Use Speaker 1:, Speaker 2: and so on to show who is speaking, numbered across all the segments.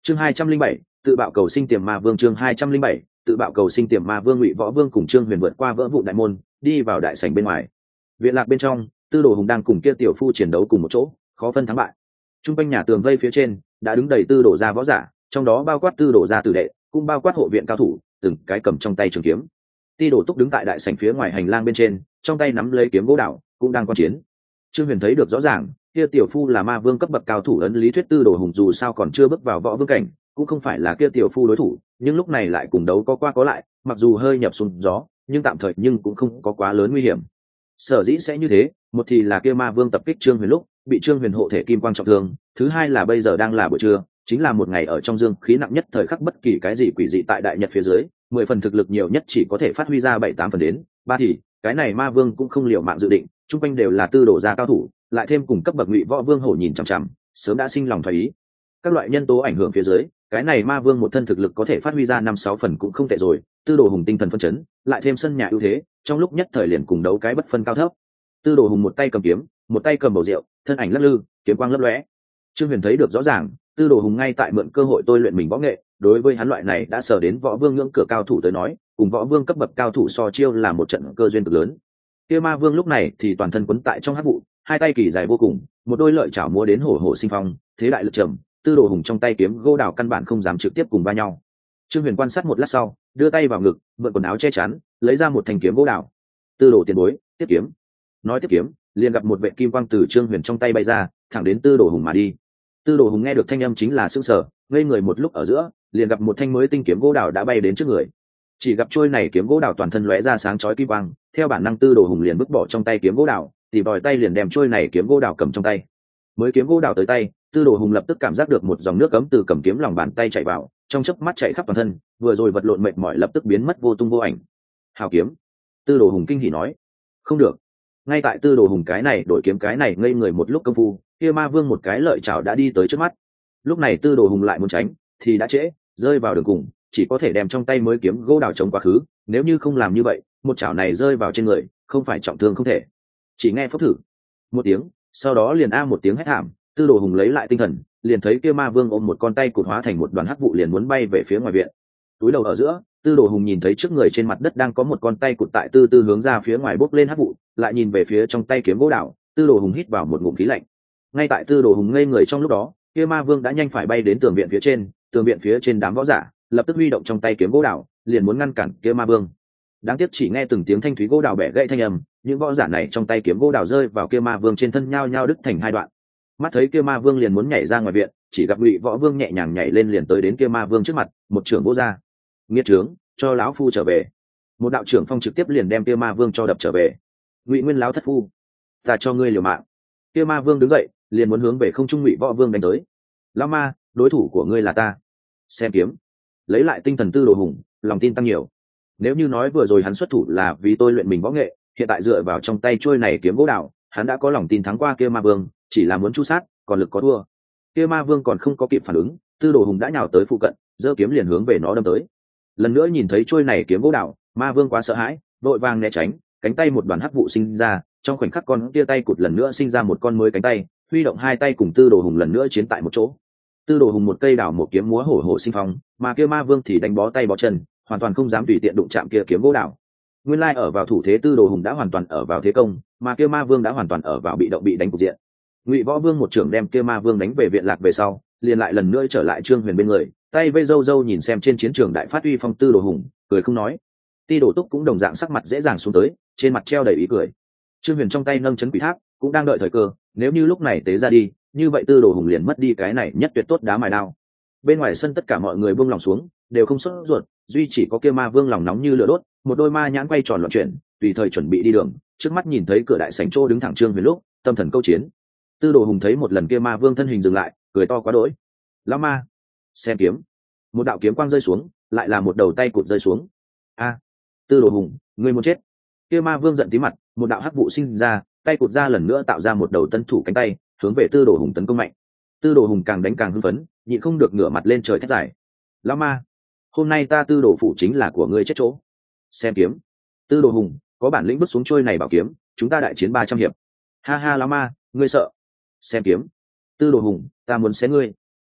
Speaker 1: Chương 207, tự bạo cầu sinh tiềm ma vương. Chương 207, tự bạo cầu sinh tiềm ma vương. Ngụy Võ Vương cùng Trương Huyền vượt qua vỡ vụn đại môn, đi vào đại sảnh bên ngoài. Viện lạc bên trong, Tư Đồ Hùng đang cùng kia tiểu phu chiến đấu cùng một chỗ, khó phân thắng bại. Trung quanh nhà tường vây phía trên đã đứng đầy Tư Đồ gia võ giả, trong đó bao quát Tư Đồ gia tử đệ, cũng bao quát hộ viện cao thủ, từng cái cầm trong tay trường kiếm. Ti Đồ Túc đứng tại đại sảnh phía ngoài hành lang bên trên, trong tay nắm lấy kiếm gỗ đào, cũng đang quan chiến. Trương Huyền thấy được rõ ràng, kia tiểu phu là ma vương cấp bậc cao thủ, ấn lý thuyết Tư Đồ Hùng dù sao còn chưa bước vào võ vương cảnh, cũng không phải là kia tiểu phu đối thủ, nhưng lúc này lại cùng đấu có qua có lại, mặc dù hơi nhập xuống gió, nhưng tạm thời nhưng cũng không có quá lớn nguy hiểm. Sở dĩ sẽ như thế, một thì là kia ma vương tập kích Trương Huyền lúc bị Trương Huyền hộ thể kim quang trọng thương, thứ hai là bây giờ đang là buổi trưa, chính là một ngày ở trong dương khí nặng nhất thời khắc, bất kỳ cái gì quỷ dị tại đại nhật phía dưới, 10 phần thực lực nhiều nhất chỉ có thể phát huy ra 7-8 phần đến, ba thì cái này ma vương cũng không liều mạng dự định, chung quanh đều là Tư Đồ gia cao thủ, lại thêm cùng cấp bậc Ngụy Võ Vương hổ nhìn chằm chằm, sớm đã sinh lòng thoái ý. Các loại nhân tố ảnh hưởng phía dưới, cái này ma vương một thân thực lực có thể phát huy ra 5-6 phần cũng không tệ rồi. Tư Đồ Hùng tinh thần phân chấn, lại thêm sân nhà ưu thế, trong lúc nhất thời liền cùng đấu cái bất phân cao thấp. Tư Đồ Hùng một tay cầm kiếm, một tay cầm bầu rượu, thân ảnh lắc lư, kiếm quang lấp lóe. Trương Huyền thấy được rõ ràng, Tư Đồ Hùng ngay tại mượn cơ hội tôi luyện mình võ nghệ, đối với hắn loại này đã sở đến võ vương ngưỡng cửa cao thủ tới nói, cùng võ vương cấp bậc cao thủ so chiêu là một trận cơ duyên cực lớn. Kia ma vương lúc này thì toàn thân quấn tại trong hắc vụ, hai tay kỳ dài vô cùng, một đôi lợi chảo múa đến hổ hổ sinh phong, thế đại lực trầm. Tư Đồ Hùng trong tay kiếm gỗ đào căn bản không dám trực tiếp cùng va nhau. Trương Huyền quan sát một lát sau, đưa tay vào ngực, mượn quần áo che chắn, lấy ra một thanh kiếm gỗ đào. Tư Đồ tiền bối, tiếp kiếm. Nói tiếp kiếm, liền gặp một vệ kim quang từ Trương Huyền trong tay bay ra, thẳng đến Tư Đồ Hùng mà đi. Tư Đồ Hùng nghe được thanh âm chính là sững sờ, ngây người một lúc ở giữa, liền gặp một thanh mới tinh kiếm gỗ đào đã bay đến trước người. Chỉ gặp trôi này kiếm gỗ đào toàn thân lóe ra sáng chói kim quang, theo bản năng Tư Đồ Hùng liền vứt bỏ trong tay kiếm gỗ đào, thì vòi tay liền đem trôi này kiếm gỗ đào cầm trong tay. Mới kiếm gỗ đào tới tay, Tư Đồ Hùng lập tức cảm giác được một dòng nước cấm từ cầm kiếm lòng bàn tay chảy vào, trong chớp mắt chạy khắp toàn thân, vừa rồi vật lộn mệt mỏi lập tức biến mất vô tung vô ảnh. Hào kiếm! Tư Đồ Hùng kinh hỉ nói. Không được! Ngay tại Tư Đồ Hùng cái này đổi kiếm cái này ngây người một lúc công phu, kia ma vương một cái lợi chảo đã đi tới trước mắt. Lúc này Tư Đồ Hùng lại muốn tránh, thì đã trễ, rơi vào đường cùng, chỉ có thể đem trong tay mới kiếm gỗ đào chống quá khứ. Nếu như không làm như vậy, một chảo này rơi vào trên người, không phải trọng thương không thể. Chỉ nghe phốc thử một tiếng, sau đó liền a một tiếng hét thảm. Tư Đồ Hùng lấy lại tinh thần, liền thấy kia ma vương ôm một con tay cụt hóa thành một đoàn hắc vụ liền muốn bay về phía ngoài viện. Túi đầu ở giữa, Tư Đồ Hùng nhìn thấy trước người trên mặt đất đang có một con tay cụt tại từ từ hướng ra phía ngoài bốc lên hắc vụ, lại nhìn về phía trong tay kiếm gỗ đào, Tư Đồ Hùng hít vào một ngụm khí lạnh. Ngay tại Tư Đồ Hùng ngây người trong lúc đó, kia ma vương đã nhanh phải bay đến tường viện phía trên, tường viện phía trên đám võ giả lập tức huy động trong tay kiếm gỗ đào, liền muốn ngăn cản kia ma vương. Đáng tiếc chỉ nghe từng tiếng thanh thúy gỗ đào bẻ gãy thanh âm, những võ giả này trong tay kiếm gỗ đào rơi vào kia ma vương trên thân nhao nhao đứt thành hai đoạn. Mắt thấy kia ma vương liền muốn nhảy ra ngoài viện, chỉ gặp Ngụy Võ Vương nhẹ nhàng nhảy lên liền tới đến kia ma vương trước mặt, một trưởng vỗ ra. Nghiệt trướng, cho lão phu trở về. Một đạo trưởng phong trực tiếp liền đem kia ma vương cho đập trở về. Ngụy Nguyên lão thất phu, ta cho ngươi liều mạng. Kia ma vương đứng dậy, liền muốn hướng về không trung Ngụy Võ Vương đánh tới. Lão ma, đối thủ của ngươi là ta. Xem kiếm. Lấy lại tinh thần Tư Đồ Hùng, lòng tin tăng nhiều. Nếu như nói vừa rồi hắn xuất thủ là vì tôi luyện mình võ nghệ, hiện tại dựa vào trong tay chuôi này kiếm gỗ đào, hắn đã có lòng tin thắng qua kia ma vương, chỉ là muốn chu sát, còn lực có thua. Kia ma vương còn không có kịp phản ứng, Tư Đồ Hùng đã nhào tới phụ cận, giơ kiếm liền hướng về nó đâm tới. Lần nữa nhìn thấy chuôi này kiếm gỗ đào, ma vương quá sợ hãi, vội vàng né tránh, cánh tay một đoàn hắc vụ sinh ra, trong khoảnh khắc con kia tay cụt lần nữa sinh ra một con mới cánh tay, huy động hai tay cùng Tư Đồ Hùng lần nữa chiến tại một chỗ. Tư Đồ Hùng một cây đào một kiếm múa hổ hổ sinh phong, mà kia ma vương thì đánh bó tay bó chân, hoàn toàn không dám tùy tiện đụng chạm kia kiếm gỗ đào. Nguyên lai ở vào thủ thế Tư Đồ Hùng đã hoàn toàn ở vào thế công, mà kia ma vương đã hoàn toàn ở vào bị động bị đánh cục diện. Ngụy Võ Vương một trưởng đem kia ma vương đánh về viện lạc về sau, liền lại lần nữa trở lại Trương Huyền bên người, tay vây râu râu nhìn xem trên chiến trường đại phát uy phong Tư Đồ Hùng, cười không nói. Ti Đồ Túc cũng đồng dạng sắc mặt dễ dàng xuống tới, trên mặt treo đầy ý cười. Trương Huyền trong tay nâng chấn quỷ tháp, cũng đang đợi thời cơ, nếu như lúc này tế ra đi, như vậy Tư Đồ Hùng liền mất đi cái này nhất tuyệt tốt đá mài đao. Bên ngoài sân tất cả mọi người buông lòng xuống, đều không sốt ruột, duy chỉ có kia ma vương lòng nóng như lửa đốt, một đôi ma nhãn quay tròn loạn chuyển, tùy thời chuẩn bị đi đường. Trước mắt nhìn thấy cửa đại sảnh chỗ đứng thẳng Trương Huyền lúc, tâm thần câu chiến. Tư Đồ Hùng thấy một lần kia ma vương thân hình dừng lại, cười to quá đỗi. Lão ma, xem kiếm. Một đạo kiếm quang rơi xuống, lại là một đầu tay cụt rơi xuống. A, Tư Đồ Hùng, ngươi muốn chết. Kia ma vương giận tí mặt, một đạo hắc vụ sinh ra, tay cụt ra lần nữa tạo ra một đầu tân thủ cánh tay, hướng về Tư Đồ Hùng tấn công mạnh. Tư Đồ Hùng càng đánh càng hưng phấn, nhịn không được ngửa mặt lên trời thét dài. Lão ma, hôm nay ta Tư Đồ phủ chính là của ngươi chết chỗ. Xem kiếm. Tư Đồ Hùng, có bản lĩnh bước xuống trôi này bảo kiếm, chúng ta đại chiến 300 hiệp. Ha ha lão ma, ngươi sợ. Xem kiếm. Tư Đồ Hùng, ta muốn xé ngươi.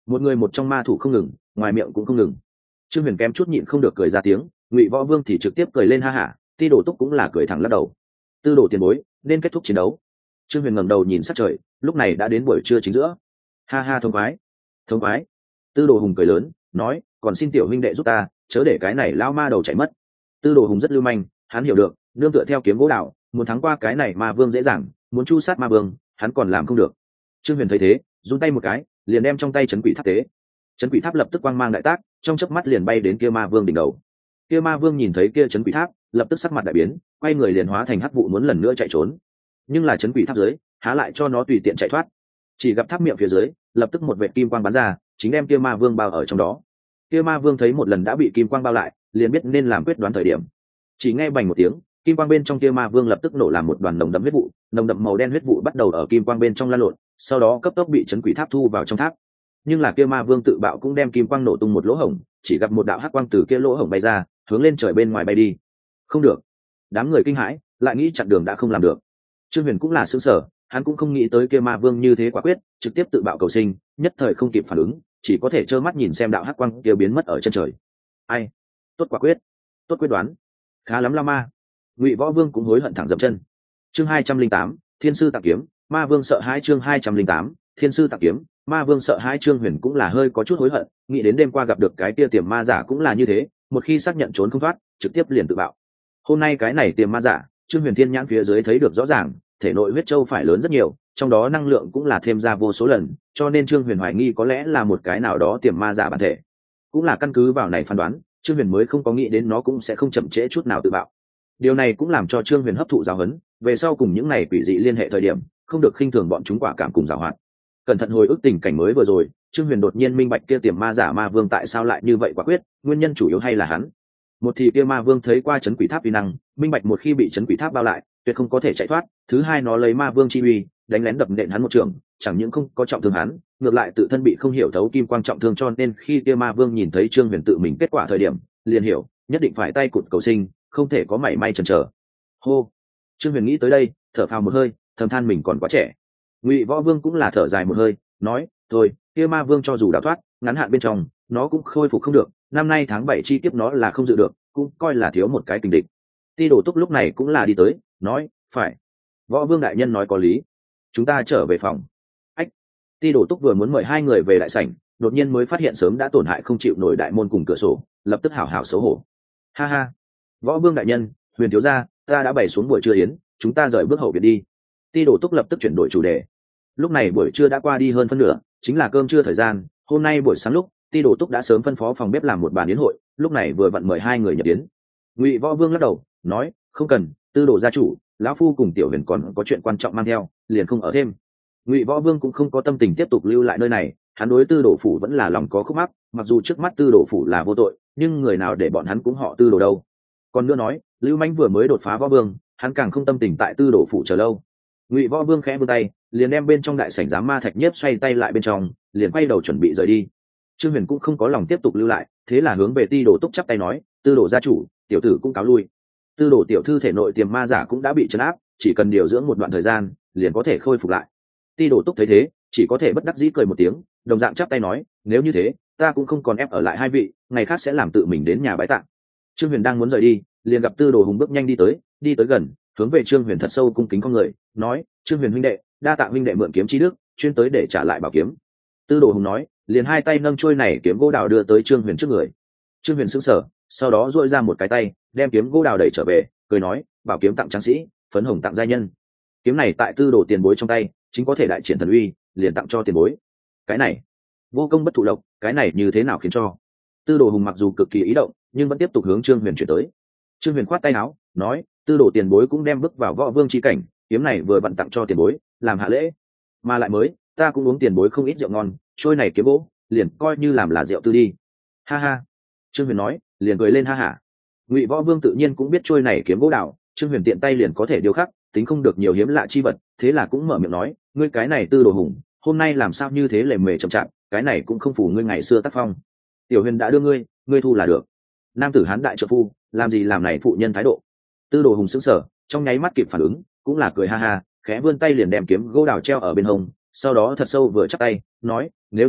Speaker 1: một người một trong ma thủ không ngừng, ngoài miệng cũng không ngừng. Trương Huyền kém chút nhịn không được cười ra tiếng, Ngụy Võ Vương thì trực tiếp cười lên ha hả, Ti Đồ Túc cũng là cười thẳng lắc đầu. Tư đồ tiền bối, nên kết thúc chiến đấu. Trương Huyền ngẩng đầu nhìn sát trời, lúc này đã đến buổi trưa chính giữa. Ha ha, thông khoái, thông khoái. Tư đồ hùng cười lớn, nói, còn xin tiểu huynh đệ giúp ta, chớ để cái này lao ma đầu chạy mất. Tư đồ hùng rất lưu manh, hắn hiểu được, nương tựa theo kiếm gỗ đạo, muốn thắng qua cái này ma vương dễ dàng, muốn chu sát ma vương, hắn còn làm không được. Trương Huyền thấy thế, run tay một cái, liền đem trong tay chấn quỷ tháp tế. Chấn quỷ tháp lập tức quang mang đại tác, trong chớp mắt liền bay đến kia ma vương đỉnh đầu. Kia ma vương nhìn thấy kia chấn quỷ tháp, lập tức sắc mặt đại biến, quay người liền hóa thành hắc vụ muốn lần nữa chạy trốn. Nhưng là chấn quỷ tháp dưới, há lại cho nó tùy tiện chạy thoát. Chỉ gặp tháp miệng phía dưới, lập tức một vệt kim quang bắn ra, chính đem kia ma vương bao ở trong đó. Kia ma vương thấy một lần đã bị kim quang bao lại, liền biết nên làm quyết đoán thời điểm. Chỉ nghe bành một tiếng, kim quang bên trong kia ma vương lập tức nổ làm một đoàn nồng đậm huyết vụ, nồng đậm màu đen huyết vụ bắt đầu ở kim quang bên trong lan lộn, sau đó cấp tốc bị chấn quỷ tháp thu vào trong tháp. Nhưng là kia ma vương tự bạo cũng đem kim quang nổ tung một lỗ hổng, chỉ gặp một đạo hắc quang từ kia lỗ hổng bay ra, hướng lên trời bên ngoài bay đi. Không được. Đám người kinh hãi, lại nghĩ chặn đường đã không làm được. Trương Huyền cũng là sửng sở, hắn cũng không nghĩ tới kia ma vương như thế quả quyết, trực tiếp tự bạo cầu sinh, nhất thời không kịp phản ứng, chỉ có thể trơ mắt nhìn xem đạo hắc quang kia biến mất ở chân trời. Ai? Tốt quả quyết, tốt quyết đoán, khá lắm la ma. Ngụy Võ Vương cũng hối hận thẳng dậm chân. Chương 208, Thiên sư tặng kiếm, ma vương sợ hãi. Chương 208, Thiên sư tặng kiếm, ma vương sợ hãi. Trương Huyền cũng là hơi có chút hối hận, nghĩ đến đêm qua gặp được cái kia tiềm ma giả cũng là như thế, một khi xác nhận trốn không thoát, trực tiếp liền tự bạo. Hôm nay cái này tiềm ma giả, Trương Huyền thiên nhãn phía dưới thấy được rõ ràng, thể nội huyết châu phải lớn rất nhiều, trong đó năng lượng cũng là thêm ra vô số lần, cho nên Trương Huyền hoài nghi có lẽ là một cái nào đó tiềm ma giả bản thể. Cũng là căn cứ vào này phán đoán, Trương Huyền mới không có nghĩ đến nó cũng sẽ không chậm trễ chút nào tự bạo. Điều này cũng làm cho Trương Huyền hấp thụ giáo huấn, về sau cùng những này quỷ dị liên hệ thời điểm, không được khinh thường bọn chúng quả cảm cùng giảo hoạt. Cẩn thận hồi ức tình cảnh mới vừa rồi, Trương Huyền đột nhiên minh bạch kia tiềm ma giả ma vương tại sao lại như vậy quả quyết, nguyên nhân chủ yếu hay là hắn. Một thì kia ma vương thấy qua chấn quỷ tháp uy năng, minh bạch một khi bị chấn quỷ tháp bao lại, tuyệt không có thể chạy thoát. Thứ hai, nó lấy ma vương chi uy, đánh lén đập nện hắn một trường, chẳng những không có trọng thương hắn, ngược lại tự thân bị không hiểu thấu kim quang trọng thương, cho nên khi kia ma vương nhìn thấy Trương Huyền tự mình kết quả thời điểm, liền hiểu, nhất định phải tay cụt cầu sinh, không thể có mảy may chần chờ. Hô. Trương Huyền nghĩ tới đây, thở phào một hơi, thầm than mình còn quá trẻ. Ngụy Võ Vương cũng là thở dài một hơi, nói, thôi, kia ma vương cho dù đào thoát, ngắn hạn bên trong, nó cũng khôi phục không được, năm nay tháng 7 chi tiếp nó là không dự được, cũng coi là thiếu một cái kình địch. Ti Đồ Túc lúc này cũng là đi tới, nói, phải. Võ Vương đại nhân nói có lý, chúng ta trở về phòng. Ách. Ti Đồ Túc vừa muốn mời hai người về đại sảnh, đột nhiên mới phát hiện sớm đã tổn hại không chịu nổi đại môn cùng cửa sổ, lập tức hảo hảo xấu hổ. Ha ha. Võ Vương đại nhân, Huyền thiếu gia, ta đã bày xuống buổi trưa yến, chúng ta rời bước hậu viện đi. Ti Đồ Túc lập tức chuyển đổi chủ đề. Lúc này buổi trưa đã qua đi hơn phân nửa, chính là cơm trưa thời gian. Hôm nay buổi sáng lúc, Ti Đồ Túc đã sớm phân phó phòng bếp làm một bàn yến hội, lúc này vừa vặn mời hai người nhập yến. Ngụy Võ Vương lắc đầu, nói, không cần, Tư Đồ gia chủ, lão phu cùng Tiểu Huyền còn có chuyện quan trọng mang theo, liền không ở thêm. Ngụy Võ Vương cũng không có tâm tình tiếp tục lưu lại nơi này, hắn đối Tư Đồ phủ vẫn là lòng có khúc mắc, mặc dù trước mắt Tư Đồ phủ là vô tội, nhưng người nào để bọn hắn cũng họ Tư Đồ đâu. Còn nữa nói, Lưu Manh vừa mới đột phá Võ Vương, hắn càng không tâm tình tại Tư Đồ phủ chờ lâu. Ngụy Võ Vương khẽ vươn tay, liền đem bên trong đại sảnh giám ma thạch nhiếp xoay tay lại bên trong, liền quay đầu chuẩn bị rời đi. Trương Huyền cũng không có lòng tiếp tục lưu lại, thế là hướng về Ti Đồ Túc chắp tay nói, Tư Đồ gia chủ, tiểu tử cũng cáo lui. Tư Đồ tiểu thư thể nội tiềm ma giả cũng đã bị trấn áp, chỉ cần điều dưỡng một đoạn thời gian, liền có thể khôi phục lại. Ti Đồ Túc thấy thế, chỉ có thể bất đắc dĩ cười một tiếng, đồng dạng chắp tay nói, nếu như thế, ta cũng không còn ép ở lại hai vị, ngày khác sẽ làm tự mình đến nhà bái tạ. Trương Huyền đang muốn rời đi, liền gặp Tư Đồ Hùng bước nhanh đi tới gần, hướng về Trương Huyền thật sâu cung kính con người, nói, Trương Huyền huynh đệ, đa tạ huynh đệ mượn kiếm chi đức, chuyên tới để trả lại bảo kiếm. Tư Đồ Hùng nói, liền hai tay nâng trôi này kiếm gỗ đào đưa tới Trương Huyền trước người. Trương Huyền sững sờ, sau đó duỗi ra một cái tay, đem kiếm gỗ đào đẩy trở về, cười nói, bảo kiếm tặng tráng sĩ, phấn hồng tặng giai nhân. Kiếm này tại Tư Đồ tiền bối trong tay, chính có thể đại triển thần uy, liền tặng cho tiền bối. Cái này, vô công bất thụ lộc, cái này như thế nào khiến cho? Tư Đồ Hùng mặc dù cực kỳ ý động, nhưng vẫn tiếp tục hướng Trương Huyền chuyển tới. Trương Huyền khoát tay áo, nói, Tư Đồ tiền bối cũng đem bước vào võ vương chi cảnh, kiếm này vừa vặn tặng cho tiền bối, làm hạ lễ. Mà lại mới, ta cũng uống tiền bối không ít rượu ngon, trôi này kiếm gỗ, liền coi như làm là rượu tư đi. Ha ha. Trương Huyền nói, liền cười lên ha hả. Ngụy Võ Vương tự nhiên cũng biết trôi này kiếm gỗ đạo, Trương Huyền tiện tay liền có thể điêu khắc, tính không được nhiều hiếm lạ chi vật, thế là cũng mở miệng nói, ngươi cái này Tư Đồ Hùng, hôm nay làm sao như thế lề mề chậm chạp, cái này cũng không phù ngươi ngày xưa tác phong. Tiểu Huyền đã đưa ngươi thu là được. Nam tử hán đại trợ phu, làm gì làm này phụ nhân thái độ. Tư Đồ Hùng sững sờ, trong nháy mắt kịp phản ứng, cũng là cười ha ha, khẽ vươn tay liền đem kiếm gỗ đào treo ở bên hông, sau đó thật sâu vừa chắp tay, nói, nếu như thế,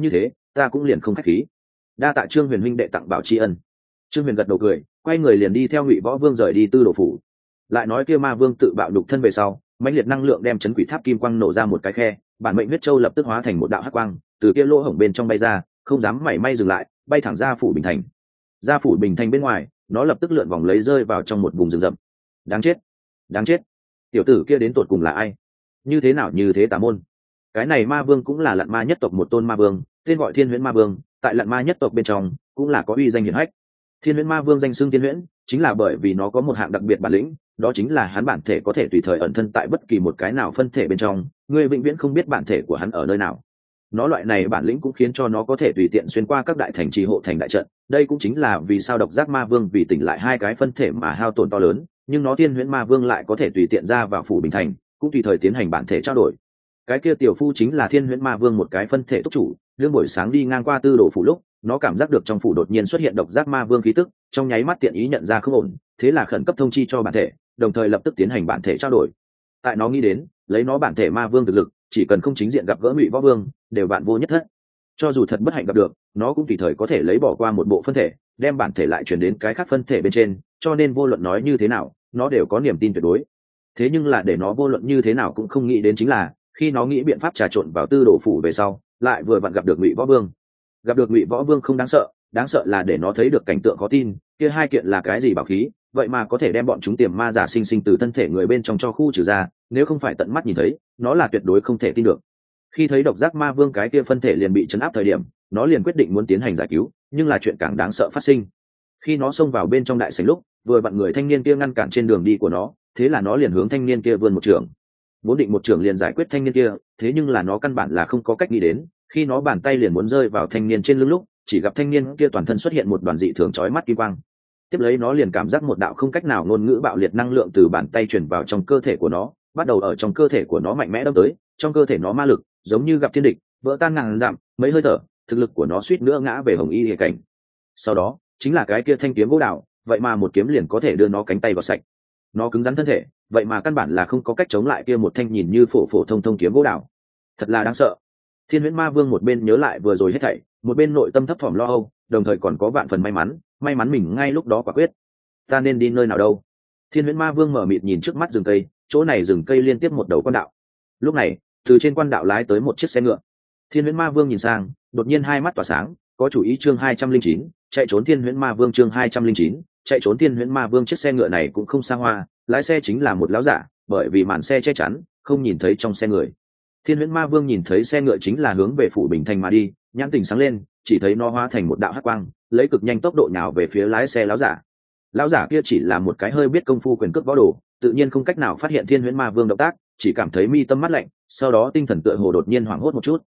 Speaker 1: ta cũng liền không khách khí. Đa tạ Trương Huyền huynh đệ tặng bảo tri ân. Trương Huyền gật đầu cười, quay người liền đi theo Ngụy Võ Vương rời đi Tư Đồ phủ. Lại nói kia ma vương tự bạo đục thân về sau, mãnh liệt năng lượng đem chấn quỷ tháp kim quang nổ ra một cái khe, bản mệnh huyết châu lập tức hóa thành một đạo hắc quang, từ kia lỗ hổng bên trong bay ra, không dám mảy may dừng lại, bay thẳng ra phủ Bình Thành. Ra phủ Bình Thành bên ngoài, nó lập tức lượn vòng lấy rơi vào trong một vùng rừng rậm. Đáng chết, đáng chết, tiểu tử kia đến tột cùng là ai? Như thế nào như thế tà môn? Cái này ma vương cũng là Lặn Ma nhất tộc một tôn ma vương, tên gọi Thiên Huyễn Ma Vương, tại Lặn Ma nhất tộc bên trong cũng là có uy danh hiển hách. Thiên Huyễn Ma Vương danh xưng Thiên Huyễn, chính là bởi vì nó có một hạng đặc biệt bản lĩnh, đó chính là hắn bản thể có thể tùy thời ẩn thân tại bất kỳ một cái nào phân thể bên trong, người vĩnh viễn không biết bản thể của hắn ở nơi nào. Nó loại này bản lĩnh cũng khiến cho nó có thể tùy tiện xuyên qua các đại thành trì hộ thành đại trận, đây cũng chính là vì sao Độc Giác Ma Vương vì tỉnh lại hai cái phân thể mà hao tổn to lớn, nhưng nó Thiên Huyễn Ma Vương lại có thể tùy tiện ra vào phủ Bình Thành, cũng tùy thời tiến hành bản thể trao đổi. Cái kia tiểu phu chính là Thiên Huyễn Ma Vương một cái phân thể túc chủ, đương buổi sáng đi ngang qua Tư Đồ phủ lúc, nó cảm giác được trong phủ đột nhiên xuất hiện Độc Giác Ma Vương khí tức, trong nháy mắt tiện ý nhận ra không ổn, thế là khẩn cấp thông chi cho bản thể, đồng thời lập tức tiến hành bản thể trao đổi. Tại nó nghĩ đến, lấy nó bản thể ma vương thực lực, chỉ cần không chính diện gặp gỡ Ngụy Võ Vương, đều bạn vô nhất thất. Cho dù thật bất hạnh gặp được, nó cũng tùy thời có thể lấy bỏ qua một bộ phân thể, đem bản thể lại chuyển đến cái khác phân thể bên trên, cho nên vô luận nói như thế nào, nó đều có niềm tin tuyệt đối. Thế nhưng là để nó vô luận như thế nào cũng không nghĩ đến chính là, khi nó nghĩ biện pháp trà trộn vào Tư Đồ phủ về sau, lại vừa vặn gặp được Ngụy Võ Vương. Gặp được Ngụy Võ Vương không đáng sợ là để nó thấy được cảnh tượng khó tin, kia hai kiện là cái gì bảo khí, vậy mà có thể đem bọn chúng tiềm ma giả sinh sinh từ thân thể người bên trong cho khu trừ ra, nếu không phải tận mắt nhìn thấy, nó là tuyệt đối không thể tin được. Khi thấy Độc Giác Ma Vương cái kia phân thể liền bị chấn áp thời điểm, nó liền quyết định muốn tiến hành giải cứu, nhưng là chuyện càng đáng sợ phát sinh. Khi nó xông vào bên trong đại sảnh lúc, vừa vặn người thanh niên kia ngăn cản trên đường đi của nó, thế là nó liền hướng thanh niên kia vươn một trường. Vốn định một trường liền giải quyết thanh niên kia, thế nhưng là nó căn bản là không có cách nghĩ đến, khi nó bàn tay liền muốn rơi vào thanh niên trên lưng lúc, chỉ gặp thanh niên kia toàn thân xuất hiện một đoàn dị thường chói mắt kim quang. Tiếp lấy nó liền cảm giác một đạo không cách nào ngôn ngữ bạo liệt năng lượng từ bàn tay truyền vào trong cơ thể của nó, bắt đầu ở trong cơ thể của nó mạnh mẽ đâm tới, trong cơ thể nó ma lực giống như gặp thiên địch, vỡ tan ngàn dặm, mấy hơi thở, thực lực của nó suýt nữa ngã về hồng y địa cảnh. Sau đó chính là cái kia thanh kiếm gỗ đào, vậy mà một kiếm liền có thể đưa nó cánh tay vào sạch. Nó cứng rắn thân thể, vậy mà căn bản là không có cách chống lại kia một thanh nhìn như phổ phổ thông thông kiếm gỗ đào. Thật là đáng sợ. Thiên Huyễn Ma Vương một bên nhớ lại vừa rồi hết thảy, một bên nội tâm thấp thỏm lo âu, đồng thời còn có vạn phần may mắn mình ngay lúc đó quả quyết. Ta nên đi nơi nào đâu? Thiên Huyễn Ma Vương mở mịt nhìn trước mắt rừng cây, chỗ này rừng cây liên tiếp một đầu quan đạo. Lúc này, từ trên quan đạo lái tới một chiếc xe ngựa. Thiên Huyễn Ma Vương nhìn sang, đột nhiên hai mắt tỏa sáng, có chủ ý chương 209, chạy trốn Thiên Huyễn Ma Vương chương 209, chạy trốn Thiên Huyễn Ma Vương. Chiếc xe ngựa này cũng không xa hoa, lái xe chính là một lão giả, bởi vì màn xe che chắn, không nhìn thấy trong xe người. Thiên Huyễn Ma Vương nhìn thấy xe ngựa chính là hướng về phủ Bình Thành mà đi, nhãn tình sáng lên, chỉ thấy nó hóa thành một đạo hắc quang, lấy cực nhanh tốc độ nhào về phía lái xe lão giả. Lão giả kia chỉ là một cái hơi biết công phu quyền cước võ đồ, tự nhiên không cách nào phát hiện Thiên Huyễn Ma Vương động tác, chỉ cảm thấy mi tâm mắt lạnh, sau đó tinh thần tựa hồ đột nhiên hoảng hốt một chút.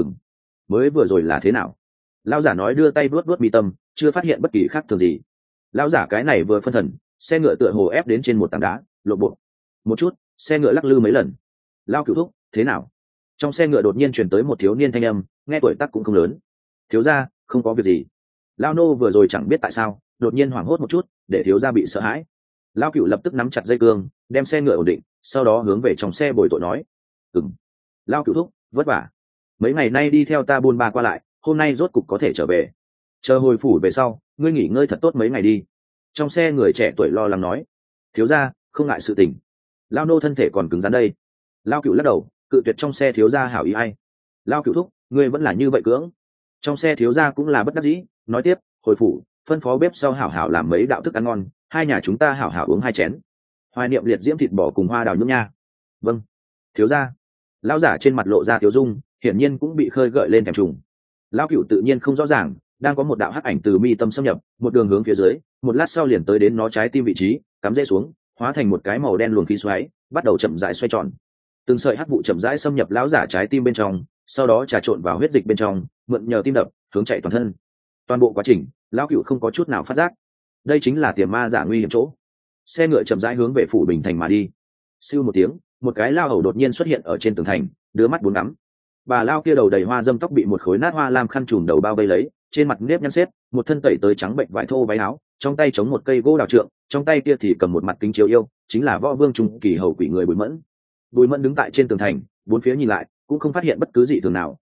Speaker 1: Mới vừa rồi là thế nào? Lão giả nói, đưa tay vuốt vuốt mi tâm, chưa phát hiện bất kỳ khác thường gì. Lão giả cái này vừa phân thần, xe ngựa tựa hồ ép đến trên một tảng đá, lộ bộ một chút, xe ngựa lắc lư mấy lần. Lao Cửu thúc, thế nào? Trong xe ngựa đột nhiên truyền tới một thiếu niên thanh âm, nghe tuổi tác cũng không lớn. Thiếu gia, không có việc gì. Lao nô vừa rồi chẳng biết tại sao đột nhiên hoảng hốt một chút, để thiếu gia bị sợ hãi. Lao Cửu lập tức nắm chặt dây cương, đem xe ngựa ổn định, sau đó hướng về trong xe bồi tội nói: Lao Cửu thúc, vất vả. Mấy ngày nay đi theo ta buôn ba qua lại, hôm nay rốt cục có thể trở về. Chờ hồi phủ về sau, ngươi nghỉ ngơi thật tốt mấy ngày đi. Trong xe người trẻ tuổi lo lắng nói: Thiếu gia, không ngại sự tình. Lao nô thân thể còn cứng rắn đây. Lao Cửu lắc đầu, cự tuyệt trong xe thiếu gia hảo ý ai. Lao Cửu thúc, ngươi vẫn là như vậy cưỡng. Trong xe thiếu gia cũng là bất đắc dĩ, nói tiếp: hồi phủ, phân phó bếp sau hảo hảo làm mấy đạo thức ăn ngon, hai nhà chúng ta hảo hảo uống hai chén. Hoài niệm liệt diễm thịt bò cùng hoa đào nhưỡng nha. Vâng, thiếu gia. Lão giả trên mặt lộ ra thiếu dung, hiển nhiên cũng bị khơi gợi lên thèm trùng. Lão Cửu tự nhiên không rõ ràng, đang có một đạo hắc ảnh từ mi tâm xâm nhập, một đường hướng phía dưới, một lát sau liền tới đến nó trái tim vị trí, cắm rễ xuống, hóa thành một cái màu đen luồng khí xoáy, bắt đầu chậm rãi xoay tròn. Từng sợi hắc vụ chậm rãi xâm nhập lão giả trái tim bên trong, sau đó trà trộn vào huyết dịch bên trong, mượn nhờ tim đập hướng chạy toàn thân. Toàn bộ quá trình, Lão Cửu không có chút nào phát giác. Đây chính là tiềm ma giả nguy hiểm chỗ. Xe ngựa chậm rãi hướng về phủ Bình Thành mà đi. Siêu một tiếng, một cái lao hầu đột nhiên xuất hiện ở trên tường thành, đưa mắt bốn ngắm. Bà lao kia đầu đầy hoa dâm, tóc bị một khối nát hoa lam khăn trùm đầu bao vây lấy, trên mặt nếp nhăn xếp, một thân tẩy tới trắng bệnh vải thô váy áo, trong tay chống một cây gỗ đào trượng, trong tay kia thì cầm một mặt kính chiếu yêu, chính là võ vương trung kỳ hầu quỷ người Bùi Mẫn. Bùi Mẫn đứng tại trên tường thành, bốn phía nhìn lại, cũng không phát hiện bất cứ gì thường nào,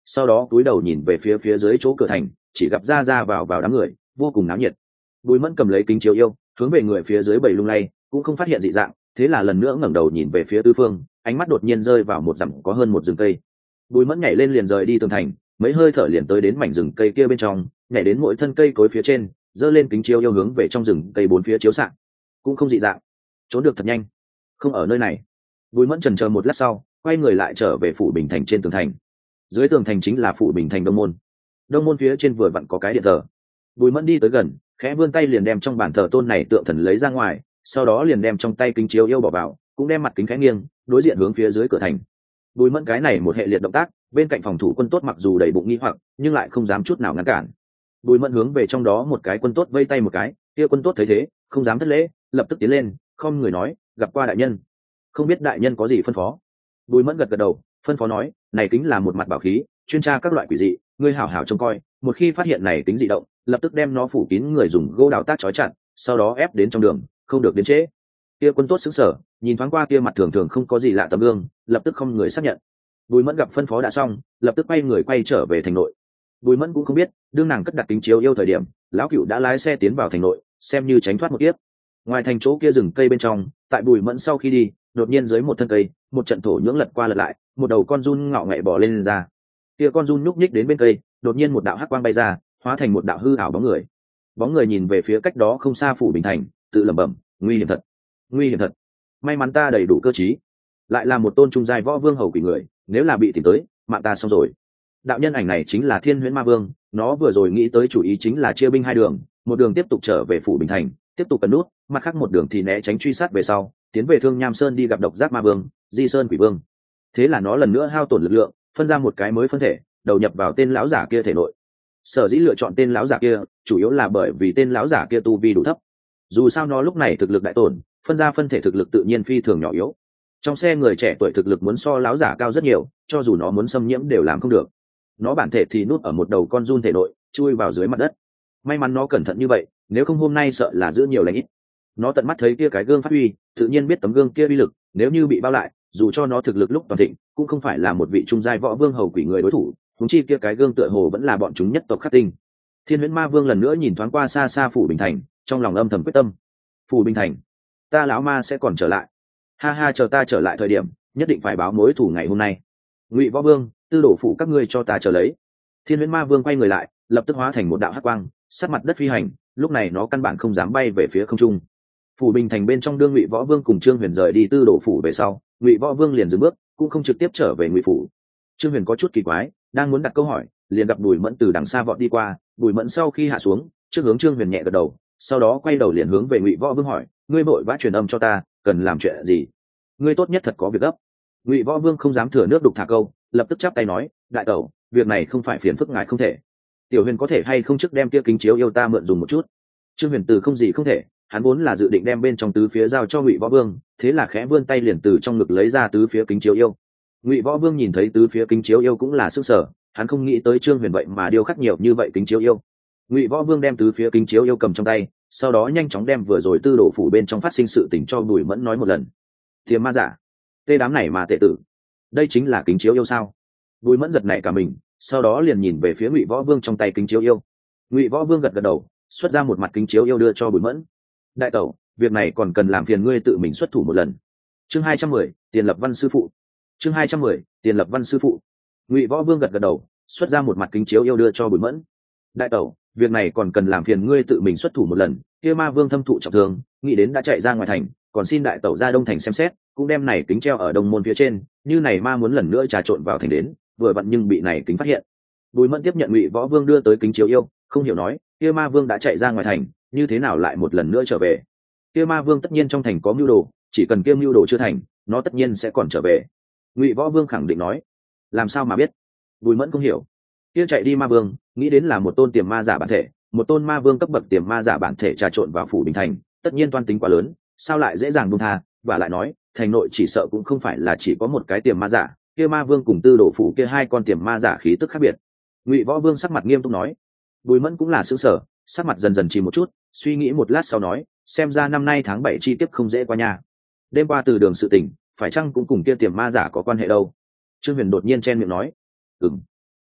Speaker 1: sau đó cúi đầu nhìn về phía dưới chỗ cửa thành, chỉ gặp ra vào đám người vô cùng náo nhiệt. Bùi Mẫn cầm lấy kính chiếu yêu, hướng về người phía dưới bầy lung lay, cũng không phát hiện dị dạng, thế là lần nữa ngẩng đầu nhìn về phía tứ phương, ánh mắt đột nhiên rơi vào một dặm có hơn một rừng cây. Bùi Mẫn nhảy lên liền rời đi tường thành, mấy hơi thở liền tới đến mảnh rừng cây kia bên trong, nhảy đến mỗi thân cây cối phía trên, giơ lên kính chiếu yêu hướng về trong rừng cây bốn phía chiếu xạ, cũng không dị dạng, trốn được thật nhanh, không ở nơi này. Bùi Mẫn chần chờ một lát sau, quay người lại trở về phủ Bình Thành trên tường thành. Dưới tường thành chính là phủ Bình Thành đông môn, đông môn phía trên vừa vặn có cái điện thờ. Bùi Mẫn đi tới gần, khẽ vươn tay liền đem trong bàn thờ tôn này tượng thần lấy ra ngoài, sau đó liền đem trong tay kính chiếu yêu bỏ vào, cũng đem mặt kính khẽ nghiêng, đối diện hướng phía dưới cửa thành. Bùi Mẫn cái này một hệ liệt động tác, bên cạnh phòng thủ quân tốt mặc dù đầy bụng nghi hoặc, nhưng lại không dám chút nào ngăn cản. Bùi Mẫn hướng về trong đó một cái quân tốt vây tay một cái, kia quân tốt thấy thế, không dám thất lễ, lập tức tiến lên, không người nói, gặp qua đại nhân, không biết đại nhân có gì phân phó. Bùi Mẫn gật gật đầu, phân phó nói, này kính là một mặt bảo khí, chuyên tra các loại quỷ dị, ngươi hảo hảo trông coi, một khi phát hiện này kính dị động, lập tức đem nó phủ kín người dùng gỗ đào tác trói chặt, sau đó ép đến trong đường, không được đến trễ. Kia quân tốt sững sờ, nhìn thoáng qua kia mặt thường thường không có gì lạ tấm gương, lập tức không người xác nhận. Bùi Mẫn gặp phân phó đã xong, lập tức quay người quay trở về thành nội. Bùi Mẫn cũng không biết, đương nàng cất đặt kính chiếu yêu thời điểm, lão cựu đã lái xe tiến vào thành nội, xem như tránh thoát một kiếp. Ngoài thành chỗ kia rừng cây bên trong, tại Bùi Mẫn sau khi đi, đột nhiên dưới một thân cây, một trận thổ nhưỡng lật qua lật lại, một đầu con giun ngạo nghễ bò lên ra. Kia con giun nhúc nhích đến bên cây, đột nhiên một đạo hắc quang bay ra, hóa thành một đạo hư ảo bóng người. Bóng người nhìn về phía cách đó không xa phủ Bình Thành, tự lẩm bẩm, nguy hiểm thật, nguy hiểm thật. May mắn ta đầy đủ cơ trí, lại là một tôn trung giai võ vương hầu quỷ người, nếu là bị tìm tới, mạng ta xong rồi. Đạo nhân ảnh này chính là Thiên Huyễn Ma Vương, nó vừa rồi nghĩ tới chủ ý chính là chia binh hai đường, một đường tiếp tục trở về phủ Bình Thành, tiếp tục cẩn nút, mặt khác một đường thì né tránh truy sát về sau, tiến về Thương Nham Sơn đi gặp Độc Giác Ma Vương, Di Sơn Quỷ Vương. Thế là nó lần nữa hao tổn lực lượng, phân ra một cái mới phân thể, đầu nhập vào tên lão giả kia thể nội. Sở dĩ lựa chọn tên lão giả kia, chủ yếu là bởi vì tên lão giả kia tu vi đủ thấp. Dù sao nó lúc này thực lực đại tổn, phân ra phân thể thực lực tự nhiên phi thường nhỏ yếu. Trong xe người trẻ tuổi thực lực muốn so lão giả cao rất nhiều, cho dù nó muốn xâm nhiễm đều làm không được. Nó bản thể thì núp ở một đầu con giun thể nội, chui vào dưới mặt đất. May mắn nó cẩn thận như vậy, nếu không hôm nay sợ là giữ nhiều lành ít. Nó tận mắt thấy kia cái gương phát huy, tự nhiên biết tấm gương kia uy lực, nếu như bị bao lại, dù cho nó thực lực lúc toàn thịnh, cũng không phải là một vị trung giai võ vương hầu quỷ người đối thủ, huống chi kia cái gương tựa hồ vẫn là bọn chúng nhất tộc khắc tinh. Thiên Huyễn Ma Vương lần nữa nhìn thoáng qua xa xa phủ Bình Thành, trong lòng âm thầm quyết tâm. Phủ Bình Thành, ta lão ma sẽ còn trở lại. Ha ha, chờ ta trở lại thời điểm, nhất định phải báo mối thù ngày hôm nay. Ngụy Võ Vương, Tư Đồ phủ các ngươi cho ta chờ lấy. Thiên Huyễn Ma Vương quay người lại, lập tức hóa thành một đạo hắc quang, sát mặt đất phi hành, lúc này nó căn bản không dám bay về phía không trung. Phủ Bình Thành bên trong đương Ngụy Võ Vương cùng Trương Huyền rời đi Tư Đồ phủ về sau, Ngụy Võ Vương liền dừng bước, cũng không trực tiếp trở về Ngụy phủ. Trương Huyền có chút kỳ quái, đang muốn đặt câu hỏi, liền gặp Bùi Mẫn từ đằng xa vọt đi qua. Bùi Mẫn sau khi hạ xuống, trước hướng Trương Huyền nhẹ gật đầu, sau đó quay đầu liền hướng về Ngụy Võ Vương hỏi, ngươi vội vã truyền âm cho ta, cần làm chuyện gì? Ngươi tốt nhất thật có việc gấp. Ngụy Võ Vương không dám thừa nước đục thả câu, lập tức chắp tay nói, đại tẩu, việc này không phải phiền phức ngài không thể. Tiểu Huyền có thể hay không trước đem kia kính chiếu yêu ta mượn dùng một chút? Trương Huyền từ không gì không thể, hắn vốn là dự định đem bên trong tứ phía giao cho Ngụy Võ Vương, thế là khẽ vươn tay liền từ trong ngực lấy ra tứ phía kính chiếu yêu. Ngụy Võ Vương nhìn thấy tứ phía kính chiếu yêu cũng là sức sở, hắn không nghĩ tới Trương Huyền vậy mà điêu khắc nhiều như vậy kính chiếu yêu. Ngụy Võ Vương đem tứ phía kính chiếu yêu cầm trong tay, sau đó nhanh chóng đem vừa rồi Tư Đồ phủ bên trong phát sinh sự tình cho Bùi Mẫn nói một lần. Tiềm ma giả, tê đám này mà tệ tử, đây chính là kính chiếu yêu sao? Bùi Mẫn giật nảy cả mình, sau đó liền nhìn về phía Ngụy Võ Vương trong tay kính chiếu yêu. Ngụy Võ Vương gật gật đầu, xuất ra một mặt kính chiếu yêu đưa cho Bùi Mẫn. Đại tẩu, việc này còn cần làm phiền ngươi tự mình xuất thủ một lần. Chương 210, tiền lập văn sư phụ. Chương 210, tiền lập văn sư phụ. Ngụy Võ Vương gật gật đầu, xuất ra một mặt kính chiếu yêu đưa cho Bùi Mẫn. Đại tẩu, việc này còn cần làm phiền ngươi tự mình xuất thủ một lần. Kia ma vương thâm thụ trọng thương, nghĩ đến đã chạy ra ngoài thành, còn xin đại tẩu ra Đông thành xem xét, cũng đem này kính treo ở Đông môn phía trên, như này ma muốn lần nữa trà trộn vào thành đến, vừa vặn nhưng bị này kính phát hiện. Bùi Mẫn tiếp nhận Ngụy Võ Vương đưa tới kính chiếu yêu, không hiểu nói, kia ma vương đã chạy ra ngoài thành, như thế nào lại một lần nữa trở về? Kia ma vương tất nhiên trong thành có mưu đồ, chỉ cần kia mưu đồ chưa thành, nó tất nhiên sẽ còn trở về. Ngụy Võ Vương khẳng định nói. Làm sao mà biết? Bùi Mẫn không hiểu. Kia chạy đi ma vương, nghĩ đến là một tôn tiềm ma giả bản thể, một tôn ma vương cấp bậc tiềm ma giả bản thể trà trộn vào phủ Bình Thành, tất nhiên toan tính quá lớn, sao lại dễ dàng buông tha? Và lại nói, thành nội chỉ sợ cũng không phải là chỉ có một cái tiềm ma giả, kia ma vương cùng Tư Đồ phủ kia hai con tiềm ma giả khí tức khác biệt. Ngụy Võ Vương sắc mặt nghiêm túc nói. Bùi Mẫn cũng là sững sờ, sắc mặt dần dần chìm một chút, suy nghĩ một lát sau nói, xem ra năm nay tháng 7 chi tiết không dễ qua nhà. Đêm qua từ đường sự tình, phải chăng cũng cùng kia tiềm ma giả có quan hệ đâu? Trương Huyền đột nhiên chen miệng nói,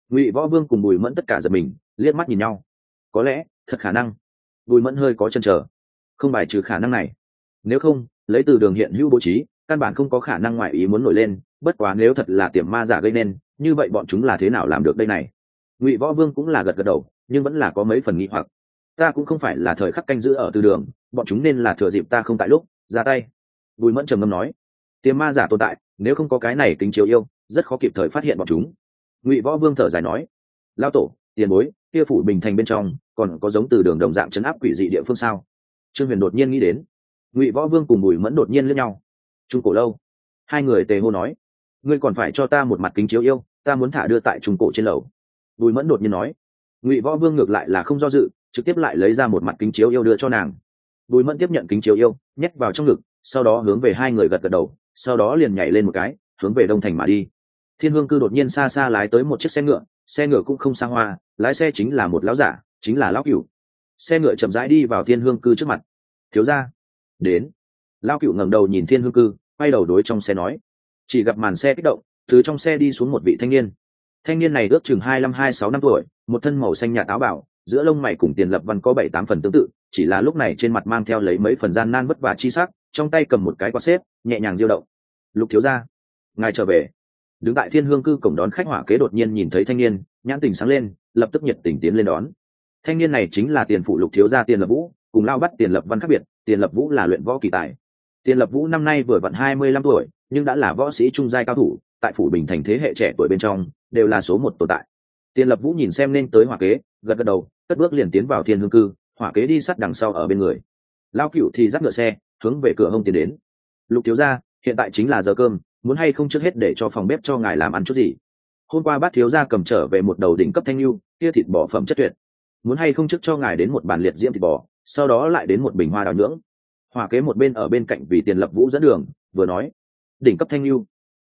Speaker 1: Ngụy Võ Vương cùng Bùi Mẫn tất cả giật mình, liếc mắt nhìn nhau. Có lẽ thật khả năng. Bùi Mẫn hơi có chần chờ, không bài trừ khả năng này. Nếu không, lấy từ đường hiện hữu bố trí, căn bản không có khả năng ngoại ý muốn nổi lên. Bất quá nếu thật là tiềm ma giả gây nên, như vậy bọn chúng là thế nào làm được đây này? Ngụy Võ Vương cũng là gật gật đầu, nhưng vẫn là có mấy phần nghi hoặc. Ta cũng không phải là thời khắc canh giữ ở từ đường, bọn chúng nên là thừa dịp ta không tại lúc ra tay. Bùi Mẫn trầm ngâm nói, tiềm ma giả tồn tại, nếu không có cái này kính chiếu yêu, rất khó kịp thời phát hiện bọn chúng. Ngụy Võ Vương thở dài nói, lao tổ, tiền bối, kia phủ bình thành bên trong còn có giống từ đường đồng dạng chấn áp quỷ dị địa phương sao? Trương Huyền đột nhiên nghĩ đến. Ngụy Võ Vương cùng Bùi Mẫn đột nhiên liếc nhau. Trung cổ lâu. Hai người tề hô nói, ngươi còn phải cho ta một mặt kính chiếu yêu, ta muốn thả đưa tại trung cổ trên lầu. Bùi Mẫn đột nhiên nói. Ngụy Võ Vương ngược lại là không do dự, trực tiếp lại lấy ra một mặt kính chiếu yêu đưa cho nàng. Bùi Mẫn tiếp nhận kính chiếu yêu, nhét vào trong ngực, sau đó hướng về hai người gật gật đầu, sau đó liền nhảy lên một cái, hướng về đông thành mà đi. Thiên Hương Cư đột nhiên xa xa lái tới một chiếc xe ngựa cũng không xa hoa, lái xe chính là một lão giả, chính là lão Cửu. Xe ngựa chậm rãi đi vào Thiên Hương Cư trước mặt. Thiếu gia, đến. Lão Cửu ngẩng đầu nhìn Thiên Hương Cư, quay đầu đối trong xe nói. Chỉ gặp màn xe kích động, từ trong xe đi xuống một vị thanh niên. Thanh niên này ước chừng 25-26 năm tuổi, một thân màu xanh nhạt áo bảo, giữa lông mày cùng Tiền Lập Văn có 7-8 phần tương tự, chỉ là lúc này trên mặt mang theo lấy mấy phần gian nan vất vả chi sắc, trong tay cầm một cái quạt xếp, nhẹ nhàng diêu động. Lục thiếu gia, ngài trở về. Đứng tại Thiên Hương Cư cổng đón khách Hỏa Kế đột nhiên nhìn thấy thanh niên, nhãn tình sáng lên, lập tức nhiệt tình tiến lên đón. Thanh niên này chính là Tiền phụ Lục thiếu gia Tiền Lập Vũ, cùng Lao Bắt Tiền Lập Văn khác biệt, Tiền Lập Vũ là luyện võ kỳ tài. Tiền Lập Vũ năm nay vừa vặn 25 tuổi, nhưng đã là võ sĩ trung giai cao thủ, tại phủ Bình Thành thế hệ trẻ tuổi bên trong, đều là số 1 tồn tại. Tiền Lập Vũ nhìn xem nên tới Hỏa Kế, gật gật đầu, cất bước liền tiến vào Thiên Hương Cư, Hỏa Kế đi sát đằng sau ở bên người. Lao Cửu thì dắt ngựa xe, hướng về cửa hông tiến đến. Lục thiếu gia, hiện tại chính là giờ cơm, muốn hay không trước hết để cho phòng bếp cho ngài làm ăn chút gì? Hôm qua Bát thiếu gia cầm trở về một đầu đỉnh cấp thanh lưu, kia thịt bò phẩm chất tuyệt, muốn hay không trước cho ngài đến một bàn liệt diễm thịt bò, sau đó lại đến một bình hoa đào nhưỡng. Hỏa Kế một bên ở bên cạnh vì Tiền Lập Vũ dẫn đường, vừa nói, đỉnh cấp thanh lưu.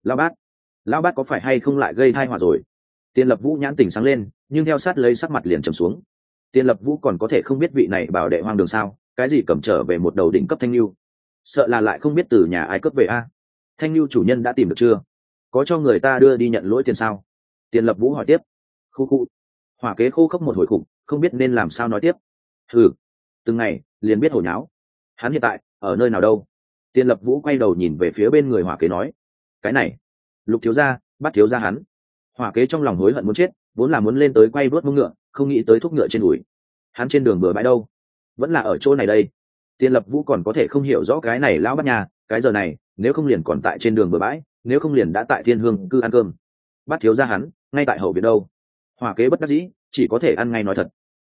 Speaker 1: Lão Bát có phải hay không lại gây tai họa rồi? Tiền Lập Vũ nhãn tỉnh sáng lên, nhưng theo sát lấy sắc mặt liền trầm xuống. Tiền Lập Vũ còn có thể không biết vị này bảo đệ hoang đường sao? Cái gì cầm trở về một đầu đỉnh cấp thanh lưu? Sợ là lại không biết từ nhà ai cướp về a. Thanh lưu chủ nhân đã tìm được chưa? Có cho người ta đưa đi nhận lỗi tiền sao? Tiền Lập Vũ hỏi tiếp. Khu. Hỏa Kế khô khốc một hồi khủng, không biết nên làm sao nói tiếp. Từng ngày liền biết hồ nháo. Hắn hiện tại ở nơi nào đâu? Tiền Lập Vũ quay đầu nhìn về phía bên người Hỏa Kế nói. Cái này, Lục thiếu gia, Bắt thiếu gia hắn. Hỏa Kế trong lòng hối hận muốn chết, vốn là muốn lên tới quay vuốt mông ngựa, không nghĩ tới thúc ngựa trên đùi. Hắn trên đường bừa bãi đâu? Vẫn là ở chỗ này đây. Tiền Lập Vũ còn có thể không hiểu rõ cái này lão Bắt nhà, cái giờ này, nếu không liền còn tại trên đường bừa bãi, nếu không liền đã tại Thiên Hương Cư ăn cơm. Bắt thiếu gia hắn, ngay tại hậu viện đâu? Hỏa Kế bất đắc dĩ, chỉ có thể ăn ngay nói thật.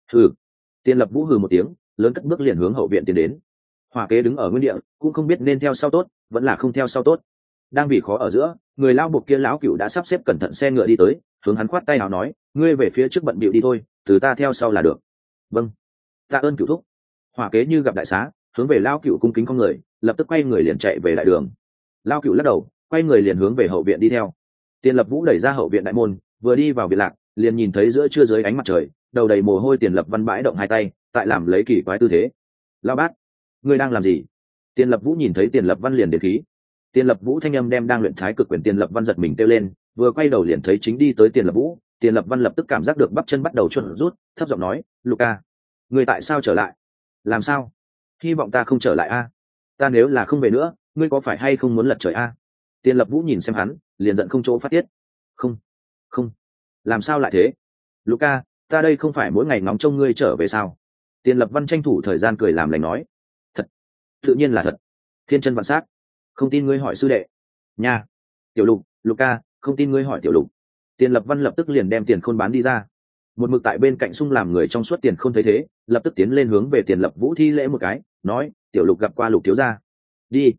Speaker 1: Tiền Lập Vũ hừ một tiếng, lớn cất bước liền hướng hậu viện tiến đến. Hỏa Kế đứng ở nguyên địa, cũng không biết nên theo sau tốt, vẫn là không theo sau tốt. Đang vì khó ở giữa, người lão buộc kia lão Cửu đã sắp xếp cẩn thận xe ngựa đi tới, hướng hắn khoát tay nào nói, ngươi về phía trước bận bịu đi thôi, từ ta theo sau là được. Vâng, tạ ơn Cửu thúc. Hỏa Kế như gặp đại xá, hướng về lão Cửu cung kính không người, lập tức quay người liền chạy về đại đường. Lão Cửu lắc đầu, quay người liền hướng về hậu viện đi theo. Tiền Lập Vũ đẩy ra hậu viện đại môn, vừa đi vào viện lạc, liền nhìn thấy giữa trưa dưới ánh mặt trời, đầu đầy mồ hôi Tiền Lập Văn bãi động hai tay, tại làm lấy kỳ quái tư thế. Lão Bát, ngươi đang làm gì? Tiền Lập Vũ nhìn thấy Tiền Lập Văn liền đến khí. Tiền Lập Vũ thanh âm đem đang luyện thái cực quyền Tiền Lập Văn giật mình kêu lên, vừa quay đầu liền thấy chính đi tới Tiền Lập Vũ. Tiền Lập Văn lập tức cảm giác được bắp chân bắt đầu chuột rút, thấp giọng nói, Luca, ngươi tại sao trở lại? Làm sao? Hy vọng ta không trở lại a. Ta nếu là không về nữa, ngươi có phải hay không muốn lật trời a? Tiền Lập Vũ nhìn xem hắn, liền giận không chỗ phát tiết. Không, làm sao lại thế? Luca, ta đây không phải mỗi ngày ngóng trông ngươi trở về sao? Tiền Lập Văn tranh thủ thời gian cười làm lành nói. Thật, tự nhiên là thật. Thiên chân vạn sát. Không tin ngươi hỏi sư đệ. Nha. Tiểu Lục, Luca, không tin ngươi hỏi Tiểu Lục. Tiền Lập Văn lập tức liền đem tiền khôn bán đi ra. Một mực tại bên cạnh sung làm người trong suốt tiền khôn thấy thế, lập tức tiến lên hướng về Tiền Lập Vũ thi lễ một cái, nói, Tiểu Lục gặp qua Lục thiếu gia. Đi,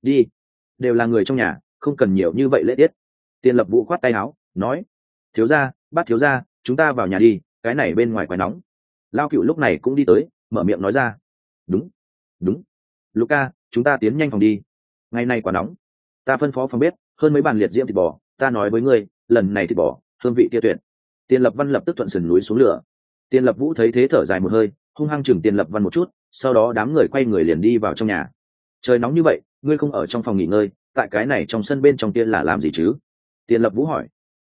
Speaker 1: đều là người trong nhà, không cần nhiều như vậy lễ tiết. Tiền Lập Vũ khoát tay áo, nói, thiếu gia, Bát thiếu gia, chúng ta vào nhà đi, cái này bên ngoài quá nóng. Lao Cửu lúc này cũng đi tới, mở miệng nói ra. Đúng. Luca, chúng ta tiến nhanh phòng đi. Ngày nay quá nóng. Ta phân phó phòng bếp, hơn mấy bàn liệt diễm thịt bò, ta nói với ngươi, lần này thịt bò, hương vị kia tuyệt. Tiền Lập Văn lập tức thuận sườn núi xuống lửa. Tiền Lập Vũ thấy thế thở dài một hơi, hung hăng chừng Tiền Lập Văn một chút, sau đó đám người quay người liền đi vào trong nhà. Trời nóng như vậy, ngươi không ở trong phòng nghỉ ngơi, tại cái này trong sân bên trong kia là làm gì chứ? Tiền Lập Vũ hỏi.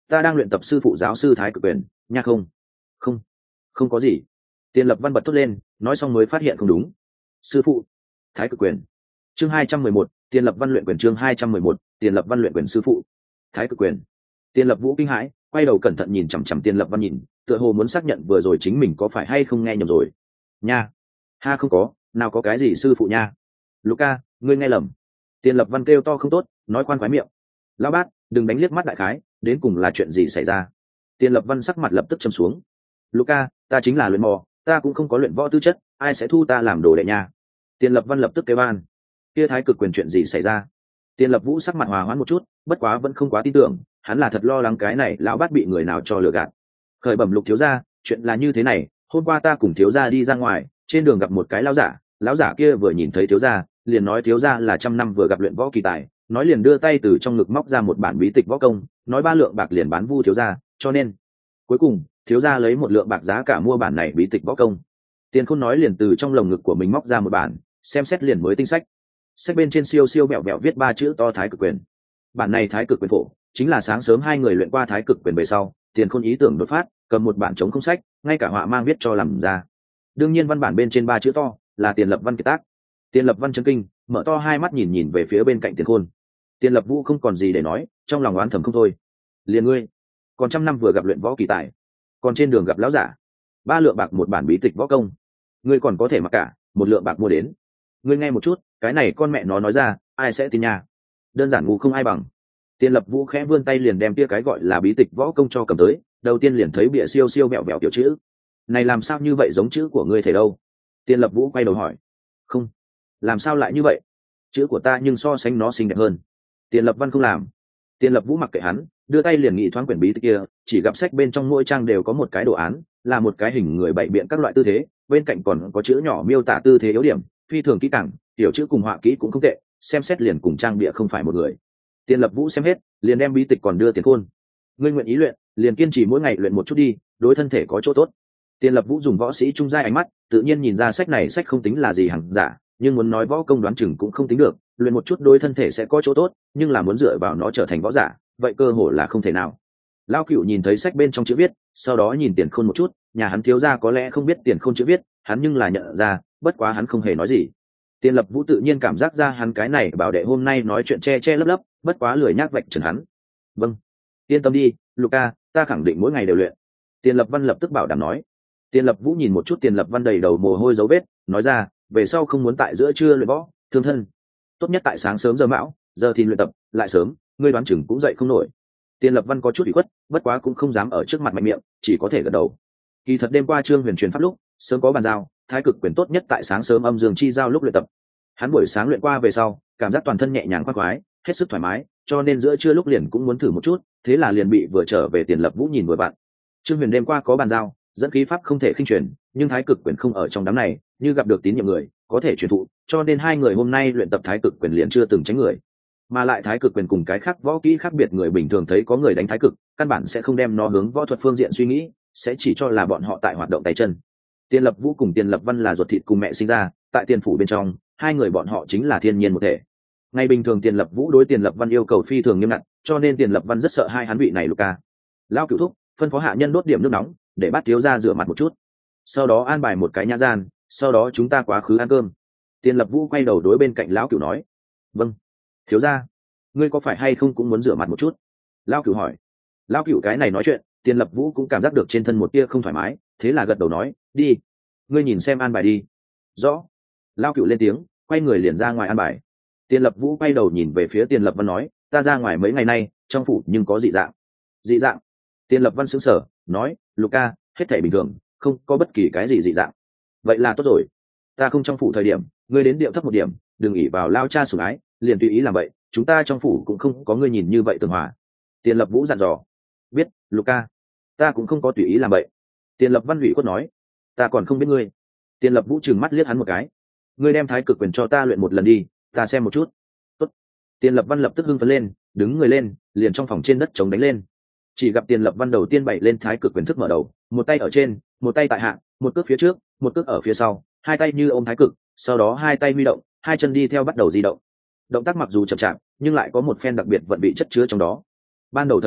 Speaker 1: ta đang luyện tập sư phụ giáo sư thái cực quyền nha. Không, không, không có gì. Tiền Lập Văn bật thốt lên, nói xong mới phát hiện không đúng. Sư phụ thái cực quyền. Chương 211, Tiền Lập Văn luyện quyền. Chương 211, Tiền Lập Văn luyện quyền. Sư phụ thái cực quyền. Tiền Lập Vũ kinh hãi, quay đầu cẩn thận nhìn chằm chằm Tiền Lập Văn nhìn, tựa hồ muốn xác nhận vừa rồi chính mình có phải hay không nghe nhầm rồi. Nha, ha, không có, nào có cái gì sư phụ nha. Luca, ngươi nghe lầm. Tiền Lập Văn kêu to không tốt, nói khoan khoái miệng. Lão bát, đừng đánh liếc mắt đại khái, đến cùng là chuyện gì xảy ra. Tiền Lập Văn sắc mặt lập tức trầm xuống. Luca, ta chính là luyện mò, ta cũng không có luyện võ tư chất, ai sẽ thu ta làm đồ đệ nha. Tiền Lập Văn lập tức kêu van. Kia thái cực quyền chuyện gì xảy ra? Tiền Lập Vũ sắc mặt hòa hoãn một chút, bất quá vẫn không quá tin tưởng, hắn là thật lo lắng cái này lão bát bị người nào cho lừa gạt. Khởi bẩm Lục thiếu gia, chuyện là như thế này, hôm qua ta cùng thiếu gia đi ra ngoài, trên đường gặp một cái lão giả kia vừa nhìn thấy thiếu gia, liền nói thiếu gia là trăm năm vừa gặp luyện võ kỳ tài, nói liền đưa tay từ trong ngực móc ra một bản bí tịch võ công, nói 3 lượng bạc liền bán vu thiếu gia, cho nên cuối cùng thiếu gia lấy 1 lượng bạc giá cả mua bản này bí tịch võ công. Tiền Khôn nói liền từ trong lồng ngực của mình móc ra một bản, xem xét liền mới tinh sách. Sách bên trên siêu siêu bẹo bẹo viết 3 chữ to thái cực quyền. Bản này thái cực quyền phổ, chính là sáng sớm hai người luyện qua thái cực quyền về sau, Tiền Khôn ý tưởng đột phát, cầm một bản chống không sách, ngay cả họa mang viết cho làm ra. Đương nhiên văn bản bên trên 3 chữ to là Tiền Lập Văn kiệt tác. Tiền Lập Văn chấn kinh, mở to hai mắt nhìn về phía bên cạnh Tiền Khôn. Tiền Lập Vũ không còn gì để nói, trong lòng oán thầm không thôi. Liền ngươi, còn trăm năm vừa gặp luyện võ kỳ tài, còn trên đường gặp lão giả, 3 lượng bạc một bản bí tịch võ công, ngươi còn có thể mặc cả 1 lượng bạc mua đến. Ngươi nghe một chút, cái này con mẹ nó nói ra, ai sẽ tin nha? Đơn giản ngu không ai bằng. Tiền Lập Vũ khẽ vươn tay liền đem kia cái gọi là bí tịch võ công cho cầm tới, đầu tiên liền thấy bìa siêu siêu bẹo bẹo tiểu chữ. Này làm sao như vậy giống chữ của ngươi thể đâu? Tiền Lập Vũ quay đầu hỏi. Không, làm sao lại như vậy? Chữ của ta nhưng so sánh nó xinh đẹp hơn. Tiền Lập Văn không làm. Tiền Lập Vũ mặc kệ hắn, đưa tay liền nghị thoáng quyển bí tịch kia, chỉ gặp sách bên trong mỗi trang đều có một cái đồ án, là một cái hình người bày biện các loại tư thế, bên cạnh còn có chữ nhỏ miêu tả tư thế yếu điểm, phi thường kỹ càng, tiểu chữ cùng họa kỹ cũng không tệ, xem xét liền cùng trang bịa không phải một người. Tiền Lập Vũ xem hết, liền đem bí tịch còn đưa Tiền Khôn. Ngươi nguyện ý luyện, liền kiên trì mỗi ngày luyện một chút đi, đối thân thể có chỗ tốt. Tiền Lập Vũ dùng võ sĩ trung giai ánh mắt, tự nhiên nhìn ra sách này sách không tính là gì hằng giả, nhưng muốn nói võ công đoán chừng cũng không tính được, luyện một chút đối thân thể sẽ có chỗ tốt, nhưng là muốn dựa vào nó trở thành võ giả, vậy cơ hội là không thể nào. Lão Cửu nhìn thấy sách bên trong chữ viết, sau đó nhìn Tiền Khôn một chút, nhà hắn thiếu gia có lẽ không biết Tiền Khôn chữ viết, hắn nhưng là nhận ra, bất quá hắn không hề nói gì. Tiền Lập Vũ tự nhiên cảm giác ra hắn cái này bảo đệ hôm nay nói chuyện che che lấp lấp, bất quá lười nhác vạch trần hắn. Vâng, yên tâm đi, Luca, ta khẳng định mỗi ngày đều luyện. Tiền Lập Văn lập tức bảo đảm nói. Tiền Lập Vũ nhìn một chút Tiền Lập Văn đầy đầu mồ hôi dấu vết, nói ra, về sau không muốn tại giữa trưa luyện võ, thương thân. Tốt nhất tại sáng sớm giờ mão, giờ thì luyện tập, lại sớm, ngươi đoán chừng cũng dậy không nổi. Tiền Lập Văn có chút ủy khuất, bất quá cũng không dám ở trước mặt mạnh miệng, chỉ có thể gật đầu. Kỳ thật đêm qua Trương Huyền truyền pháp lúc, sớm có bàn giao, thái cực quyền tốt nhất tại sáng sớm âm dương chi giao lúc luyện tập. Hắn buổi sáng luyện qua về sau, cảm giác toàn thân nhẹ nhàng khoan khoái, hết sức thoải mái, cho nên giữa trưa lúc liền cũng muốn thử một chút, thế là liền bị vừa trở về Tiền Lập Vũ nhìn vừa bạn. Trương Huyền đêm qua có bàn giao, dẫn khí pháp không thể khinh truyền, nhưng thái cực quyền không ở trong đám này, như gặp được tín nhiệm người, có thể truyền thụ, cho nên hai người hôm nay luyện tập thái cực quyền liền chưa từng tránh người. Mà lại thái cực quyền cùng cái khác võ kỹ khác biệt, người bình thường thấy có người đánh thái cực, căn bản sẽ không đem nó hướng võ thuật phương diện suy nghĩ, sẽ chỉ cho là bọn họ tại hoạt động tay chân. Tiền Lập Vũ cùng Tiền Lập Văn là ruột thịt cùng mẹ sinh ra, tại Tiền phủ bên trong, hai người bọn họ chính là thiên nhiên một thể. Ngày bình thường Tiền Lập Vũ đối Tiền Lập Văn yêu cầu phi thường nghiêm ngặt, cho nên Tiền Lập Văn rất sợ hai hắn vị này Luca. Lão Cửu thúc, phân phó hạ nhân đốt điểm nước nóng, để bát thiếu gia rửa mặt một chút, sau đó an bài một cái nhã gian, sau đó chúng ta quá khứ ăn cơm. Tiền Lập Vũ quay đầu đối bên cạnh Lão Cửu nói. Vâng, thiếu gia, ngươi có phải hay không cũng muốn rửa mặt một chút? Lão Cửu hỏi. Lão Cửu cái này nói chuyện, Tiền Lập Vũ cũng cảm giác được trên thân một tia không thoải mái, thế là gật đầu nói, đi, ngươi nhìn xem an bài đi. Rõ. Lão Cửu lên tiếng, quay người liền ra ngoài an bài. Tiền Lập Vũ quay đầu nhìn về phía Tiền Lập Văn nói, ta ra ngoài mấy ngày nay, trong phủ nhưng có dị dạng. Dị dạng? Tiền Lập Văn sững sờ, nói, Luca, hết thảy bình thường, không có bất kỳ cái gì dị dạng. Vậy là tốt rồi. Ta không trong phủ thời điểm, ngươi đến điệu thấp một điểm, đừng ỷ vào lao cha sủng ái, liền tùy ý làm vậy. Chúng ta trong phủ cũng không có ngươi nhìn như vậy tường hòa. Tiền Lập Vũ dặn dò. Biết, Luca. Ta cũng không có tùy ý làm vậy. Tiền Lập Văn ủy khuất nói. Ta còn không biết ngươi. Tiền Lập Vũ trừng mắt liếc hắn một cái. Ngươi đem thái cực quyền cho ta luyện một lần đi, ta xem một chút. Tốt. Tiền Lập Văn lập tức hưng phấn lên, đứng người lên, liền trong phòng trên đất chống đánh lên. Chỉ gặp Tiền Lập Văn đầu tiên bày lên thái cực quyền thức mở đầu, một tay ở trên, một tay tại hạ, một cước phía trước, một cước ở phía sau, hai tay như ôm thái cực, sau đó hai tay huy động, hai chân đi theo bắt đầu di động. Động tác mặc dù chậm chạp, nhưng lại có một phen đặc biệt vận vị chất chứa trong đó. Ban đầu thời điểm,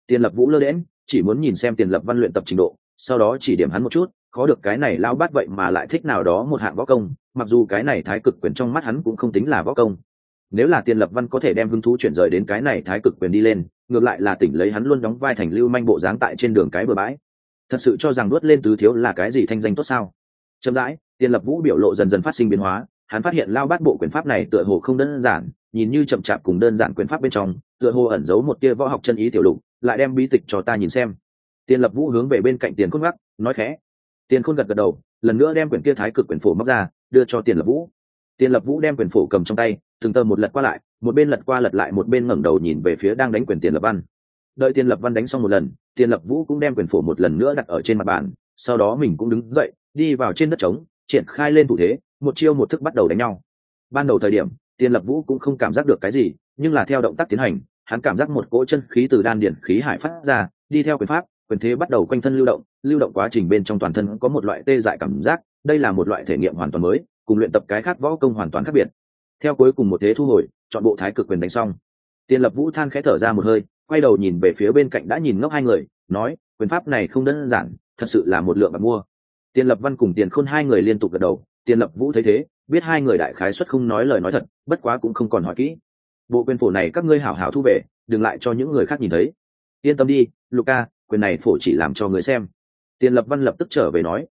Speaker 1: Tiền Lập Vũ lơ đễnh, chỉ muốn nhìn xem Tiền Lập Văn luyện tập trình độ, sau đó chỉ điểm hắn một chút, khó được cái này lao bát vậy mà lại thích nào đó một hạng võ công, mặc dù cái này thái cực quyền trong mắt hắn cũng không tính là võ công. Nếu là Tiền Lập Văn có thể đem hứng thú chuyển rời đến cái này thái cực quyền đi lên, ngược lại là tỉnh lấy hắn luôn đóng vai thành lưu manh bộ dáng tại trên đường cái bừa bãi. Thật sự cho rằng đuốt lên tứ thiếu là cái gì thanh danh tốt sao? Chậm rãi, Tiền Lập Vũ biểu lộ dần dần phát sinh biến hóa, hắn phát hiện lao bát bộ quyền pháp này tựa hồ không đơn giản, nhìn như chậm chạp cùng đơn giản quyền pháp bên trong, tựa hồ ẩn giấu một tia võ học chân ý tiểu lục, lại đem bí tịch cho ta nhìn xem. Tiền Lập Vũ hướng về bên cạnh Tiền Khôn ngắc, nói khẽ. Tiền Khôn gật gật đầu, lần nữa đem quyển kia thái cực quyền phổ móc ra, đưa cho Tiền Lập Vũ. Tiền Lập Vũ đem quyền phổ cầm trong tay, từng tờ một lật qua lại, một bên lật qua lật lại một bên ngẩng đầu nhìn về phía đang đánh quyền Tiền Lập Văn. Đợi Tiền Lập Văn đánh xong một lần, Tiền Lập Vũ cũng đem quyền phổ một lần nữa đặt ở trên mặt bàn, sau đó mình cũng đứng dậy, đi vào trên đất trống, triển khai lên thủ thế, một chiêu một thức bắt đầu đánh nhau. Ban đầu thời điểm, Tiền Lập Vũ cũng không cảm giác được cái gì, nhưng là theo động tác tiến hành, hắn cảm giác một cỗ chân khí từ đan điển khí hải phát ra, đi theo quyền pháp, quyền thế bắt đầu quanh thân lưu động quá trình bên trong toàn thân có một loại tê dại cảm giác, đây là một loại thể nghiệm hoàn toàn mới, cùng luyện tập cái khác võ công hoàn toàn khác biệt. Theo cuối cùng một thế thu hồi, chọn bộ thái cực quyền đánh xong, Tiền Lập Vũ than khẽ thở ra một hơi, quay đầu nhìn về phía bên cạnh đã nhìn ngốc hai người, nói, quyền pháp này không đơn giản, thật sự là một lượng bạc mua. Tiền Lập Văn cùng Tiền Khôn hai người liên tục gật đầu, Tiền Lập Vũ thấy thế, biết hai người đại khái suất không nói lời nói thật, bất quá cũng không còn hỏi kỹ. Bộ quyền phổ này các ngươi hảo hảo thu về, đừng lại cho những người khác nhìn thấy. Yên tâm đi, Luca, quyền này phổ chỉ làm cho người xem. Tiền Lập Văn lập tức trở về nói.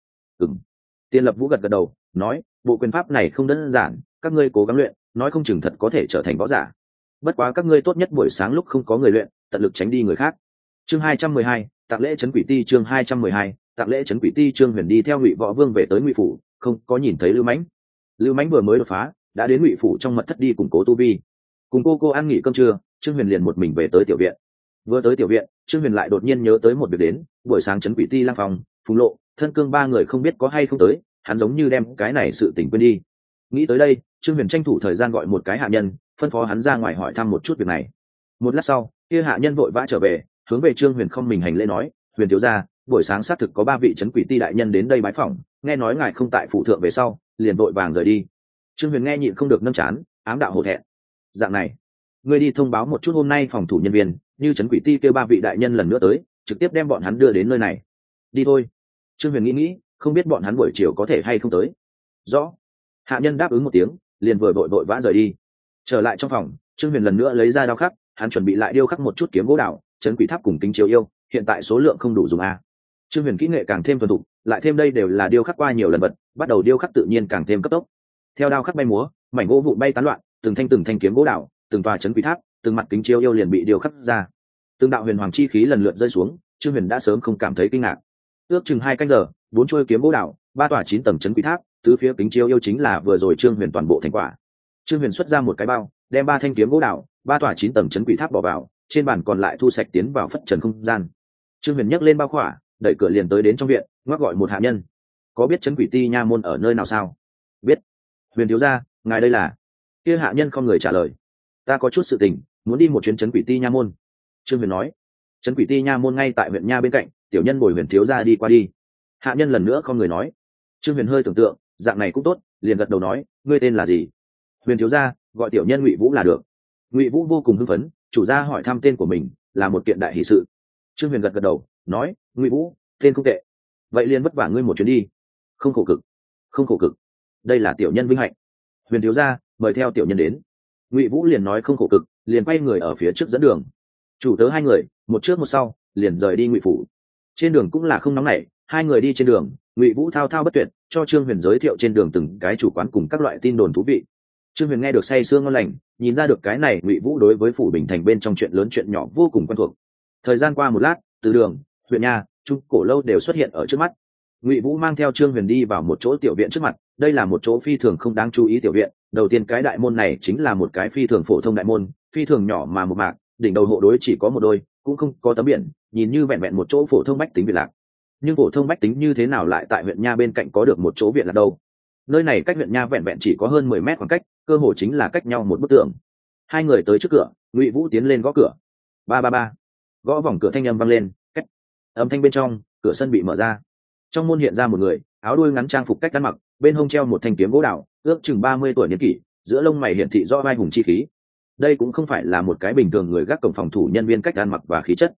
Speaker 1: Tiền Lập Vũ gật gật đầu, nói, bộ quyền pháp này không đơn giản, các ngươi cố gắng luyện, nói không chừng thật có thể trở thành võ giả. Bất quá các ngươi tốt nhất buổi sáng lúc không có người luyện, tận lực tránh đi người khác. Chương 212, tặng lễ trấn quỷ ti. Chương 212, tặng lễ trấn quỷ ti. Trương Huyền đi theo Ngụy Võ Vương về tới Ngụy phủ, không có nhìn thấy Lưu Mãnh. Lưu Mãnh vừa mới đột phá, đã đến Ngụy phủ trong mật thất đi củng cố tu vi. Cùng cô ăn nghỉ cơm trưa, Trương Huyền liền một mình về tới tiểu viện. Vừa tới tiểu viện, Trương Huyền lại đột nhiên nhớ tới một việc đến, buổi sáng trấn quỷ ti lang phòng, Phùng Lộ, Thân Cương ba người không biết có hay không tới, hắn giống như đem cái này sự tình quên đi. Nghĩ tới đây, Trương Huyền tranh thủ thời gian gọi một cái hạ nhân, phân phó hắn ra ngoài hỏi thăm một chút việc này. Một lát sau, kia hạ nhân vội vã trở về, hướng về Trương Huyền không mình hành lễ nói, Huyền thiếu gia, buổi sáng xác thực có 3 vị trấn quỷ ti đại nhân đến đây bái phỏng, nghe nói ngài không tại phủ thượng về sau, liền vội vàng rời đi. Trương Huyền nghe nhịn không được nâng chán, ám đạo hổ thẹn. Dạng này, ngươi đi thông báo một chút hôm nay phòng thủ nhân viên, như trấn quỷ ti kêu 3 vị đại nhân lần nữa tới, trực tiếp đem bọn hắn đưa đến nơi này. Đi thôi. Trương Huyền nghĩ, không biết bọn hắn buổi chiều có thể hay không tới. Rõ. Hạ nhân đáp ứng một tiếng, liền vội vã rời đi. Trở lại trong phòng, Trương Huyền lần nữa lấy ra đao khắc, hắn chuẩn bị lại điêu khắc một chút kiếm gỗ đào, trấn quỷ tháp cùng kính chiếu yêu, hiện tại số lượng không đủ dùng a. Trương Huyền kỹ nghệ càng thêm thuần thục, lại thêm đây đều là điêu khắc qua nhiều lần vật, bắt đầu điêu khắc tự nhiên càng thêm cấp tốc. Theo đao khắc bay múa, mảnh gỗ vụn bay tán loạn, từng thanh kiếm gỗ đào, từng tòa trấn quỷ tháp, từng mặt kính chiếu yêu liền bị điêu khắc ra. Từng đạo huyền hoàng chi khí lần lượt rơi xuống, Trương Huyền đã sớm không cảm thấy kinh ngạc. Ước chừng 2 canh giờ, 4 chuôi kiếm gỗ đào, 3 tòa 9 tầng trấn quỷ tháp, tứ phía kính chiếu yêu chính là vừa rồi Trương Huyền toàn bộ thành quả. Trương Huyền xuất ra một cái bao, đem 3 thanh kiếm gỗ đào, 3 tòa 9 tầng trấn quỷ tháp bỏ vào, trên bàn còn lại thu sạch tiến vào phất trần không gian. Trương Huyền nhấc lên bao khỏa, đẩy cửa liền tới đến trong viện, ngoắc gọi một hạ nhân. Có biết trấn quỷ ti nha môn ở nơi nào sao? Biết. Huyền thiếu gia, ngài đây là? Kia hạ nhân không người trả lời. Ta có chút sự tình, muốn đi một chuyến trấn quỷ ti nha môn. Trương Huyền nói. Trấn quỷ ti nha môn ngay tại huyện nha bên cạnh, tiểu nhân bồi Huyền thiếu gia đi qua đi. Hạ nhân lần nữa không người nói. Trương Huyền hơi tưởng tượng, dạng này cũng tốt, liền gật đầu nói, ngươi tên là gì? Huyền thiếu gia, gọi tiểu nhân Ngụy Vũ là được. Ngụy Vũ vô cùng hưng phấn, chủ gia hỏi thăm tên của mình, là một kiện đại hỷ sự. Trương Huyền gật đầu, nói, Ngụy Vũ, tên không tệ. Vậy liền vất vả ngươi một chuyến đi. Không khổ cực. Đây là tiểu nhân vinh hạnh. Huyền thiếu gia, mời theo tiểu nhân đến. Ngụy Vũ liền nói không khổ cực, liền quay người ở phía trước dẫn đường. Chủ tớ hai người, một trước một sau, liền rời đi Ngụy phủ. Trên đường cũng là không nóng nảy, hai người đi trên đường, Ngụy Vũ thao thao bất tuyệt, cho Trương Huyền giới thiệu trên đường từng cái chủ quán cùng các loại tin đồn thú vị. Trương Huyền nghe được say sưa ngon lành, nhìn ra được cái này Ngụy Vũ đối với phủ Bình Thành bên trong chuyện lớn chuyện nhỏ vô cùng quen thuộc. Thời gian qua một lát, từ đường, huyện nhà, trung cổ lâu đều xuất hiện ở trước mắt. Ngụy Vũ mang theo Trương Huyền đi vào một chỗ tiểu viện trước mặt, đây là một chỗ phi thường không đáng chú ý tiểu viện. Đầu tiên cái đại môn này chính là một cái phi thường phổ thông đại môn, phi thường nhỏ mà một mạc, đỉnh đầu hộ đối chỉ có một đôi, cũng không có tấm biển, nhìn như vẹn vẹn một chỗ phổ thông bách tính viện lạc. Nhưng phổ thông bách tính như thế nào lại tại huyện nha bên cạnh có được một chỗ viện lạc đâu? Nơi này cách huyện nha vẹn vẹn chỉ có hơn 10 mét khoảng cách, cơ hồ chính là cách nhau một bức tường. Hai người tới trước cửa, Ngụy Vũ tiến lên gõ cửa. Ba ba ba. Gõ vòng cửa thanh âm vang lên, cách. Âm thanh bên trong, cửa sân bị mở ra. Trong môn hiện ra một người, áo đuôi ngắn trang phục cách ăn mặc, bên hông treo một thanh kiếm gỗ đào, ước chừng 30 tuổi niên kỷ, giữa lông mày hiển thị rõ vai hùng chi khí. Đây cũng không phải là một cái bình thường người gác cổng phòng thủ nhân viên cách ăn mặc và khí chất.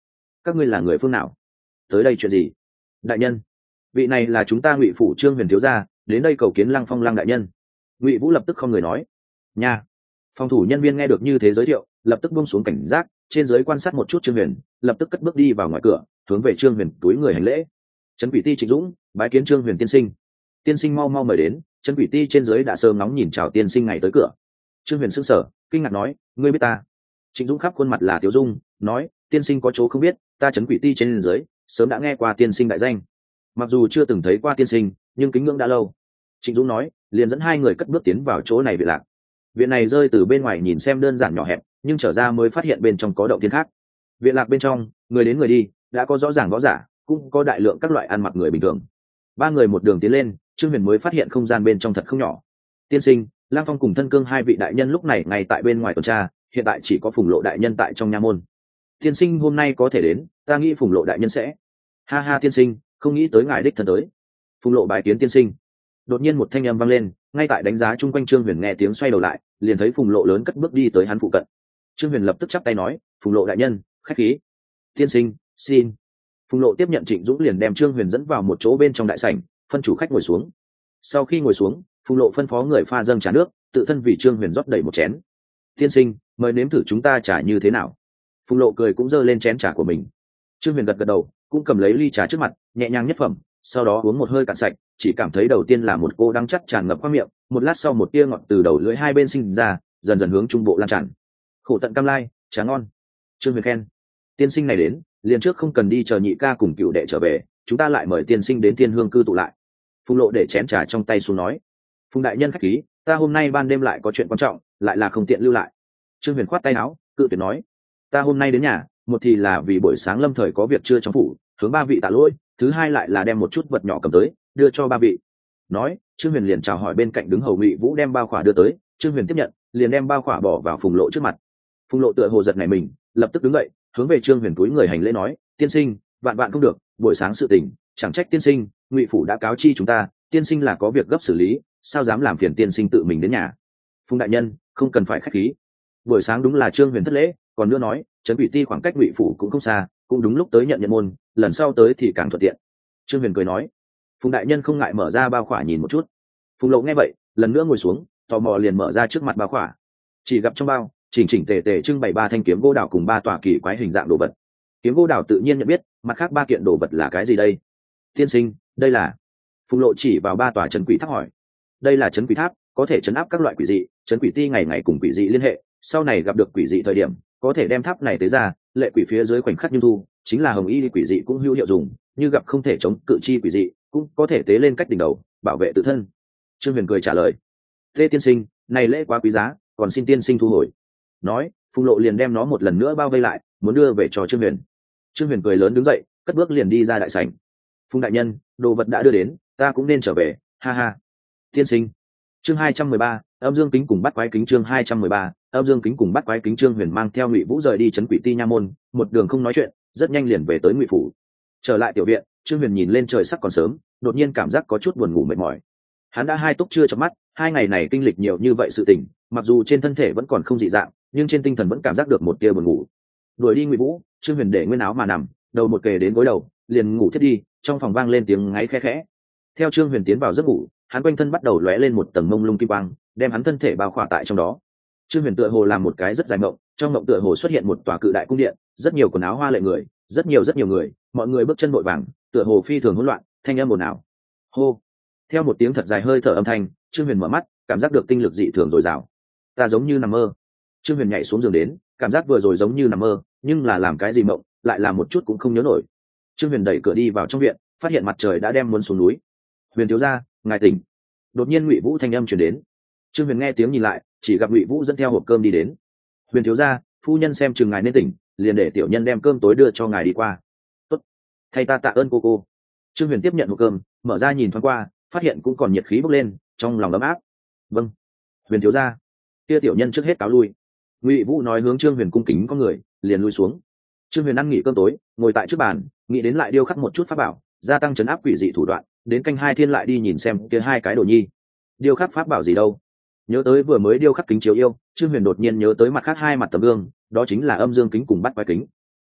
Speaker 1: các ngươi là người phương nào, tới đây chuyện gì? Đại nhân, vị này là chúng ta Ngụy phủ Trương Huyền thiếu gia, đến đây cầu kiến Lăng Phong Lăng đại nhân. Ngụy Vũ lập tức không người nói. Nha. Phòng thủ nhân viên nghe được như thế giới thiệu, lập tức buông xuống cảnh giác, trên dưới quan sát một chút Trương Huyền, lập tức cất bước đi vào ngoài cửa, hướng về Trương Huyền túi người hành lễ. Trấn Quỷ Ti Trịnh Dũng, bái kiến Trương Huyền tiên sinh. Tiên sinh mau mau mời đến. Trấn Quỷ Ti trên dưới đã sớm nóng nhìn chào tiên sinh ngày tới cửa. Trương Huyền sững sờ, kinh ngạc nói, ngươi biết ta? Trịnh Dũng khắp khuôn mặt là tiếu dung, nói, tiên sinh có chỗ không biết, ta Trấn Quỷ Ti trên dưới sớm đã nghe qua tiên sinh đại danh, mặc dù chưa từng thấy qua tiên sinh nhưng kính ngưỡng đã lâu. Trịnh Dũng nói, liền dẫn hai người cất bước tiến vào chỗ này. Viện lạc, viện này rơi từ bên ngoài nhìn xem đơn giản nhỏ hẹp, nhưng trở ra mới phát hiện bên trong có động thiên khác. Viện lạc bên trong người đến người đi, đã có rõ ràng võ giả, cũng có đại lượng các loại ăn mặc người bình thường. Ba người một đường tiến lên, Trương Huyền mới phát hiện không gian bên trong thật không nhỏ. Tiên sinh, Lang Phong cùng Thân Cương hai vị đại nhân lúc này ngay tại bên ngoài tuần tra, hiện tại chỉ có Phùng Lộ đại nhân tại trong nha môn. Tiên sinh hôm nay có thể đến, ta nghĩ Phùng Lộ đại nhân sẽ. Ha ha tiên sinh, không nghĩ tới ngài đích thân tới. Phùng Lộ bài kiến tiên sinh. Đột nhiên một thanh âm vang lên, ngay tại đánh giá chung quanh Trương Huyền nghe tiếng xoay đầu lại, liền thấy Phùng Lộ lớn cất bước đi tới hắn phụ cận. Trương Huyền lập tức chắp tay nói, Phùng Lộ đại nhân, khách khí. Tiên sinh, xin. Phùng Lộ tiếp nhận Trịnh Dũng, liền đem Trương Huyền dẫn vào một chỗ bên trong đại sảnh, phân chủ khách ngồi xuống. Sau khi ngồi xuống, Phùng Lộ phân phó người pha dâng trà nước, tự thân vì Trương Huyền rót đầy một chén. Tiên sinh, mời nếm thử chúng ta trà như thế nào. Phùng Lộ cười cũng giơ lên chén trà của mình. Trương Huyền gật gật đầu, cũng cầm lấy ly trà trước mặt, nhẹ nhàng nhất phẩm, sau đó uống một hơi cạn sạch, chỉ cảm thấy đầu tiên là một cô đắng chắc tràn ngập qua miệng, một lát sau một tia ngọt từ đầu lưỡi hai bên sinh ra, dần dần hướng trung bộ lan tràn. Khổ tận cam lai, trà ngon. Trương Huyền khen. Tiên sinh này đến, liền trước không cần đi chờ nhị ca cùng cựu đệ trở về, chúng ta lại mời tiên sinh đến Thiên Hương cư tụ lại. Phùng Lộ để chén trà trong tay xuống nói, Phùng đại nhân khách khí, ta hôm nay ban đêm lại có chuyện quan trọng, lại là không tiện lưu lại. Trương Huyền khoát tay áo, cự tuyệt nói, ta hôm nay đến nhà, một thì là vì buổi sáng lâm thời có việc chưa trong phủ, hướng ba vị tạ lỗi, thứ hai lại là đem một chút vật nhỏ cầm tới đưa cho ba vị. Nói, Trương Huyền liền chào hỏi bên cạnh đứng hầu Ngụy Vũ đem bao khỏa đưa tới. Trương Huyền tiếp nhận, liền đem bao khỏa bỏ vào Phùng Lộ trước mặt. Phùng Lộ tựa hồ giật nảy mình, lập tức đứng dậy, hướng về Trương Huyền túi người hành lễ nói, tiên sinh, vạn vạn không được, buổi sáng sự tình, chẳng trách tiên sinh, Ngụy phủ đã cáo chi chúng ta, tiên sinh là có việc gấp xử lý, sao dám làm phiền tiên sinh tự mình đến nhà. Phùng đại nhân, không cần phải khách khí. Buổi sáng đúng là Trương Huyền thất lễ, còn nữa nói, Trấn Quỷ Ti khoảng cách Ngụy phủ cũng không xa, cũng đúng lúc tới nhận môn, lần sau tới thì càng thuận tiện. Trương Huyền cười nói, Phùng đại nhân không ngại mở ra bao khỏa nhìn một chút. Phùng Lộ nghe vậy, lần nữa ngồi xuống, tò mò liền mở ra trước mặt bao khỏa. Chỉ gặp trong bao chỉnh chỉnh tề tề trưng bày ba thanh kiếm gỗ đào cùng ba tòa kỳ quái hình dạng đồ vật. Kiếm gỗ đào tự nhiên nhận biết, mặt khác ba kiện đồ vật là cái gì đây? Tiên sinh, đây là. Phùng Lộ chỉ vào ba tòa trấn quỷ tháp hỏi, đây là trấn quỷ tháp, có thể trấn áp các loại quỷ dị, Trấn Quỷ Ti ngày ngày cùng quỷ dị liên hệ, sau này gặp được quỷ dị thời điểm có thể đem tháp này tới ra, lệ quỷ phía dưới khoảnh khắc như thu, chính là hồng y quỷ dị cũng hữu hiệu dùng, như gặp không thể chống cự chi quỷ dị cũng có thể tế lên cách đỉnh đầu bảo vệ tự thân. Trương Huyền cười trả lời, Tê tiên sinh, này lễ quá quý giá, còn xin tiên sinh thu hồi. Nói, Phùng Lộ liền đem nó một lần nữa bao vây lại, muốn đưa về cho Trương Huyền. Trương Huyền cười lớn đứng dậy, cất bước liền đi ra đại sảnh. Phùng đại nhân, đồ vật đã đưa đến, ta cũng nên trở về, ha ha. Tiên sinh. Chương 213, âm dương kính cùng bắt quái kính. Chương 213, âm dương kính cùng bắt quái kính. Trương Huyền mang theo Ngụy Vũ rời đi Trấn Quỷ Ti nha môn, một đường không nói chuyện, rất nhanh liền về tới Ngụy phủ. Trở lại tiểu viện, Trương Huyền nhìn lên trời sắc còn sớm, đột nhiên cảm giác có chút buồn ngủ mệt mỏi. Hắn đã hai túc chưa chợp mắt, hai ngày này kinh lịch nhiều như vậy sự tình, mặc dù trên thân thể vẫn còn không dị dạng, nhưng trên tinh thần vẫn cảm giác được một tia buồn ngủ. Đuổi đi Ngụy Vũ, Trương Huyền để nguyên áo mà nằm, đầu một kề đến gối đầu, liền ngủ thiết đi. Trong phòng vang lên tiếng ngáy khẽ khẽ. Theo Trương Huyền tiến vào giấc ngủ, hắn quanh thân bắt đầu lóe lên một tầng mông lung kim quang, đem hắn thân thể bao khỏa tại trong đó. Trương Huyền tựa hồ làm một cái rất dài mộng, trong mộng tựa hồ xuất hiện một tòa cự đại cung điện, rất nhiều quần áo hoa lệ người, rất nhiều người, mọi người bước chân vội vàng, tựa hồ phi thường hỗn loạn, thanh âm ồn ào. Hô! Theo một tiếng thật dài hơi thở âm thanh, Trương Huyền mở mắt, cảm giác được tinh lực dị thường dồi dào. Ta giống như nằm mơ. Trương Huyền nhảy xuống giường đến, cảm giác vừa rồi giống như nằm mơ, nhưng là làm cái gì mộng, lại làm một chút cũng không nhớ nổi. Trương Huyền đẩy cửa đi vào trong viện, phát hiện mặt trời đã đem muốn xuống núi. Huyền thiếu gia, ngài tỉnh. Đột nhiên Ngụy Vũ thanh âm truyền đến. Trương Huyền nghe tiếng nhìn lại, chỉ gặp Ngụy Vũ dẫn theo hộp cơm đi đến. Huyền thiếu gia, phu nhân xem chừng ngài nên tỉnh, liền để tiểu nhân đem cơm tối đưa cho ngài đi qua. Tốt, thay ta tạ ơn cô. Trương Huyền tiếp nhận hộp cơm, mở ra nhìn thoáng qua, phát hiện cũng còn nhiệt khí bốc lên, trong lòng ấm áp. Vâng, Huyền thiếu gia. Kia tiểu nhân trước hết cáo lui. Ngụy Vũ nói hướng Trương Huyền cung kính có người, liền lui xuống. Trương Huyền ăn nghỉ cơm tối, ngồi tại trước bàn, nghĩ đến lại điêu khắc một chút pháp bảo, gia tăng trấn áp quỷ dị thủ đoạn, đến canh hai thiên lại đi nhìn xem kia hai cái đồ nhi điêu khắc pháp bảo gì đâu. Nhớ tới vừa mới điêu khắc kính chiếu yêu, Trương Huyền đột nhiên nhớ tới mặt khác hai mặt tấm gương, đó chính là âm dương kính cùng bắt quái kính.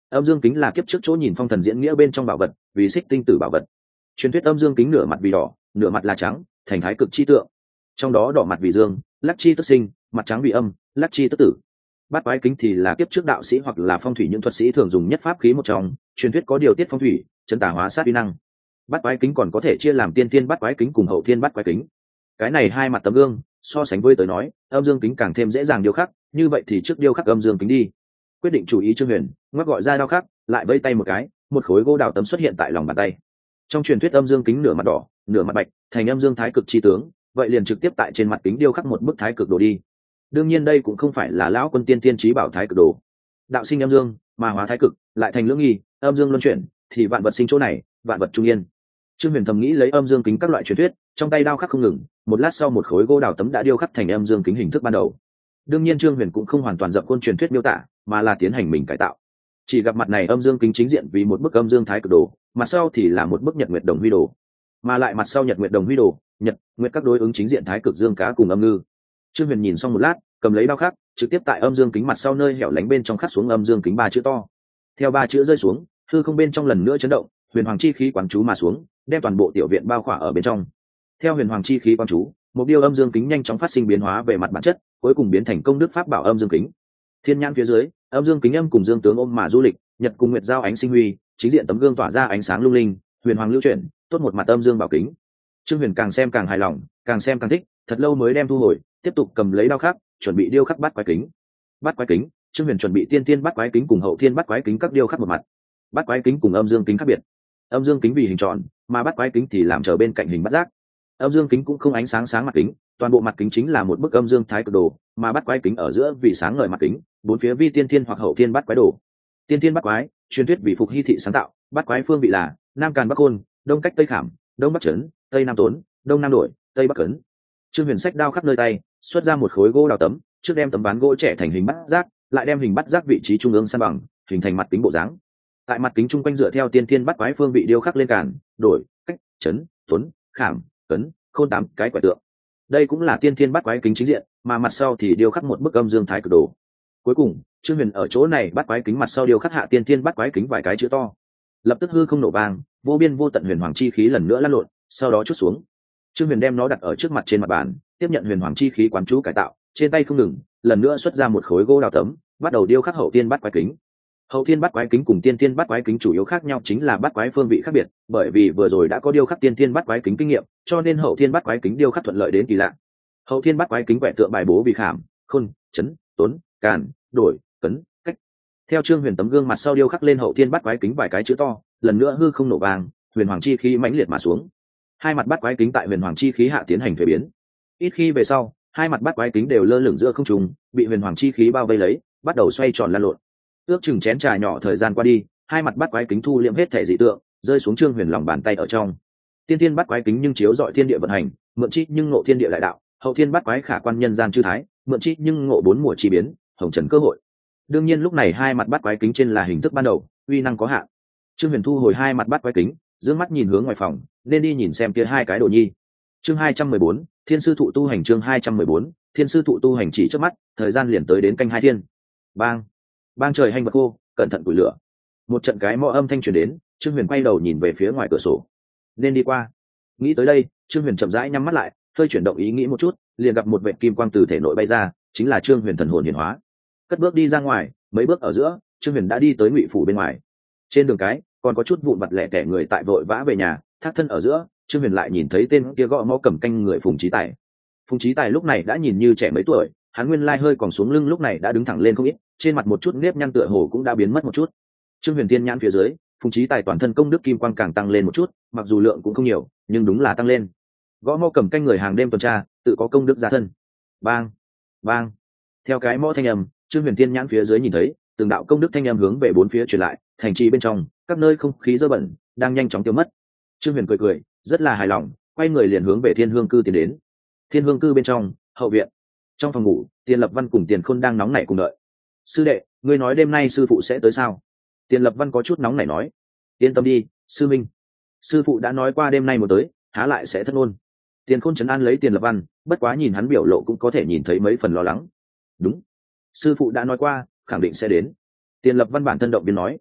Speaker 1: Âm dương kính là kiếp trước chỗ nhìn phong thần diễn nghĩa bên trong bảo vật, vì xích tinh tử bảo vật. Truyền thuyết âm dương kính nửa mặt vì đỏ, nửa mặt là trắng, thành thái cực chi tượng. Trong đó đỏ mặt vì dương, lắc chi tức sinh, mặt trắng vì âm, lắc chi tức tử. Bát quái kính thì là kiếp trước đạo sĩ hoặc là phong thủy những thuật sĩ thường dùng nhất pháp khí một trong, truyền thuyết có điều tiết phong thủy, chân tà hóa sát uy năng. Bát quái kính còn có thể chia làm tiên thiên bát quái kính cùng hậu thiên bát quái kính. Cái này hai mặt tấm gương, so sánh với tới nói, âm dương kính càng thêm dễ dàng điêu khắc, như vậy thì trước điêu khắc âm dương kính đi. Quyết định chủ ý Trương Huyền, ngoắc gọi ra đao khắc, lại vây tay một cái, một khối gỗ đào tấm xuất hiện tại lòng bàn tay. Trong truyền thuyết âm dương kính nửa mặt đỏ, nửa mặt bạch, thành âm dương thái cực chi tướng, vậy liền trực tiếp tại trên mặt kính điêu khắc một bức thái cực đồ đi. Đương nhiên đây cũng không phải là lão quân tiên tiên trí bảo thái cực đồ. Đạo sinh âm dương, mà hóa thái cực, lại thành lưỡng nghi, âm dương luân chuyển, thì vạn vật sinh chỗ này, vạn vật trung yên. Trương Huyền thầm nghĩ lấy âm dương kính các loại truyền thuyết, trong tay đao khắc không ngừng, một lát sau một khối gỗ đào tấm đã điêu khắc thành âm dương kính hình thức ban đầu. Đương nhiên Trương Huyền cũng không hoàn toàn dập khuôn truyền thuyết miêu tả, mà là tiến hành mình cải tạo. Chỉ gặp mặt này âm dương kính chính diện vì một bức âm dương thái cực đồ, mặt sau thì là một bức nhật nguyệt đồng huy đồ, mà lại mặt sau nhật nguyệt đồng huy đồ, nhật nguyệt các đối ứng chính diện thái cực dương cá cùng âm ngư. Trương Huyền nhìn xong một lát, cầm lấy đao khắc, trực tiếp tại âm dương kính mặt sau nơi hẻo lánh bên trong khắc xuống âm dương kính ba chữ to. Theo ba chữ rơi xuống, hư không bên trong lần nữa chấn động, huyền hoàng chi khí quán chú mà xuống, đem toàn bộ tiểu viện bao khỏa ở bên trong. Theo huyền hoàng chi khí quán chú, một điêu âm dương kính nhanh chóng phát sinh biến hóa về mặt bản chất, cuối cùng biến thành công đức pháp bảo âm dương kính. Thiên nhãn phía dưới, âm dương kính âm cùng dương tướng ôm mà du lịch, nhật cùng nguyệt giao ánh sinh huy, chính diện tấm gương tỏa ra ánh sáng lung linh, huyền hoàng lưu chuyển, tốt một mặt âm dương bảo kính. Trương Huyền càng xem càng hài lòng, càng xem càng thích, thật lâu mới đem thu hồi, tiếp tục cầm lấy đao khắc, chuẩn bị điêu khắc bát quái kính. Bát quái kính, Trương Huyền chuẩn bị tiên tiên bát quái kính cùng hậu thiên bát quái kính các điêu khắc một mặt. Bát quái kính cùng âm dương kính khác biệt. Âm dương kính vì hình tròn, mà bát quái kính thì làm trở bên cạnh hình bát giác. Âm dương kính cũng không ánh sáng sáng mặt kính, toàn bộ mặt kính chính là một bức âm dương thái cực đồ, mà bát quái kính ở giữa vì sáng ngời mặt kính, bốn phía vi tiên thiên hoặc hậu thiên bát quái đồ. Tiên thiên bát quái, truyền thuyết vì phục hy thị sáng tạo, bát quái phương vị là nam càn bắc hôn, đông cách tây khảm, đông bắc trấn, tây nam tốn, đông nam đổi, tây bắc cấn. Trương Huyền sách đao khắc nơi tay, xuất ra một khối gỗ đào tấm, trước đem tấm ván gỗ trẻ thành hình bát giác, lại đem hình bát giác vị trí trung ương san bằng, hình thành mặt kính bộ dáng. Tại mặt kính trung quanh dựa theo tiên thiên bát quái phương vị điêu khắc lên càn, đổi, cách, trấn, tuấn, khảm, cấn, khôn tám cái quẻ tượng. Đây cũng là tiên thiên bát quái kính chính diện, mà mặt sau thì điêu khắc một bức âm dương thái cực đồ. Cuối cùng, Trương Huyền ở chỗ này bát quái kính mặt sau điêu khắc hạ tiên thiên bát quái kính vài cái chữ to. Lập tức hư không nổ vang, vô biên vô tận huyền hoàng chi khí lần nữa lăn lộn, sau đó chút xuống. Trương Huyền đem nó đặt ở trước mặt trên mặt bàn, tiếp nhận huyền hoàng chi khí quán chú cải tạo, trên tay không ngừng, lần nữa xuất ra một khối gỗ đào tấm, bắt đầu điêu khắc hậu thiên bát quái kính. Hậu thiên bát quái kính cùng tiên thiên bát quái kính chủ yếu khác nhau chính là bát quái phương vị khác biệt, bởi vì vừa rồi đã có điêu khắc tiên thiên bát quái kính kinh nghiệm, cho nên hậu thiên bát quái kính điêu khắc thuận lợi đến kỳ lạ. Hậu thiên bát quái kính quẻ tượng bài bố vì khảm, khôn, chấn, tuấn, càn, đổi, cấn, cách. Theo Trương Huyền tấm gương mặt sau điêu khắc lên hậu thiên bát quái kính vài cái chữ to, lần nữa hư không nổ vàng, huyền hoàng chi khí mãnh liệt mà xuống. Hai mặt bát quái kính tại huyền hoàng chi khí hạ tiến hành thuế biến. Ít khi về sau, hai mặt bát quái kính đều lơ lửng giữa không trung, bị huyền hoàng chi khí bao vây lấy, bắt đầu xoay tròn lăn lộn. Ước chừng chén trà nhỏ thời gian qua đi, hai mặt bát quái kính thu liễm hết thể dị tượng, rơi xuống Trương Huyền lòng bàn tay ở trong. Tiên thiên bát quái kính nhưng chiếu dọi thiên địa vận hành, mượn chi nhưng ngộ thiên địa đại đạo, hậu thiên bát quái khả quan nhân gian chư thái, mượn chi nhưng ngộ bốn mùa chi biến, hồng trần cơ hội. Đương nhiên lúc này hai mặt bát quái kính trên là hình thức ban đầu, uy năng có hạn. Trương Huyền thu hồi hai mặt bát quái kính, dương mắt nhìn hướng ngoài phòng, nên đi nhìn xem kia hai cái đồ nhi. Chương 214, Thiên sư thụ tu hành. Chương 214, Thiên sư thụ tu hành. Chỉ trước mắt, thời gian liền tới đến canh hai thiên. Bang, bang trời hành vật khô, cẩn thận củi lửa. Một trận cái mõ âm thanh truyền đến, Trương Huyền quay đầu nhìn về phía ngoài cửa sổ. Nên đi qua. Nghĩ tới đây, Trương Huyền chậm rãi nhắm mắt lại, hơi chuyển động ý nghĩ một chút, liền gặp một vệt kim quang từ thể nội bay ra, chính là Trương Huyền thần hồn hiển hóa. Cất bước đi ra ngoài, mấy bước ở giữa, Trương Huyền đã đi tới Ngụy phủ bên ngoài. Trên đường cái, còn có chút vụn vặt lẻ tẻ người tại vội vã về nhà, thác thân ở giữa, Trương Huyền lại nhìn thấy tên kia gõ mõ cầm canh người Phùng Chí Tài. Phùng Chí Tài lúc này đã nhìn như trẻ mấy tuổi, hắn nguyên lai hơi còn xuống lưng lúc này đã đứng thẳng lên không ít, trên mặt một chút nếp nhăn tựa hồ cũng đã biến mất một chút. Trương Huyền tiên nhãn phía dưới, Phùng Chí Tài toàn thân công đức kim quang càng tăng lên một chút, mặc dù lượng cũng không nhiều, nhưng đúng là tăng lên. Gõ mõ cầm canh người hàng đêm tuần tra, tự có công đức gia thân. Bang, bang. Theo cái mõ thanh âm, Trương Huyền tiên nhãn phía dưới nhìn thấy, từng đạo công đức thanh âm hướng về bốn phía truyền lại, thành trì bên trong, các nơi không khí dơ bẩn đang nhanh chóng tiêu mất. Trương Huyền cười cười, rất là hài lòng, quay người liền hướng về Thiên Hương cư tiến đến. Thiên Hương cư bên trong, hậu viện, trong phòng ngủ, Tiền Lập Văn cùng Tiền Khôn đang nóng nảy cùng đợi. Sư đệ, ngươi nói đêm nay sư phụ sẽ tới sao? Tiền Lập Văn có chút nóng nảy nói. Yên tâm đi, sư minh, sư phụ đã nói qua đêm nay một tới, há lại sẽ thất ngôn. Tiền Khôn trấn an lấy Tiền Lập Văn, bất quá nhìn hắn biểu lộ cũng có thể nhìn thấy mấy phần lo lắng. Đúng, sư phụ đã nói qua, khẳng định sẽ đến. Tiền Lập Văn bản thân động viên nói.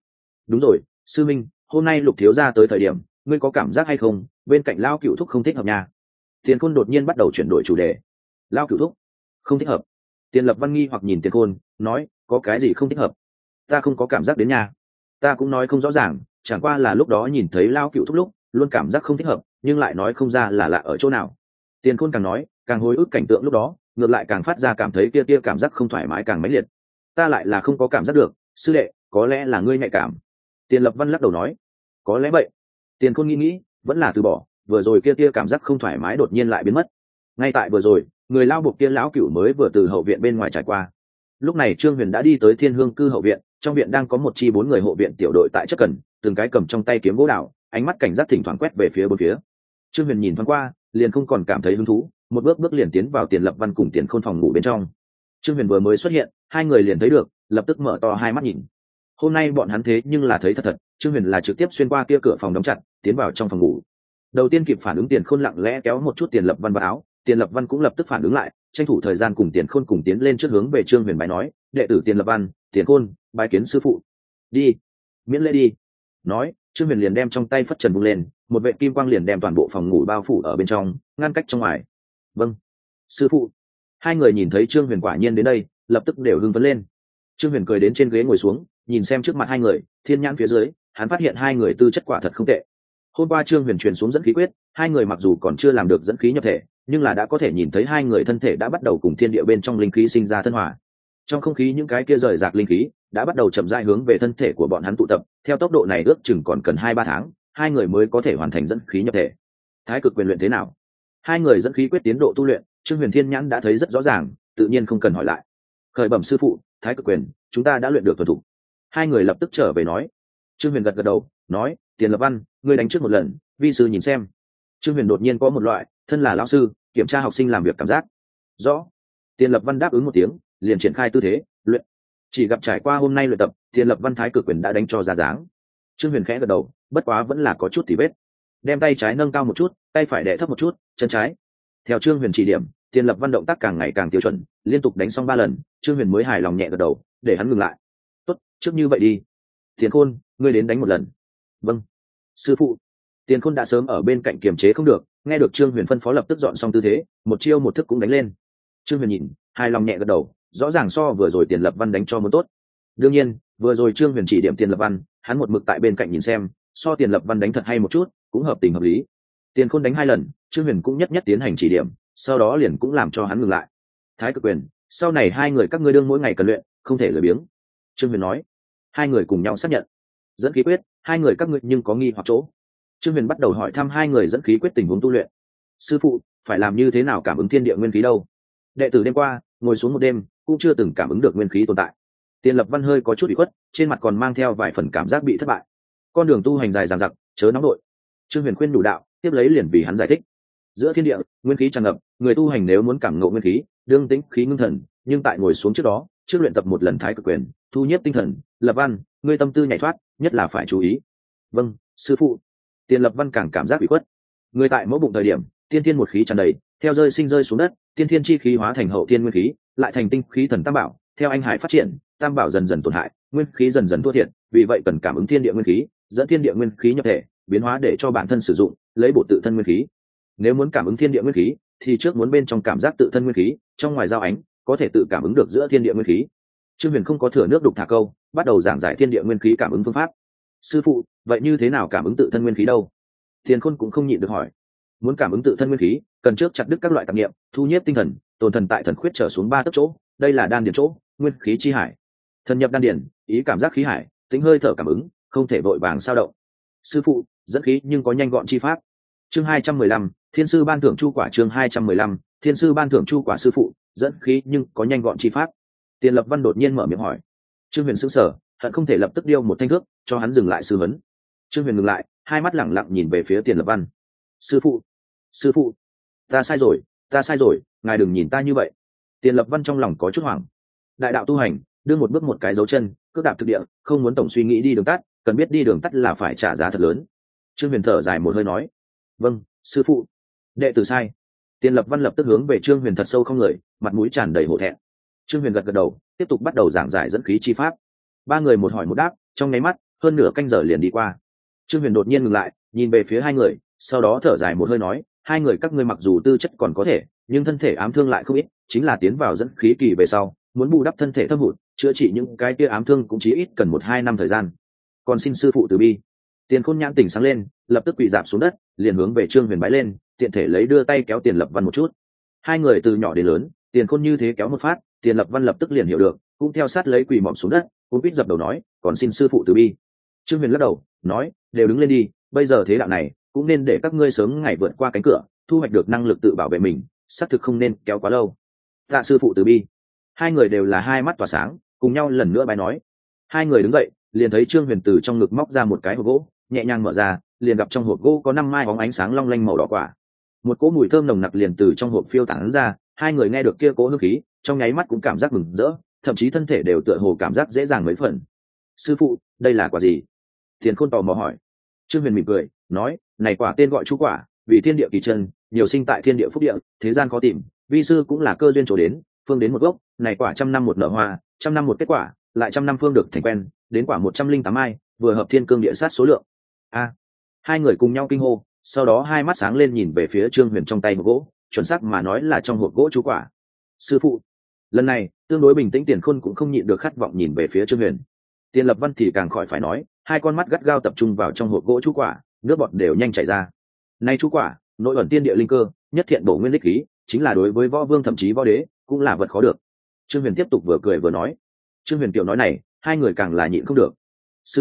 Speaker 1: đúng rồi, sư minh, hôm nay Lục thiếu gia tới thời điểm, ngươi có cảm giác hay không bên cạnh lao cựu thúc không thích hợp nha? Tiền Khôn đột nhiên bắt đầu chuyển đổi chủ đề. Lao cựu thúc không thích hợp? Tiền Lập Văn nghi hoặc nhìn Tiền Khôn, nói, có cái gì không thích hợp? Ta không có cảm giác đến nha. Ta cũng nói không rõ ràng, chẳng qua là lúc đó nhìn thấy lao cựu thúc lúc luôn cảm giác không thích hợp, nhưng lại nói không ra là lạ ở chỗ nào. Tiền Khôn càng nói càng hồi ức cảnh tượng lúc đó, ngược lại càng phát ra cảm thấy kia cảm giác không thoải mái càng mãnh liệt. Ta lại là không có cảm giác được, sư đệ, có lẽ là ngươi nhạy cảm. Tiền Lập Văn lắc đầu nói, có lẽ vậy. Tiền Khôn nghĩ vẫn là từ bỏ, vừa rồi kia cảm giác không thoải mái đột nhiên lại biến mất. Ngay tại vừa rồi, người lao buộc kia lão cửu mới vừa từ hậu viện bên ngoài trải qua. Lúc này Trương Huyền đã đi tới Thiên Hương cư hậu viện, trong viện đang có một chi 4 người hộ viện tiểu đội tại chất cần, từng cái cầm trong tay kiếm gỗ đào, ánh mắt cảnh giác thỉnh thoảng quét về phía bốn phía. Trương Huyền nhìn thoáng qua, liền không còn cảm thấy hứng thú, một bước liền tiến vào Tiền Lập Văn cùng Tiền Khôn phòng ngủ bên trong. Trương Huyền vừa mới xuất hiện, hai người liền thấy được, lập tức mở to hai mắt nhìn. Hôm nay bọn hắn thế nhưng là thấy thật, Trương Huyền là trực tiếp xuyên qua kia cửa phòng đóng chặt, tiến vào trong phòng ngủ. Đầu tiên kịp phản ứng Tiền Khôn lặng lẽ kéo một chút Tiền Lập Văn vào áo, Tiền Lập Văn cũng lập tức phản ứng lại, tranh thủ thời gian cùng Tiền Khôn cùng tiến lên trước hướng về Trương Huyền bái nói, đệ tử Tiền Lập Văn, Tiền Khôn, bái kiến sư phụ. Đi, miễn lễ đi. Nói, Trương Huyền liền đem trong tay phất trần vung lên, một vệ kim quang liền đem toàn bộ phòng ngủ bao phủ ở bên trong, ngăn cách trong ngoài. Vâng, sư phụ. Hai người nhìn thấy Trương Huyền quả nhiên đến đây, lập tức đều hưng phấn lên. Trương Huyền cười đến trên ghế ngồi xuống, nhìn xem trước mặt hai người, thiên nhãn phía dưới, hắn phát hiện hai người tư chất quả thật không tệ. Hôm qua Trương Huyền truyền xuống dẫn khí quyết, hai người mặc dù còn chưa làm được dẫn khí nhập thể, nhưng là đã có thể nhìn thấy hai người thân thể đã bắt đầu cùng thiên địa bên trong linh khí sinh ra thân hòa. Trong không khí những cái kia rời rạc linh khí đã bắt đầu chậm rãi hướng về thân thể của bọn hắn tụ tập, theo tốc độ này ước chừng còn cần 2-3 tháng, hai người mới có thể hoàn thành dẫn khí nhập thể. Thái cực quyền luyện thế nào? Hai người dẫn khí quyết tiến độ tu luyện, Trương Huyền Thiên nhãn đã thấy rất rõ ràng, tự nhiên không cần hỏi lại. Khởi bẩm sư phụ, Thái cực quyền, chúng ta đã luyện được thuần thục. Hai người lập tức trở về nói. Trương Huyền gật gật đầu, nói, Tiền Lập Văn, ngươi đánh trước một lần, vi sư nhìn xem. Trương Huyền đột nhiên có một loại thân là lão sư kiểm tra học sinh làm việc cảm giác. Rõ. Tiền Lập Văn đáp ứng một tiếng, liền triển khai tư thế luyện. Chỉ gặp trải qua hôm nay luyện tập, Tiền Lập Văn Thái cực quyền đã đánh cho ra dáng. Trương Huyền khẽ gật đầu, bất quá vẫn là có chút tỉ vết. Đem tay trái nâng cao một chút, tay phải đè thấp một chút, chân trái. Theo Trương Huyền chỉ điểm, Tiền Lập Văn động tác càng ngày càng tiêu chuẩn, liên tục đánh xong 3 lần, Trương Huyền mới hài lòng nhẹ gật đầu, để hắn ngừng lại. Tốt, trước như vậy đi. Tiền Khôn, ngươi đến đánh một lần. Vâng, sư phụ. Tiền Khôn đã sớm ở bên cạnh kiềm chế không được, nghe được Trương Huyền phân phó lập tức dọn xong tư thế, một chiêu một thức cũng đánh lên. Trương Huyền nhìn, hài lòng nhẹ gật đầu, rõ ràng so vừa rồi Tiền Lập Văn đánh cho muốn tốt. Đương nhiên, vừa rồi Trương Huyền chỉ điểm Tiền Lập Văn, hắn một mực tại bên cạnh nhìn xem, so Tiền Lập Văn đánh thật hay một chút, cũng hợp tình hợp lý. Tiền Khôn đánh 2 lần, Trương Huyền cũng nhất nhất tiến hành chỉ điểm, sau đó liền cũng làm cho hắn ngừng lại. Thái cực quyền, sau này hai người các ngươi đương mỗi ngày cần luyện, không thể lười biếng. Trương Huyền nói. Hai người cùng nhau xác nhận. Dẫn khí quyết, hai người các ngươi nhưng có nghi hoặc chỗ. Trương Huyền bắt đầu hỏi thăm hai người dẫn khí quyết tình huống tu luyện. Sư phụ, phải làm như thế nào cảm ứng thiên địa nguyên khí đâu? Đệ tử đêm qua ngồi xuống một đêm, cũng chưa từng cảm ứng được nguyên khí tồn tại. Tiền Lập Văn hơi có chút ủy khuất, trên mặt còn mang theo vài phần cảm giác bị thất bại. Con đường tu hành dài dằng dặc, chớ nóng đội. Trương Huyền khuyên đủ đạo, tiếp lấy liền vì hắn giải thích. Giữa thiên địa, nguyên khí tràn ngập, người tu hành nếu muốn cảm ngộ nguyên khí, đương tĩnh khí ngưng thần, nhưng tại ngồi xuống trước đó, trước luyện tập một lần Thái cực quyền, thu nhiếp tinh thần. Lập Văn, ngươi tâm tư nhảy thoát, nhất là phải chú ý. Vâng, sư phụ. Tiền Lập Văn càng cảm giác bị khuất. Người tại mẫu bụng thời điểm, tiên thiên một khí tràn đầy, theo rơi sinh rơi xuống đất, tiên thiên chi khí hóa thành hậu thiên nguyên khí, lại thành tinh khí thần tam bảo, theo anh hải phát triển, tam bảo dần dần tổn hại, nguyên khí dần dần thua thiệt, vì vậy cần cảm ứng thiên địa nguyên khí, dẫn thiên địa nguyên khí nhập thể, biến hóa để cho bản thân sử dụng, lấy bổ tự thân nguyên khí. Nếu muốn cảm ứng thiên địa nguyên khí, thì trước muốn bên trong cảm giác tự thân nguyên khí, trong ngoài giao ánh, có thể tự cảm ứng được giữa thiên địa nguyên khí. Trương Huyền không có thừa nước đục thả câu, bắt đầu giảng giải thiên địa nguyên khí cảm ứng phương pháp. Sư phụ, vậy như thế nào cảm ứng tự thân nguyên khí đâu? Tiền Khôn cũng không nhịn được hỏi. Muốn cảm ứng tự thân nguyên khí, cần trước chặt đứt các loại tạp niệm, thu nhiếp tinh thần, tồn thần tại thần khuyết trở xuống 3 tấc chỗ, đây là đan điền chỗ, nguyên khí chi hải. Thần nhập đan điền, ý cảm giác khí hải, tính hơi thở cảm ứng, không thể vội vàng sao động. Sư phụ, dẫn khí nhưng có nhanh gọn chi pháp. Chương 215, Thiên sư ban thưởng chu quả. Chương 215, Thiên sư ban thưởng chu quả. Sư phụ, dẫn khí nhưng có nhanh gọn chi pháp. Tiền Lập Văn đột nhiên mở miệng hỏi. Trương Huyền sững sờ, hận không thể lập tức điêu một thanh thước cho hắn dừng lại sư vấn. Trương Huyền ngừng lại, hai mắt lẳng lặng nhìn về phía Tiền Lập Văn. Sư phụ, ta sai rồi, ngài đừng nhìn ta như vậy. Tiền Lập Văn trong lòng có chút hoảng. Đại đạo tu hành, đưa một bước một cái dấu chân, cước đạp thực địa, không muốn tổng suy nghĩ đi đường tắt, cần biết đi đường tắt là phải trả giá thật lớn. Trương Huyền thở dài một hơi nói. Vâng, sư phụ. Đệ tử sai. Tiền Lập Văn lập tức hướng về Trương Huyền thật sâu không người, mặt mũi tràn đầy hổ thẹn. Trương Huyền gật gật đầu, tiếp tục bắt đầu giảng giải dẫn khí chi pháp. 3 người một hỏi một đáp, trong nháy mắt hơn nửa canh giờ liền đi qua. Trương Huyền đột nhiên ngừng lại, nhìn về phía hai người, sau đó thở dài một hơi nói, hai người các ngươi mặc dù tư chất còn có thể, nhưng thân thể ám thương lại không ít, chính là tiến vào dẫn khí kỳ về sau, muốn bù đắp thân thể thâm hụt, chữa trị những cái kia ám thương cũng chỉ ít cần 1-2 năm thời gian. Còn xin sư phụ từ bi. Tiền Khôn nhãn tỉnh sáng lên, lập tức quỳ rạp xuống đất, liền hướng về Trương Huyền bái lên, tiện thể lấy đưa tay kéo Tiền Lập Văn một chút. Hai người từ nhỏ đến lớn, Tiền Khôn như thế kéo một phát, Tiền Lập Văn lập tức liền hiểu được, cũng theo sát lấy quỳ mọp xuống đất, cũng quýt dập đầu nói, còn xin sư phụ từ bi. Trương Huyền lắc đầu nói, đều đứng lên đi, bây giờ thế đạo này cũng nên để các ngươi sớm ngày vượt qua cánh cửa, thu hoạch được năng lực tự bảo vệ mình, xác thực không nên kéo quá lâu. Tạ sư phụ từ bi. Hai người đều là hai mắt tỏa sáng, cùng nhau lần nữa bái nói. Hai người đứng dậy, liền thấy Trương Huyền từ trong ngực móc ra một cái hộp gỗ, nhẹ nhàng mở ra, liền gặp trong hộp gỗ có 5 mai bóng ánh sáng long lanh màu đỏ quả. Một cỗ mùi thơm nồng nặc liền từ trong hộp phiêu tán ra, hai người nghe được kia cỗ hương khí, trong nháy mắt cũng cảm giác mừng rỡ, thậm chí thân thể đều tựa hồ cảm giác dễ dàng mấy phần. Sư phụ, đây là quả gì? Tiền Khôn tò mò hỏi. Trương Huyền mỉm cười nói, này quả tên gọi chu quả, vì thiên địa kỳ chân, nhiều sinh tại thiên địa phúc địa, thế gian khó tìm, vi sư cũng là cơ duyên chỗ đến, phương đến một gốc, này quả 100 năm một nở hoa, 100 năm một kết quả, lại 100 năm phương được thành quen, đến quả 108 mai, vừa hợp thiên cương địa sát số lượng. A. Hai người cùng nhau kinh hô, sau đó hai mắt sáng lên nhìn về phía Trương Huyền trong tay hộp gỗ, chuẩn xác mà nói là trong hộp gỗ chu quả. Sư phụ. Lần này, tương đối bình tĩnh Tiền Khôn cũng không nhịn được khát vọng nhìn về phía Trương Huyền. Tiền Lập Văn thì càng khỏi phải nói, hai con mắt gắt gao tập trung vào trong hộp gỗ chu quả, nước bọt đều nhanh chảy ra. Nay chu quả, nội ẩn tiên địa linh cơ, nhất thiện bổ nguyên linh khí, chính là đối với võ vương thậm chí võ đế, cũng là vật khó được. Trương Huyền tiếp tục vừa cười vừa nói. Trương Huyền tiểu nói này, hai người càng là nhịn không được. Sư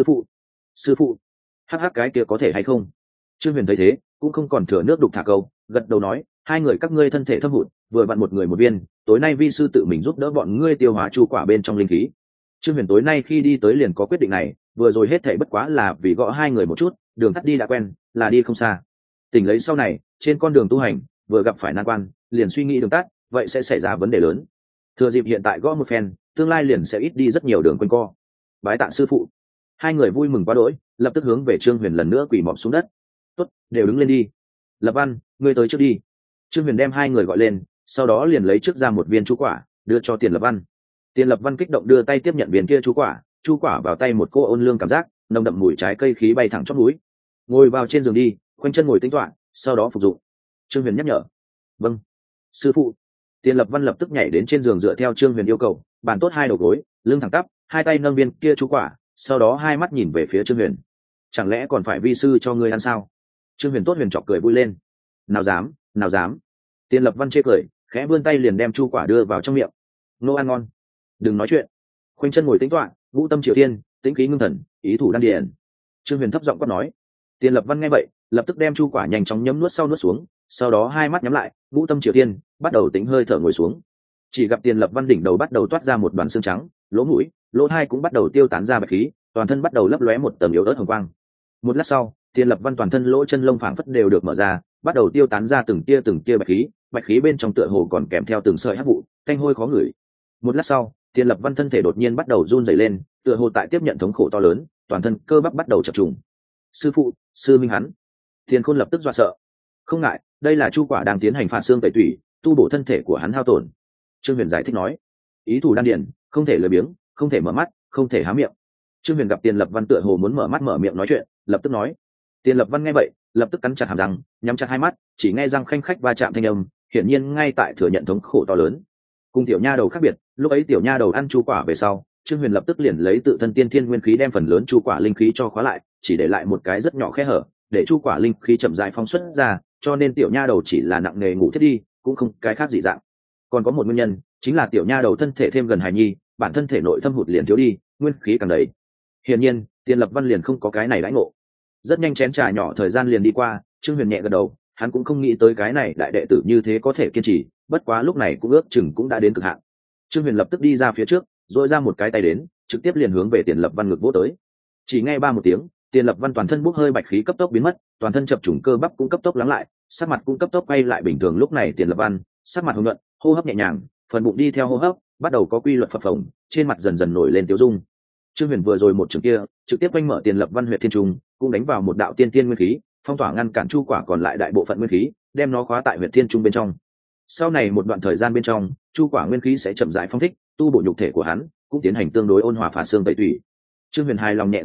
Speaker 1: phụ, hắc hắc cái kia có thể hay không? Trương Huyền thấy thế, cũng không còn thừa nước đục thả câu, gật đầu nói, hai người các ngươi thân thể thâm hụt, vừa vặn một người một viên, tối nay vi sư tự mình giúp đỡ bọn ngươi tiêu hóa chu quả bên trong linh khí. Trương Huyền tối nay khi đi tới liền có quyết định này, vừa rồi hết thảy bất quá là vì gõ hai người một chút, đường tắt đi đã quen, là đi không xa. Tỉnh lấy sau này, trên con đường tu hành, vừa gặp phải nan quan, liền suy nghĩ đường tắt, vậy sẽ xảy ra vấn đề lớn. Thừa dịp hiện tại gõ một phen, tương lai liền sẽ ít đi rất nhiều đường quanh co. Bái tạ sư phụ. Hai người vui mừng quá đỗi, lập tức hướng về Trương Huyền lần nữa quỳ mọp xuống đất. Tốt, đều đứng lên đi. Lập Văn, ngươi tới trước đi. Trương Huyền đem hai người gọi lên, sau đó liền lấy trước ra một viên chu quả, đưa cho Tiền Lập Văn. Tiền Lập Văn kích động đưa tay tiếp nhận viên kia chu quả vào tay một cô ôn lương cảm giác, nồng đậm mùi trái cây khí bay thẳng chót núi. Ngồi vào trên giường đi, khoanh chân ngồi tĩnh tọa, sau đó phục dụng. Trương Huyền nhắc nhở. Vâng, sư phụ. Tiền Lập Văn lập tức nhảy đến trên giường dựa theo Trương Huyền yêu cầu, bàn tốt hai đầu gối, lưng thẳng tắp, hai tay nâng viên kia chu quả, sau đó hai mắt nhìn về phía Trương Huyền. Chẳng lẽ còn phải vi sư cho ngươi ăn sao? Trương Huyền tốt huyền chọc cười vui lên. Nào dám, nào dám. Tiền Lập Văn chê cười, khẽ vươn tay liền đem chu quả đưa vào trong miệng. Nô ăn ngon. Đừng nói chuyện. Khoanh chân ngồi tĩnh tọa, ngũ tâm triều thiên, tĩnh khí ngưng thần, ý thủ đan điền. Trương Huyền thấp giọng quát nói. Tiền Lập Văn nghe vậy, lập tức đem chu quả nhanh chóng nhấm nuốt xuống, sau đó hai mắt nhắm lại, ngũ tâm triều thiên, bắt đầu tĩnh hơi thở ngồi xuống. Chỉ gặp Tiền Lập Văn đỉnh đầu bắt đầu toát ra một đoàn xương trắng, lỗ mũi, lỗ tai cũng bắt đầu tiêu tán ra bạch khí, toàn thân bắt đầu lấp lóe một tầng yếu ớt hồng quang. Một lát sau, Tiền Lập Văn toàn thân lỗ chân lông phảng phất đều được mở ra, bắt đầu tiêu tán ra từng tia bạch khí bên trong tựa hồ còn kèm theo từng sợi hắc vụ, thanh hôi khó ngửi. Một lát sau, Tiền Lập Văn thân thể đột nhiên bắt đầu run rẩy lên, tựa hồ tại tiếp nhận thống khổ to lớn, toàn thân cơ bắp bắt đầu chập trùng. Sư phụ, sư minh hắn. Tiền Khôn lập tức dọa sợ. Không ngại, đây là chu quả đang tiến hành phản xương tẩy tủy, tu bổ thân thể của hắn hao tổn. Trương Huyền giải thích nói. Ý thủ đan điền, không thể lười biếng, không thể mở mắt, không thể há miệng. Trương Huyền gặp Tiền Lập Văn tựa hồ muốn mở mắt mở miệng nói chuyện, lập tức nói. Tiền Lập Văn nghe vậy, lập tức cắn chặt hàm răng, nhắm chặt hai mắt, chỉ nghe răng khanh khách va chạm thanh âm, hiển nhiên ngay tại thừa nhận thống khổ to lớn. Cùng tiểu nha đầu khác biệt, lúc ấy tiểu nha đầu ăn chu quả về sau, Trương Huyền lập tức liền lấy tự thân tiên thiên nguyên khí đem phần lớn chu quả linh khí cho khóa lại, chỉ để lại một cái rất nhỏ khe hở, để chu quả linh khí chậm rãi phóng xuất ra, cho nên tiểu nha đầu chỉ là nặng nề ngủ thiết đi, cũng không cái khác gì dạng. Còn có một nguyên nhân, chính là tiểu nha đầu thân thể thêm gần hài nhi, bản thân thể nội thâm hụt liền thiếu đi, nguyên khí càng đầy. Hiển nhiên, Tiền Lập Văn liền không có cái này đãi ngộ. Rất nhanh chén trà nhỏ thời gian liền đi qua, Trương Huyền nhẹ gật đầu, hắn cũng không nghĩ tới cái này đại đệ tử như thế có thể kiên trì, bất quá lúc này cũng ước chừng cũng đã đến cực hạn. Trương Huyền lập tức đi ra phía trước, dội ra một cái tay đến, trực tiếp liền hướng về Tiền Lập Văn ngực vỗ tới. Chỉ nghe ba một tiếng, Tiền Lập Văn toàn thân bốc hơi bạch khí cấp tốc biến mất, toàn thân chập trùng cơ bắp cũng cấp tốc lắng lại, sắc mặt cũng cấp tốc quay lại bình thường. Lúc này Tiền Lập Văn sắc mặt hồng nhuận, hô hấp nhẹ nhàng, phần bụng đi theo hô hấp bắt đầu có quy luật phập phồng, trên mặt dần dần nổi lên tiêu dung. Trương Huyền vừa rồi một trường kia trực tiếp quanh mở Tiền Lập Văn huyệt thiên trung, cũng đánh vào một đạo tiên tiên nguyên khí, phong tỏa ngăn cản chu quả còn lại đại bộ phận nguyên khí, đem nó khóa tại huyệt thiên trung bên trong. Sau này một đoạn thời gian bên trong, chu quả nguyên khí sẽ chậm rãi phong thích, tu bổ nhục thể của hắn, cũng tiến hành tương đối ôn hòa phản xương tẩy tủy. Trương Huyền hài lòng nhẹ gật đầu,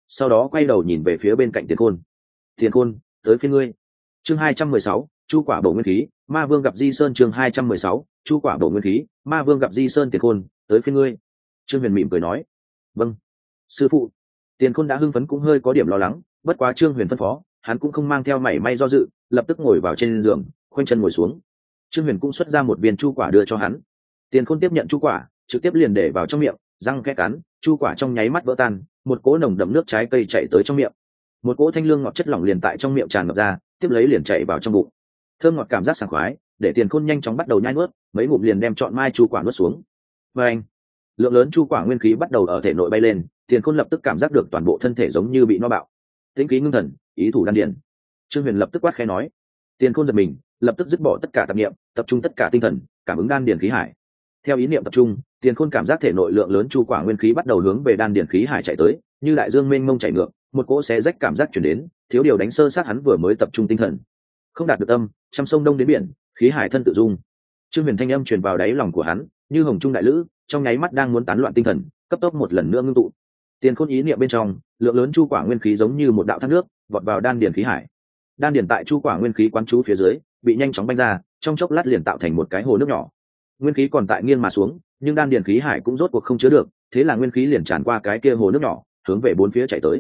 Speaker 1: sau đó quay đầu nhìn về phía bên cạnh Tiền Khôn. Tiền Khôn, tới phía ngươi. Chương 216, chu quả bổ nguyên khí, ma vương gặp Di Sơn. Chương 216, chu quả bổ nguyên khí, ma vương gặp Di Sơn. Tiền Khôn, tới phía ngươi. Trương Huyền mỉm cười nói, vâng, sư phụ. Tiền Khôn đã hưng phấn cũng hơi có điểm lo lắng, bất quá Trương Huyền phân phó, hắn cũng không mang theo mảy may do dự, lập tức ngồi vào trên giường, khoanh chân ngồi xuống. Trương Huyền cũng xuất ra một viên chu quả đưa cho hắn. Tiền Khôn tiếp nhận chu quả, trực tiếp liền để vào trong miệng, răng khẽ cắn, chu quả trong nháy mắt vỡ tan, một cỗ nồng đậm nước trái cây chảy tới trong miệng. Một cỗ thanh lương ngọt chất lỏng liền tại trong miệng tràn ngập ra, tiếp lấy liền chảy vào trong bụng. Thơm ngọt cảm giác sảng khoái, để Tiền Khôn nhanh chóng bắt đầu nhai nuốt, mấy ngụm liền đem trọn mai chu quả nuốt xuống. Và anh, lượng lớn chu quả nguyên khí bắt đầu ở thể nội bay lên, Tiền Khôn lập tức cảm giác được toàn bộ thân thể giống như bị no bạo. Tĩnh khí ngưng thần, ý thủ đan điền. Trương Huyền lập tức quát khẽ nói. Tiền Khôn giật mình, lập tức dứt bỏ tất cả tạp niệm, tập trung tất cả tinh thần, cảm ứng đan điền khí hải. Theo ý niệm tập trung, Tiền Khôn cảm giác thể nội lượng lớn chu quả nguyên khí bắt đầu hướng về đan điền khí hải chạy tới, như đại dương mênh mông chảy ngược, một cỗ xé rách cảm giác truyền đến, thiếu điều đánh sơ sát hắn vừa mới tập trung tinh thần. Không đạt được tâm, trăm sông đông đến biển, khí hải thân tự dung. Trương Huyền thanh âm truyền vào đáy lòng của hắn, như hồng trung đại lữ, trong nháy mắt đang muốn tán loạn tinh thần, cấp tốc một lần nữa ngưng tụ. Tiền Khôn ý niệm bên trong, lượng lớn chu quả nguyên khí giống như một đạo thác nước, vọt vào đan điền khí hải. Đan điền tại chu quả nguyên khí quán chú phía dưới, bị nhanh chóng banh ra, trong chốc lát liền tạo thành một cái hồ nước nhỏ. Nguyên khí còn tại nghiêng mà xuống, nhưng đan điền khí hải cũng rốt cuộc không chứa được, thế là nguyên khí liền tràn qua cái kia hồ nước nhỏ, hướng về bốn phía chảy tới.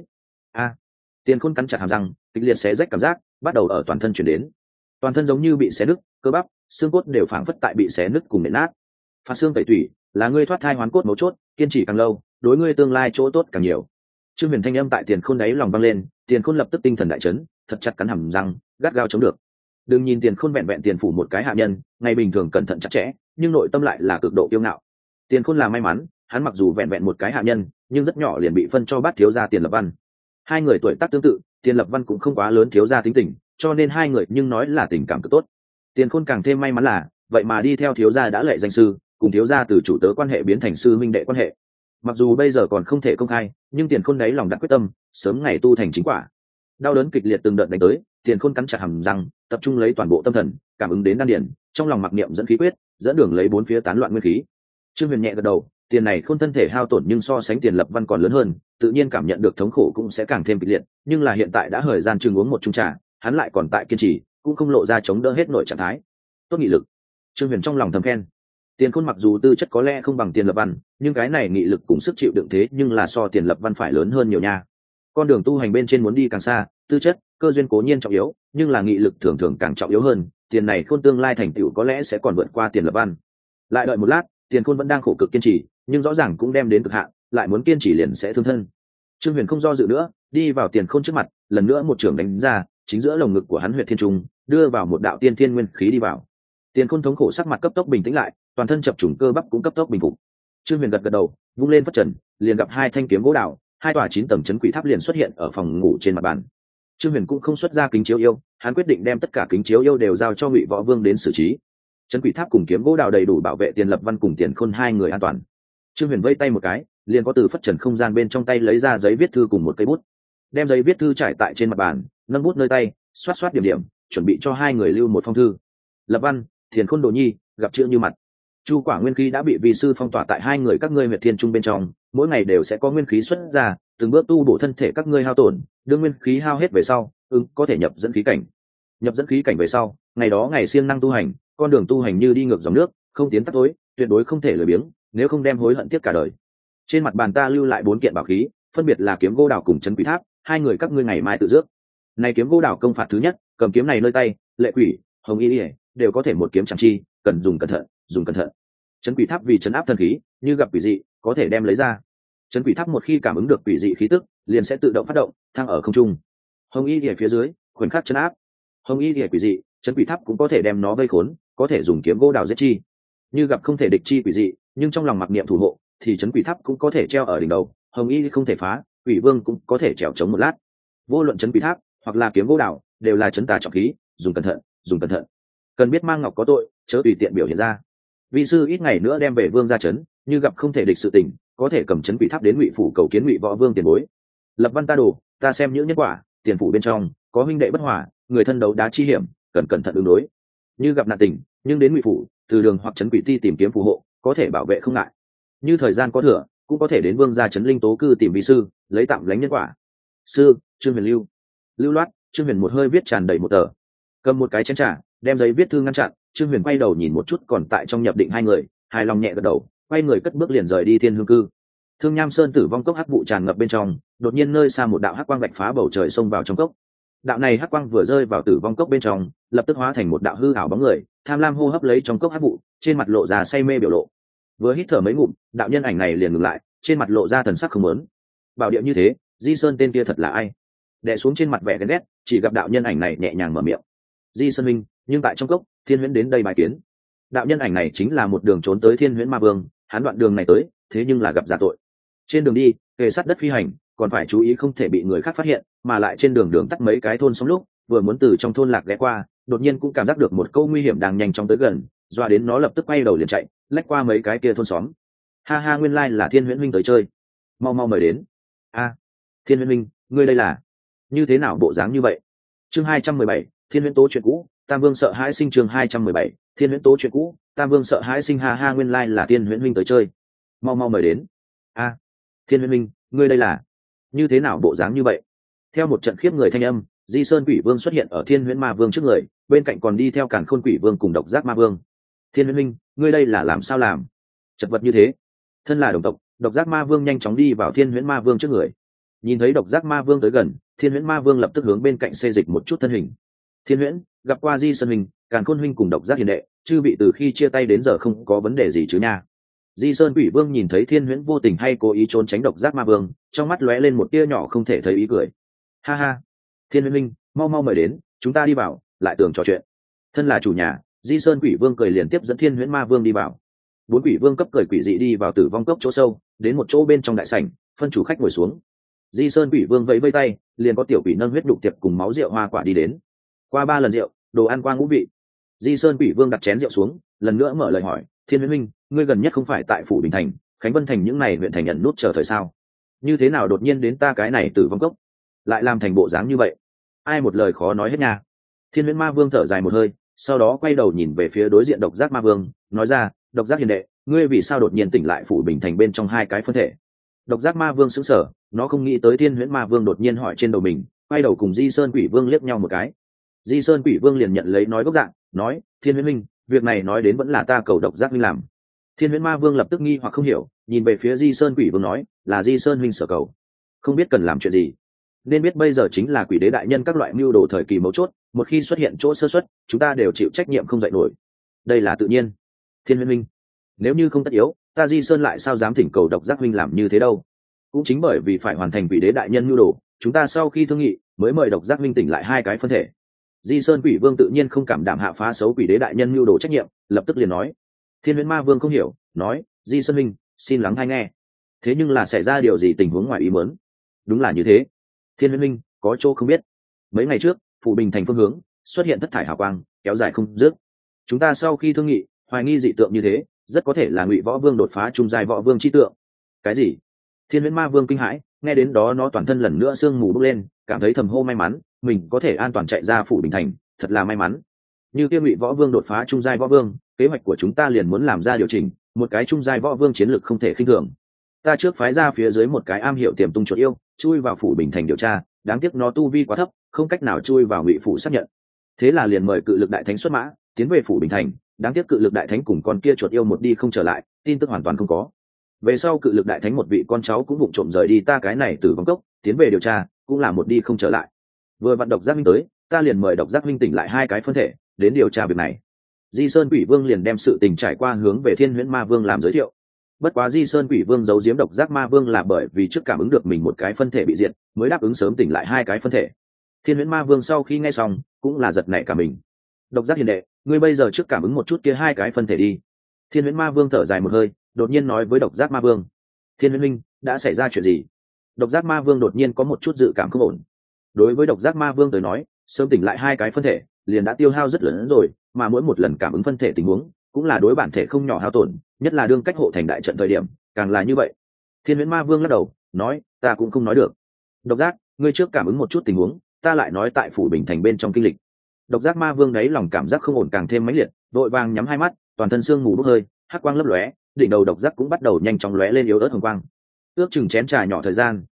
Speaker 1: Tiền Khôn cắn chặt hàm răng, kịch liệt xé rách cảm giác bắt đầu ở toàn thân truyền đến. Toàn thân giống như bị xé nứt, cơ bắp, xương cốt đều phảng phất tại bị xé nứt cùng nện nát. Phạt xương tẩy tủy, là ngươi thoát thai hoán cốt mấu chốt, kiên trì càng lâu, đối ngươi tương lai chỗ tốt càng nhiều. Trương Huyền thanh âm tại Tiền Khôn đáy lòng vang lên, Tiền Khôn lập tức tinh thần đại chấn, thật chặt cắn hàm răng, gắt gao chống được. Đừng nhìn Tiền Khôn vẹn vẹn tiền phủ một cái hạ nhân, ngày bình thường cẩn thận chặt chẽ, nhưng nội tâm lại là cực độ kiêu ngạo. Tiền Khôn là may mắn, hắn mặc dù vẹn vẹn một cái hạ nhân, nhưng rất nhỏ liền bị phân cho Bát thiếu gia Tiền Lập Văn. Hai người tuổi tác tương tự, Tiền Lập Văn cũng không quá lớn thiếu gia tính tình, cho nên hai người nhưng nói là tình cảm cực tốt. Tiền Khôn càng thêm may mắn là, vậy mà đi theo thiếu gia đã lệ danh sư, cùng thiếu gia từ chủ tớ quan hệ biến thành sư minh đệ quan hệ. Mặc dù bây giờ còn không thể công khai, nhưng Tiền Khôn đáy lòng đặt quyết tâm, sớm ngày tu thành chính quả. Đau đớn kịch liệt từng đợt đánh tới, Tiền Khôn cắn chặt hàm răng, tập trung lấy toàn bộ tâm thần, cảm ứng đến đan điền, trong lòng mặc niệm dẫn khí quyết, dẫn đường lấy bốn phía tán loạn nguyên khí. Trương Huyền nhẹ gật đầu, tiền này Khôn thân thể hao tổn nhưng so sánh Tiền Lập Văn còn lớn hơn, tự nhiên cảm nhận được thống khổ cũng sẽ càng thêm kịch liệt, nhưng là hiện tại đã thời gian chừng uống một chung trà, hắn lại còn tại kiên trì, cũng không lộ ra chống đỡ hết nội trạng thái. Tốt nghị lực. Trương Huyền trong lòng thầm khen. Tiền Khôn mặc dù tư chất có lẽ không bằng Tiền Lập Văn, nhưng cái này nghị lực cùng sức chịu đựng thế nhưng là so Tiền Lập Văn phải lớn hơn nhiều nha. Con đường tu hành bên trên muốn đi càng xa, tư chất, cơ duyên cố nhiên trọng yếu, nhưng là nghị lực thường thường càng trọng yếu hơn. Tiền này Khôn tương lai thành tựu có lẽ sẽ còn vượt qua Tiền Lập Văn. Lại đợi một lát, Tiền Khôn vẫn đang khổ cực kiên trì, nhưng rõ ràng cũng đem đến cực hạn, lại muốn kiên trì liền sẽ thương thân. Trương Huyền không do dự nữa, đi vào Tiền Khôn trước mặt, lần nữa một trường đánh ra, chính giữa lồng ngực của hắn huyệt thiên trung, đưa vào một đạo tiên thiên nguyên khí đi vào. Tiền Khôn thống khổ sắc mặt cấp tốc bình tĩnh lại, toàn thân chập trùng cơ bắp cũng cấp tốc bình phục. Trương Huyền gật gật đầu, vung lên phất trần, liền gặp hai thanh kiếm gỗ đào, hai tòa 9 tầng chấn quỷ tháp liền xuất hiện ở phòng ngủ trên mặt bàn. Trương Huyền cũng không xuất ra kính chiếu yêu, hắn quyết định đem tất cả kính chiếu yêu đều giao cho Ngụy Võ Vương đến xử trí. Chấn quỷ tháp cùng kiếm gỗ đào đầy đủ bảo vệ Tiền Lập Văn cùng Tiền Khôn hai người an toàn. Trương Huyền vây tay một cái, liền có từ phất trần không gian bên trong tay lấy ra giấy viết thư cùng một cây bút, đem giấy viết thư trải tại trên mặt bàn, nâng bút nơi tay, xoát xoát điểm điểm, chuẩn bị cho hai người lưu một phong thư. Lập Văn, Tiền Khôn đồ nhi, gặp chữ như mặt. Chu quả nguyên khí đã bị vi sư phong tỏa tại hai người các ngươi huyệt thiên trung bên trong, mỗi ngày đều sẽ có nguyên khí xuất ra, từng bước tu bổ thân thể các ngươi hao tổn, đương nguyên khí hao hết về sau, có thể nhập dẫn khí cảnh. Nhập dẫn khí cảnh về sau, ngày đó ngày siêng năng tu hành, con đường tu hành như đi ngược dòng nước, không tiến tắt tối, tuyệt đối không thể lười biếng, nếu không đem hối hận tiếc cả đời. Trên mặt bàn ta lưu lại 4 kiện bảo khí, phân biệt là kiếm gỗ đào cùng chấn quỷ tháp, hai người các ngươi ngày mai tự rước. Này kiếm gỗ đào công phạt thứ nhất, cầm kiếm này nơi tay, lệ quỷ, hồng y đều có thể một kiếm chẳng chi, cần dùng cẩn thận, dùng cẩn thận. Chấn quỷ tháp vì chấn áp thần khí, như gặp quỷ dị, có thể đem lấy ra. Chấn quỷ tháp một khi cảm ứng được quỷ dị khí tức, liền sẽ tự động phát động, thăng ở không trung. Hồng y phía dưới, khoảnh khắc chấn áp. Hồng y quỷ dị, chấn quỷ tháp cũng có thể đem nó vây khốn, có thể dùng kiếm gỗ đào giết chi. Như gặp không thể địch chi quỷ dị, nhưng trong lòng mặc niệm thủ hộ, thì chấn quỷ tháp cũng có thể treo ở đỉnh đầu, hồng y không thể phá, quỷ vương cũng có thể trèo chống một lát. Vô luận chấn quỷ tháp hoặc là kiếm gỗ đào, đều là chấn tà trọng khí, dùng cẩn thận, dùng cẩn thận. Cần biết mang ngọc có tội, chớ tùy tiện biểu hiện ra. Vị sư ít ngày nữa đem về vương ra chấn, như gặp không thể địch sự tình, có thể cầm chấn quỷ tháp đến Ngụy phủ cầu kiến Ngụy Võ Vương tiền bối. Lập Văn ta đồ, ta xem những nhân quả, tiền phủ bên trong có huynh đệ bất hòa, người thân đấu đá chi hiểm, cần cẩn thận ứng đối. Như gặp nạn tình, nhưng đến Ngụy phủ, từ đường hoặc chấn quỷ ti tìm kiếm phù hộ, có thể bảo vệ không ngại. Như thời gian có thừa, cũng có thể đến vương gia chấn linh tố cư tìm vị sư, lấy tạm lánh nhân quả. Sư, Trương Huyền lưu. Lưu loát, Trương Huyền một hơi viết tràn đầy một tờ, cầm một cái chén trà, đem giấy viết thư ngăn chặn. Trương Huyền quay đầu nhìn một chút còn tại trong nhập định hai người, hài lòng nhẹ gật đầu, quay người cất bước liền rời đi Thiên Hương cư. Thương Nham Sơn tử vong cốc hắc vụ tràn ngập bên trong, đột nhiên nơi xa một đạo hắc quang vạch phá bầu trời xông vào trong cốc. Đạo này hắc quang vừa rơi vào tử vong cốc bên trong, lập tức hóa thành một đạo hư ảo bóng người, tham lam hô hấp lấy trong cốc hắc vụ, trên mặt lộ ra say mê biểu lộ. Vừa hít thở mấy ngụm, đạo nhân ảnh này liền ngừng lại, trên mặt lộ ra thần sắc không muốn. Bảo địa như thế, Di Sơn tên kia thật là ai? Đè xuống trên mặt vẻ ghen ghét, chỉ gặp đạo nhân ảnh này nhẹ nhàng mở miệng. Di Sơn Minh, nhưng tại trong cốc, Thiên Huyễn đến đây bài kiến. Đạo nhân ảnh này chính là một đường trốn tới Thiên Huyễn Ma Vương, hắn đoạn đường này tới, thế nhưng là gặp giả tội. Trên đường đi, kề sát đất phi hành, còn phải chú ý không thể bị người khác phát hiện, mà lại trên đường đường tắt mấy cái thôn xóm lúc, vừa muốn từ trong thôn lạc ghé qua, đột nhiên cũng cảm giác được một câu nguy hiểm đang nhanh chóng tới gần, doa đến nó lập tức quay đầu liền chạy, lách qua mấy cái kia thôn xóm. Ha ha, nguyên lai là Thiên Huyễn Minh tới chơi, mau mau mời đến. A, Thiên Huyễn Minh, ngươi đây là như thế nào bộ dáng như vậy? Chương 217, Thiên Huyễn tố chuyện cũ, Tam Vương sợ hãi sinh. Chương 217, Thiên Huyễn tố chuyện cũ, Tam Vương sợ hãi sinh. Ha ha, nguyên lai là Thiên Huyễn Minh tới chơi, mau mau mời đến. A, Thiên Huyễn Minh, ngươi đây là như thế nào bộ dáng như vậy? Theo một trận khiếp người thanh âm, Di Sơn Quỷ Vương xuất hiện ở Thiên Huyễn Ma Vương trước người, bên cạnh còn đi theo Càn Khôn Quỷ Vương cùng Độc Giác Ma Vương. Thiên Huyễn Minh, ngươi đây là làm sao làm? Chật vật như thế. Thân là đồng tộc, Độc Giác Ma Vương nhanh chóng đi vào Thiên Huyễn Ma Vương trước người. Nhìn thấy Độc Giác Ma Vương tới gần, Thiên Huyễn Ma Vương lập tức hướng bên cạnh xê dịch một chút thân hình. Thiên Huyễn, gặp qua Di Sơn huynh, Càn Khôn huynh cùng Độc Giác hiền đệ, chư vị từ khi chia tay đến giờ không có vấn đề gì chứ nha? Di Sơn Quỷ Vương nhìn thấy Thiên Huyễn vô tình hay cố ý trốn tránh Độc Giác Ma Vương, trong mắt lóe lên một tia nhỏ không thể thấy ý cười. Ha ha, Thiên Huyễn huynh, mau mau mời đến, chúng ta đi vào, lại tưởng trò chuyện. Thân là chủ nhà, Di Sơn Quỷ Vương cười liền tiếp dẫn Thiên Huyễn Ma Vương đi vào. Bốn quỷ vương cấp cười quỷ dị đi vào tử vong cốc chỗ sâu, đến một chỗ bên trong đại sảnh, phân chủ khách ngồi xuống. Di Sơn Quỷ Vương vẫy vây tay, liền có tiểu quỷ nâng huyết đục tiệc cùng máu rượu hoa quả đi đến. Qua 3 lần rượu, đồ ăn qua ngũ vị. Di Sơn Quỷ Vương đặt chén rượu xuống, lần nữa mở lời hỏi, Thiên Huyễn huynh, ngươi gần nhất không phải tại phủ Bình Thành, Khánh Vân Thành những này huyện thành nhận nút chờ thời sao? Như thế nào đột nhiên đến ta cái này tử vong cốc, lại làm thành bộ dáng như vậy? Ai một lời khó nói hết nha. Thiên Huyễn Ma Vương thở dài một hơi, sau đó quay đầu nhìn về phía đối diện Độc Giác Ma Vương, nói ra, Độc Giác hiền đệ, ngươi vì sao đột nhiên tỉnh lại phủ Bình Thành bên trong hai cái phân thể? Độc Giác Ma Vương sững sờ, nó không nghĩ tới Thiên Huyễn Ma Vương đột nhiên hỏi trên đầu mình, quay đầu cùng Di Sơn Quỷ Vương liếc nhau một cái. Di Sơn Quỷ Vương liền nhận lấy nói gốc dạng, nói, Thiên Huyễn minh, việc này nói đến vẫn là ta cầu Độc Giác minh làm. Thiên Huyễn Ma Vương lập tức nghi hoặc không hiểu, nhìn về phía Di Sơn Quỷ Vương nói, là Di Sơn huynh sở cầu, không biết cần làm chuyện gì. Nên biết bây giờ chính là Quỷ Đế đại nhân các loại mưu đồ thời kỳ mấu chốt, một khi xuất hiện chỗ sơ suất, chúng ta đều chịu trách nhiệm không dậy nổi. Đây là tự nhiên. Thiên Huyễn minh, nếu như không tất yếu, ta Di Sơn lại sao dám thỉnh cầu Độc Giác huynh làm như thế đâu? Cũng chính bởi vì phải hoàn thành Quỷ Đế đại nhân mưu đồ, chúng ta sau khi thương nghị mới mời Độc Giác huynh tỉnh lại hai cái phân thể. Di Sơn Quỷ Vương tự nhiên không cảm đảm hạ phá xấu Quỷ Đế đại nhân mưu đồ trách nhiệm, lập tức liền nói. Thiên Huyễn Ma Vương không hiểu, nói, Di Sơn huynh, xin lắng hay nghe. Thế nhưng là xảy ra điều gì tình huống ngoài ý muốn? Đúng là như thế. Thiên Huyễn minh, có chỗ không biết. Mấy ngày trước, phủ Bình Thành phương hướng xuất hiện thất thải hào quang, kéo dài không dứt. Chúng ta sau khi thương nghị, hoài nghi dị tượng như thế, rất có thể là Ngụy Võ Vương đột phá trung giai võ vương chi tượng. Cái gì? Thiên Huyễn Ma Vương kinh hãi, nghe đến đó nó toàn thân lần nữa sương mù bốc lên, cảm thấy thầm hô may mắn, mình có thể an toàn chạy ra phủ Bình Thành, thật là may mắn. Như kia Ngụy Võ Vương đột phá trung giai võ vương, kế hoạch của chúng ta liền muốn làm ra điều chỉnh, một cái trung giai võ vương chiến lược không thể khinh thường. Ta trước phái ra phía dưới một cái am hiểu tiềm tung chuột yêu, chui vào phủ Bình Thành điều tra, đáng tiếc nó tu vi quá thấp, không cách nào chui vào Ngụy phủ xác nhận. Thế là liền mời Cự Lực đại thánh xuất mã, tiến về phủ Bình Thành, đáng tiếc Cự Lực đại thánh cùng con kia chuột yêu một đi không trở lại, tin tức hoàn toàn không có. Về sau Cự Lực đại thánh một vị con cháu cũng vụng trộm rời đi ta cái này tử vong cốc, tiến về điều tra, cũng là một đi không trở lại. Vừa vặn Độc Giác minh tới, ta liền mời Độc Giác minh tỉnh lại hai cái phân thể, đến điều tra việc này. Di Sơn Quỷ Vương liền đem sự tình trải qua hướng về Thiên Huyễn Ma Vương làm giới thiệu. Bất quá Di Sơn Quỷ Vương giấu giếm Độc Giác Ma Vương là bởi vì trước cảm ứng được mình một cái phân thể bị diệt, mới đáp ứng sớm tỉnh lại hai cái phân thể. Thiên Huyễn Ma Vương sau khi nghe xong, cũng là giật nảy cả mình. Độc Giác hiền đệ, ngươi bây giờ trước cảm ứng một chút kia hai cái phân thể đi. Thiên Huyễn Ma Vương thở dài một hơi, đột nhiên nói với Độc Giác Ma Vương, Thiên Huyễn minh, đã xảy ra chuyện gì? Độc Giác Ma Vương đột nhiên có một chút dự cảm không ổn. Đối với Độc Giác Ma Vương tới nói, sớm tỉnh lại hai cái phân thể liền đã tiêu hao rất lớn rồi, mà mỗi một lần cảm ứng phân thể tình huống cũng là đối bản thể không nhỏ hao tổn, nhất là đương cách hộ thành đại trận thời điểm càng là như vậy. Thiên Huyễn Ma Vương lắc đầu nói, ta cũng không nói được. Độc Giác, ngươi trước cảm ứng một chút tình huống, ta lại nói tại phủ Bình Thành bên trong kinh lịch. Độc Giác Ma Vương đấy lòng cảm giác không ổn càng thêm mãnh liệt, vội vàng nhắm hai mắt, toàn thân sương mù bốc hơi, hắc quang lấp lóe, đỉnh đầu Độc Giác cũng bắt đầu nhanh chóng lóe lên yếu ớt hồng quang. Ước chừng chén trà nhỏ thời gian,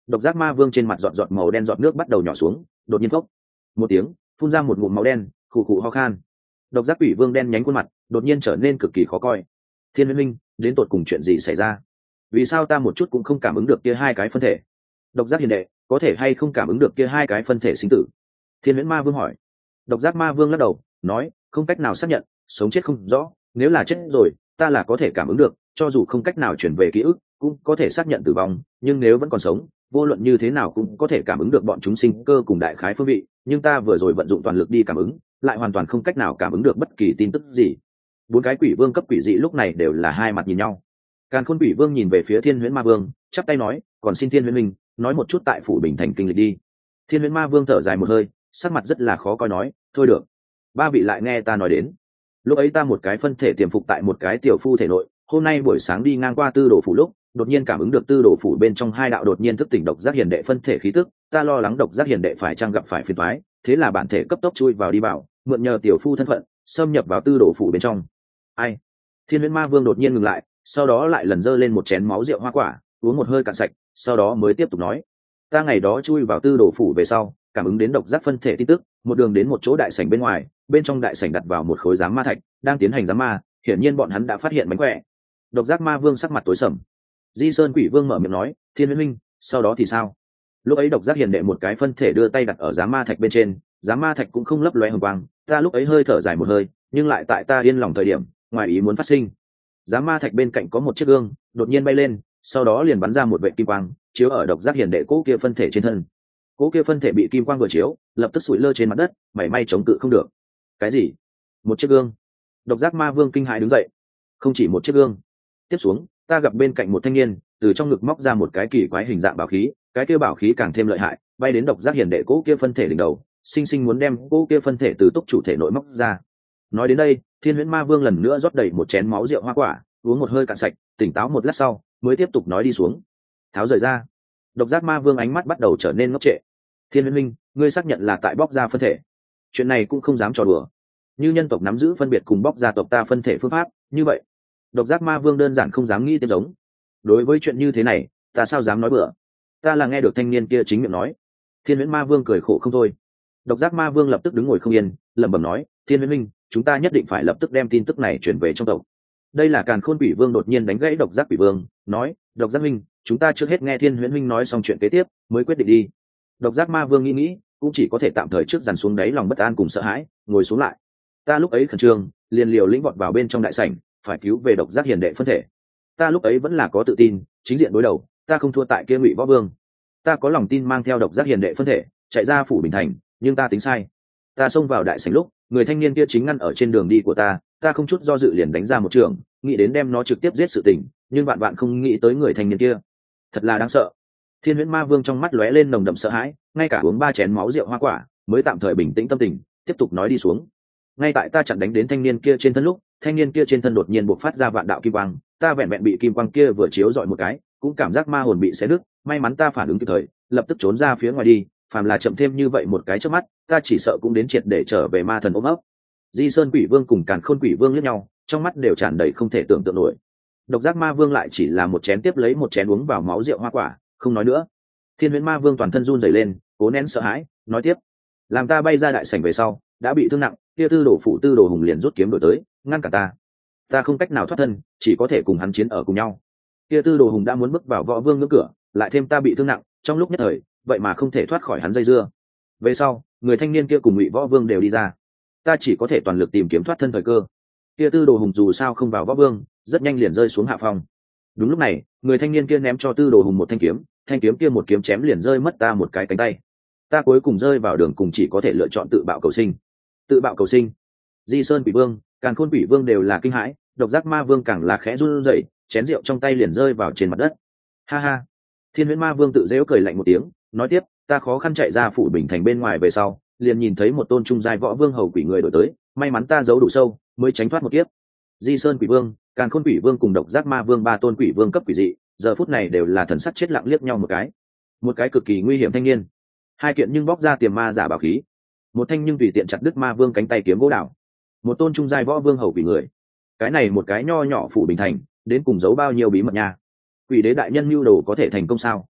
Speaker 1: Độc giác ma vương trên mặt giọt giọt màu đen giọt nước bắt đầu nhỏ xuống, đột nhiên phốc một tiếng, phun ra một ngụm máu đen, khụ khụ ho khan. Độc giác quỷ vương đen nhánh khuôn mặt đột nhiên trở nên cực kỳ khó coi. Thiên Huyễn Minh, đến tột cùng chuyện gì xảy ra? Vì sao ta một chút cũng không cảm ứng được kia hai cái phân thể? Độc giác hiền đệ, có thể hay không cảm ứng được kia hai cái phân thể sinh tử? Thiên Huyễn Ma Vương hỏi. Độc giác ma vương lắc đầu, nói, không cách nào xác nhận, sống chết không rõ. Nếu là chết rồi, ta là có thể cảm ứng được, cho dù không cách nào chuyển về ký ức, cũng có thể xác nhận tử vong. Nhưng nếu vẫn còn sống, vô luận như thế nào cũng có thể cảm ứng được bọn chúng sinh cơ cùng đại khái phương vị. Nhưng ta vừa rồi vận dụng toàn lực đi cảm ứng, lại hoàn toàn không cách nào cảm ứng được bất kỳ tin tức gì. Bốn cái quỷ vương cấp quỷ dị lúc này đều là hai mặt nhìn nhau. Càn Khôn quỷ vương nhìn về phía Thiên Huyễn Ma Vương, chắp tay nói, còn xin Thiên Huyễn Minh nói một chút tại phủ Bình Thành kinh lịch đi. Thiên Huyễn Ma Vương thở dài một hơi, sắc mặt rất là khó coi nói, thôi được, ba vị lại nghe ta nói đến. Lúc ấy ta một cái phân thể tiềm phục tại một cái tiểu phu thể nội, hôm nay buổi sáng đi ngang qua Tư Đồ phủ lúc, đột nhiên cảm ứng được Tư Đồ phủ bên trong hai đạo đột nhiên thức tỉnh độc giác hiền đệ phân thể khí tức, ta lo lắng độc giác hiền đệ phải chăng gặp phải phiền toái, thế là bản thể cấp tốc chui vào đi vào, mượn nhờ tiểu phu thân phận, xâm nhập vào Tư Đồ phủ bên trong. Ai? Thiên Huyễn Ma Vương đột nhiên ngừng lại, sau đó lại lần dơ lên một chén máu rượu hoa quả, uống một hơi cạn sạch, sau đó mới tiếp tục nói, ta ngày đó chui vào Tư Đồ phủ về sau, cảm ứng đến độc giác phân thể tin tức, một đường đến một chỗ đại sảnh bên ngoài, bên trong đại sảnh đặt vào một khối giám ma thạch, đang tiến hành giám ma, hiển nhiên bọn hắn đã phát hiện mánh khỏe. Độc giác ma vương sắc mặt tối sầm. Di Sơn quỷ vương mở miệng nói, Thiên Huyễn Minh, sau đó thì sao? Lúc ấy độc giác hiền đệ một cái phân thể đưa tay đặt ở giám ma thạch bên trên, giám ma thạch cũng không lấp lóe hồng quang, ta lúc ấy hơi thở dài một hơi, nhưng lại tại ta yên lòng thời điểm, ngoài ý muốn phát sinh. Giám ma thạch bên cạnh có một chiếc gương, đột nhiên bay lên, sau đó liền bắn ra một vệt kim quang, chiếu ở độc giác hiền đệ cố kia phân thể trên thân. Cố kia phân thể bị kim quang vừa chiếu, lập tức sủi lơ trên mặt đất, mảy may chống cự không được. Cái gì? Một chiếc gương? Độc giác ma vương kinh hãi đứng dậy. Không chỉ một chiếc gương. Tiếp xuống, ta gặp bên cạnh một thanh niên, từ trong ngực móc ra một cái kỳ quái hình dạng bảo khí, cái kia bảo khí càng thêm lợi hại, bay đến độc giác hiền đệ cố kia phân thể đỉnh đầu, sinh sinh muốn đem cố kia phân thể từ túc chủ thể nội móc ra. Nói đến đây, Thiên Huyễn Ma Vương lần nữa rót đầy một chén máu rượu hoa quả, uống một hơi cạn sạch, tỉnh táo một lát sau, mới tiếp tục nói đi xuống. Tháo rời ra. Độc giác ma vương ánh mắt bắt đầu trở nên ngốc trệ. Thiên Huyễn Minh, ngươi xác nhận là tại bóc ra phân thể? Chuyện này cũng không dám trò đùa. Như nhân tộc nắm giữ phân biệt cùng bóc ra tộc ta phân thể phương pháp, như vậy, độc giác ma vương đơn giản không dám nghĩ tiếp giống. Đối với chuyện như thế này, ta sao dám nói bừa? Ta là nghe được thanh niên kia chính miệng nói. Thiên Huyễn Ma Vương cười khổ không thôi. Độc giác ma vương lập tức đứng ngồi không yên, lẩm bẩm nói, Thiên Huyễn Minh, chúng ta nhất định phải lập tức đem tin tức này chuyển về trong tộc. Đây là Càn Khôn Quỷ Vương đột nhiên đánh gãy độc giác quỷ vương, nói, độc giác minh, chúng ta trước hết nghe Thiên Huyễn Minh nói xong chuyện kế tiếp, mới quyết định đi. Độc giác ma vương nghĩ, cũng chỉ có thể tạm thời trước dàn xuống đáy lòng bất an cùng sợ hãi, ngồi xuống lại. Ta lúc ấy khẩn trương, liền liều lĩnh vọt vào bên trong đại sảnh, phải cứu về độc giác hiền đệ phân thể. Ta lúc ấy vẫn là có tự tin, chính diện đối đầu, ta không thua tại kia Ngụy Võ Vương. Ta có lòng tin mang theo độc giác hiền đệ phân thể, chạy ra phủ Bình Thành, nhưng ta tính sai. Ta xông vào đại sảnh lúc, người thanh niên kia chính ngăn ở trên đường đi của ta không chút do dự liền đánh ra một trường, nghĩ đến đem nó trực tiếp giết sự tình, nhưng bạn bạn không nghĩ tới người thanh niên kia. Thật là đáng sợ. Thiên Huyễn Ma Vương trong mắt lóe lên nồng đậm sợ hãi, ngay cả uống 3 chén máu rượu hoa quả, mới tạm thời bình tĩnh tâm tình, tiếp tục nói đi xuống. Ngay tại ta chặn đánh đến thanh niên kia trên thân lúc, thanh niên kia trên thân đột nhiên bộc phát ra vạn đạo kim quang, ta vẹn vẹn bị kim quang kia vừa chiếu dọi một cái, cũng cảm giác ma hồn bị xé nứt, may mắn ta phản ứng kịp thời, lập tức trốn ra phía ngoài đi, phàm là chậm thêm như vậy một cái chớp mắt, ta chỉ sợ cũng đến triệt để trở về ma thần ôm ấp. Di Sơn Quỷ Vương cùng Càn Khôn Quỷ Vương liếc nhau, trong mắt đều tràn đầy không thể tưởng tượng nổi. Độc giác ma vương lại chỉ là một chén tiếp lấy một chén uống vào máu rượu hoa quả, không nói nữa. Thiên Huyễn Ma Vương toàn thân run rẩy lên, cố nén sợ hãi, nói tiếp: làm ta bay ra đại sảnh về sau, đã bị thương nặng, kia Tư Đồ phủ Tư Đồ Hùng liền rút kiếm đuổi tới, ngăn cả ta không cách nào thoát thân, chỉ có thể cùng hắn chiến ở cùng nhau. Kia Tư Đồ Hùng đã muốn bước vào Võ Vương ngưỡng cửa, lại thêm ta bị thương nặng, trong lúc nhất thời, vậy mà không thể thoát khỏi hắn dây dưa. Về sau, người thanh niên kia cùng Ngụy Võ Vương đều đi ra, ta chỉ có thể toàn lực tìm kiếm thoát thân thời cơ. Kia Tư Đồ Hùng dù sao không vào Võ Vương, rất nhanh liền rơi xuống hạ phong. Đúng lúc này, người thanh niên kia ném cho Tư Đồ Hùng một thanh kiếm kia một kiếm chém liền rơi mất ta một cái cánh tay. Ta cuối cùng rơi vào đường cùng, chỉ có thể lựa chọn tự bạo cầu sinh. Tự bạo cầu sinh. Di Sơn Quỷ Vương, Càn Khôn Quỷ Vương đều là kinh hãi, Độc giác ma vương càng là khẽ run rẩy, chén rượu trong tay liền rơi vào trên mặt đất. Ha ha. Thiên Huyễn Ma Vương tự giễu cười lạnh một tiếng, nói tiếp, ta khó khăn chạy ra phủ Bình Thành bên ngoài về sau, liền nhìn thấy một tôn trung giai võ vương hầu quỷ người đổi tới, may mắn ta giấu đủ sâu, mới tránh thoát một kiếp. Di Sơn Quỷ Vương, Càn Khôn Quỷ Vương cùng Độc giác ma vương ba tôn quỷ vương cấp quỷ dị, giờ phút này đều là thần sắc chết lặng liếc nhau một cái cực kỳ nguy hiểm thanh niên, hai kiện nhưng bóc ra tiềm ma giả bảo khí, một thanh nhưng tùy tiện chặt đứt ma vương cánh tay kiếm gỗ đảo, một tôn trung giai võ vương hầu quỷ người. Cái này một cái nho nhỏ phủ Bình Thành, đến cùng giấu bao nhiêu bí mật nha. Quỷ đế đại nhân mưu đồ có thể thành công sao?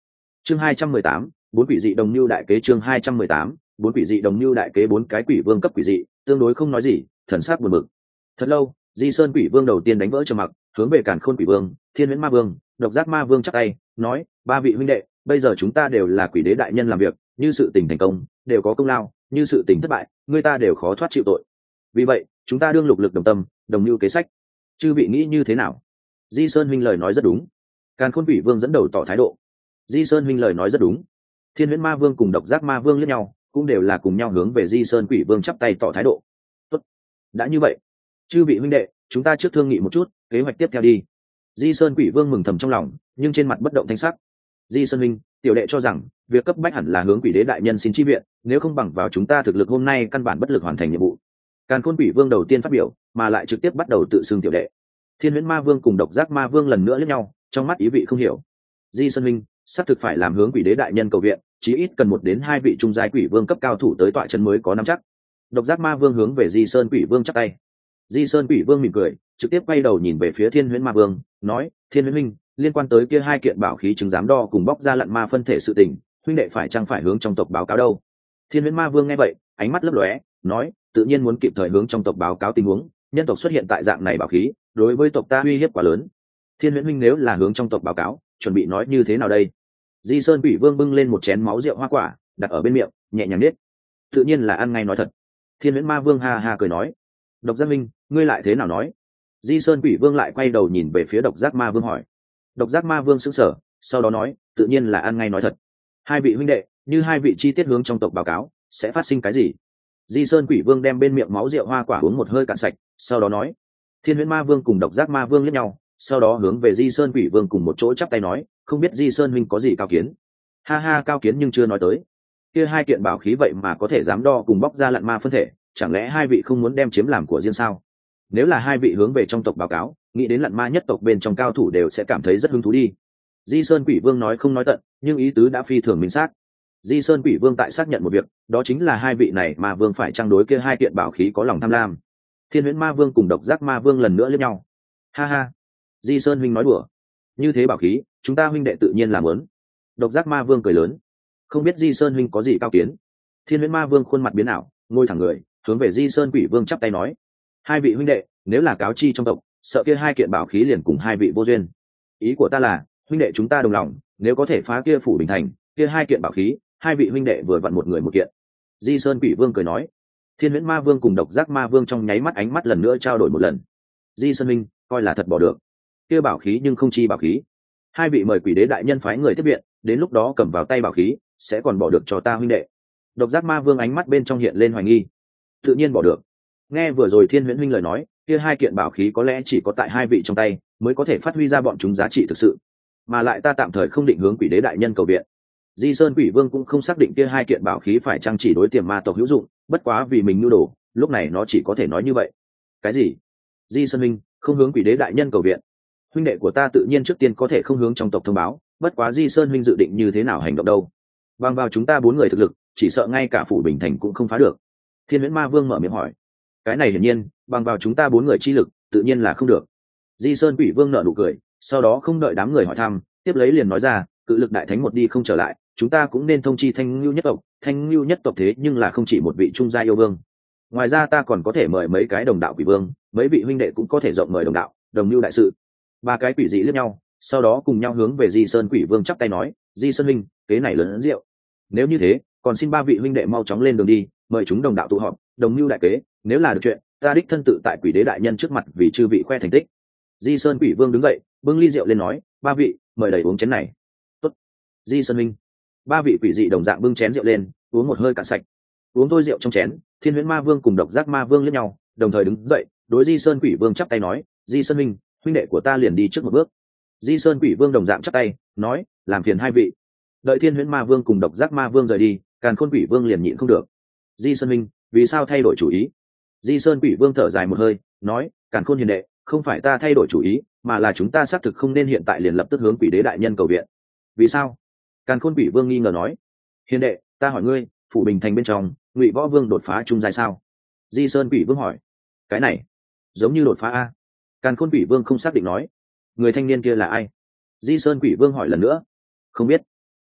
Speaker 1: Chương 218, bốn quỷ dị đồng lưu đại kế. Chương 218, bốn quỷ dị đồng lưu đại kế. Bốn cái quỷ vương cấp quỷ dị tương đối không nói gì, thần sắc buồn bực. Thật lâu, Di Sơn quỷ vương đầu tiên đánh vỡ trầm mặc, hướng về Càn Khôn quỷ vương, Thiên Huyễn ma vương, Độc Giác ma vương chắp tay, nói: ba vị huynh đệ, bây giờ chúng ta đều là quỷ đế đại nhân làm việc, như sự tình thành công đều có công lao, như sự tình thất bại người ta đều khó thoát chịu tội. Vì vậy chúng ta đương lục lực đồng tâm, đồng lưu kế sách. Chư vị nghĩ như thế nào? Di Sơn huynh lời nói rất đúng. Càn Khôn quỷ vương dẫn đầu tỏ thái độ. Di Sơn huynh lời nói rất đúng. Thiên Huyễn ma vương cùng Độc Giác ma vương liếc nhau, cũng đều là cùng nhau hướng về Di Sơn quỷ vương chắp tay tỏ thái độ. Tốt, đã như vậy, chư vị huynh đệ, chúng ta trước thương nghị một chút kế hoạch tiếp theo đi. Di Sơn quỷ vương mừng thầm trong lòng, nhưng trên mặt bất động thanh sắc. Di Sơn huynh, tiểu đệ cho rằng việc cấp bách hẳn là hướng quỷ đế đại nhân xin chi viện, nếu không bằng vào chúng ta thực lực hôm nay căn bản bất lực hoàn thành nhiệm vụ. Càn Khôn quỷ vương đầu tiên phát biểu, mà lại trực tiếp bắt đầu tự xưng tiểu đệ. Thiên Huyễn ma vương cùng Độc Giác ma vương lần nữa liếc nhau, trong mắt ý vị không hiểu. Di Sơn huynh, xác thực phải làm hướng quỷ đế đại nhân cầu viện, chí ít cần 1 đến 2 vị trung giai quỷ vương cấp cao thủ tới tọa trấn mới có nắm chắc. Độc Giác ma vương hướng về Di Sơn quỷ vương chắp tay. Di Sơn quỷ vương mỉm cười, trực tiếp quay đầu nhìn về phía Thiên Huyễn ma vương, nói: Thiên Huyễn huynh, liên quan tới kia 2 kiện bảo khí chứng giám đo cùng bóc ra lặn ma phân thể sự tình, huynh đệ phải chăng phải hướng trong tộc báo cáo đâu? Thiên Huyễn ma vương nghe vậy, ánh mắt lấp lóe, nói: tự nhiên muốn kịp thời hướng trong tộc báo cáo tình huống, nhân tộc xuất hiện tại dạng này bảo khí, đối với tộc ta uy hiếp quá lớn. Thiên Huyễn huynh nếu là hướng trong tộc báo cáo, chuẩn bị nói như thế nào đây? Di Sơn quỷ vương bưng lên một chén máu rượu hoa quả, đặt ở bên miệng, nhẹ nhàng niết. Tự nhiên là ăn ngay nói thật. Thiên Huyễn ma vương ha ha cười nói: Độc Giác minh, ngươi lại thế nào nói? Di Sơn quỷ vương lại quay đầu nhìn về phía Độc Giác ma vương hỏi. Độc Giác ma vương sững sờ, sau đó nói: tự nhiên là ăn ngay nói thật. 2 vị huynh đệ, như 2 vị chi tiết hướng trong tộc báo cáo, sẽ phát sinh cái gì? Di Sơn quỷ vương đem bên miệng máu rượu hoa quả uống một hơi cạn sạch, sau đó nói. Thiên Huyễn ma vương cùng Độc Giác ma vương liếc nhau, sau đó hướng về Di Sơn quỷ vương cùng một chỗ chắp tay nói: không biết Di Sơn huynh có gì cao kiến? Ha ha, cao kiến nhưng chưa nói tới. Kia 2 kiện bảo khí vậy mà có thể dám đo cùng bóc ra lặn ma phân thể, chẳng lẽ 2 vị không muốn đem chiếm làm của riêng sao? Nếu là 2 vị hướng về trong tộc báo cáo, nghĩ đến lặn ma nhất tộc bên trong cao thủ đều sẽ cảm thấy rất hứng thú đi. Di Sơn quỷ vương nói không nói tận, nhưng ý tứ đã phi thường minh xác. Di Sơn quỷ vương tại xác nhận một việc, đó chính là 2 vị này ma vương phải trang đối kia 2 kiện bảo khí có lòng tham lam. Thiên Huyễn ma vương cùng Độc Giác ma vương lần nữa liếc nhau. Ha ha, Di Sơn huynh nói đùa, như thế bảo khí chúng ta huynh đệ tự nhiên làm muốn. Độc Giác ma vương cười lớn. Không biết Di Sơn huynh có gì cao kiến? Thiên Huyễn ma vương khuôn mặt biến ảo, ngồi thẳng người, hướng về Di Sơn quỷ vương chắp tay nói: 2 vị huynh đệ, nếu là cáo chi trong tộc, sợ kia 2 kiện bảo khí liền cùng 2 vị vô duyên. Ý của ta là, huynh đệ chúng ta đồng lòng, nếu có thể phá kia phủ bình thành, kia 2 kiện bảo khí, 2 vị huynh đệ vừa vặn một người một kiện. Di Sơn quỷ vương cười nói. Thiên Huyễn ma vương cùng Độc Giác ma vương trong nháy mắt ánh mắt lần nữa trao đổi một lần. Di Sơn huynh, coi là thật bỏ được. Kia bảo khí nhưng không chi bảo khí. 2 vị mời quỷ đế đại nhân phái người tiếp viện, đến lúc đó cầm vào tay bảo khí, sẽ còn bỏ được cho ta huynh đệ. Độc Giác ma vương ánh mắt bên trong hiện lên hoài nghi. Tự nhiên bỏ được. Nghe vừa rồi Thiên Huyễn huynh lời nói, kia 2 kiện bảo khí có lẽ chỉ có tại 2 vị trong tay mới có thể phát huy ra bọn chúng giá trị thực sự, mà lại ta tạm thời không định hướng quỷ đế đại nhân cầu viện. Di Sơn quỷ vương cũng không xác định kia 2 kiện bảo khí phải chăng chỉ đối tiềm ma tộc hữu dụng, bất quá vì mình nhu đồ, lúc này nó chỉ có thể nói như vậy. Cái gì? Di Sơn huynh không hướng quỷ đế đại nhân cầu viện? Huynh đệ của ta tự nhiên trước tiên có thể không hướng trong tộc thông báo, bất quá Di Sơn huynh dự định như thế nào hành động đâu? Bằng vào chúng ta 4 người thực lực, chỉ sợ ngay cả phủ bình thành cũng không phá được. Thiên Huyễn ma vương mở miệng hỏi. Cái này hiển nhiên, bằng vào chúng ta 4 người chi lực, tự nhiên là không được. Di Sơn quỷ vương nở nụ cười, sau đó không đợi đám người hỏi thăm, tiếp lấy liền nói ra: cự lực đại thánh một đi không trở lại, chúng ta cũng nên thông chi Thanh Nưu nhất tộc. Thanh Nưu nhất tộc thế nhưng là không chỉ một vị trung gia yêu vương, ngoài ra ta còn có thể mời mấy cái đồng đạo quỷ vương, mấy vị huynh đệ cũng có thể rộng mời đồng đạo, đồng Nưu đại sự. 3 cái quỷ dị liếc nhau, sau đó cùng nhau hướng về Di Sơn quỷ vương chắp tay nói: Di Sơn huynh, kế này lớn rượu. Nếu như thế, còn xin 3 vị huynh đệ mau chóng lên đường đi, mời chúng đồng đạo tụ họp, đồng Nưu đại kế, nếu là được chuyện, ta đích thân tự tại quỷ đế đại nhân trước mặt vì chư vị khoe thành tích. Di Sơn quỷ vương đứng dậy, bưng ly rượu lên nói: 3 vị, mời đầy uống chén này. Tốt. Di Sơn huynh. 3 vị quỷ dị đồng dạng bưng chén rượu lên, uống một hơi cạn sạch. Uống thôi rượu trong chén, Thiên Huyễn ma vương cùng Độc Giác ma vương liếc nhau, đồng thời đứng dậy, đối Di Sơn quỷ vương chắp tay nói: Di Sơn huynh, huynh đệ của ta liền đi trước một bước. Di Sơn quỷ vương đồng dạng chắp tay nói: làm phiền 2 vị. Đợi Thiên Huyễn ma vương cùng Độc Giác ma vương rời đi, Càn Khôn quỷ vương liền nhịn không được. Di Sơn huynh, vì sao thay đổi chủ ý? Di Sơn quỷ vương thở dài một hơi, nói: Càn Khôn hiền đệ, không phải ta thay đổi chủ ý, mà là chúng ta xác thực không nên hiện tại liền lập tức hướng quỷ đế đại nhân cầu viện. Vì sao? Càn Khôn quỷ vương nghi ngờ nói. Hiền đệ, ta hỏi ngươi, phủ bình thành bên trong, Ngụy Võ Vương đột phá trung giai sao? Di Sơn quỷ vương hỏi. Cái này giống như đột phá a. Càn Khôn quỷ vương không xác định nói. Người thanh niên kia là ai? Di Sơn quỷ vương hỏi lần nữa. Không biết.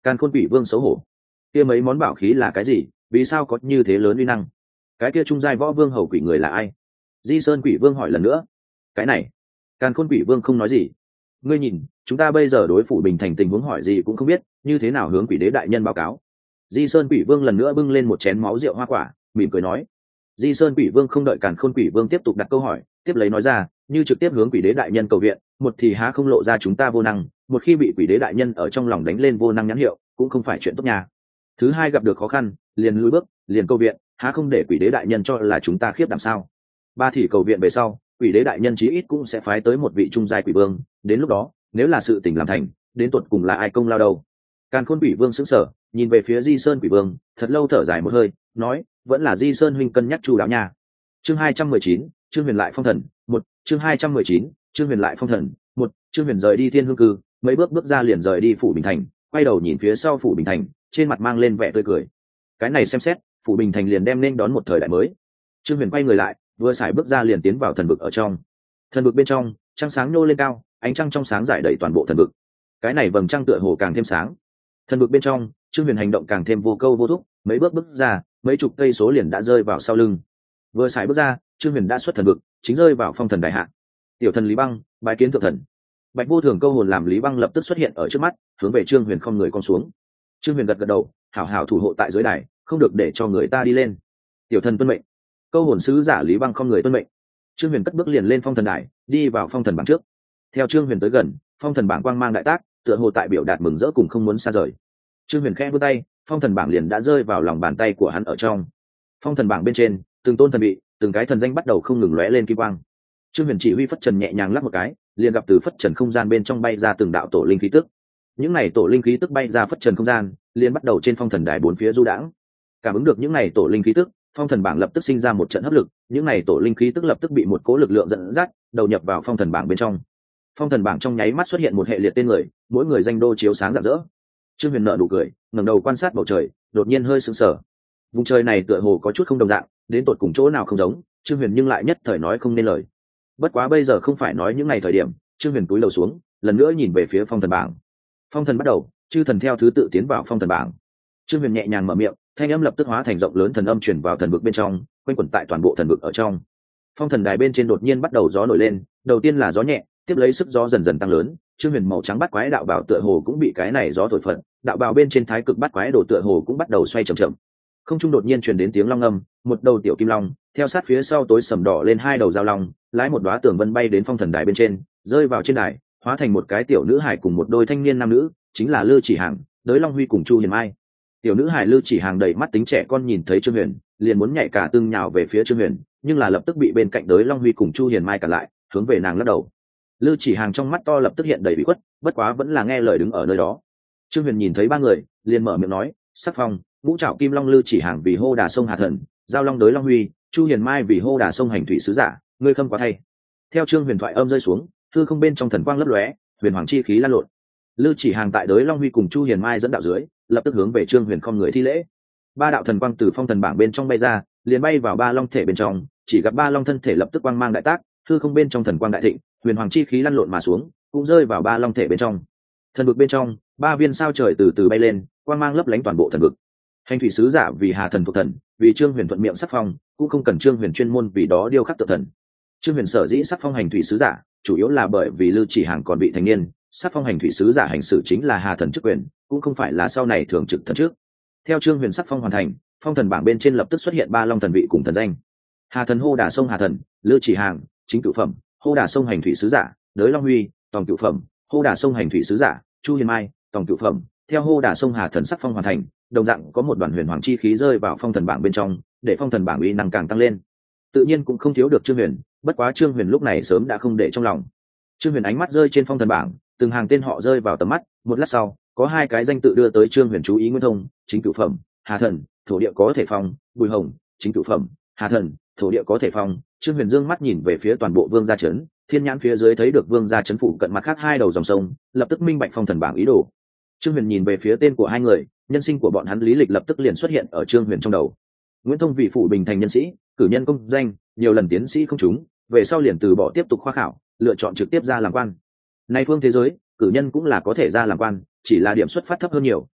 Speaker 1: Càn Khôn Quỷ Vương xấu hổ. Kia mấy món bảo khí là cái gì, vì sao có như thế lớn uy năng? Cái kia trung giai võ vương hầu quỷ người là ai? Di Sơn Quỷ Vương hỏi lần nữa. Cái này, Càn Khôn Quỷ Vương không nói gì. Ngươi nhìn, chúng ta bây giờ đối phủ Bình Thành tình huống hỏi gì cũng không biết, như thế nào hướng Quỷ Đế đại nhân báo cáo? Di Sơn Quỷ Vương lần nữa bưng lên một chén máu rượu hoa quả, mỉm cười nói. Di Sơn Quỷ Vương không đợi Càn Khôn Quỷ Vương tiếp tục đặt câu hỏi, tiếp lấy nói ra, như trực tiếp hướng Quỷ Đế đại nhân cầu viện, một thì há không lộ ra chúng ta vô năng, một khi bị Quỷ Đế đại nhân ở trong lòng đánh lên vô năng nhãn hiệu, cũng không phải chuyện tốt nhà. Thứ hai gặp được khó khăn, liền lùi bước, liền cầu viện, há không để Quỷ Đế đại nhân cho là chúng ta khiếp đảm sao? Ba thì cầu viện về sau, Quỷ Đế đại nhân chí ít cũng sẽ phái tới một vị trung giai quỷ vương, đến lúc đó, nếu là sự tình làm thành, đến tuột cùng là ai công lao đâu? Càn Khôn Quỷ Vương sững sờ, nhìn về phía Di Sơn Quỷ Vương, thật lâu thở dài một hơi, nói, vẫn là Di Sơn huynh cân nhắc chu đáo nha. Chương 219, Trương Huyền lại phong thần, một chương 219, Trương Huyền lại phong thần, một Trương Huyền rời đi Thiên Hương Cư, mấy bước ra liền rời đi phủ Bình Thành, quay đầu nhìn phía sau phủ Bình Thành, trên mặt mang lên vẻ tươi cười. Cái này xem xét, phủ Bình Thành liền đem nên đón một thời đại mới. Trương Huyền quay người lại, vừa xài bước ra liền tiến vào thần vực ở trong. Thần vực bên trong, trăng sáng nhô lên cao, ánh trăng trong sáng rải đầy toàn bộ thần vực. Cái này vầng trăng tựa hồ càng thêm sáng. Thần vực bên trong, Trương Huyền hành động càng thêm vô câu vô thúc, mấy bước ra, mấy chục cây số liền đã rơi vào sau lưng. Vừa xài bước ra, Trương Huyền đã xuất thần vực, chính rơi vào phong thần đại hạ. Tiểu thần Lý Băng, bái kiến thượng thần. Bạch Vô Thường câu hồn làm Lý Băng lập tức xuất hiện ở trước mắt, hướng về Trương Huyền không người con xuống. Trương Huyền gật gật đầu, hảo hảo thủ hộ tại dưới đài, không được để cho người ta đi lên. Tiểu thần tuân mệnh. Câu hồn sứ giả Lý Băng không người tuân mệnh. Trương Huyền cất bước liền lên phong thần đài, đi vào phong thần bảng trước. Theo Trương Huyền tới gần, phong thần bảng quang mang đại tác, tựa hồ tại biểu đạt mừng rỡ cùng không muốn xa rời. Trương Huyền khẽ vươn tay, phong thần bảng liền đã rơi vào lòng bàn tay của hắn ở trong. Phong thần bảng bên trên, từng tôn thần vị, từng cái thần danh bắt đầu không ngừng lóe lên kim quang. Trương Huyền chỉ huy phất trần nhẹ nhàng lắc một cái, liền gặp từ phất trần không gian bên trong bay ra từng đạo tổ linh khí tức. Những này tổ linh khí tức bay ra phất trần không gian, liền bắt đầu trên phong thần đài bốn phía du đãng. Cảm ứng được những này tổ linh khí tức, phong thần bảng lập tức sinh ra một trận hấp lực, những này tổ linh khí tức lập tức bị một cỗ lực lượng dẫn dắt, đầu nhập vào phong thần bảng bên trong. Phong thần bảng trong nháy mắt xuất hiện một hệ liệt tên người, mỗi người danh đô chiếu sáng rạng rỡ. Trương Huyền nở nụ cười, ngẩng đầu quan sát bầu trời, đột nhiên hơi sững sờ. Vùng trời này tựa hồ có chút không đồng dạng, đến tột cùng chỗ nào không giống, Trương Huyền nhưng lại nhất thời nói không nên lời. Bất quá bây giờ không phải nói những ngày thời điểm, Trương Huyền cúi đầu xuống, lần nữa nhìn về phía phong thần bảng. Phong thần bắt đầu, chư thần theo thứ tự tiến vào phong thần bảng. Trương Huyền nhẹ nhàng mở miệng, thanh âm lập tức hóa thành rộng lớn thần âm truyền vào thần vực bên trong, quanh quẩn tại toàn bộ thần vực ở trong. Phong thần đài bên trên đột nhiên bắt đầu gió nổi lên, đầu tiên là gió nhẹ, tiếp lấy sức gió dần dần tăng lớn. Trương Huyền màu trắng bắt quái đạo bào tựa hồ cũng bị cái này gió thổi phật, đạo bào bên trên thái cực bắt quái đồ tựa hồ cũng bắt đầu xoay chậm chậm. Không trung đột nhiên truyền đến tiếng long ngâm, một đầu tiểu kim long, theo sát phía sau tối sầm đỏ lên hai đầu giao long, lái một đóa tường vân bay đến phong thần đài bên trên, rơi vào trên đài, hóa thành một cái tiểu nữ hải cùng một đôi thanh niên nam nữ, chính là Lư Chỉ Hàng, Đới Long Huy cùng Chu Hiền Mai. Tiểu nữ hải Lư Chỉ Hàng đầy mắt tính trẻ con nhìn thấy Trương Huyền, liền muốn nhảy cả tương nhào về phía Trương Huyền, nhưng là lập tức bị bên cạnh Đới Long Huy cùng Chu Hiền Mai cản lại, hướng về nàng lắc đầu. Lư Chỉ Hàng trong mắt to lập tức hiện đầy bị khuất, bất quá vẫn là nghe lời đứng ở nơi đó. Trương Huyền nhìn thấy ba người, liền mở miệng nói, sắc phong ngũ trảo kim long Lư Chỉ Hàng vì hô đà sông Hà Thần, giao long Đới Long Huy, Chu Hiền Mai vì hô đà sông Hành Thủy sứ giả, ngươi khâm quá thay. Theo Trương Huyền thoại âm rơi xuống, hư không bên trong thần quang lấp lóe, huyền hoàng chi khí lan lộn. Lư Chỉ Hàng tại Đới Long Huy cùng Chu Hiền Mai dẫn đạo dưới, lập tức hướng về Trương Huyền không người thi lễ. Ba đạo thần quang từ phong thần bảng bên trong bay ra, liền bay vào ba long thể bên trong, chỉ gặp ba long thân thể lập tức quang mang đại tác, hư không bên trong thần quang đại thịnh, huyền hoàng chi khí lăn lộn mà xuống, cũng rơi vào ba long thể bên trong. Thần vực bên trong, ba viên sao trời từ từ bay lên, quang mang lấp lánh toàn bộ thần vực. Hành thủy sứ giả vì Hà Thần thuộc thần, vì Trương Huyền thuận miệng sắc phong, cũng không cần Trương Huyền chuyên môn vì đó điêu khắc tự thần. Trương Huyền sở dĩ sắc phong hành thủy sứ giả, chủ yếu là bởi vì Lư Chỉ Hàng còn bị thành niên, sắc phong hành thủy sứ giả hành xử chính là Hà Thần chức quyền, cũng không phải là sau này thường trực thần trước. Theo Trương Huyền sắc phong hoàn thành, phong thần bảng bên trên lập tức xuất hiện ba long thần vị cùng thần danh. Hà Thần hô đà sông Hà Thần, Lư Chỉ Hàng, chính cửu phẩm, hô đà sông hành thủy sứ giả, Đới Long Huy, tòng cửu phẩm, hô đà sông hành thủy sứ giả, Chu Hiền Mai, tòng cửu phẩm. Theo hô đà sông Hà Thần sắc phong hoàn thành, đồng dạng có một đoàn huyền hoàng chi khí rơi vào phong thần bảng bên trong, để phong thần bảng uy năng càng tăng lên. Tự nhiên cũng không thiếu được Trương Huyền, bất quá Trương Huyền lúc này sớm đã không để trong lòng. Trương Huyền ánh mắt rơi trên phong thần bảng, từng hàng tên họ rơi vào tầm mắt, một lát sau, có hai cái danh tự đưa tới Trương Huyền chú ý. Nguyên Thông, chính cửu phẩm, Hà Thần, thổ địa có thể phong, Bùi Hồng, chính cửu phẩm, Hà Thần, thổ địa có thể phong. Trương Huyền dương mắt nhìn về phía toàn bộ vương gia trấn, thiên nhãn phía dưới thấy được vương gia trấn phủ cận mặt khác hai đầu dòng sông, lập tức minh bạch phong thần bảng ý đồ. Trương Huyền nhìn về phía tên của hai người, nhân sinh của bọn hắn lý lịch lập tức liền xuất hiện ở Trương Huyền trong đầu. Nguyễn Thông vì phủ Bình Thành nhân sĩ, cử nhân công danh, nhiều lần tiến sĩ không trúng, về sau liền từ bỏ tiếp tục khoa khảo, lựa chọn trực tiếp ra làm quan. Nay phương thế giới, cử nhân cũng là có thể ra làm quan, chỉ là điểm xuất phát thấp hơn nhiều,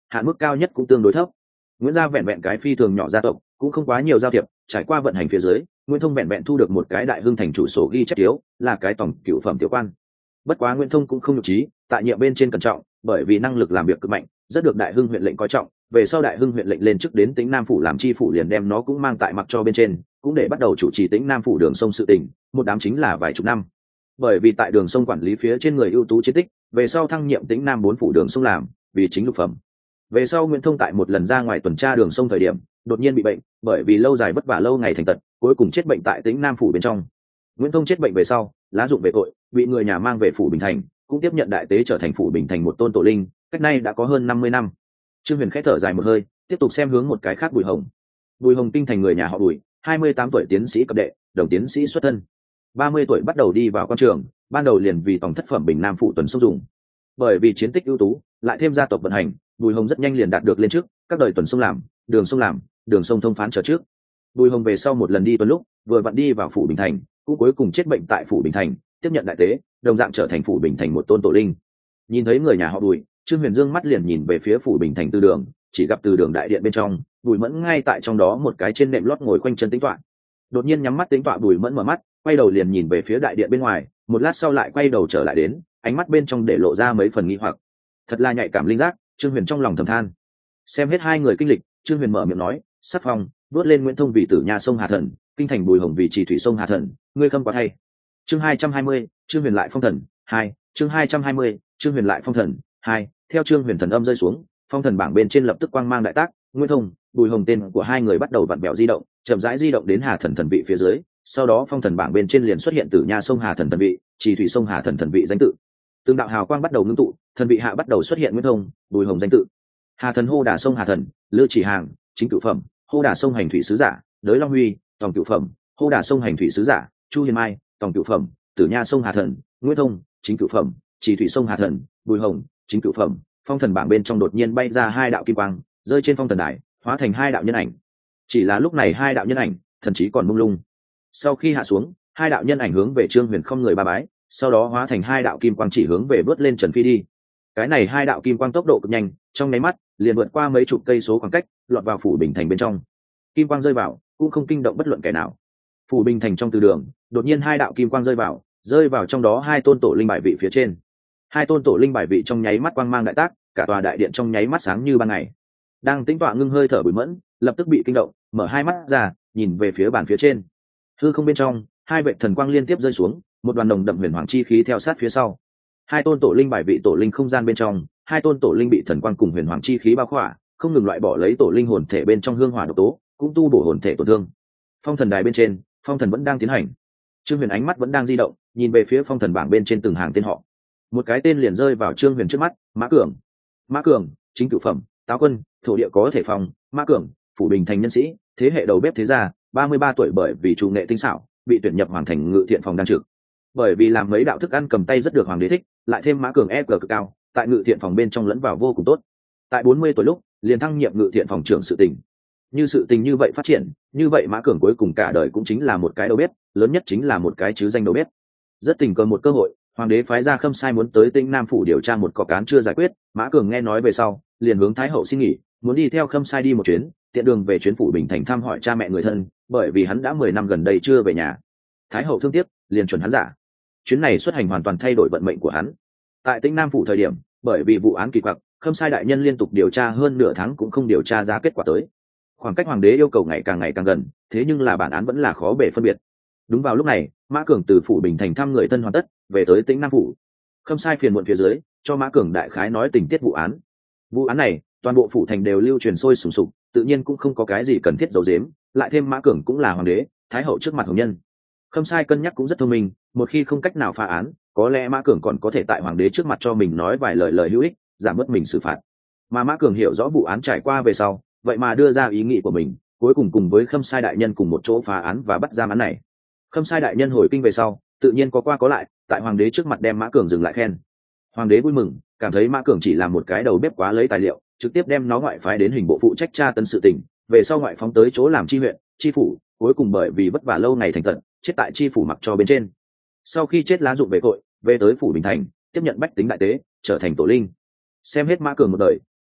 Speaker 1: hạn mức cao nhất cũng tương đối thấp. Nguyễn gia vẹn vẹn cái phi thường nhỏ gia tộc, cũng không quá nhiều giao thiệp, trải qua vận hành phía dưới, Nguyễn Thông vẹn vẹn thu được một cái đại hưng thành chủ sổ ghi chép thiếu, là cái tổng cựu phẩm tiểu quan. Bất quá Nguyễn Thông cũng không nhục trí, tại nhiệm bên trên cẩn trọng, bởi vì năng lực làm việc cực mạnh, rất được đại hưng huyện lệnh coi trọng. Về sau đại hưng huyện lệnh lên chức đến Tĩnh Nam phủ làm chi phủ, liền đem nó cũng mang tại mặc cho bên trên, cũng để bắt đầu chủ trì Tĩnh Nam phủ đường sông sự tình, một đám chính là vài chục năm. Bởi vì tại đường sông quản lý phía trên người ưu tú chiến tích, về sau thăng nhiệm Tĩnh Nam 4 phủ đường sông làm vì chính lục phẩm. Về sau Nguyễn Thông tại một lần ra ngoài tuần tra đường sông thời điểm, đột nhiên bị bệnh, bởi vì lâu dài vất vả lâu ngày thành tật, cuối cùng chết bệnh tại Tĩnh Nam phủ bên trong. Nguyễn Thông chết bệnh về sau, lá dụng về tội, bị người nhà mang về phủ Bình Thành, cũng tiếp nhận đại tế trở thành phủ Bình Thành một tôn tổ linh, cách nay đã có hơn 50 năm. Trương Huyền khẽ thở dài một hơi, tiếp tục xem hướng một cái khác Bùi Hồng. Bùi Hồng kinh thành người nhà họ Bùi, 28 tuổi tiến sĩ cấp đệ, đồng tiến sĩ xuất thân. 30 tuổi bắt đầu đi vào quan trường, ban đầu liền vì tổng thất phẩm Bình Nam phủ tuần sông dùng. Bởi vì chiến tích ưu tú, lại thêm gia tộc vận hành, Bùi Hồng rất nhanh liền đạt được lên trước, các đời tuần sông làm, đường sông thông phán trở trước. Bùi Hồng về sau một lần đi tuần lúc, vừa vặn đi vào phủ Bình Thành, cũng cuối cùng chết bệnh tại phủ Bình Thành, tiếp nhận đại tế, đồng dạng trở thành phủ Bình Thành một tôn tổ linh. Nhìn thấy người nhà họ Bùi, Trương Huyền dương mắt liền nhìn về phía phủ Bình Thành Từ Đường, chỉ gặp Từ Đường đại điện bên trong, Bùi Mẫn ngay tại trong đó một cái trên nệm lót ngồi khoanh chân tĩnh tọa. Đột nhiên nhắm mắt tĩnh tọa Bùi Mẫn mở mắt, quay đầu liền nhìn về phía đại điện bên ngoài, một lát sau lại quay đầu trở lại đến, ánh mắt bên trong để lộ ra mấy phần nghi hoặc. Thật là nhạy cảm linh giác, Trương Huyền trong lòng thầm than. Xem hết hai người kinh lịch, Trương Huyền mở miệng nói, sắc phong vớt lên Nguyễn Thông vì Tử Nha sông Hà Thần, kinh thành Bùi Hồng vì Trì Thủy sông Hà Thần, ngươi khâm quá thay. Chương 220, Trương Huyền lại phong thần 2, chương 220, Trương Huyền lại phong thần 2. Theo Trương Huyền thần âm rơi xuống, phong thần bảng bên trên lập tức quang mang đại tác, Nguyễn Thông, Bùi Hồng tên của hai người bắt đầu vặn vẹo di động, chậm rãi di động đến Hà Thần thần vị phía dưới, sau đó phong thần bảng bên trên liền xuất hiện Tử Nha sông Hà Thần thần vị, Trì Thủy sông Hà Thần thần vị danh tự. Từng đạo hào quang bắt đầu ngưng tụ, thần vị hạ bắt đầu xuất hiện Nguyễn Thông, Bùi Hồng danh tự. Hà Thần hô đà sông Hà Thần, Lư Chỉ Hàng, chính cửu phẩm, hô đà sông Hành thủy sứ giả, Đới Long Huy, tổng cửu phẩm, hô đà sông Hành thủy sứ giả, Chu Hiền Mai, tổng cửu phẩm, Tử Nha sông Hà Thần, Nguyễn Thông, chính cửu phẩm, Trì Thủy sông Hà Thần, Bùi Hồng, chính cửu phẩm. Phong thần bảng bên trong đột nhiên bay ra hai đạo kim quang, rơi trên phong thần đài, hóa thành hai đạo nhân ảnh. Chỉ là lúc này hai đạo nhân ảnh, thần trí còn mông lung. Sau khi hạ xuống, hai đạo nhân ảnh hướng về Trương Huyền không người ba bái, sau đó hóa thành hai đạo kim quang chỉ hướng về vớt lên Trần Phi đi. Cái này hai đạo kim quang tốc độ cực nhanh, trong nháy mắt liền vượt qua mấy chục cây số khoảng cách, lọt vào phủ Bình Thành bên trong. Kim quang rơi vào, cũng không kinh động bất luận kẻ nào. Phủ Bình Thành trong từ đường, đột nhiên hai đạo kim quang rơi vào trong đó hai tôn tổ linh bài vị phía trên. Hai tôn tổ linh bài vị trong nháy mắt quang mang đại tác, cả tòa đại điện trong nháy mắt sáng như ban ngày. Đang tĩnh tọa ngưng hơi thở Bùi Mẫn, lập tức bị kinh động, mở hai mắt ra, nhìn về phía bàn phía trên. Hư không bên trong, hai vệt thần quang liên tiếp rơi xuống, một đoàn nồng đậm huyền hoàng chi khí theo sát phía sau. Hai tôn tổ linh bài vị tổ linh không gian bên trong, hai tôn tổ linh bị thần quang cùng huyền hoàng chi khí bao khỏa, không ngừng loại bỏ lấy tổ linh hồn thể bên trong hương hỏa độc tố, cũng tu bổ hồn thể tổn thương. Phong thần đài bên trên, phong thần vẫn đang tiến hành. Trương Huyền ánh mắt vẫn đang di động, nhìn về phía phong thần bảng bên trên từng hàng tên họ. Một cái tên liền rơi vào Trương Huyền trước mắt, Mã Cường. Mã Cường, chính cửu phẩm, Táo Quân, thổ địa có thể phòng. Mã Cường, phủ Bình Thành nhân sĩ, thế hệ đầu bếp thế gia, 33 tuổi bởi vì chủ nghệ tinh xảo, bị tuyển nhập hoàng thành ngự thiện phòng đang trực. Bởi vì làm mấy đạo thức ăn cầm tay rất được hoàng đế thích, lại thêm Mã Cường EQ cực cao, tại ngự thiện phòng bên trong lẫn vào vô cùng tốt. Tại 40 tuổi lúc, liền thăng nhiệm ngự thiện phòng trưởng sự tình. Như sự tình như vậy phát triển, như vậy Mã Cường cuối cùng cả đời cũng chính là một cái đầu bếp, lớn nhất chính là một cái chứ danh đầu bếp. Rất tình cờ một cơ hội, hoàng đế phái ra Khâm Sai muốn tới Tĩnh Nam phủ điều tra một cọc án chưa giải quyết, Mã Cường nghe nói về sau, liền hướng Thái hậu xin nghỉ, muốn đi theo Khâm Sai đi một chuyến, tiện đường về chuyến phủ Bình Thành thăm hỏi cha mẹ người thân, bởi vì hắn đã 10 năm gần đây chưa về nhà. Thái hậu thương tiếc, liền chuẩn hắn giả. Chuyến này xuất hành hoàn toàn thay đổi vận mệnh của hắn. Tại Tĩnh Nam phủ thời điểm, bởi vì vụ án kỳ quặc, Khâm Sai đại nhân liên tục điều tra hơn nửa tháng cũng không điều tra ra kết quả tới. Khoảng cách hoàng đế yêu cầu ngày càng gần, thế nhưng là bản án vẫn là khó bề phân biệt. Đúng vào lúc này, Mã Cường từ phủ Bình Thành thăm người thân hoàn tất, về tới Tĩnh Nam phủ. Khâm Sai phiền muộn phía dưới, cho Mã Cường đại khái nói tình tiết vụ án. Vụ án này, toàn bộ phủ thành đều lưu truyền sôi sùng sục, tự nhiên cũng không có cái gì cần thiết giấu giếm, lại thêm Mã Cường cũng là hoàng đế, thái hậu trước mặt hồng nhân. Khâm Sai cân nhắc cũng rất thông minh, một khi không cách nào phá án, có lẽ Mã Cường còn có thể tại hoàng đế trước mặt cho mình nói vài lời hữu ích, giảm bớt mình xử phạt. Mà Mã Cường hiểu rõ vụ án trải qua về sau, vậy mà đưa ra ý nghĩ của mình, cuối cùng với Khâm Sai đại nhân cùng một chỗ phá án và bắt giam án này. Khâm Sai đại nhân hồi kinh về sau, tự nhiên có qua có lại, tại hoàng đế trước mặt đem Mã Cường dừng lại khen. Hoàng đế vui mừng, cảm thấy Mã Cường chỉ là một cái đầu bếp quá lấy tài liệu, trực tiếp đem nó ngoại phái đến hình bộ phụ trách tra tấn sự tình, về sau ngoại phóng tới chỗ làm chi huyện, chi phủ, cuối cùng bởi vì vất vả lâu ngày thành tận, chết tại chi phủ mặc cho bên trên. Sau khi chết lá dụng về tội, về tới phủ Bình Thành, tiếp nhận bách tính đại tế, trở thành tổ linh. Xem hết Mã Cường một đời,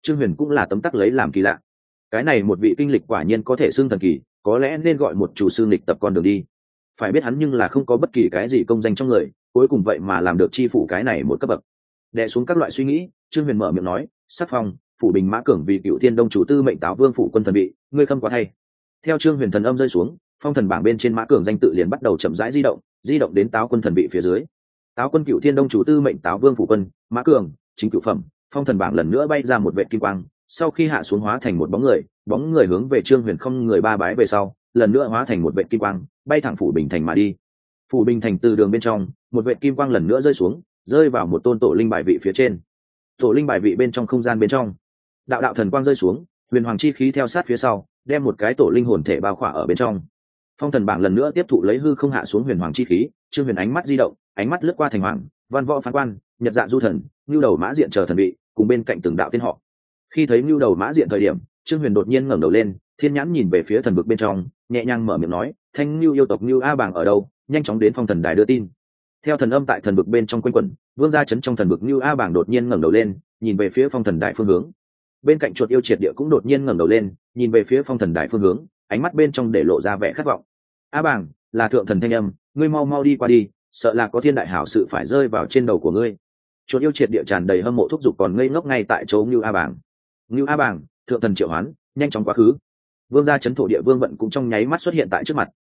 Speaker 1: Trương Huyền cũng là tấm tắc lấy làm kỳ lạ. Cái này một vị kinh lịch quả nhiên có thể xưng thần kỳ, có lẽ nên gọi một chủ sư lịch tập con đường đi. Phải biết hắn nhưng là không có bất kỳ cái gì công danh trong người, cuối cùng vậy mà làm được chi phủ cái này một cấp bậc. Đè xuống các loại suy nghĩ, Trương Huyền mở miệng nói, sắc phong phủ bình mã cường vì Cựu Thiên Đông chủ tư mệnh táo vương phủ quân thần bị, ngươi khâm quá thay. Theo Trương Huyền thần âm rơi xuống, phong thần bảng bên trên mã cường danh tự liền bắt đầu chậm rãi di động đến táo quân thần bị phía dưới. Táo quân Cựu Thiên Đông chủ tư mệnh táo vương phủ quân mã cường chính cựu phẩm. Phong thần bảng lần nữa bay ra một vệ kim quang, sau khi hạ xuống hóa thành một bóng người hướng về Trương Huyền không người ba bái về sau, lần nữa hóa thành một vệ kim quang bay thẳng phủ bình thành mà đi. Phủ bình thành từ đường bên trong, một vệ kim quang lần nữa rơi xuống, rơi vào một tôn tổ linh bài vị phía trên. Tổ linh bài vị bên trong không gian bên trong, đạo thần quang rơi xuống, huyền hoàng chi khí theo sát phía sau, đem một cái tổ linh hồn thể bao khỏa ở bên trong. Phong thần bảng lần nữa tiếp thụ lấy hư không hạ xuống huyền hoàng chi khí, Trương Huyền ánh mắt di động, ánh mắt lướt qua thành hoàng, văn võ phán quan, nhật dạ du thần, nhu đầu mã diện chờ thần vị, cùng bên cạnh từng đạo tên họ. Khi thấy nhu đầu mã diện thời điểm, Trương Huyền đột nhiên ngẩng đầu lên, thiên nhãn nhìn về phía thần vực bên trong, nhẹ nhàng mở miệng nói, thanh nhu yêu tộc nhu a bảng ở đâu, nhanh chóng đến phong thần đài đưa tin. Theo thần âm tại thần vực bên trong quanh quẩn, vương gia chấn trong thần vực nhu a bảng đột nhiên ngẩng đầu lên, nhìn về phía phong thần đài phương hướng. Bên cạnh chuột yêu triệt địa cũng đột nhiên ngẩng đầu lên, nhìn về phía phong thần đài phương hướng, ánh mắt bên trong để lộ ra vẻ khát vọng. A bảng, là thượng thần thanh âm, ngươi mau mau đi qua đi, sợ là có thiên đại hảo sự phải rơi vào trên đầu của ngươi. Chuột yêu triệt địa tràn đầy hâm mộ thúc giục còn ngây ngốc ngay tại chỗ Nưu A Bảng. Nưu A Bảng, thượng thần triệu hoán, nhanh chóng quá khứ. Vương gia chấn thổ địa vương vận cũng trong nháy mắt xuất hiện tại trước mặt.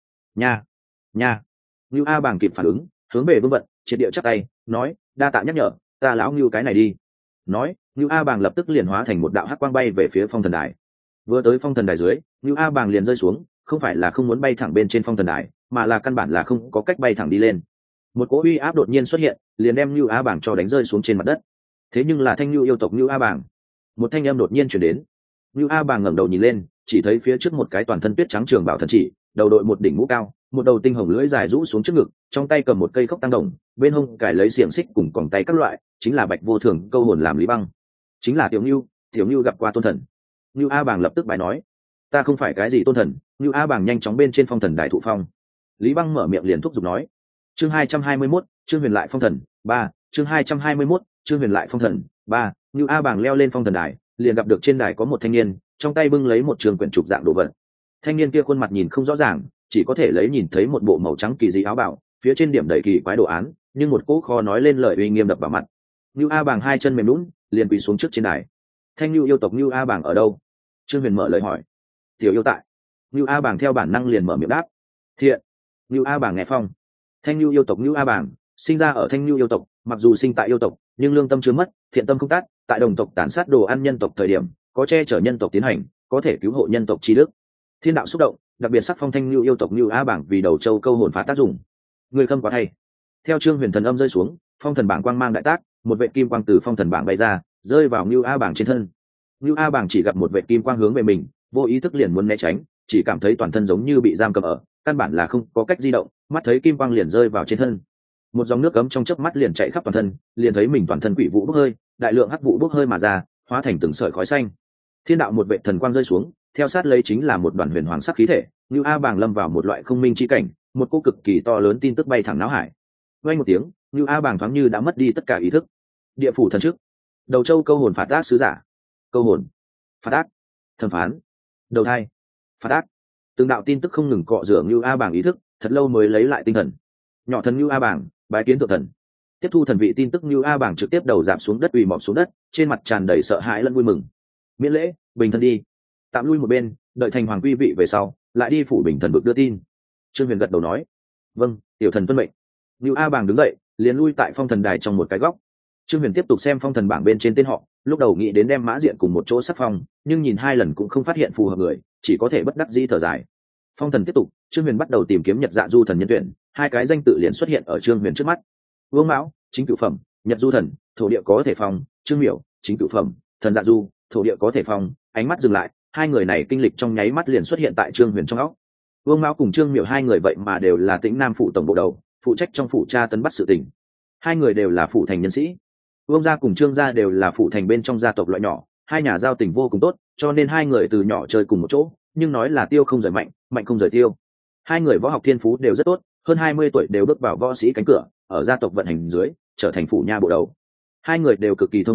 Speaker 1: Nha. Nưu A Bảng kịp phản ứng, hướng về vương vận, triệt địa chắp tay, nói, đa tạ nhắc nhở, ta lão Nưu cái này đi. Nói, Nưu A Bảng lập tức liền hóa thành một đạo hắc quang bay về phía phong thần đài. Vừa tới phong thần đài dưới, Nưu A Bảng liền rơi xuống, không phải là không muốn bay thẳng bên trên phong thần đài, mà là căn bản là không có cách bay thẳng đi lên. Một cỗ uy áp đột nhiên xuất hiện, liền đem Nưu A Bảng cho đánh rơi xuống trên mặt đất. Thế nhưng là thanh Nưu yêu tộc Nưu A Bảng. Một thanh âm đột nhiên truyền đến. Nưu A Bảng ngẩng đầu nhìn lên, chỉ thấy phía trước một cái toàn thân tuyết trắng trường bảo thần chỉ, đầu đội một đỉnh mũ cao, một đầu tinh hồng lưỡi dài rũ xuống trước ngực, trong tay cầm một cây khốc tăng đồng, bên hông cài lấy xiềng xích cùng còng tay các loại, chính là Bạch Vô Thường câu hồn làm Lý Băng. Chính là Tiểu Nưu gặp qua tôn thần. Nưu A Bảng lập tức bài nói, ta không phải cái gì tôn thần. Nưu A Bảng nhanh chóng bên trên phong thần đài thụ phong. Lý Băng mở miệng liền thúc giục nói, chương 221, Trương Huyền lại phong thần 3, chương 221, Trương Huyền lại phong thần 3. Nưu A Bảng leo lên phong thần đài, liền gặp được trên đài có một thanh niên, trong tay bưng lấy một trường quyển trục dạng đồ vật. Thanh niên kia khuôn mặt nhìn không rõ ràng, chỉ có thể lấy nhìn thấy một bộ màu trắng kỳ dị áo bào, phía trên điểm đầy kỳ quái đồ án, nhưng một cỗ khó nói lên lời uy nghiêm đập vào mặt. Nưu A Bảng hai chân mềm nhũn, liền quỳ xuống trước trên đài. Thanh Nưu yêu tộc Nưu A Bảng ở đâu? Trương Huyền mở lời hỏi. Tiểu yêu tại. Nưu A Bảng theo bản năng liền mở miệng đáp. Thiện. Nưu A Bảng nghe phong. Thanh Nưu yêu tộc Nưu A Bảng sinh ra ở Thanh Nưu yêu tộc, mặc dù sinh tại yêu tộc, nhưng lương tâm chưa mất, thiện tâm không tát, tại đồng tộc tàn sát đồ ăn nhân tộc thời điểm, có che chở nhân tộc tiến hành, có thể cứu hộ nhân tộc chi đức. Thiên đạo xúc động, đặc biệt sắc phong Thanh Nưu yêu tộc Nưu A Bảng vì đầu châu câu hồn phá tác dụng. Người khâm quá thay. Theo Trương Huyền thần âm rơi xuống, phong thần bảng quang mang đại tác, một vệ kim quang từ phong thần bảng bay ra, rơi vào Nưu A Bảng trên thân. Nưu A Bảng chỉ gặp một vệ kim quang hướng về mình, vô ý thức liền muốn né tránh, chỉ cảm thấy toàn thân giống như bị giam cầm ở, căn bản là không có cách di động, mắt thấy kim quang liền rơi vào trên thân. Một dòng nước cấm trong chớp mắt liền chạy khắp toàn thân, liền thấy mình toàn thân quỷ vụ bốc hơi, đại lượng hắc vụ bốc hơi mà ra, hóa thành từng sợi khói xanh. Thiên đạo một vệ thần quang rơi xuống, theo sát lấy chính là một đoàn huyền hoàng sắc khí thể, Nưu A Bảng lâm vào một loại không minh chi cảnh, một cô cực kỳ to lớn tin tức bay thẳng não hải. Vang một tiếng, Nưu A Bảng thoáng như đã mất đi tất cả ý thức. Địa phủ thần trước, đầu châu câu hồn phạt ác sứ giả, câu hồn, phạt ác, thẩm phán, đầu thai, phạt ác. Từng đạo tin tức không ngừng cọ rửa Nưu A Bảng ý thức, thật lâu mới lấy lại tinh thần. Nhỏ thần Nưu A Bảng bái kiến thượng thần. Tiếp thu thần vị tin tức, Nưu A Bảng trực tiếp đầu giảm xuống đất, quỳ mọp xuống đất, trên mặt tràn đầy sợ hãi lẫn vui mừng. Miễn lễ, bình thân đi. Tạm lui một bên, đợi thành hoàng quy vị về sau, lại đi phủ bình thần vực đưa tin. Trương Huyền gật đầu nói, vâng, tiểu thần tuân mệnh. Nưu A Bảng đứng dậy, liền lui tại phong thần đài trong một cái góc. Trương Huyền tiếp tục xem phong thần bảng bên trên tên họ, lúc đầu nghĩ đến đem mã diện cùng một chỗ sắc phong, nhưng nhìn hai lần cũng không phát hiện phù hợp người, chỉ có thể bất đắc dĩ thở dài. Phong thần tiếp tục, Trương Huyền bắt đầu tìm kiếm nhật dạ du thần nhân tuyển, hai cái danh tự liền xuất hiện ở Trương Huyền trước mắt. Vương Mão, chính cửu phẩm, nhật du thần, thổ địa có thể phong. Trương Miểu, chính cửu phẩm, thần dạ du, thổ địa có thể phong. Ánh mắt dừng lại, hai người này kinh lịch trong nháy mắt liền xuất hiện tại Trương Huyền trong óc. Vương Mão cùng Trương Miểu hai người vậy mà đều là Tĩnh Nam phủ tổng bộ đầu, phụ trách trong phủ tra tấn bắt sự tình. Hai người đều là phủ thành nhân sĩ. Vương gia cùng Trương gia đều là phủ thành bên trong gia tộc loại nhỏ, hai nhà giao tình vô cùng tốt, cho nên hai người từ nhỏ chơi cùng một chỗ, nhưng nói là tiêu không rời mạnh, mạnh không rời tiêu. Hai người võ học thiên phú đều rất tốt, hơn 20 tuổi đều bước vào võ sĩ cánh cửa, ở gia tộc vận hành dưới trở thành phủ nha bộ đầu. Hai người đều cực kỳ thông minh,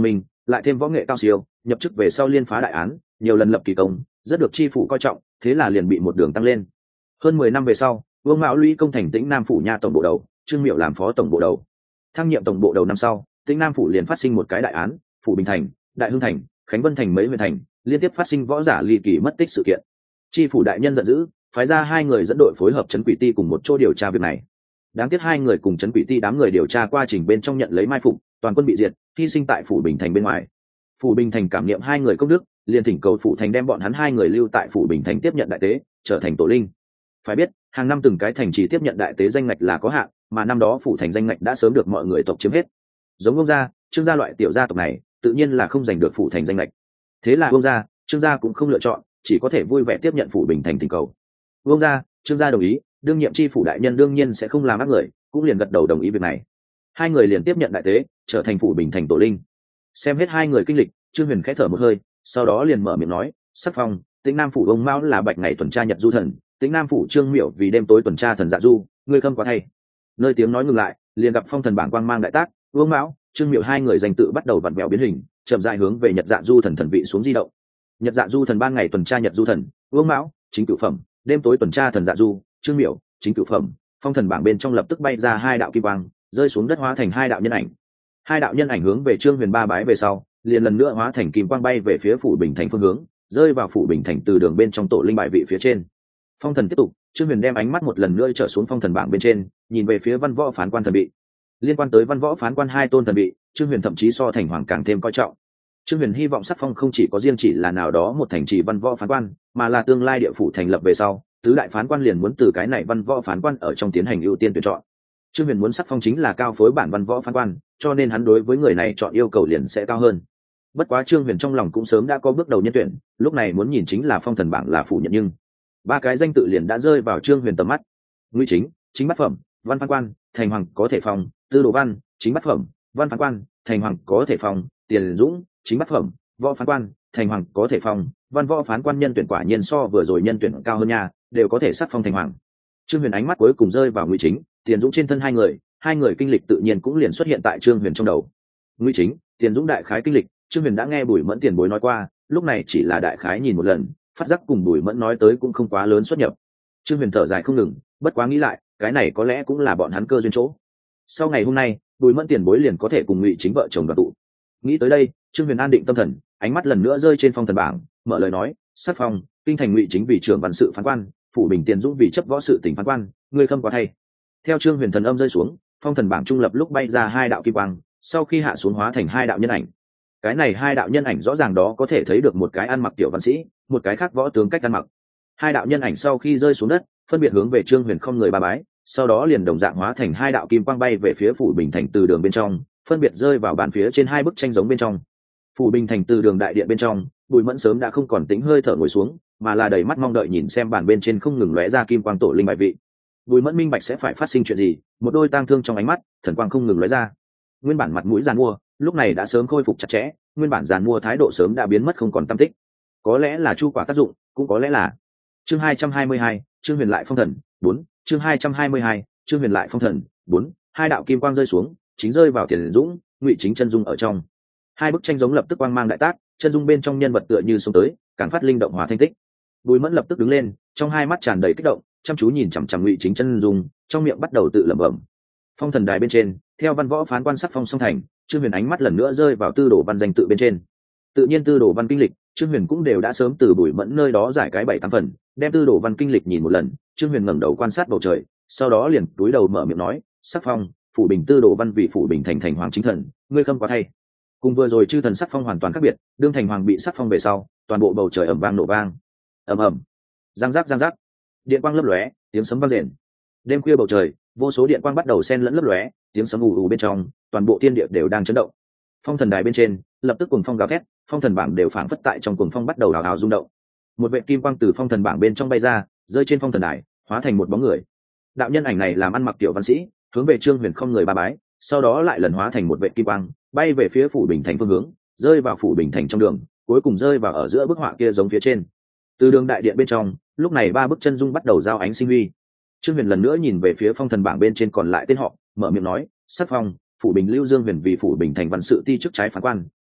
Speaker 1: lại thêm võ nghệ cao siêu, nhập chức về sau liên phá đại án, nhiều lần lập kỳ công, rất được tri phủ coi trọng, thế là liền bị một đường tăng lên. Hơn 10 năm về sau, Vương Mão lũy công thành Tĩnh Nam phủ nha tổng bộ đầu, Trương Miểu làm phó tổng bộ đầu. Thăng nhiệm tổng bộ đầu năm sau, Tĩnh Nam phủ liền phát sinh một cái đại án, phủ Bình Thành, Đại Hưng Thành, Khánh Vân Thành mấy huyện thành liên tiếp phát sinh võ giả ly kỳ mất tích sự kiện. Tri phủ đại nhân giận dữ, phái ra 2 người dẫn đội phối hợp trấn quỷ ti cùng một chỗ điều tra việc này. Đáng tiếc 2 người cùng trấn quỷ ti đám người điều tra quá trình bên trong nhận lấy mai phục, toàn quân bị diệt, hy sinh tại phủ Bình Thành bên ngoài. Phủ Bình Thành cảm niệm 2 người công đức, liền thỉnh cầu phủ thành đem bọn hắn 2 người lưu tại phủ Bình Thành tiếp nhận đại tế, trở thành tổ linh. Phải biết, hàng năm từng cái thành trì tiếp nhận đại tế danh ngạch là có hạn, mà năm đó phủ thành danh ngạch đã sớm được mọi người tộc chiếm hết. Giống Vương gia, Trương gia loại tiểu gia tộc này, tự nhiên là không giành được phủ thành danh ngạch. Thế là Vương gia, Trương gia cũng không lựa chọn, chỉ có thể vui vẻ tiếp nhận phủ Bình Thành thỉnh cầu. Vương gia, Trương gia đồng ý, đương nhiệm tri phủ đại nhân đương nhiên sẽ không làm ác người, cũng liền gật đầu đồng ý việc này. 2 người liền tiếp nhận đại tế, trở thành phủ Bình Thành tổ linh. Xem hết 2 người kinh lịch, Trương Huyền khẽ thở một hơi, sau đó liền mở miệng nói, Sắc Phong, Tĩnh Nam phủ ông Mão là bạch ngày tuần tra nhật du thần, Tĩnh Nam phủ Trương Miểu vì đêm tối tuần tra thần dạ du, ngươi khâm quá thay. Nơi tiếng nói ngừng lại, liền gặp phong thần bảng quang mang đại tác, Vương Mão, Trương Miểu 2 người danh tự bắt đầu vặn vẹo biến hình, chậm rãi hướng về nhật dạ du thần thần vị xuống di động. Nhật dạ du thần ban ngày tuần tra nhật du thần, Vương Mão, chính cửu phẩm, đêm tối tuần tra thần dạ du, Trương Miểu, chính cửu phẩm. Phong thần bảng bên trong lập tức bay ra 2 đạo kim quang, rơi xuống đất hóa thành 2 đạo nhân ảnh. 2 đạo nhân ảnh hướng về Trương Huyền ba bái về sau, liền lần nữa hóa thành kim quang bay về phía phủ Bình Thành phương hướng, rơi vào phủ Bình Thành từ đường bên trong tổ linh bài vị phía trên. Phong thần tiếp tục, Trương Huyền đem ánh mắt một lần nữa trở xuống phong thần bảng bên trên, nhìn về phía văn võ phán quan thần vị. Liên quan tới văn võ phán quan 2 tôn thần vị, Trương Huyền thậm chí so thành hoàng càng thêm coi trọng. Trương Huyền hy vọng sắc phong không chỉ có riêng chỉ là nào đó một thành trì văn võ phán quan, mà là tương lai địa phủ thành lập về sau, tứ đại phán quan liền muốn từ cái này văn võ phán quan ở trong tiến hành ưu tiên tuyển chọn. Trương Huyền muốn sắc phong chính là cao phối bản văn võ phán quan, cho nên hắn đối với người này chọn yêu cầu liền sẽ cao hơn. Bất quá Trương Huyền trong lòng cũng sớm đã có bước đầu nhân tuyển, lúc này muốn nhìn chính là phong thần bảng là phủ nhận, nhưng 3 cái danh tự liền đã rơi vào Trương Huyền tầm mắt. Ngụy Chính, chính bát phẩm, văn phán quan, thành hoàng có thể phong, Tư Đồ Văn, chính bát phẩm, văn phán quan, thành hoàng có thể phong, Tiền Dũng, chính bát phẩm, võ phán quan, thành hoàng có thể phong, văn võ phán quan nhân tuyển quả nhiên so vừa rồi nhân tuyển cao hơn nha, đều có thể sắc phong thành hoàng. Trương Huyền ánh mắt cuối cùng rơi vào Ngụy Chính, Tiền Dũng trên thân 2 người, 2 người kinh lịch tự nhiên cũng liền xuất hiện tại Trương Huyền trong đầu. Ngụy Chính, Tiền Dũng đại khái kinh lịch, Trương Huyền đã nghe Bùi Mẫn tiền bối nói qua, lúc này chỉ là đại khái nhìn một lần, phát giác cùng Bùi Mẫn nói tới cũng không quá lớn xuất nhập. Trương Huyền thở dài không ngừng, bất quá nghĩ lại, cái này có lẽ cũng là bọn hắn cơ duyên chỗ. Sau ngày hôm nay, Bùi Mẫn tiền bối liền có thể cùng Ngụy Chính vợ chồng đoàn tụ. Nghĩ tới đây, Trương Huyền an định tâm thần, ánh mắt lần nữa rơi trên phong thần bảng, mở lời nói, Sắc phong, kinh thành Ngụy Chính vì trưởng văn sự phán quan, phủ Bình Tiền Dũng vì chấp võ sự tỉnh phán quan, ngươi khâm quá thay. Theo Trương Huyền thần âm rơi xuống, phong thần bảng trung lập lúc bay ra 2 đạo kim quang, sau khi hạ xuống hóa thành 2 đạo nhân ảnh. Cái này 2 đạo nhân ảnh rõ ràng đó có thể thấy được một cái ăn mặc tiểu văn sĩ, một cái khác võ tướng cách ăn mặc. 2 đạo nhân ảnh sau khi rơi xuống đất, phân biệt hướng về Trương Huyền không người ba bái, sau đó liền đồng dạng hóa thành 2 đạo kim quang bay về phía phủ Bình Thành từ đường bên trong, phân biệt rơi vào bàn phía trên 2 bức tranh giống bên trong. Phủ Bình Thành từ đường đại điện bên trong, Bùi Mẫn sớm đã không còn tính hơi thở ngồi xuống, mà là đầy mắt mong đợi nhìn xem bàn bên trên không ngừng lóe ra kim quang tổ linh bài vị. Bùi Mẫn minh bạch sẽ phải phát sinh chuyện gì, một đôi tang thương trong ánh mắt, thần quang không ngừng lóe ra. Nguyên bản mặt mũi giàn mua, lúc này đã sớm khôi phục chặt chẽ, nguyên bản giàn mua thái độ sớm đã biến mất không còn tăm tích. Có lẽ là chu quả tác dụng, cũng có lẽ là chương 222, Trương Huyền lại phong thần 4, chương 222, Trương Huyền lại phong thần 4, 2 đạo kim quang rơi xuống, chính rơi vào Tiền Dũng, Ngụy Chính chân dung ở trong. 2 bức tranh giống lập tức quang mang đại tác, chân dung bên trong nhân vật tựa như xuống tới, càng phát linh động hòa thanh tích. Bùi Mẫn lập tức đứng lên, trong 2 mắt tràn đầy kích động, chăm chú nhìn chằm chằm Ngụy Chính chân dung, trong miệng bắt đầu tự lẩm bẩm. Phong thần đài bên trên, theo văn võ phán quan sắc phong song thành, Trương Huyền ánh mắt lần nữa rơi vào Tư Đồ Văn danh tự bên trên. Tự nhiên Tư Đồ Văn kinh lịch, Trương Huyền cũng đều đã sớm từ Bùi Mẫn nơi đó giải cái 7-8 phần, đem Tư Đồ Văn kinh lịch nhìn một lần, Trương Huyền ngẩng đầu quan sát bầu trời, sau đó liền cúi đầu mở miệng nói, sắc phong, phủ Bình Tư Đồ Văn vì phủ Bình thành hoàng chính thần, ngươi khâm quá thay. Cùng vừa rồi chư thần sắc phong hoàn toàn khác biệt, đương thành hoàng bị sắc phong về sau, toàn bộ bầu trời ầm vang nổ vang. Ầm ầm. Giang giác, điện quang lấp lóe, tiếng sấm vang rền. Đêm khuya bầu trời, vô số điện quang bắt đầu xen lẫn lấp lóe, tiếng sấm ù ù bên trong, toàn bộ thiên địa đều đang chấn động. Phong thần đài bên trên, lập tức cuồng phong gào thét, phong thần bảng đều phảng phất tại trong cuồng phong bắt đầu hào hào rung động. Một vệt kim quang từ phong thần bảng bên trong bay ra, rơi trên phong thần đài, hóa thành một bóng người. Đạo nhân ảnh này làm ăn mặc tiểu văn sĩ, hướng về Trương Huyền không người ba bái, sau đó lại lần hóa thành một vệt kim quang, bay về phía phủ Bình Thành phương hướng, rơi vào phủ Bình Thành trong đường, cuối cùng rơi vào ở giữa bức họa kia giống phía trên. Từ đường đại điện bên trong, lúc này 3 bức chân dung bắt đầu giao ánh sinh huy. Trương Huyền lần nữa nhìn về phía phong thần bảng bên trên còn lại tên họ, mở miệng nói, sắc phong, phủ Bình Lưu Dương Huyền vì phủ Bình Thành văn sự ti chức trái phán quan,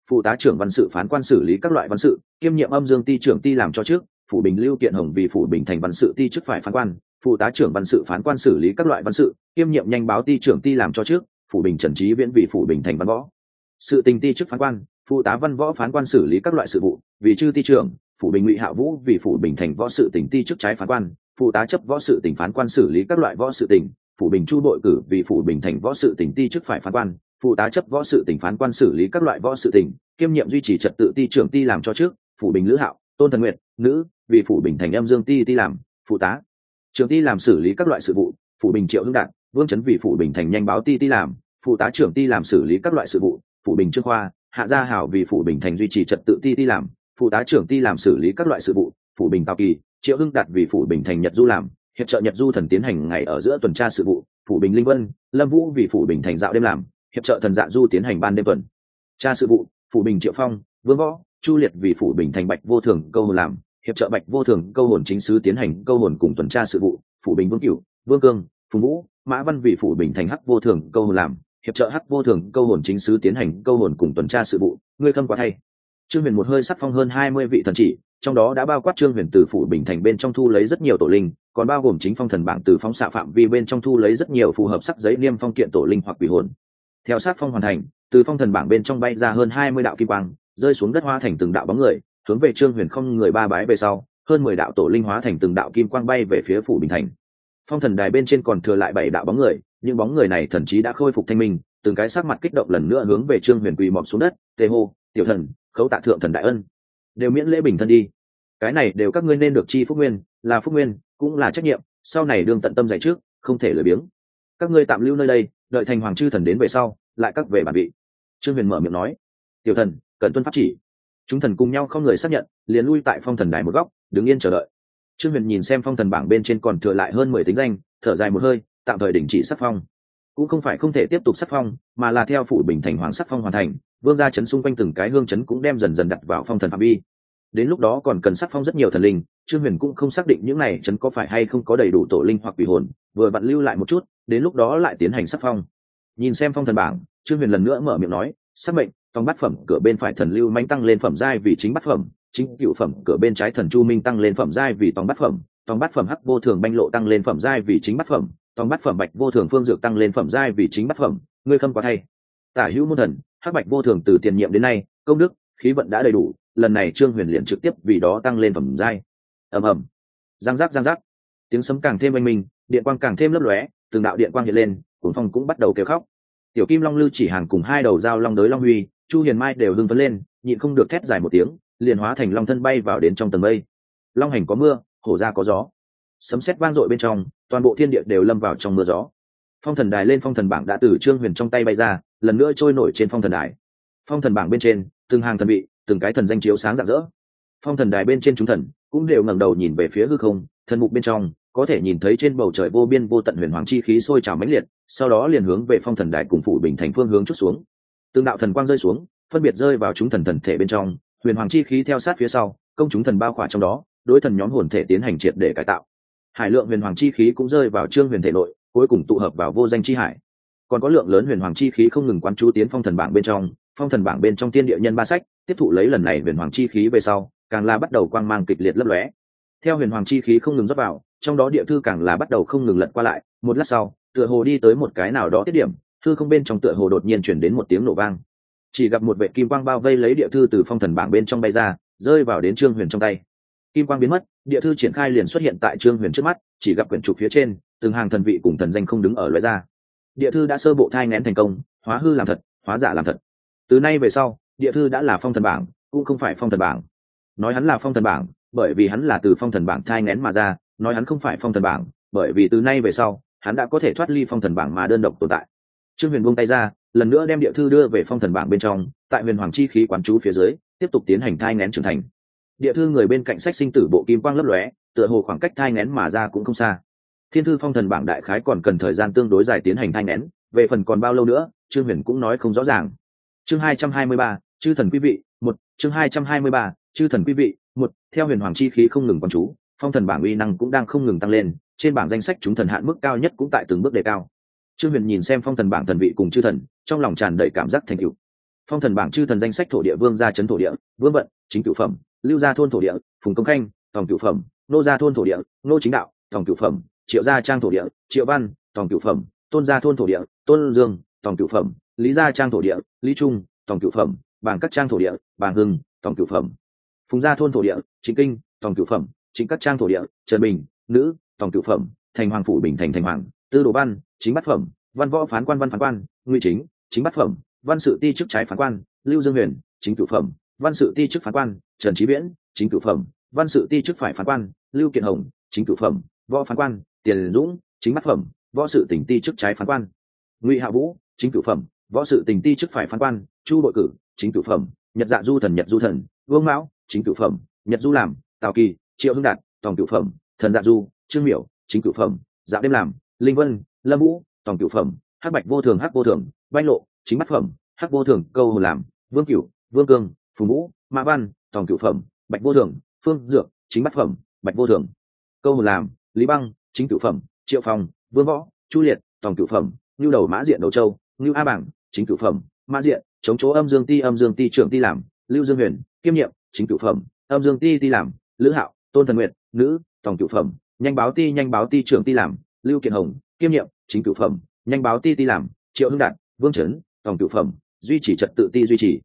Speaker 1: phụ tá trưởng văn sự phán quan xử lý các loại văn sự, kiêm nhiệm âm dương ty trưởng ty làm cho trước. Phủ Bình Lưu Kiện Hồng vì Phủ Bình thành văn sự ty chức phải phán quan, phụ tá trưởng văn sự phán quan xử lý các loại văn sự, kiêm nhiệm nhanh báo ty trưởng ty làm cho trước. Phủ Bình Trần Trí Viễn vì Phủ Bình thành văn võ sự tình ty chức phán quan, phụ tá văn võ phán quan xử lý các loại sự vụ, vì chư ty trưởng. Phủ Bình Ngụy Hạ Vũ vì Phủ Bình thành võ sự tỉnh ty chức trái phán quan, phụ tá chấp võ sự tỉnh phán quan xử lý các loại võ sự tỉnh. Phủ Bình Chu Đội cử vì Phủ Bình thành võ sự tỉnh ty chức phải phán quan, phụ tá chấp võ sự tỉnh phán quan xử lý các loại võ sự tỉnh, kiêm nhiệm duy trì trật tự ty trưởng ty làm cho trước. Phủ Bình Lữ Hạo, Tôn Thần Nguyệt, nữ vì Phủ Bình thành âm dương ty làm phụ tá trưởng ty làm xử lý các loại sự vụ. Phủ Bình Triệu Hưng Đạt, Vương Chấn vì Phủ Bình thành nhanh báo ty làm phụ tá trưởng ty làm xử lý các loại sự vụ. Phủ Bình Trương Khoa, Hạ Gia Hảo vì Phủ Bình thành duy trì trật tự ty làm phụ tá trưởng ty làm xử lý các loại sự vụ. Phủ Bình Tào Kỳ, Triệu Hưng Đạt vì Phủ Bình thành Nhật Du làm hiệp trợ Nhật Du thần tiến hành ngày ở giữa tuần tra sự vụ. Phủ Bình Linh Vân, Lâm Vũ vì Phủ Bình thành dạo đêm làm hiệp trợ thần dạ du tiến hành ban đêm tuần tra sự vụ. Phủ Bình Triệu Phong, Vương Võ, Chu Liệt vì Phủ Bình thành Bạch Vô Thường câu hồn làm hiệp trợ Bạch Vô Thường câu hồn chính sứ tiến hành câu hồn cùng tuần tra sự vụ. Phủ Bình Vương Cửu, Vương Cương, Phùng Vũ, Mã Văn vì Phủ Bình thành Hắc Vô Thường câu hồn làm hiệp trợ Hắc Vô Thường câu hồn chính sứ tiến hành câu hồn cùng tuần tra sự vụ. Ngươi khâm quá thay. Trương Huyền một hơi sắc phong hơn 20 vị thần chỉ, trong đó đã bao quát Trương Huyền từ Phủ Bình thành bên trong thu lấy rất nhiều tổ linh, còn bao gồm chính phong thần bảng từ phóng xạ phạm vi bên trong thu lấy rất nhiều phù hợp sắc giấy niêm phong kiện tổ linh hoặc quỷ hồn. Theo sát phong hoàn thành, từ phong thần bảng bên trong bay ra hơn 20 đạo kim quang, rơi xuống đất hóa thành từng đạo bóng người, hướng về Trương Huyền không người ba bái về sau, hơn 10 đạo tổ linh hóa thành từng đạo kim quang bay về phía Phủ Bình thành. Phong thần đài bên trên còn thừa lại 7 đạo bóng người, những bóng người này thần chí đã khôi phục thanh minh, từng cái sắc mặt kích động lần nữa hướng về Trương Huyền quỳ mọp xuống đất, tê hô, tiểu thần, khấu tạ thượng thần đại ân, đều miễn lễ bình thân đi. Cái này đều các ngươi nên được chi phúc nguyên, là phúc nguyên, cũng là trách nhiệm, sau này đương tận tâm dạy trước, không thể lười biếng. Các ngươi tạm lưu nơi đây, đợi thành hoàng chư thần đến về sau, lại các về bản vị. Trương Huyền mở miệng nói, tiểu thần cần tuân pháp chỉ. Chúng thần cùng nhau không người xác nhận, liền lui tại phong thần đài một góc, đứng yên chờ đợi. Trương Huyền nhìn xem phong thần bảng bên trên còn thừa lại hơn 10 tính danh, thở dài một hơi, tạm thời đình chỉ sắc phong. Cũng không phải không thể tiếp tục sắc phong, mà là theo Phủ Bình thành hoàng sắc phong hoàn thành, vương gia trấn xung quanh từng cái hương trấn cũng đem dần dần đặt vào phong thần phạm vi. Đến lúc đó còn cần sắc phong rất nhiều thần linh, Trương Huyền cũng không xác định những này trấn có phải hay không có đầy đủ tổ linh hoặc quỷ hồn, vừa vặn lưu lại một chút, đến lúc đó lại tiến hành sắc phong. Nhìn xem phong thần bảng, Trương Huyền lần nữa mở miệng nói, sắc mệnh, tòng bát phẩm cửa bên phải thần lưu manh tăng lên phẩm giai vì chính bát phẩm, chính cựu phẩm cửa bên trái thần chu minh tăng lên phẩm giai vì tòng bát phẩm hắc vô thường banh lộ tăng lên phẩm giai vì chính bát phẩm, tòng bát phẩm bạch vô thường phương dược tăng lên phẩm giai vì chính bát phẩm. Ngươi khâm quá thay. Tả hữu môn thần, hắc bạch vô thường từ tiền nhiệm đến nay, công đức, khí vận đã đầy đủ, lần này Trương Huyền liền trực tiếp vì đó tăng lên phẩm giai. Ầm ầm, giang giác, tiếng sấm càng thêm oanh minh, điện quang càng thêm lấp lóe, từng đạo điện quang hiện lên, cuồng phong cũng bắt đầu kêu khóc. Tiểu Kim Long Lưu Chỉ Hàng cùng hai đầu dao long đới Long Huy, Chu Hiền Mai đều hưng phấn lên, nhịn không được thét dài một tiếng, liền hóa thành long thân bay vào đến trong tầng mây. Long hành có mưa, hổ ra có gió. Sấm sét vang dội bên trong, toàn bộ thiên địa đều lâm vào trong mưa gió. Phong thần đài lên phong thần bảng đã từ Trương Huyền trong tay bay ra, lần nữa trôi nổi trên phong thần đài. Phong thần bảng bên trên, từng hàng thần vị, từng cái thần danh chiếu sáng rạng rỡ. Phong thần đài bên trên chúng thần cũng đều ngẩng đầu nhìn về phía hư không, thần mục bên trong có thể nhìn thấy trên bầu trời vô biên vô tận huyền hoàng chi khí sôi trào mãnh liệt, sau đó liền hướng về phong thần đài cùng Phủ Bình thành phương hướng chút xuống. Từng đạo thần quang rơi xuống, phân biệt rơi vào chúng thần thần thể bên trong, huyền hoàng chi khí theo sát phía sau, công chúng thần bao khỏa trong đó, đối thần nhóm hồn thể tiến hành triệt để cải tạo. Hải lượng huyền hoàng chi khí cũng rơi vào Trương Huyền thể nội, cuối cùng tụ hợp vào vô danh chi hải. Còn có lượng lớn huyền hoàng chi khí không ngừng quán chú tiến phong thần bảng bên trong, phong thần bảng bên trong tiên địa nhân ba sách tiếp thụ lấy lần này huyền hoàng chi khí về sau, càng là bắt đầu quang mang kịch liệt lấp lóe. Theo huyền hoàng chi khí không ngừng rót vào, trong đó địa thư càng là bắt đầu không ngừng lật qua lại, một lát sau, tựa hồ đi tới một cái nào đó tiết điểm, thư không bên trong tựa hồ đột nhiên chuyển đến một tiếng nổ vang. Chỉ gặp một vệ kim quang bao vây lấy địa thư từ phong thần bảng bên trong bay ra, rơi vào đến Trương Huyền trong tay. Kim quang biến mất, địa thư triển khai liền xuất hiện tại Trương Huyền trước mắt, chỉ gặp quyển trục phía trên, từng hàng thần vị cùng thần danh không đứng ở lóe ra. Địa thư đã sơ bộ thai nghén thành công, hóa hư làm thật, hóa giả làm thật. Từ nay về sau, địa thư đã là phong thần bảng, cũng không phải phong thần bảng. Nói hắn là phong thần bảng, bởi vì hắn là từ phong thần bảng thai nghén mà ra, nói hắn không phải phong thần bảng, bởi vì từ nay về sau, hắn đã có thể thoát ly phong thần bảng mà đơn độc tồn tại. Trương Huyền buông tay ra, lần nữa đem địa thư đưa về phong thần bảng bên trong, tại huyền hoàng chi khí quán chú phía dưới, tiếp tục tiến hành thai nghén trưởng thành. Địa thư người bên cạnh sách sinh tử bộ kim quang lấp lóe, tựa hồ khoảng cách thai nghén mà ra cũng không xa. Thiên thư phong thần bảng đại khái còn cần thời gian tương đối dài tiến hành thai nghén, về phần còn bao lâu nữa, Trương Huyền cũng nói không rõ ràng. Chương 223, chư thần quý vị, 1, chương 223, chư thần quý vị, 1, theo huyền hoàng chi khí không ngừng quán chú, phong thần bảng uy năng cũng đang không ngừng tăng lên, trên bảng danh sách chúng thần hạn mức cao nhất cũng tại từng bước đề cao. Trương Huyền nhìn xem phong thần bảng thần vị cùng chư thần, trong lòng tràn đầy cảm giác thành tựu. Phong thần bảng chư thần danh sách thổ địa vương gia trấn thổ địa, vương vận, chính cửu phẩm, lưu gia thôn thổ địa, phùng công khanh, tòng cửu phẩm, nô gia thôn thổ địa, nô chính đạo, tòng cửu phẩm, triệu gia trang thổ địa, triệu văn, tòng cửu phẩm, tôn gia thôn thổ địa, tôn dương, tòng cửu phẩm, lý gia trang thổ địa, lý trung, tòng cửu phẩm, bảng các trang thổ địa, bảng hưng, tòng cửu phẩm, phùng gia thôn thổ địa, chính kinh, tòng cửu phẩm, chính các trang thổ địa, trần bình, nữ, tòng cửu phẩm, thành hoàng phủ bình thành thành hoàng, tư đồ văn, chính bát phẩm, văn võ phán quan văn phán quan, ngụy chính bát phẩm, văn sự ti chức trái phán quan, lưu dương huyền, chính cửu phẩm, văn sự ti chức phán quan, trần trí viễn, chính cửu phẩm, văn sự ti chức phải phán quan, lưu kiện hồng, chính cửu phẩm, võ phán quan, tiền dũng, chính bát phẩm, võ sự tỉnh ti chức trái phán quan, ngụy hạ vũ, chính cửu phẩm, võ sự tỉnh ti chức phải phán quan, chu bội cử, chính cửu phẩm, nhật dạ du thần, vương mão, chính cửu phẩm, nhật du làm, tào kỳ, triệu hưng đạt, tòng cửu phẩm, thần dạ du, trương miểu, chính cửu phẩm, dạ đêm làm, linh vân, lâm vũ, tòng cửu phẩm, hắc bạch vô thường, banh lộ, chính bát phẩm, hắc vô thường, câu hồn làm, vương cửu, vương cương, phùng vũ, mã văn, tòng cửu phẩm, bạch vô thường, phương dược, chính bát phẩm, bạch vô thường, câu hồn làm, lý băng, chính cửu phẩm, triệu phong, vương võ, chu liệt, tòng cửu phẩm, ngưu đầu mã diện đầu châu, ngưu a bảng, chính cửu phẩm, mã diện, chống chỗ âm dương ti trưởng ti làm, lưu dương huyền, kiêm nhiệm, chính cửu phẩm, âm dương ti làm, lữ hạo, tôn thần nguyệt, nữ, tòng cửu phẩm, nhanh báo ti trưởng ti làm, lưu kiện hồng, kiêm nhiệm, chính cửu phẩm, nhanh báo ti làm, triệu hưng đạt, vương trấn, tòng cửu phẩm, duy trì trật tự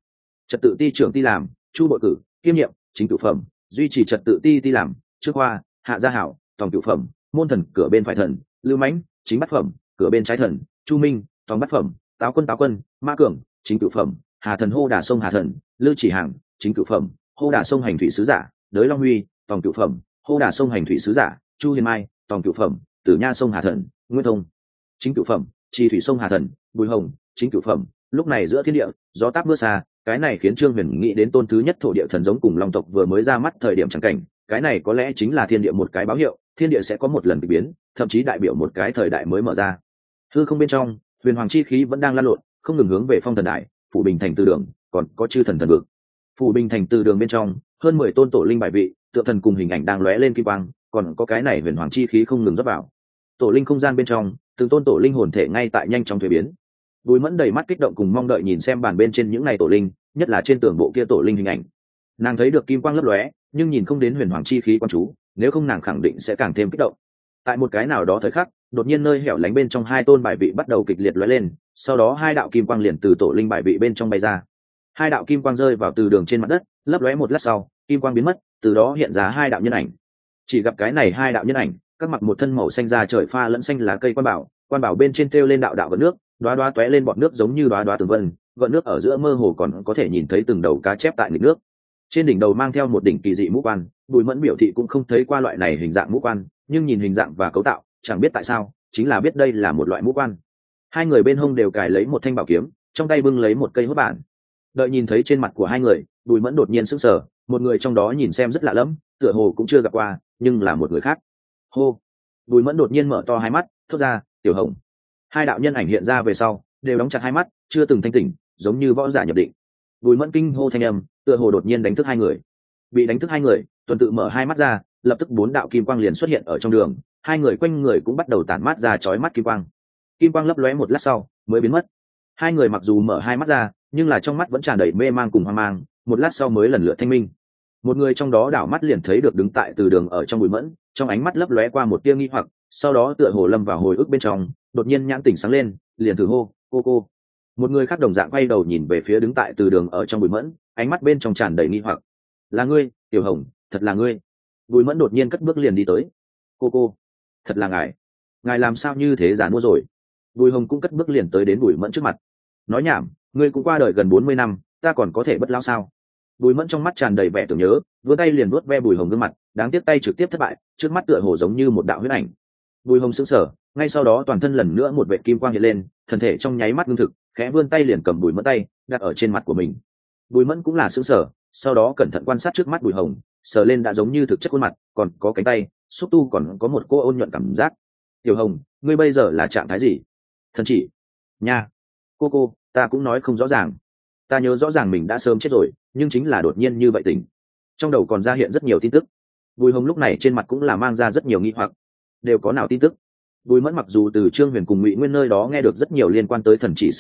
Speaker 1: ti trưởng ti làm, chu bội cử, kiêm nhiệm, chính cửu phẩm, duy trì trật tự ti làm, trước hoa, hạ gia hảo, tòng cửu phẩm, môn thần cửa bên phải thần, lưu mãnh, chính bát phẩm, cửa bên trái thần, chu minh, tòng bát phẩm, táo quân, mã cường, chính cửu phẩm, hà thần hô đà sông hà thần, lưu chỉ hàng, chính cửu phẩm, hô đà sông hành thủy sứ giả, đới long huy, tòng cửu phẩm, hô đà sông hành thủy sứ giả, chu hiền mai, tòng cửu phẩm, tử nha sông hà thần, nguyên thông, chính cửu phẩm, chi thủy sông hà thần, bùi hồng, chính cửu phẩm. Lúc này giữa thiên địa gió táp mưa xa, cái này khiến Trương Huyền nghĩ đến tôn thứ nhất thổ địa thần giống cùng long tộc vừa mới ra mắt thời điểm chẳng cảnh, cái này có lẽ chính là thiên địa một cái báo hiệu, thiên địa sẽ có một lần kỳ biến, thậm chí đại biểu một cái thời đại mới mở ra. Hư không bên trong, huyền hoàng chi khí vẫn đang lan lộn, không ngừng hướng về phong thần đại, phủ bình thành từ đường, còn có chư thần thần vực. Phủ bình thành từ đường bên trong, hơn 10 tôn tổ linh bài vị, tượng thần cùng hình ảnh đang lóe lên kim quang, còn có cái này huyền hoàng chi khí không ngừng rót vào. Tổ linh không gian bên trong, từng tôn tổ linh hồn thể ngay tại nhanh chóng thay biến. Bùi Mẫn đầy mắt kích động cùng mong đợi nhìn xem bàn bên trên những này tổ linh, nhất là trên tường bộ kia tổ linh hình ảnh. Nàng thấy được kim quang lấp lóe, nhưng nhìn không đến huyền hoàng chi khí quan chú, nếu không nàng khẳng định sẽ càng thêm kích động. Tại một cái nào đó thời khắc, đột nhiên nơi hẻo lánh bên trong hai tôn bài vị bắt đầu kịch liệt lóe lên, sau đó hai đạo kim quang liền từ tổ linh bài vị bên trong bay ra. Hai đạo kim quang rơi vào từ đường trên mặt đất, lấp lóe một lát sau, kim quang biến mất, từ đó hiện ra hai đạo nhân ảnh. Chỉ gặp cái này hai đạo nhân ảnh, các mặc một thân màu xanh da trời pha lẫn xanh lá cây quan bảo bên trên treo lên đạo đạo gợn nước, đoá tóe lên bọt nước giống như đoá tường vân, gợn nước ở giữa mơ hồ còn có thể nhìn thấy từng đầu cá chép tại nghịch nước. Trên đỉnh đầu mang theo một đỉnh kỳ dị mũ quan, Bùi Mẫn biểu thị cũng không thấy qua loại này hình dạng mũ quan, nhưng nhìn hình dạng và cấu tạo, chẳng biết tại sao, chính là biết đây là một loại mũ quan. Hai người bên hông đều cài lấy một thanh bảo kiếm, trong tay bưng lấy một cây hốt bản. Đợi nhìn thấy trên mặt của hai người, Bùi Mẫn đột nhiên sững sờ, một người trong đó nhìn xem rất lạ lẫm, tựa hồ cũng chưa gặp qua, nhưng là một người khác. Hô! Bùi Mẫn đột nhiên mở to hai mắt, thốt ra, "Tiểu Hồng." Hai đạo nhân ảnh hiện ra về sau, đều đóng chặt hai mắt, chưa từng thanh tỉnh, giống như võ giả nhập định. Bùi Mẫn kinh hô thanh âm, tựa hồ đột nhiên đánh thức hai người. Bị đánh thức hai người, tuần tự mở hai mắt ra, lập tức 4 đạo kim quang liền xuất hiện ở trong đường, hai người quanh người cũng bắt đầu tản mát ra chói mắt kim quang. Kim quang lấp lóe một lát sau, mới biến mất. Hai người mặc dù mở hai mắt ra, nhưng là trong mắt vẫn tràn đầy mê mang cùng hoang mang, một lát sau mới lần lượt thanh minh. Một người trong đó đảo mắt liền thấy được đứng tại từ đường ở trong Bùi Mẫn, trong ánh mắt lấp lóe qua một tia nghi hoặc, sau đó tựa hồ lâm vào hồi ức bên trong, đột nhiên nhãn tỉnh sáng lên, liền thử hô, cô. Một người khác đồng dạng quay đầu nhìn về phía đứng tại từ đường ở trong Bùi Mẫn, ánh mắt bên trong tràn đầy nghi hoặc. "Là ngươi, Tiểu Hồng, thật là ngươi." Bùi Mẫn đột nhiên cất bước liền đi tới. Cô, thật là ngài làm sao như thế già mua rồi?" Bùi Hồng cũng cất bước liền tới đến Bùi Mẫn trước mặt. "Nói nhảm, ngươi cũng qua đời gần 40 năm, ta còn có thể bất lão sao?" Bùi Mẫn trong mắt tràn đầy vẻ tưởng nhớ, vươn tay liền vuốt ve Bùi Hồng gương mặt, đáng tiếc tay trực tiếp thất bại, trước mắt tựa hồ giống như một đạo huyết ảnh. Bùi Hồng sững sờ, ngay sau đó toàn thân lần nữa một vệt kim quang hiện lên, thân thể trong nháy mắt ngưng thực, khẽ vươn tay liền cầm Bùi Mẫn tay, đặt ở trên mặt của mình. Bùi Mẫn cũng là sững sờ, sau đó cẩn thận quan sát trước mắt Bùi Hồng, sờ lên đã giống như thực chất khuôn mặt, còn có cánh tay, xúc tu còn có một cô ôn nhuận cảm giác. "Tiểu Hồng, ngươi bây giờ là trạng thái gì?" "Thần chỉ." "Nha, cô, ta cũng nói không rõ ràng. Ta nhớ rõ ràng mình đã sớm chết rồi, nhưng chính là đột nhiên như vậy tỉnh. Trong đầu còn ra hiện rất nhiều tin tức." Bùi Hồng lúc này trên mặt cũng là mang ra rất nhiều nghi hoặc. Đều có nào tin tức? Bùi Mẫn mặc dù từ Trương Huyền cùng Ngụy Nguyên nơi đó nghe được rất nhiều liên quan tới thần chỉ sự tình,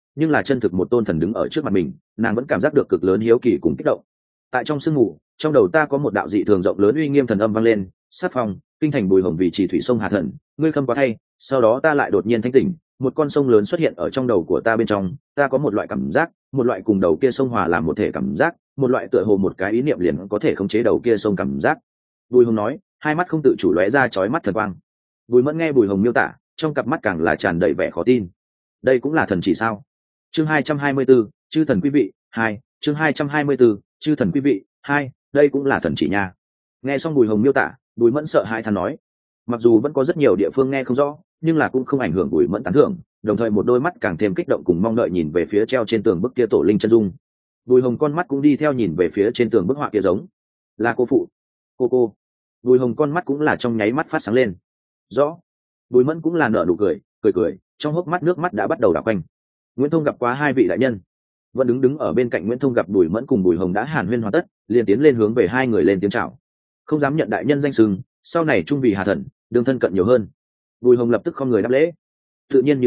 Speaker 1: nhưng là chân thực một tôn thần đứng ở trước mặt mình, nàng vẫn cảm giác được cực lớn hiếu kỳ cùng kích động. Tại trong sương mù, trong đầu ta có một đạo dị thường rộng lớn uy nghiêm thần âm vang lên, sát phong kinh thành Bùi Hồng vì chỉ thủy sông Hà Thần, ngươi khâm quá thay. Sau đó ta lại đột nhiên thanh tỉnh, một con sông lớn xuất hiện ở trong đầu của ta, bên trong ta có một loại cảm giác, một loại cùng đầu kia sông hòa làm một thể cảm giác, một loại tựa hồ một cái ý niệm liền có thể khống chế đầu kia sông cảm giác. Bùi Hồng nói, hai mắt không tự chủ lóe ra chói mắt thần quang. Bùi Mẫn nghe Bùi Hồng miêu tả, trong cặp mắt càng là tràn đầy vẻ khó tin. Đây cũng là thần chỉ sao? Chương 224, chư thần quý vị 2, chương 224, chư thần quý vị 2, đây cũng là thần chỉ nha. Nghe xong Bùi Hồng miêu tả, Bùi Mẫn sợ hãi than nói, mặc dù vẫn có rất nhiều địa phương nghe không rõ, nhưng là cũng không ảnh hưởng Bùi Mẫn tán thưởng, đồng thời một đôi mắt càng thêm kích động cùng mong đợi nhìn về phía treo trên tường bức kia tổ linh chân dung. Bùi Hồng con mắt cũng đi theo nhìn về phía trên tường bức họa kia, giống là cô phụ. Cô. Bùi Hồng con mắt cũng là trong nháy mắt phát sáng lên. Rõ. Bùi Mẫn cũng là nở nụ cười, trong hốc mắt nước mắt đã bắt đầu đảo quanh. Nguyễn Thông gặp qua hai vị đại nhân. Vẫn đứng ở bên cạnh Nguyễn Thông gặp Bùi Mẫn cùng Bùi Hồng đã hàn huyên hoàn tất, liền tiến lên hướng về hai người lên tiếng chào. Không dám nhận đại nhân danh xưng, sau này trung vì Hà Thần, đương thân cận nhiều hơn. Bùi Hồng lập tức không người đáp lễ. Tự nhiên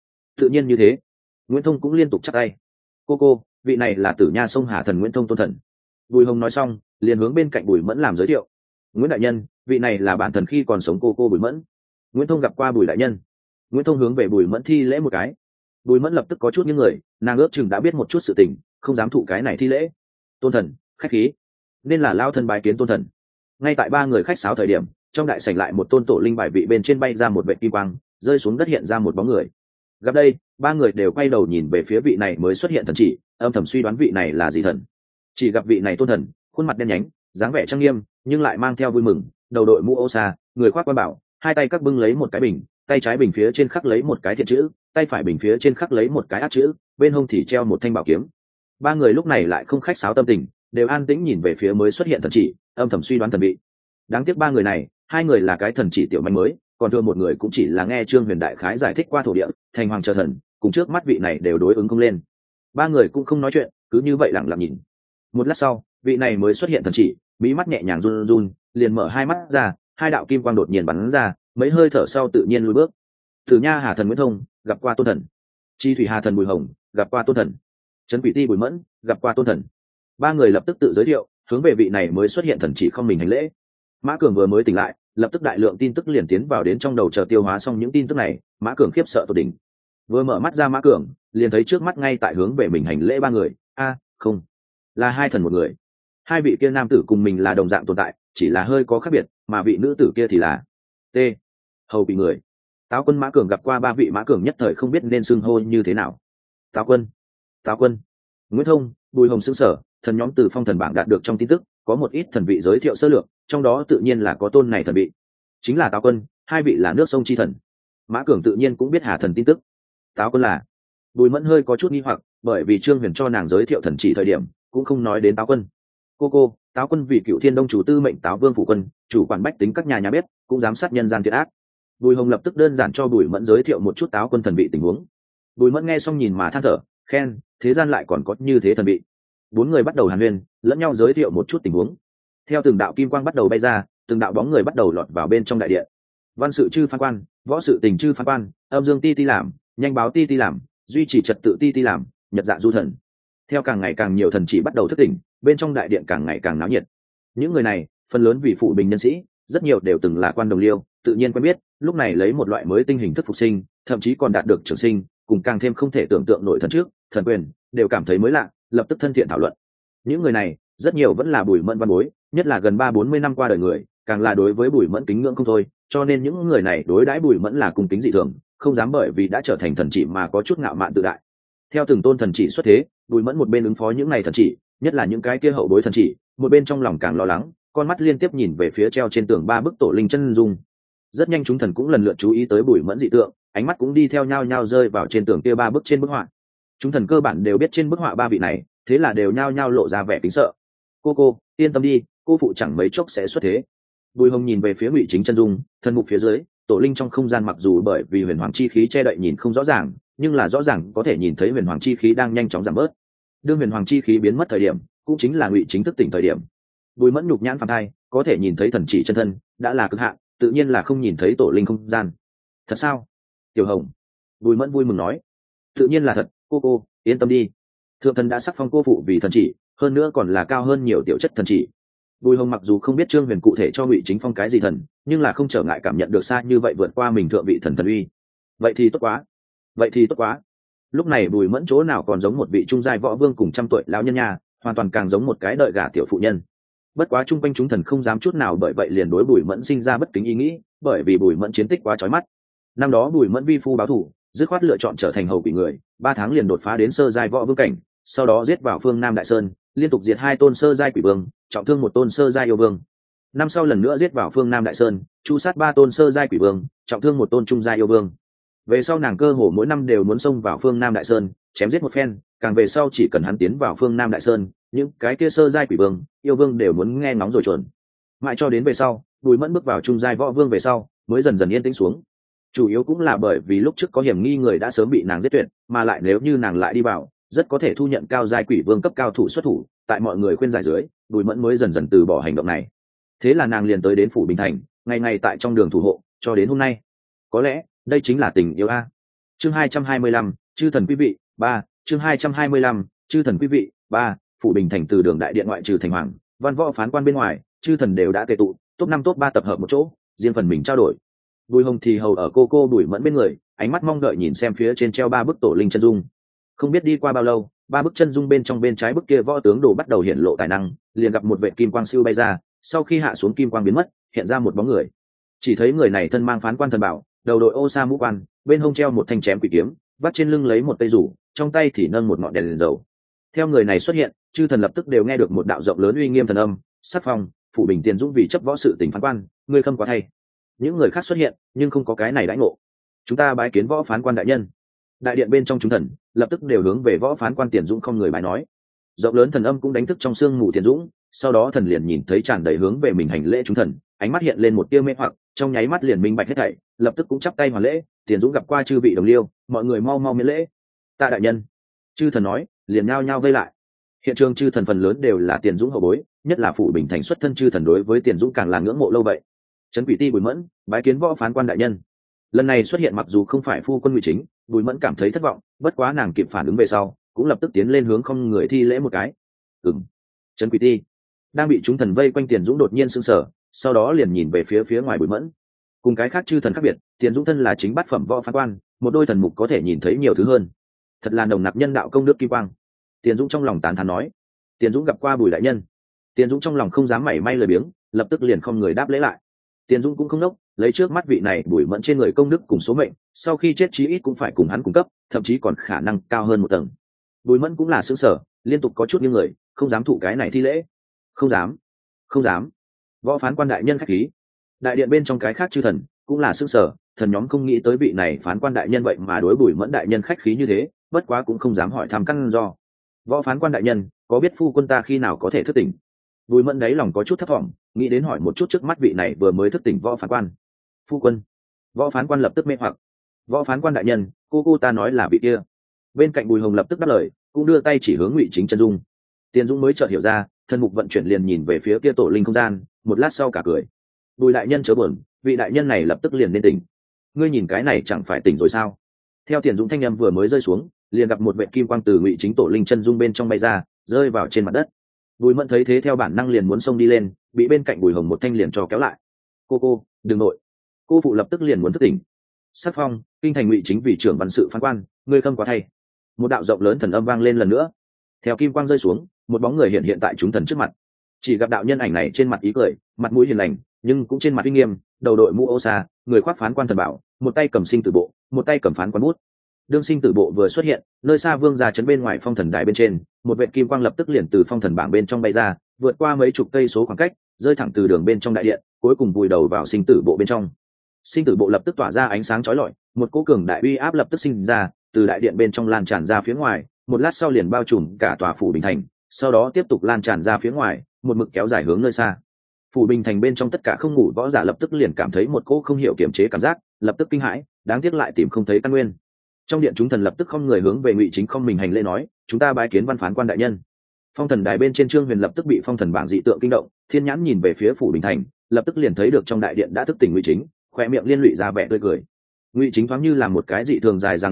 Speaker 1: như thế. Nguyễn Thông cũng liên tục chắp tay. Cô, vị này là Tử Nha sông Hà Thần Nguyễn Thông tôn thần. Bùi Hồng nói xong, liền hướng bên cạnh Bùi Mẫn làm giới thiệu. Nguyễn đại nhân, vị này là bản thần khi còn sống cô Bùi Mẫn. Nguyễn Thông gặp qua Bùi đại nhân. Nguyễn Thông hướng về Bùi Mẫn thi lễ một cái. Bùi Mẫn lập tức có chút những người, nàng ước chừng đã biết một chút sự tình, không dám thụ cái này thi lễ. Tôn thần, khách khí, nên là lao thân bái kiến tôn thần. Ngay tại ba người khách sáo thời điểm, trong đại sảnh lại một tôn tổ linh bài vị bên trên bay ra một vệt kim quang, rơi xuống đất hiện ra một bóng người. Gặp đây, ba người đều quay đầu nhìn về phía vị này mới xuất hiện thần chỉ, âm thầm suy đoán vị này là gì thần. Chỉ gặp vị này tôn thần, khuôn mặt đen nhánh, dáng vẻ trang nghiêm, nhưng lại mang theo vui mừng, đầu đội mũ ô sa, người khoác quan bảo, hai tay các bưng lấy một cái bình, tay trái bình phía trên khắc lấy một cái thiện chữ, tay phải bình phía trên khắc lấy một cái ác chữ, bên hông thì treo một thanh bảo kiếm. Ba người lúc này lại không khách sáo tâm tình, đều an tĩnh nhìn về phía mới xuất hiện thần chỉ, âm thầm suy đoán thần vị. Đáng tiếc ba người này, hai người là cái thần chỉ tiểu manh mới, còn thừa một người cũng chỉ là nghe Trương Huyền đại khái giải thích qua thổ địa, thành hoàng chờ thần, cùng trước mắt vị này đều đối ứng không lên. Ba người cũng không nói chuyện, cứ như vậy lặng lặng nhìn. Một lát sau, vị này mới xuất hiện thần chỉ, mí mắt nhẹ nhàng run run, liền mở hai mắt ra, hai đạo kim quang đột nhiên bắn ra, mấy hơi thở sau tự nhiên lùi bước. Tử Nha Hà Thần Nguyễn Thông gặp qua tôn thần. Chi Thủy Hà Thần Bùi Hồng gặp qua tôn thần. Trấn Quỷ Ti Bùi Mẫn gặp qua tôn thần. Ba người lập tức tự giới thiệu, hướng về vị này mới xuất hiện thần chỉ không mình hành lễ. Mã Cường vừa mới tỉnh lại, lập tức đại lượng tin tức liền tiến vào đến trong đầu, chờ tiêu hóa xong những tin tức này, Mã Cường khiếp sợ tột đỉnh. Vừa mở mắt ra Mã Cường liền thấy trước mắt ngay tại hướng về mình hành lễ ba người, không, là hai thần một người. Hai vị kia nam tử cùng mình là đồng dạng tồn tại, chỉ là hơi có khác biệt, mà vị nữ tử kia thì là T. Hầu bị người. Táo Quân. Mã Cường gặp qua ba vị, Mã Cường nhất thời không biết nên xưng hô như thế nào. Táo Quân. Nguyễn Thông, Bùi Hồng xưng sở, thần nhóm từ phong thần bảng đạt được trong tin tức, có một ít thần vị giới thiệu sơ lược, trong đó tự nhiên là có tôn này thần vị, chính là Táo Quân. Hai vị là nước sông chi thần. Mã Cường tự nhiên cũng biết Hà Thần tin tức. Táo Quân là. Bùi Mẫn hơi có chút nghi hoặc, bởi vì Trương Huyền cho nàng giới thiệu thần chỉ thời điểm cũng không nói đến Táo Quân. Cô, Táo Quân vì Cựu Thiên Đông chủ tư mệnh Táo Vương phủ quân, chủ quản bách tính các nhà bếp, cũng giám sát nhân gian thiện ác. Bùi Hồng lập tức đơn giản cho Bùi Mẫn giới thiệu một chút Táo Quân thần vị tình huống. Bùi Mẫn nghe xong nhìn mà than thở, khen, thế gian lại còn có như thế thần vị. Bốn người bắt đầu hàn huyên, lẫn nhau giới thiệu một chút tình huống. Theo từng đạo kim quang bắt đầu bay ra, từng đạo bóng người bắt đầu lọt vào bên trong đại điện. Văn sự chư phán quan, võ sự tình chư phán quan, âm dương ti làm, nhanh báo ti làm, duy trì trật tự ti làm, nhật dạ du thần. Theo càng ngày càng nhiều thần chỉ bắt đầu thức tỉnh, bên trong đại điện càng ngày càng náo nhiệt. Những người này phần lớn vì phụ bình nhân sĩ, rất nhiều đều từng là quan đồng liêu, tự nhiên quen biết, lúc này lấy một loại mới tinh hình thức phục sinh, thậm chí còn đạt được trường sinh, cùng càng thêm không thể tưởng tượng nổi thần trước, thần quyền, đều cảm thấy mới lạ, lập tức thân thiện thảo luận. Những người này rất nhiều vẫn là Bùi Mẫn văn bối, nhất là gần 30-40 năm qua đời người, càng là đối với Bùi Mẫn kính ngưỡng không thôi, cho nên những người này đối đãi Bùi Mẫn là cung kính dị thường, không dám bởi vì đã trở thành thần chỉ mà có chút ngạo mạn tự đại. Theo từng tôn thần chỉ xuất thế, Bùi Mẫn một bên ứng phó những này thần chỉ, nhất là những cái kia hậu bối thần chỉ, một bên trong lòng càng lo lắng, con mắt liên tiếp nhìn về phía treo trên tường ba bức tổ linh chân dung. Rất nhanh chúng thần cũng lần lượt chú ý tới Bùi Mẫn dị tượng, ánh mắt cũng đi theo nhau nhau rơi vào trên tường kia ba bức trên bức họa. Chúng thần cơ bản đều biết trên bức họa ba vị này, thế là đều nhau nhau lộ ra vẻ kính sợ. Cô yên tâm đi, cô phụ chẳng mấy chốc sẽ xuất thế. Bùi Hồng nhìn về phía Ngụy Chính chân dung, thần mục phía dưới, tổ linh trong không gian mặc dù bởi vì huyền hoàng chi khí che đậy nhìn không rõ ràng, nhưng là rõ ràng có thể nhìn thấy huyền hoàng chi khí đang nhanh chóng giảm bớt. Đương huyền hoàng chi khí biến mất thời điểm, cũng chính là Ngụy Chính thức tỉnh thời điểm. Bùi Mẫn nhục nhãn phàm thai, có thể nhìn thấy thần chỉ chân thân, đã là cực hạn, tự nhiên là không nhìn thấy tổ linh không gian. Thật sao? Tiểu Hồng. Bùi Mẫn vui mừng nói. Tự nhiên là thật, Cô yên tâm đi, thượng thần đã sắc phong cô phụ vì thần chỉ, hơn nữa còn là cao hơn nhiều tiểu chất thần chỉ. Bùi Hồng mặc dù không biết Trương Huyền cụ thể cho Ngụy Chính phong cái gì thần, nhưng là không trở ngại cảm nhận được xa như vậy vượt qua mình thượng vị thần uy. Vậy thì tốt quá, vậy thì tốt quá. Lúc này Bùi Mẫn chỗ nào còn giống một vị trung giai võ vương cùng trăm tuổi lão nhân nha, hoàn toàn càng giống một cái đợi gả tiểu phụ nhân. Bất quá chung quanh chúng thần không dám chút nào, bởi vậy liền đối Bùi Mẫn sinh ra bất kính ý nghĩ, bởi vì Bùi Mẫn chiến tích quá chói mắt. Năm đó Bùi Mẫn vi phu báo thù, dứt khoát lựa chọn trở thành hầu quỷ người, 3 tháng liền đột phá đến sơ giai võ vương cảnh, sau đó giết vào phương Nam Đại Sơn, liên tục diệt 2 tôn sơ giai quỷ vương, trọng thương 1 tôn sơ giai yêu vương. Năm sau lần nữa giết vào phương Nam Đại Sơn, chu sát 3 tôn sơ giai quỷ vương, trọng thương 1 tôn trung giai yêu vương. Về sau nàng cơ hồ mỗi năm đều muốn xông vào phương Nam Đại Sơn, chém giết một phen, càng về sau chỉ cần hắn tiến vào phương Nam Đại Sơn, những cái kia sơ giai quỷ vương, yêu vương đều muốn nghe ngóng rồi chuẩn. Mãi cho đến về sau, Bùi Mẫn bước vào trung giai võ vương về sau, mới dần dần yên tĩnh xuống. Chủ yếu cũng là bởi vì lúc trước có hiểm nghi người đã sớm bị nàng giết tuyệt, mà lại nếu như nàng lại đi vào, rất có thể thu nhận cao giai quỷ vương cấp cao thủ xuất thủ, tại mọi người khuyên giải dưới, Bùi Mẫn mới dần dần từ bỏ hành động này. Thế là nàng liền tới đến phủ Bình Thành, ngày ngày tại trong đường thủ hộ, cho đến hôm nay. Có lẽ, đây chính là tình yêu a. Chương 225, chư thần quý vị, 3, chương 225, chư thần quý vị, 3, phủ Bình Thành từ đường đại điện ngoại trừ thành hoàng, văn võ phán quan bên ngoài, chư thần đều đã tề tụ, top 5 top 3 tập hợp một chỗ, riêng phần mình trao đổi. Bùi Hồng thì hầu ở cô Bùi Mẫn bên người, ánh mắt mong đợi nhìn xem phía trên treo 3 bức tổ linh chân dung. Không biết đi qua bao lâu, 3 bức chân dung bên trong bên trái bức kia võ tướng đồ bắt đầu hiện lộ tài năng, liền gặp một vệt kim quang siêu bay ra, sau khi hạ xuống kim quang biến mất, hiện ra một bóng người. Chỉ thấy người này thân mang phán quan thần bảo, đầu đội ô sa mũ quan, bên hông treo một thanh chém quỷ kiếm, vắt trên lưng lấy một cây rủ, trong tay thì nâng một ngọn đèn dầu. Theo người này xuất hiện, chư thần lập tức đều nghe được một đạo rộng lớn uy nghiêm thần âm, sắc phong, phủ Bình Tiền Dũng vì chấp võ sự tình phán quan, ngươi khâm quá thay. Những người khác xuất hiện, nhưng không có cái này đãi ngộ. Chúng ta bái kiến võ phán quan đại nhân. Đại điện bên trong chúng thần lập tức đều hướng về võ phán quan Tiền Dũng không người bái nói. Rộng lớn thần âm cũng đánh thức trong sương mù Tiền Dũng, sau đó thần liền nhìn thấy tràn đầy hướng về mình hành lễ chúng thần, ánh mắt hiện lên một tia mê hoặc, trong nháy mắt liền minh bạch hết thảy, lập tức cũng chắp tay hoàn lễ. Tiền Dũng gặp qua chư vị đồng liêu, mọi người mau mau miễn lễ. Tạ đại nhân. Chư thần nói, liền nhao nhao vây lại. Hiện trường chư thần phần lớn đều là Tiền Dũng hậu bối, nhất là phủ Bình Thành xuất thân chư thần đối với Tiền Dũng càng là ngưỡng mộ lâu vậy. Trấn Quỷ Ti Bùi Mẫn bái kiến võ phán quan đại nhân. Lần này xuất hiện mặc dù không phải phu quân Ngụy Chính, Bùi Mẫn cảm thấy thất vọng, bất quá nàng kịp phản ứng về sau, cũng lập tức tiến lên hướng không người thi lễ một cái. Trấn Quỷ Ti. Đang bị chúng thần vây quanh Tiền Dũng đột nhiên sững sờ, sau đó liền nhìn về phía ngoài Bùi Mẫn. Cùng cái khác chư thần khác biệt, Tiền Dũng thân là chính bát phẩm võ phán quan, một đôi thần mục có thể nhìn thấy nhiều thứ hơn. Thật là nồng nặc nhân đạo công đức kim quang. Tiền Dũng trong lòng tán thán nói. Tiền Dũng gặp qua Bùi đại nhân. Tiền Dũng trong lòng không dám mảy may lời biếng, lập tức liền không người đáp lễ lại. Tiền Dũng cũng không nốc, lấy trước mắt vị này Bùi Mẫn trên người công đức cùng số mệnh, sau khi chết chí ít cũng phải cùng hắn cung cấp, thậm chí còn khả năng cao hơn một tầng. Bùi Mẫn cũng là sững sờ, liên tục có chút nghiêng người, không dám thụ cái này thi lễ. Không dám. Võ phán quan đại nhân khách khí. Đại điện bên trong cái khác chư thần cũng là sững sờ, thần nhóm không nghĩ tới vị này phán quan đại nhân vậy mà đối Bùi Mẫn đại nhân khách khí như thế, bất quá cũng không dám hỏi thăm căn do. Võ phán quan đại nhân, có biết phu quân ta khi nào có thể thức tỉnh? Bùi Mẫn đáy lòng có chút thất vọng, nghĩ đến hỏi một chút trước mắt vị này vừa mới thức tỉnh võ phán quan. Phu quân. Võ phán quan lập tức mê hoặc. Võ phán quan đại nhân, cô ta nói là vị kia. Bên cạnh Bùi Hồng lập tức đáp lời, cũng đưa tay chỉ hướng Ngụy Chính chân dung. Tiền Dũng mới chợt hiểu ra, thân mục vận chuyển liền nhìn về phía kia tổ linh không gian, một lát sau cả cười. Bùi đại nhân chớ buồn, vị đại nhân này lập tức liền nên tỉnh. Ngươi nhìn cái này chẳng phải tỉnh rồi sao? Theo Tiền Dũng thanh âm vừa mới rơi xuống, liền gặp một vệt kim quang từ Ngụy Chính tổ linh chân dung bên trong bay ra, rơi vào trên mặt đất. Bùi Mẫn thấy thế theo bản năng liền muốn xông đi lên, bị bên cạnh Bùi Hồng một thanh liền cho kéo lại. Cô, đừng nội. Cô phụ lập tức liền muốn thức tỉnh. Sắc phong, kinh thành Ngụy Chính vì trưởng văn sự phán quan, ngươi khâm quá thay. Một đạo rộng lớn thần âm vang lên lần nữa. Theo kim quang rơi xuống, một bóng người hiện tại chúng thần trước mặt. Chỉ gặp đạo nhân ảnh này trên mặt ý cười, mặt mũi hiền lành, nhưng cũng trên mặt uy nghiêm, đầu đội mũ ô sa, người khoác phán quan thần bảo, một tay cầm sinh tử bộ, một tay cầm phán quan bút. Đương sinh tử bộ vừa xuất hiện, nơi xa vương gia trấn bên ngoài phong thần đài bên trên, một vệt kim quang lập tức liền từ phong thần bảng bên trong bay ra, vượt qua mấy chục cây số khoảng cách, rơi thẳng từ đường bên trong đại điện, cuối cùng vùi đầu vào sinh tử bộ bên trong. Sinh tử bộ lập tức tỏa ra ánh sáng chói lọi, một cỗ cường đại uy áp lập tức sinh ra, từ đại điện bên trong lan tràn ra phía ngoài, một lát sau liền bao trùm cả tòa phủ Bình Thành, sau đó tiếp tục lan tràn ra phía ngoài, một mực kéo dài hướng nơi xa. Phủ Bình Thành bên trong tất cả không ngủ võ giả lập tức liền cảm thấy một cỗ không hiểu kiềm chế cảm giác, lập tức kinh hãi, đáng tiếc lại tìm không thấy căn nguyên. Trong điện chúng thần lập tức không người hướng về Ngụy Chính không mình hành lễ nói, chúng ta bái kiến văn phán quan đại nhân. Phong thần đài bên trên Trương Huyền lập tức bị phong thần bảng dị tượng kinh động, thiên nhãn nhìn về phía phủ Bình Thành, lập tức liền thấy được trong đại điện đã thức tỉnh Ngụy Chính, khóe miệng liên lụy ra vẻ tươi cười. Ngụy Chính thoáng như là một cái dị thường dài dằng dặc động,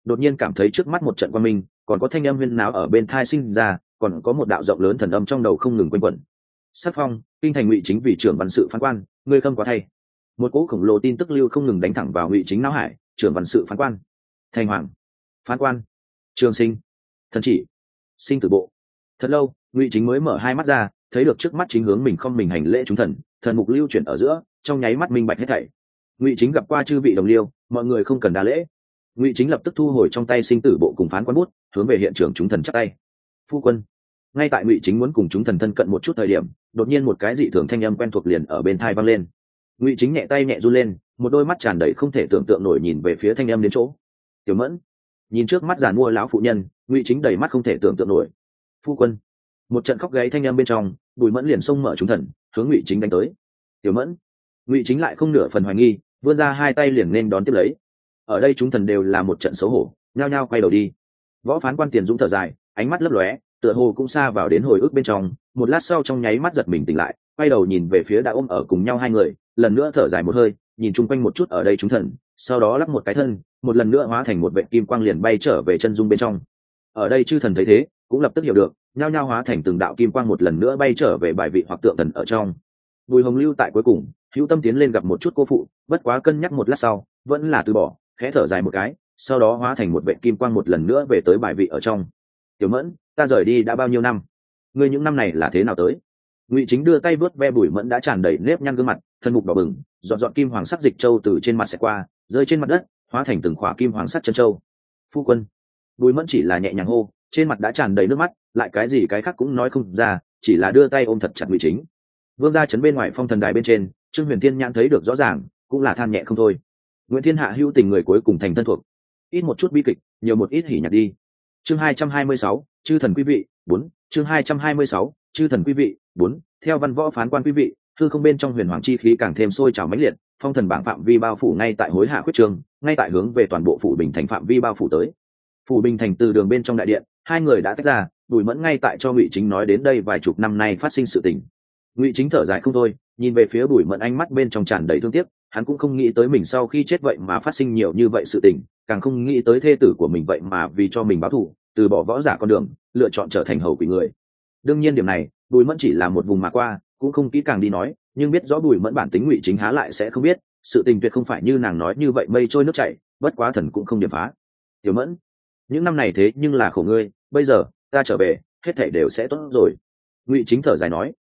Speaker 1: đột nhiên cảm thấy trước mắt một trận quang minh, còn có thanh âm huyên náo ở bên thai sinh ra, còn có một đạo rộng lớn thần âm trong đầu không ngừng quanh quẩn. Sắc phong kinh thành Ngụy Chính vì trưởng văn sự phán quan, ngươi khâm quá thay. Một cỗ khổng lồ tin tức lưu không ngừng đánh thẳng vào Ngụy Chính não hải. Trưởng văn sự phán quan, thành hoàng, phán quan, trường sinh, thần chỉ, sinh tử bộ. Thật lâu Ngụy Chính mới mở hai mắt ra, thấy được trước mắt chính hướng mình không mình hành lễ chúng thần, thần mục lưu chuyển ở giữa, trong nháy mắt minh bạch hết thảy. Ngụy Chính gặp qua chư vị đồng liêu, mọi người không cần đa lễ. Ngụy Chính lập tức thu hồi trong tay sinh tử bộ cùng phán quan bút, hướng về hiện trường chúng thần chắp tay. Phu quân. Ngay tại Ngụy Chính muốn cùng chúng thần thân cận một chút thời điểm, đột nhiên một cái dị thường thanh âm quen thuộc liền ở bên tai vang lên. Ngụy Chính nhẹ tay nhẹ run lên, một đôi mắt tràn đầy không thể tưởng tượng nổi nhìn về phía thanh âm đến chỗ. Tiểu Mẫn. Nhìn trước mắt giàn mua lão phụ nhân, Ngụy Chính đầy mắt không thể tưởng tượng nổi. Phu quân. Một trận khóc gáy thanh âm bên trong, Bùi Mẫn liền xông mở chúng thần, hướng Ngụy Chính đánh tới. Tiểu Mẫn. Ngụy Chính lại không nửa phần hoài nghi, vươn ra hai tay liền nên đón tiếp lấy. Ở đây chúng thần đều là một trận xấu hổ, nhao nhao quay đầu đi. Võ phán quan Tiền Dũng thở dài, ánh mắt lấp lóe, tựa hồ cũng xa vào đến hồi ức bên trong. Một lát sau trong nháy mắt giật mình tỉnh lại, quay đầu nhìn về phía đã ôm ở cùng nhau hai người, lần nữa thở dài một hơi, nhìn chung quanh một chút ở đây chúng thần, sau đó lắc một cái thân, một lần nữa hóa thành một vệt kim quang liền bay trở về chân dung bên trong. Ở đây chư thần thấy thế, cũng lập tức hiểu được, nhao nhao hóa thành từng đạo kim quang một lần nữa bay trở về bài vị hoặc tượng thần ở trong. Bùi Hồng lưu tại cuối cùng, hữu tâm tiến lên gặp một chút cô phụ, bất quá cân nhắc một lát sau, vẫn là từ bỏ, khẽ thở dài một cái, sau đó hóa thành một vệt kim quang một lần nữa về tới bài vị ở trong. Tiểu Mẫn, ta rời đi đã bao nhiêu năm? Ngươi những năm này là thế nào tới? Ngụy Chính đưa tay vớt ve Bùi Mẫn đã tràn đầy nếp nhăn gương mặt, thân mục đỏ bừng, giọt giọt kim hoàng sắc dịch châu từ trên mặt xẹt qua, rơi trên mặt đất, hóa thành từng khỏa kim hoàng sắc chân châu. Phu quân. Bùi Mẫn chỉ là nhẹ nhàng hô, trên mặt đã tràn đầy nước mắt, lại cái gì cái khác cũng nói không ra, chỉ là đưa tay ôm thật chặt Ngụy Chính. Vương gia trấn bên ngoài phong thần đài bên trên, Trương Huyền Thiên nhãn thấy được rõ ràng, cũng là than nhẹ không thôi. Nguyễn Thiên Hạ hữu tình người cuối cùng thành thân thuộc, ít một chút bi kịch, nhiều một ít hỉ nhạc đi. Chương 226, chư thần quý vị 4. Chương 226, chư thần quý vị 4. Theo văn võ phán quan quý vị, hư không bên trong huyền hoàng chi khí càng thêm sôi trào mãnh liệt, phong thần bảng phạm vi bao phủ ngay tại hối hạ khuyết trường, ngay tại hướng về toàn bộ phủ Bình Thành phạm vi bao phủ tới. Phủ Bình Thành từ đường bên trong đại điện, hai người đã tách ra, Bùi Mẫn ngay tại cho Ngụy Chính nói đến đây vài chục năm nay phát sinh sự tình. Ngụy Chính thở dài không thôi, nhìn về phía Bùi Mẫn ánh mắt bên trong tràn đầy thương tiếc, hắn cũng không nghĩ tới mình sau khi chết vậy mà phát sinh nhiều như vậy sự tình, càng không nghĩ tới thê tử của mình vậy mà vì cho mình báo thù, từ bỏ võ giả con đường, lựa chọn trở thành hầu quỷ người. Đương nhiên điểm này, Bùi Mẫn chỉ là một vùng mà qua, cũng không kỹ càng đi nói, nhưng biết rõ Bùi Mẫn bản tính Ngụy Chính há lại sẽ không biết, sự tình tuyệt không phải như nàng nói như vậy mây trôi nước chảy, bất quá thần cũng không điểm phá. Tiểu Mẫn, những năm này thế nhưng là khổ ngươi, bây giờ ta trở về, hết thảy đều sẽ tốt rồi. Ngụy Chính thở dài nói.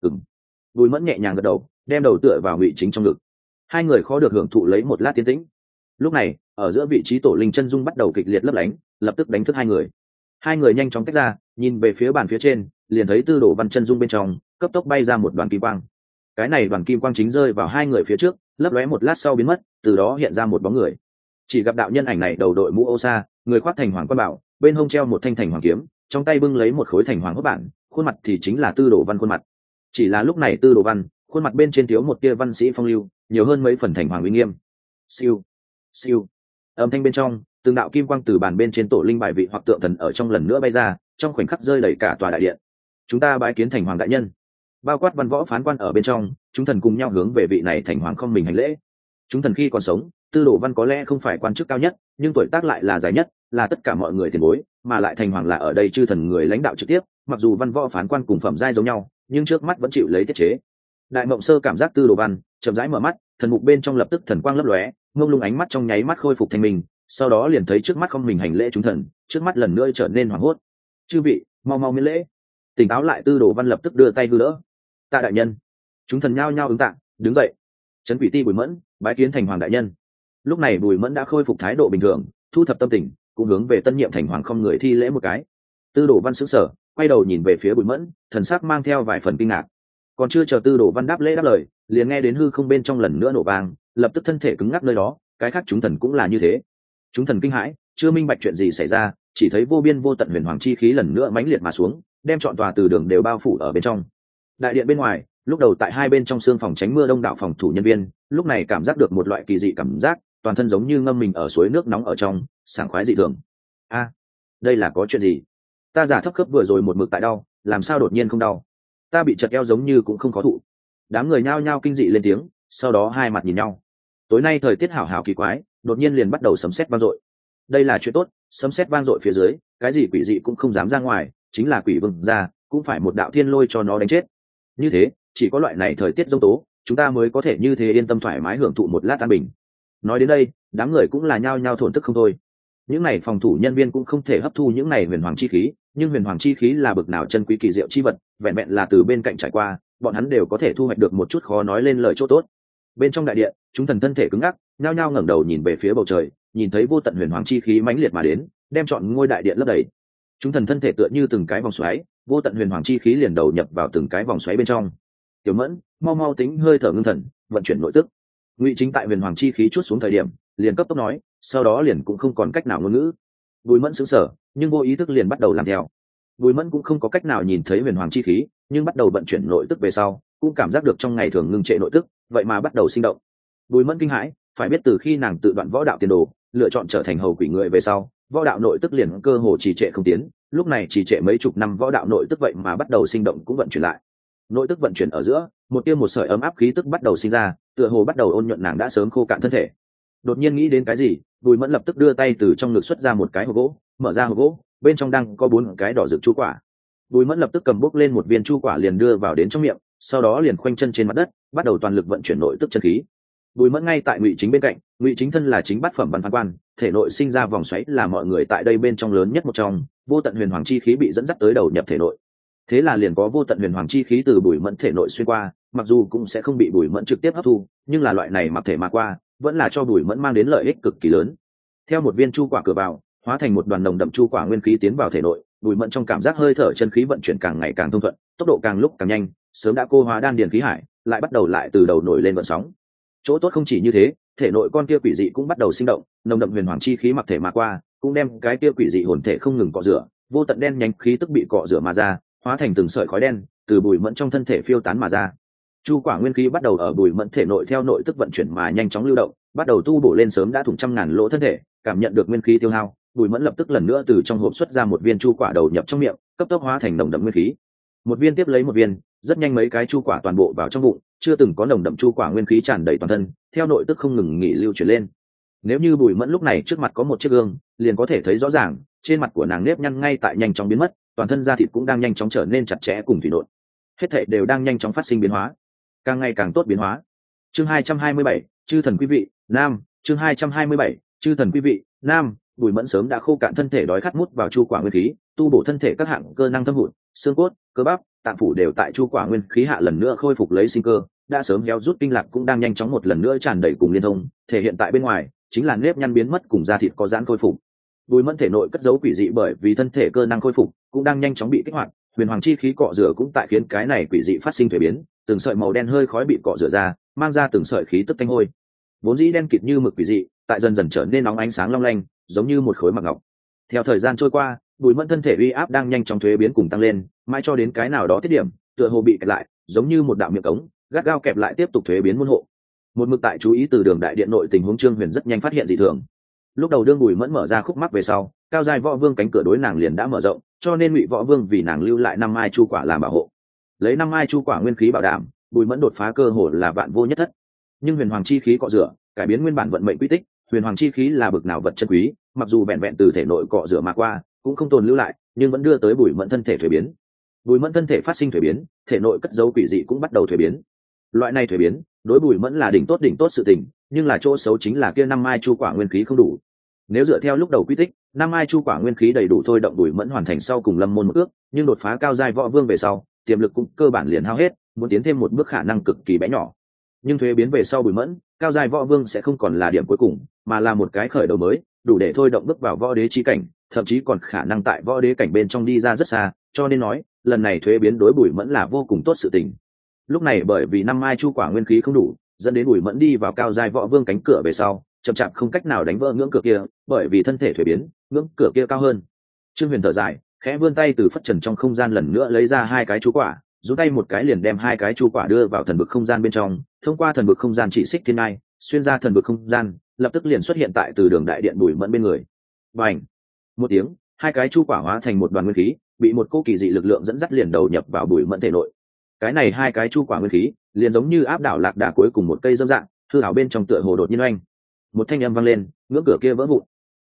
Speaker 1: Bùi Mẫn nhẹ nhàng gật đầu, đem đầu tựa vào Ngụy Chính trong ngực. Hai người khó được hưởng thụ lấy một lát tiến tĩnh. Lúc này, ở giữa vị trí tổ linh chân dung bắt đầu kịch liệt lấp lánh, lập tức đánh thức hai người. Hai người nhanh chóng tách ra, nhìn về phía bàn phía trên, liền thấy Tư Đồ Văn chân dung bên trong, cấp tốc bay ra một đoàn kim quang. Cái này đoàn kim quang chính rơi vào hai người phía trước, lấp lóe một lát sau biến mất, từ đó hiện ra một bóng người. Chỉ gặp đạo nhân ảnh này đầu đội mũ ô sa, người khoác thành hoàng quan bảo, bên hông treo một thanh thành hoàng kiếm, trong tay bưng lấy một khối thành hoàng hốt bản, khuôn mặt thì chính là Tư Đồ Văn khuôn mặt. Chỉ là lúc này Tư Đồ Văn, khuôn mặt bên trên thiếu một tia văn sĩ phong lưu, nhiều hơn mấy phần thành hoàng uy nghiêm. Siêu, siêu. Âm thanh bên trong, từng đạo kim quang từ bàn bên trên tổ linh bài vị hoặc tượng thần ở trong lần nữa bay ra, trong khoảnh khắc rơi đầy cả tòa đại điện. Chúng ta bái kiến thành hoàng đại nhân. Bao quát văn võ phán quan ở bên trong, chúng thần cùng nhau hướng về vị này thành hoàng không mình hành lễ. Chúng thần khi còn sống, Tư Đồ Văn có lẽ không phải quan chức cao nhất, nhưng tuổi tác lại là dài nhất, là tất cả mọi người tiền bối, mà lại thành hoàng là ở đây chư thần người lãnh đạo trực tiếp, mặc dù văn võ phán quan cùng phẩm giai giống nhau, nhưng trước mắt vẫn chịu lấy tiết chế. Đại Mộng Sơ cảm giác Tư Đồ Văn chậm rãi mở mắt, thần mục bên trong lập tức thần quang lấp lóe, ngông lung ánh mắt trong nháy mắt khôi phục thanh minh, sau đó liền thấy trước mắt không mình hành lễ chúng thần, trước mắt lần nữa trở nên hoảng hốt. Chư vị, mau mau miễn lễ. Tỉnh táo lại Tư Đồ Văn lập tức đưa tay hư đỡ. Tạ đại nhân. Chúng thần nhao nhao ứng tạ, đứng dậy. Trấn Quỷ Ti Bùi Mẫn bái kiến thành hoàng đại nhân. Lúc này Bùi Mẫn đã khôi phục thái độ bình thường, thu thập tâm tình, cũng hướng về tân nhiệm thành hoàng không người thi lễ một cái. Tư Đồ Văn sững sờ, quay đầu nhìn về phía Bùi Mẫn, thần sắc mang theo vài phần kinh ngạc. Còn chưa chờ Tư Đồ Văn đáp lễ đáp lời, liền nghe đến hư không bên trong lần nữa nổ vang, lập tức thân thể cứng ngắc nơi đó, cái khác chúng thần cũng là như thế. Chúng thần kinh hãi, chưa minh bạch chuyện gì xảy ra, chỉ thấy vô biên vô tận huyền hoàng chi khí lần nữa mãnh liệt mà xuống, đem trọn tòa từ đường đều bao phủ ở bên trong. Đại điện bên ngoài, lúc đầu tại hai bên trong xương phòng tránh mưa đông đảo phòng thủ nhân viên, lúc này cảm giác được một loại kỳ dị cảm giác, toàn thân giống như ngâm mình ở suối nước nóng ở trong, sảng khoái dị thường. A, đây là có chuyện gì? Ta giả thấp khớp vừa rồi một mực tại đau, làm sao đột nhiên không đau? Ta bị chật eo giống như cũng không có thụ. Đám người nhao nhao kinh dị lên tiếng, sau đó hai mặt nhìn nhau. Tối nay thời tiết hảo hảo kỳ quái, đột nhiên liền bắt đầu sấm sét vang dội. đây là chuyện tốt. Sấm sét vang dội phía dưới, cái gì quỷ dị cũng không dám ra ngoài, chính là quỷ vương ra cũng phải một đạo thiên lôi cho nó đánh chết. Như thế chỉ có loại này thời tiết giông tố, chúng ta mới có thể như thế yên tâm thoải mái hưởng thụ một lát an bình. Nói đến đây, đám người cũng là nhao nhao thổn thức không thôi. Những này phòng thủ nhân viên cũng không thể hấp thu những này huyền hoàng chi khí, nhưng huyền hoàng chi khí là bực nào chân quý kỳ diệu chi vật, vẹn vẹn là từ bên cạnh trải qua, bọn hắn đều có thể thu hoạch được một chút khó nói lên lời chỗ tốt. Bên trong đại điện, chúng thần thân thể cứng ngắc, nhao nhao ngẩng đầu nhìn về phía bầu trời, nhìn thấy vô tận huyền hoàng chi khí mãnh liệt mà đến, đem trọn ngôi đại điện lấp đầy. Chúng thần thân thể tựa như từng cái vòng xoáy, vô tận huyền hoàng chi khí liền đầu nhập vào từng cái vòng xoáy bên trong. Tiểu Mẫn, mau mau tính hơi thở ngưng thần, vận chuyển nội tức. Ngụy Chính tại huyền hoàng chi khí chuốt xuống thời điểm, liền cấp tốc nói, sau đó liền cũng không còn cách nào ngôn ngữ. Bùi Mẫn sững sờ, nhưng vô ý thức liền bắt đầu làm theo. Bùi Mẫn cũng không có cách nào nhìn thấy huyền hoàng chi khí, nhưng bắt đầu vận chuyển nội tức về sau, cũng cảm giác được trong ngày thường ngưng trệ nội tức, vậy mà bắt đầu sinh động. Bùi Mẫn kinh hãi, phải biết từ khi nàng tự đoạn võ đạo tiền đồ, lựa chọn trở thành hầu quỷ người về sau, võ đạo nội tức liền cơ hồ trì trệ không tiến, lúc này trì trệ mấy chục năm võ đạo nội tức vậy mà bắt đầu sinh động cũng vận chuyển lại. Nội tức vận chuyển ở giữa, một tia một sợi ấm áp khí tức bắt đầu sinh ra, tựa hồ bắt đầu ôn nhuận nàng đã sớm khô cạn thân thể. Đột nhiên nghĩ đến cái gì, Bùi Mẫn lập tức đưa tay từ trong ngực xuất ra một cái hộp gỗ, mở ra hộp gỗ, bên trong đang có 4 cái đỏ rực chu quả. Bùi Mẫn lập tức cầm bốc lên một viên chu quả liền đưa vào đến trong miệng, sau đó liền khoanh chân trên mặt đất, bắt đầu toàn lực vận chuyển nội tức chân khí. Bùi Mẫn ngay tại Ngụy Chính bên cạnh, Ngụy Chính thân là chính bát phẩm văn phán quan, thể nội sinh ra vòng xoáy là mọi người tại đây bên trong lớn nhất một trong, vô tận huyền hoàng chi khí bị dẫn dắt tới đầu nhập thể nội. Thế là liền có vô tận huyền hoàng chi khí từ Bùi Mẫn thể nội xuyên qua, mặc dù cũng sẽ không bị Bùi Mẫn trực tiếp hấp thu, nhưng là loại này mặc thể mà qua, vẫn là cho Bùi Mẫn mang đến lợi ích cực kỳ lớn. Theo một viên chu quả cửa vào, hóa thành một đoàn nồng đậm chu quả nguyên khí tiến vào thể nội, Bùi Mẫn trong cảm giác hơi thở chân khí vận chuyển càng ngày càng thông thuận, tốc độ càng lúc càng nhanh, sớm đã cô hóa đan điền khí hải, lại bắt đầu lại từ đầu nổi lên vận sóng. Chỗ tốt không chỉ như thế, thể nội con kia quỷ dị cũng bắt đầu sinh động, nồng đậm huyền hoàng chi khí mặc thể mà qua, cũng đem cái kia quỷ dị hồn thể không ngừng cọ rửa, vô tận đen nhánh khí tức bị cọ rửa mà ra, hóa thành từng sợi khói đen, từ Bùi Mẫn trong thân thể phiêu tán mà ra. Chu quả nguyên khí bắt đầu ở Bùi Mẫn thể nội theo nội tức vận chuyển mà nhanh chóng lưu động, bắt đầu tu bổ lên sớm đã thủng trăm ngàn lỗ thân thể, cảm nhận được nguyên khí tiêu hao, Bùi Mẫn lập tức lần nữa từ trong hộp xuất ra một viên chu quả đầu nhập trong miệng, cấp tốc hóa thành nồng đậm nguyên khí. Một viên tiếp lấy một viên, rất nhanh mấy cái chu quả toàn bộ vào trong bụng, chưa từng có nồng đậm chu quả nguyên khí tràn đầy toàn thân, theo nội tức không ngừng nghỉ lưu chuyển lên. Nếu như Bùi Mẫn lúc này trước mặt có một chiếc gương, liền có thể thấy rõ ràng, trên mặt của nàng nếp nhăn ngay tại nhanh chóng biến mất, toàn thân da thịt cũng đang nhanh chóng trở nên chặt chẽ cùng thủy nộn. Hết thảy đều đang nhanh chóng phát sinh biến hóa, càng ngày càng tốt biến hóa. Chương 227, chư thần quý vị, nam, chương 227, chư thần quý vị, nam. Bùi Mẫn sớm đã khô cạn thân thể đói khát mút vào chu quả nguyên khí, tu bổ thân thể các hạng cơ năng thâm hụt, xương cốt, cơ bắp, tạng phủ đều tại chu quả nguyên khí hạ lần nữa khôi phục lấy sinh cơ, đã sớm héo rút kinh lạc cũng đang nhanh chóng một lần nữa tràn đầy cùng liên thông, thể hiện tại bên ngoài chính là nếp nhăn biến mất cùng da thịt có giãn khôi phục. Bùi Mẫn thể nội cất giấu quỷ dị bởi vì thân thể cơ năng khôi phục cũng đang nhanh chóng bị kích hoạt, huyền hoàng chi khí cọ rửa cũng tại khiến cái này quỷ dị phát sinh thay biến, từng sợi màu đen hơi khói bị cọ rửa ra, mang ra từng sợi khí tức tanh hôi. Vốn dĩ đen kịt như mực quỷ dị, tại dần dần trở nên nóng ánh sáng long lanh, giống như một khối mặc ngọc. Theo thời gian trôi qua, Bùi Mẫn thân thể uy áp đang nhanh chóng thuế biến cùng tăng lên, mãi cho đến cái nào đó tiết điểm, tựa hồ bị kẹt lại, giống như một đạo miệng cống, gắt gao kẹp lại tiếp tục thuế biến môn hộ. Một mực tại chú ý từ đường đại điện nội tình huống Trương Huyền rất nhanh phát hiện dị thường. Lúc đầu đương Bùi Mẫn mở ra khúc mắc về sau, cao giai võ vương cánh cửa đối nàng liền đã mở rộng, cho nên Ngụy Võ Vương vì nàng lưu lại 5 mai chu quả làm bảo hộ. Lấy 5 mai chu quả nguyên khí bảo đảm, Bùi Mẫn đột phá cơ hội là vạn vô nhất thất. Nhưng huyền hoàng chi khí cọ rửa, cải biến nguyên bản vận mệnh quy tích, huyền hoàng chi khí là bực nào vật chân quý, mặc dù vẹn vẹn từ thể nội cọ rửa mà qua, cũng không tồn lưu lại, nhưng vẫn đưa tới Bùi Mẫn thân thể thuế biến. Bùi Mẫn thân thể phát sinh thuế biến, thể nội cất dấu quỷ dị cũng bắt đầu thuế biến. Loại này thuế biến, đối Bùi Mẫn là đỉnh tốt sự tình, nhưng là chỗ xấu chính là kia 5 mai chu quả nguyên khí không đủ. Nếu dựa theo lúc đầu quy tích, 5 mai chu quả nguyên khí đầy đủ thôi động Bùi Mẫn hoàn thành sau cùng lâm môn một ước, nhưng đột phá cao giai võ vương về sau, tiềm lực cũng cơ bản liền hao hết, muốn tiến thêm một bước khả năng cực kỳ bé nhỏ. Nhưng thuế biến về sau Bùi Mẫn, cao giai võ vương sẽ không còn là điểm cuối cùng, mà là một cái khởi đầu mới, đủ để thôi động bước vào võ đế chi cảnh, thậm chí còn khả năng tại võ đế cảnh bên trong đi ra rất xa, cho nên nói, lần này thuế biến đối Bùi Mẫn là vô cùng tốt sự tình. Lúc này bởi vì 5 mai chu quả nguyên khí không đủ, dẫn đến Bùi Mẫn đi vào cao giai võ vương cánh cửa về sau, chậm chạp không cách nào đánh vỡ ngưỡng cửa kia, bởi vì thân thể thuế biến, ngưỡng cửa kia cao hơn. Trương Huyền thở dài, khẽ vươn tay từ phất trần trong không gian lần nữa lấy ra 2 cái chu quả, rút tay một cái liền đem 2 cái chu quả đưa vào thần vực không gian bên trong, thông qua thần vực không gian chỉ xích thiên ai, xuyên ra thần vực không gian, lập tức liền xuất hiện tại từ đường đại điện Bùi Mẫn bên người. Bành! Một tiếng, 2 cái chu quả hóa thành một đoàn nguyên khí, bị một cô kỳ dị lực lượng dẫn dắt liền đầu nhập vào Bùi Mẫn thể nội. Cái này 2 cái chu quả nguyên khí, liền giống như áp đảo lạc đà cuối cùng một cây dâm dạng, hư ảo bên trong tựa hồ đột nhiên oanh. Một thanh âm vang lên, ngưỡng cửa kia vỡ vụn.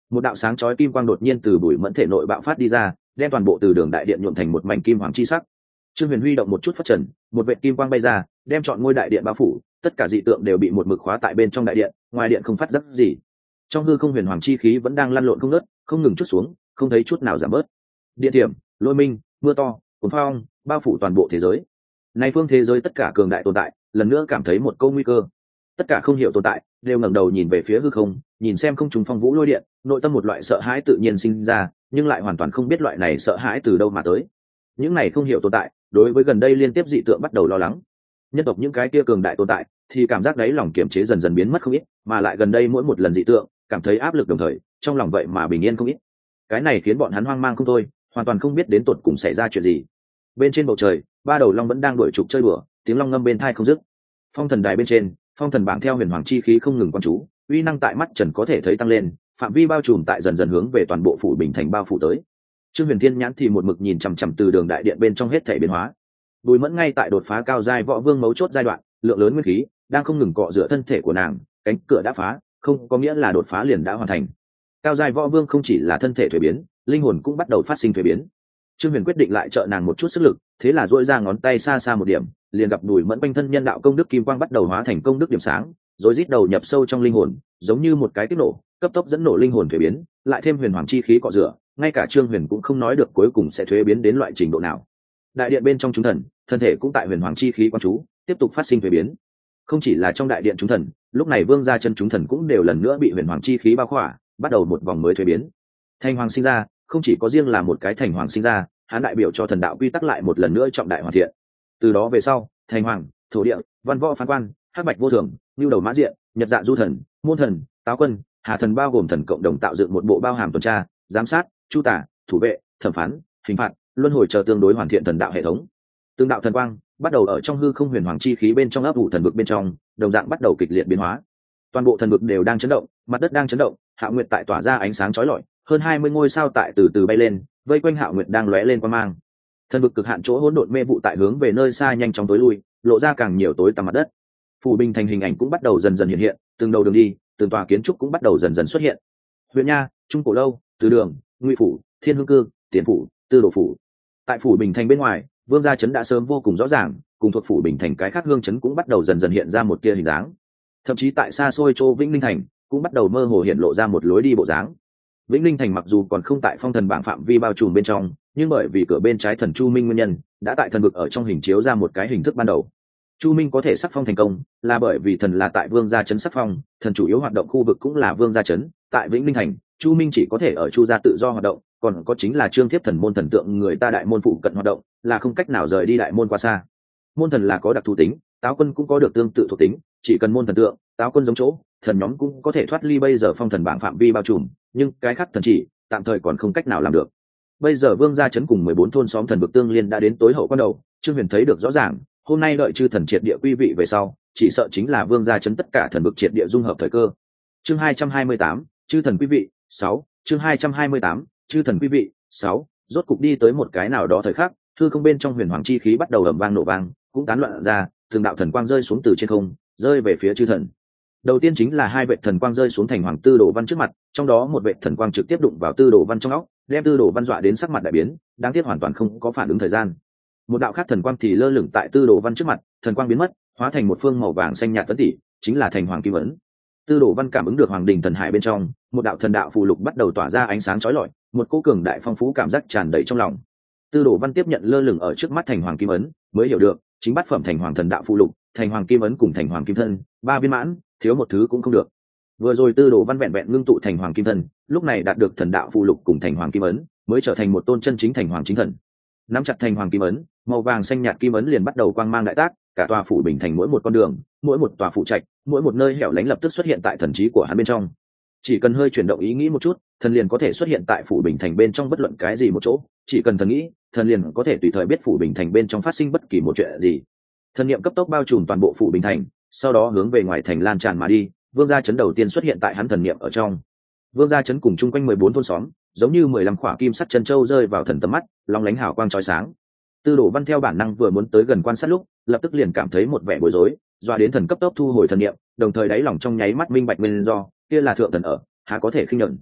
Speaker 1: Một đạo sáng chói kim quang đột nhiên từ bụi mẫn thể nội bạo phát đi ra, đem toàn bộ từ đường đại điện nhuộm thành một mảnh kim hoàng chi sắc. Trương Huyền huy động một chút phát trần, một vệt kim quang bay ra, đem trọn ngôi đại điện bao phủ, tất cả dị tượng đều bị một mực khóa tại bên trong đại điện, ngoài điện không phát giác gì. Trong hư không huyền hoàng chi khí vẫn đang lăn lộn không ngớt, không ngừng chút xuống, không thấy chút nào giảm bớt. Điện tiệm, lôi minh, mưa to, cuốn phong, bao phủ toàn bộ thế giới. Nay phương thế giới tất cả cường đại tồn tại, lần nữa cảm thấy một câu nguy cơ. Tất cả không hiểu tồn tại đều ngẩng đầu nhìn về phía hư không, nhìn xem không trùng phong vũ lôi điện, nội tâm một loại sợ hãi tự nhiên sinh ra, nhưng lại hoàn toàn không biết loại này sợ hãi từ đâu mà tới. Những này không hiểu tồn tại, đối với gần đây liên tiếp dị tượng bắt đầu lo lắng. Nhân tộc những cái kia cường đại tồn tại, thì cảm giác đáy lòng kiềm chế dần dần biến mất không ít, mà lại gần đây mỗi một lần dị tượng, cảm thấy áp lực đồng thời, trong lòng vậy mà bình yên không ít. Cái này khiến bọn hắn hoang mang không thôi, hoàn toàn không biết đến tột cùng xảy ra chuyện gì. Bên trên bầu trời, ba đầu long vẫn đang đuổi trục chơi đùa, tiếng long ngâm bên tai không dứt. Phong thần đài bên trên, phong thần bảng theo huyền hoàng chi khí không ngừng quan chú, uy năng tại mắt trần có thể thấy tăng lên, phạm vi bao trùm tại dần dần hướng về toàn bộ phủ bình thành bao phủ tới. Trương Huyền Thiên nhãn thì một mực nhìn chằm chằm từ đường đại điện bên trong hết thảy biến hóa. Bùi Mẫn ngay tại đột phá cao giai võ vương mấu chốt giai đoạn, lượng lớn nguyên khí đang không ngừng cọ rửa thân thể của nàng, cánh cửa đã phá, không có nghĩa là đột phá liền đã hoàn thành. Cao giai võ vương không chỉ là thân thể thuế biến, linh hồn cũng bắt đầu phát sinh thuế biến. Trương Huyền quyết định lại trợ nàng một chút sức lực, thế là duỗi ra ngón tay xa xa một điểm, liền gặp Bùi Mẫn quanh thân nhân đạo công đức kim quang bắt đầu hóa thành công đức điểm sáng, rồi rít đầu nhập sâu trong linh hồn, giống như một cái kích nổ, cấp tốc dẫn nổ linh hồn thuế biến, lại thêm huyền hoàng chi khí cọ rửa, ngay cả Trương Huyền cũng không nói được cuối cùng sẽ thuế biến đến loại trình độ nào. Đại điện bên trong chúng thần, thân thể cũng tại huyền hoàng chi khí quan chú, tiếp tục phát sinh thuế biến. Không chỉ là trong đại điện chúng thần, lúc này vương gia chân chúng thần cũng đều lần nữa bị huyền hoàng chi khí bao khỏa, bắt đầu một vòng mới thuế biến. Thành hoàng sinh ra, không chỉ có riêng là một cái thành hoàng sinh ra, hắn đại biểu cho thần đạo quy tắc lại một lần nữa trọng đại hoàn thiện. Từ đó về sau, thành hoàng, thổ địa, văn võ phán quan, hắc bạch vô thường, nhu đầu mã diện, nhật dạ du thần, môn thần, táo quân, hà thần bao gồm thần cộng đồng tạo dựng một bộ bao hàm tuần tra, giám sát, chu tả, thủ vệ, thẩm phán, hình phạt, luân hồi chờ tương đối hoàn thiện thần đạo hệ thống. Tương đạo thần quang bắt đầu ở trong hư không huyền hoàng chi khí bên trong ấp ủ thần vực bên trong, đồng dạng bắt đầu kịch liệt biến hóa. Toàn bộ thần vực đều đang chấn động, mặt đất đang chấn động, Hạo Nguyệt tại tỏa ra ánh sáng chói lọi, hơn 20 ngôi sao tại từ từ bay lên, vây quanh Hạo Nguyệt đang lóe lên quang mang. Thần vực cực hạn chỗ hỗn độn mê vụ tại hướng về nơi xa nhanh chóng tối lui, lộ ra càng nhiều tối tăm mặt đất. Phủ bình thành hình ảnh cũng bắt đầu dần dần hiện hiện, từng đầu đường đi, từng tòa kiến trúc cũng bắt đầu dần dần xuất hiện. Huyện nha, trung cổ lâu, từ đường, ngụy phủ, thiên hương cư, tiền phủ, tư đồ phủ. Tại phủ bình thành bên ngoài, vương gia trấn đã sớm vô cùng rõ ràng, cùng thuộc phủ bình thành cái khác hương trấn cũng bắt đầu dần dần hiện ra một tia hình dáng. Thậm chí tại xa xôi châu Vĩnh Linh thành cũng bắt đầu mơ hồ hiện lộ ra một lối đi bộ dáng. Vĩnh Linh thành mặc dù còn không tại phong thần bảng phạm vi bao trùm bên trong, nhưng bởi vì cửa bên trái thần Chu Minh nguyên nhân, đã tại thần vực ở trong hình chiếu ra một cái hình thức ban đầu. Chu Minh có thể sắc phong thành công, là bởi vì thần là tại vương gia trấn sắc phong, thần chủ yếu hoạt động khu vực cũng là vương gia trấn. Tại Vĩnh Linh thành, Chu Minh chỉ có thể ở Chu gia tự do hoạt động, còn có chính là Trương Thiếp thần môn thần tượng người ta đại môn phụ cận hoạt động, là không cách nào rời đi đại môn quá xa. Môn thần là có đặc thù tính, Táo quân cũng có được tương tự thuộc tính, chỉ cần môn thần tượng, Táo quân giống chỗ, thần nhóm cũng có thể thoát ly bây giờ phong thần bảng phạm vi bao trùm, nhưng cái khác thần chỉ tạm thời còn không cách nào làm được. Bây giờ vương gia trấn cùng 14 thôn xóm thần vực tương liên đã đến tối hậu quan đầu, Trương Huyền thấy được rõ ràng, hôm nay đợi chư thần triệt địa quy vị về sau, chỉ sợ chính là vương gia trấn tất cả thần vực triệt địa dung hợp thời cơ. Chương 228, chư thần quý vị 6, chương 228, chư thần quý vị 6, rốt cục đi tới một cái nào đó thời khắc, hư không bên trong huyền hoàng chi khí bắt đầu ầm vang nổ vang, cũng tán loạn ra, từng đạo thần quang rơi xuống từ trên không, rơi về phía chư thần. Đầu tiên chính là hai vệ thần quang rơi xuống thành hoàng tư đồ văn trước mặt, trong đó một vệ thần quang trực tiếp đụng vào tư đồ văn trong óc, đem tư đồ văn dọa đến sắc mặt đại biến, đáng tiếc hoàn toàn không có phản ứng thời gian. Một đạo khác thần quang thì lơ lửng tại tư đồ văn trước mặt, thần quang biến mất, hóa thành một phương màu vàng xanh nhạt tấn tỷ, chính là thành hoàng kim ấn. Tư đồ văn cảm ứng được hoàng đình thần hải bên trong, một đạo thần đạo phù lục bắt đầu tỏa ra ánh sáng chói lọi, một cỗ cường đại phong phú cảm giác tràn đầy trong lòng. Tư đồ văn tiếp nhận lơ lửng ở trước mắt thành hoàng kim ấn, mới hiểu được chính bát phẩm thành hoàng thần đạo phù lục, thành hoàng kim ấn cùng thành hoàng kim thân, ba viên mãn, thiếu một thứ cũng không được. Vừa rồi tư đồ văn vẹn vẹn ngưng tụ thành hoàng kim thân, lúc này đạt được thần đạo phù lục cùng thành hoàng kim ấn, mới trở thành một tôn chân chính thành hoàng chính thần. Nắm chặt thành hoàng kim ấn, màu vàng xanh nhạt kim ấn liền bắt đầu quang mang đại tác, cả tòa phủ bình thành mỗi một con đường, mỗi một tòa phủ trạch, mỗi một nơi hẻo lánh lập tức xuất hiện tại thần trí của hắn bên trong. Chỉ cần hơi chuyển động ý nghĩ một chút, thần liền có thể xuất hiện tại phủ bình thành bên trong bất luận cái gì một chỗ, chỉ cần thần nghĩ, thần liền có thể tùy thời biết phủ bình thành bên trong phát sinh bất kỳ một chuyện gì. Thần niệm cấp tốc bao trùm toàn bộ phủ bình thành, sau đó hướng về ngoài thành lan tràn mà đi. Vương gia trấn đầu tiên xuất hiện tại hắn thần niệm ở trong. Vương gia trấn cùng chung quanh 14 thôn xóm, giống như 15 khỏa kim sắt chân châu rơi vào thần tầm mắt, long lánh hào quang chói sáng. Tư đồ văn theo bản năng vừa muốn tới gần quan sát lúc, lập tức liền cảm thấy một vẻ bối rối, doa đến thần cấp tốc thu hồi thần niệm, đồng thời đáy lòng trong nháy mắt minh bạch nguyên do, kia là thượng thần ở, há có thể khinh nhẫn.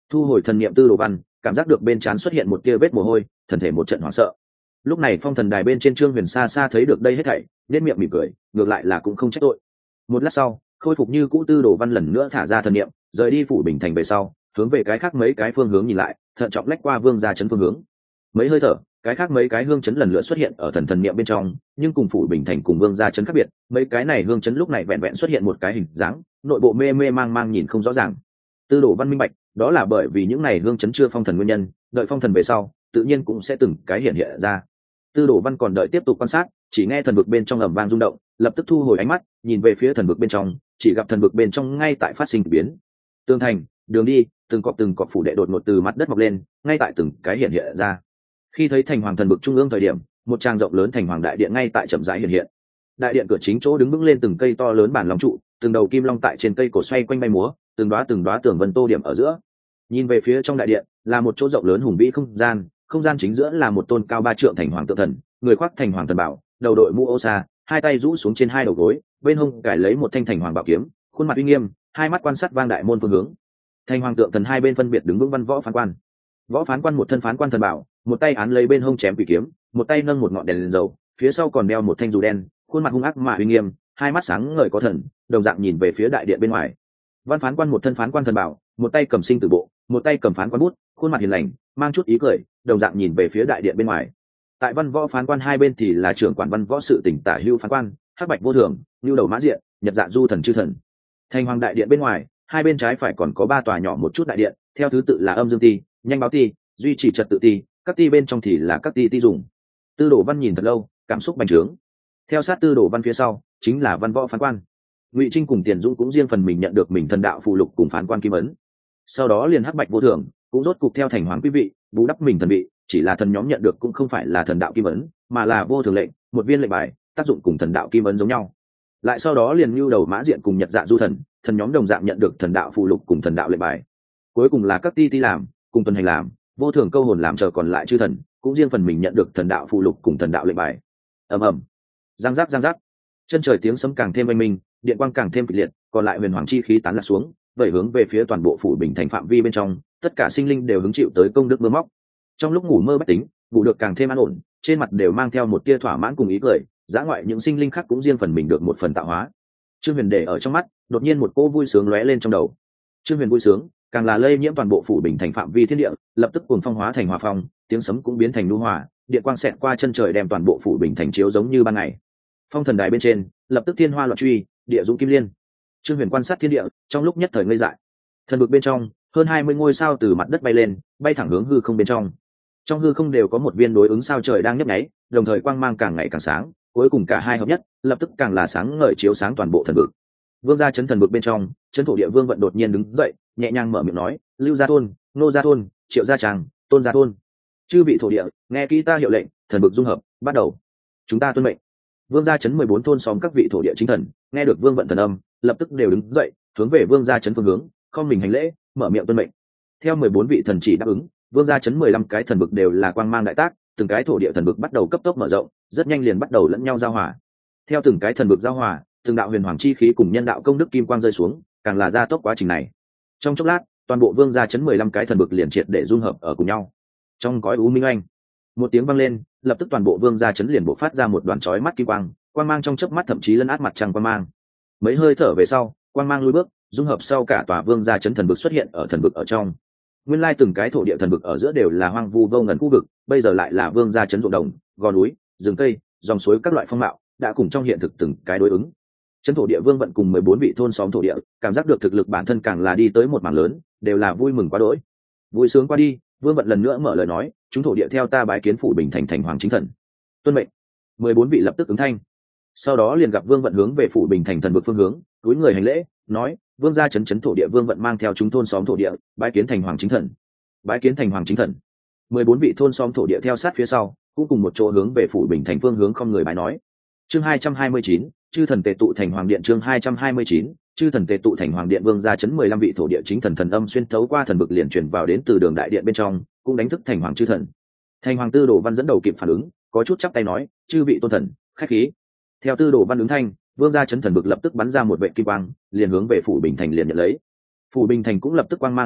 Speaker 1: thu hồi thần niệm tư đồ văn, cảm giác được bên trán xuất hiện một tia vết mồ hôi, thần thể một trận hoảng sợ. Lúc này phong thần đài bên trên Trương Huyền xa xa thấy được đây hết thảy, nét miệng mỉm cười, ngược lại là cũng không trách tội. Một lát sau, khôi phục như cũ tư đồ văn lần nữa thả ra thần niệm, rời đi phủ bình thành về sau, hướng về cái khác mấy cái phương hướng nhìn lại, thận trọng lách qua vương gia trấn phương hướng. Mấy hơi thở, cái khác mấy cái hương chấn lần lượt xuất hiện ở thần niệm bên trong, nhưng cùng phủ bình thành cùng vương gia trấn khác biệt, mấy cái này hương chấn lúc này vẹn vẹn xuất hiện một cái hình dáng, nội bộ mê mê mang mang nhìn không rõ ràng. Tư đồ văn minh bạch, đó là bởi vì những này hương chấn chưa phong thần nguyên nhân, đợi phong thần về sau, tự nhiên cũng sẽ từng cái hiện hiện ra. Tư đồ văn còn đợi tiếp tục quan sát, chỉ nghe thần vực bên trong ầm vang rung động, lập tức thu hồi ánh mắt, nhìn về phía thần vực bên trong, chỉ gặp thần vực bên trong ngay tại phát sinh biến. Tường thành, đường đi, từng cọp phủ đệ đột ngột từ mặt đất mọc lên, ngay tại từng cái hiện hiện ra. Khi thấy thành hoàng thần vực trung ương thời điểm, một trang rộng lớn thành hoàng đại điện ngay tại chậm rãi hiện hiện. Đại điện cửa chính chỗ đứng vững lên từng cây to lớn bản long trụ, từng đầu kim long tại trên cây cổ xoay quanh bay múa, từng đóa tường vân tô điểm ở giữa. Nhìn về phía trong đại điện, là một chỗ rộng lớn hùng vĩ không gian chính giữa là một tôn cao 3 trượng thành hoàng tự thần, người khoác thành hoàng thần bảo, đầu đội mũ ô sa, hai tay rũ xuống trên hai đầu gối, bên hông cài lấy một thanh thành hoàng bảo kiếm, khuôn mặt uy nghiêm, hai mắt quan sát vang đại môn phương hướng. Thành hoàng tượng thần hai bên phân biệt đứng vững văn võ phán quan. Võ phán quan một thân phán quan thần bảo, một tay án lấy bên hông chém quỷ kiếm, một tay nâng một ngọn đèn dầu, phía sau còn đeo một thanh dù đen, khuôn mặt hung ác mà uy nghiêm, hai mắt sáng ngời có thần, đồng dạng nhìn về phía đại điện bên ngoài. Văn phán quan một thân phán quan thần bảo, một tay cầm sinh tử bộ, một tay cầm phán quan bút, khuôn mặt hiền lành, mang chút ý cười, đồng dạng nhìn về phía đại điện bên ngoài. Tại văn võ phán quan hai bên thì là trưởng quản văn võ sự tỉnh tả hưu phán quan, hắc bạch vô thường, lưu đầu mã diện, nhật dạ du thần chư thần. Thành hoàng đại điện bên ngoài, hai bên trái phải còn có 3 tòa nhỏ một chút đại điện, theo thứ tự là âm dương ti, nhanh báo ti, duy trì trật tự ti, các ti bên trong thì là các ti dùng. Tư đồ văn nhìn thật lâu, cảm xúc bành trướng. Theo sát tư đồ văn phía sau chính là văn võ phán quan. Ngụy Trinh cùng Tiền Dũng cũng riêng phần mình nhận được mình thần đạo phụ lục cùng phán quan kim ấn. Sau đó liền hắc bạch vô thường cũng rốt cục theo thành hoàng quý vị bù đắp mình thần vị, chỉ là thần nhóm nhận được cũng không phải là thần đạo kim ấn, mà là vô thường lệnh, một viên lệnh bài, tác dụng cùng thần đạo kim ấn giống nhau. Lại sau đó liền lưu đầu mã diện cùng nhật dạ du thần, thần nhóm đồng dạng nhận được thần đạo phụ lục cùng thần đạo lệnh bài. Cuối cùng là các ti làm, cùng tuần hành làm, vô thường câu hồn làm, chờ còn lại chư thần cũng riêng phần mình nhận được thần đạo phụ lục cùng thần đạo lệnh bài. ầm ầm, giang giác, chân trời tiếng sấm càng thêm oanh minh, điện quang càng thêm kịch liệt, còn lại huyền hoàng chi khí tán lạc xuống, vẩy hướng về phía toàn bộ phủ bình thành phạm vi bên trong, tất cả sinh linh đều hứng chịu tới công đức mưa móc. Trong lúc ngủ mơ bách tính, ngủ được càng thêm an ổn, trên mặt đều mang theo một tia thỏa mãn cùng ý cười, dã ngoại những sinh linh khác cũng riêng phần mình được một phần tạo hóa. Trương Huyền để ở trong mắt, đột nhiên một cô vui sướng lóe lên trong đầu. Trương Huyền vui sướng, càng là lây nhiễm toàn bộ phủ bình thành phạm vi thiên địa, lập tức cuồng phong hóa thành hỏa phong, tiếng sấm cũng biến thành nhu hòa, điện quang xẹt qua chân trời đem toàn bộ phủ bình thành chiếu giống như ban ngày. Phong thần đài bên trên, lập tức thiên hoa loạn truy, địa dũng kim liên. Trương Huyền quan sát thiên địa, trong lúc nhất thời ngây dại. Thần vực bên trong, hơn 20 ngôi sao từ mặt đất bay lên, bay thẳng hướng hư không bên trong. Trong hư không đều có một viên đối ứng sao trời đang nhấp nháy, đồng thời quang mang càng ngày càng sáng, cuối cùng cả hai hợp nhất, lập tức càng là sáng ngời chiếu sáng toàn bộ thần vực. Vương gia trấn thần vực bên trong, trấn thổ địa vương vận đột nhiên đứng dậy, nhẹ nhàng mở miệng nói: "Lưu gia thôn, nô gia thôn, triệu gia tràng, tôn gia thôn, chư vị thổ địa, nghe kỹ ta hiệu lệnh, thần vực dung hợp, bắt đầu. Chúng ta tuân mệnh." Vương gia trấn 14 thôn xóm các vị thổ địa chính thần, nghe được vương vận thần âm, lập tức đều đứng dậy, hướng về vương gia trấn phương hướng, không mình hành lễ, mở miệng tuân mệnh. Theo 14 vị thần chỉ đáp ứng, vương gia trấn 15 cái thần vực đều là quang mang đại tác, từng cái thổ địa thần vực bắt đầu cấp tốc mở rộng, rất nhanh liền bắt đầu lẫn nhau giao hòa. Theo từng cái thần vực giao hòa, từng đạo huyền hoàng chi khí cùng nhân đạo công đức kim quang rơi xuống, càng là gia tốc quá trình này. Trong chốc lát, toàn bộ vương gia trấn 15 cái thần vực liền triệt để dung hợp ở cùng nhau. Trong cõi u minh anh, một tiếng vang lên, lập tức toàn bộ vương gia trấn liền bộc phát ra một đoàn chói mắt kim quang, quang mang trong chớp mắt thậm chí lấn át mặt trăng quang mang. Mấy hơi thở về sau, quang mang lùi bước, dung hợp sau cả tòa vương gia trấn thần vực xuất hiện ở thần vực ở trong. Nguyên lai từng cái thổ địa thần vực ở giữa đều là hoang vu vô ngần khu vực, bây giờ lại là vương gia trấn ruộng đồng, gò núi, rừng cây, dòng suối các loại phong mạo, đã cùng trong hiện thực từng cái đối ứng. Trấn thổ địa vương vận cùng 14 vị thôn xóm thổ địa, cảm giác được thực lực bản thân càng là đi tới một mảng lớn, đều là vui mừng quá đỗi. Vui sướng qua đi, vương vận lần nữa mở lời nói: "Chúng thổ địa theo ta bái kiến phủ bình thành thành hoàng chính thần." Tuân mệnh. 14 vị lập tức ứng thanh. Sau đó liền gặp vương vận hướng về phủ bình thành thần vực phương hướng, cúi người hành lễ, nói: "Vương gia trấn thổ địa vương vận mang theo chúng thôn xóm thổ địa, bái kiến thành hoàng chính thần." Bái kiến thành hoàng chính thần. 14 vị thôn xóm thổ địa theo sát phía sau, cũng cùng một chỗ hướng về phủ bình thành phương hướng không người bái nói. Chương 229, chư thần tề tụ thành hoàng điện. Chương 229, chư thần tề tụ thành hoàng điện. Vương gia trấn 15 vị thổ địa chính thần thần âm xuyên thấu qua thần vực liền truyền vào đến từ đường đại điện bên trong, cũng đánh thức thành hoàng chư thần. Thành hoàng tư đồ văn dẫn đầu kịp phản ứng, có chút chắp tay nói: "Chư vị tôn thần, khách khí." Theo tư đồ văn ứng thanh, vương gia trấn thần vực lập tức bắn ra một vệ kim quang, liền hướng về phủ bình thành liền nhận lấy. Phủ bình thành cũng lập tức quang mang đại tác,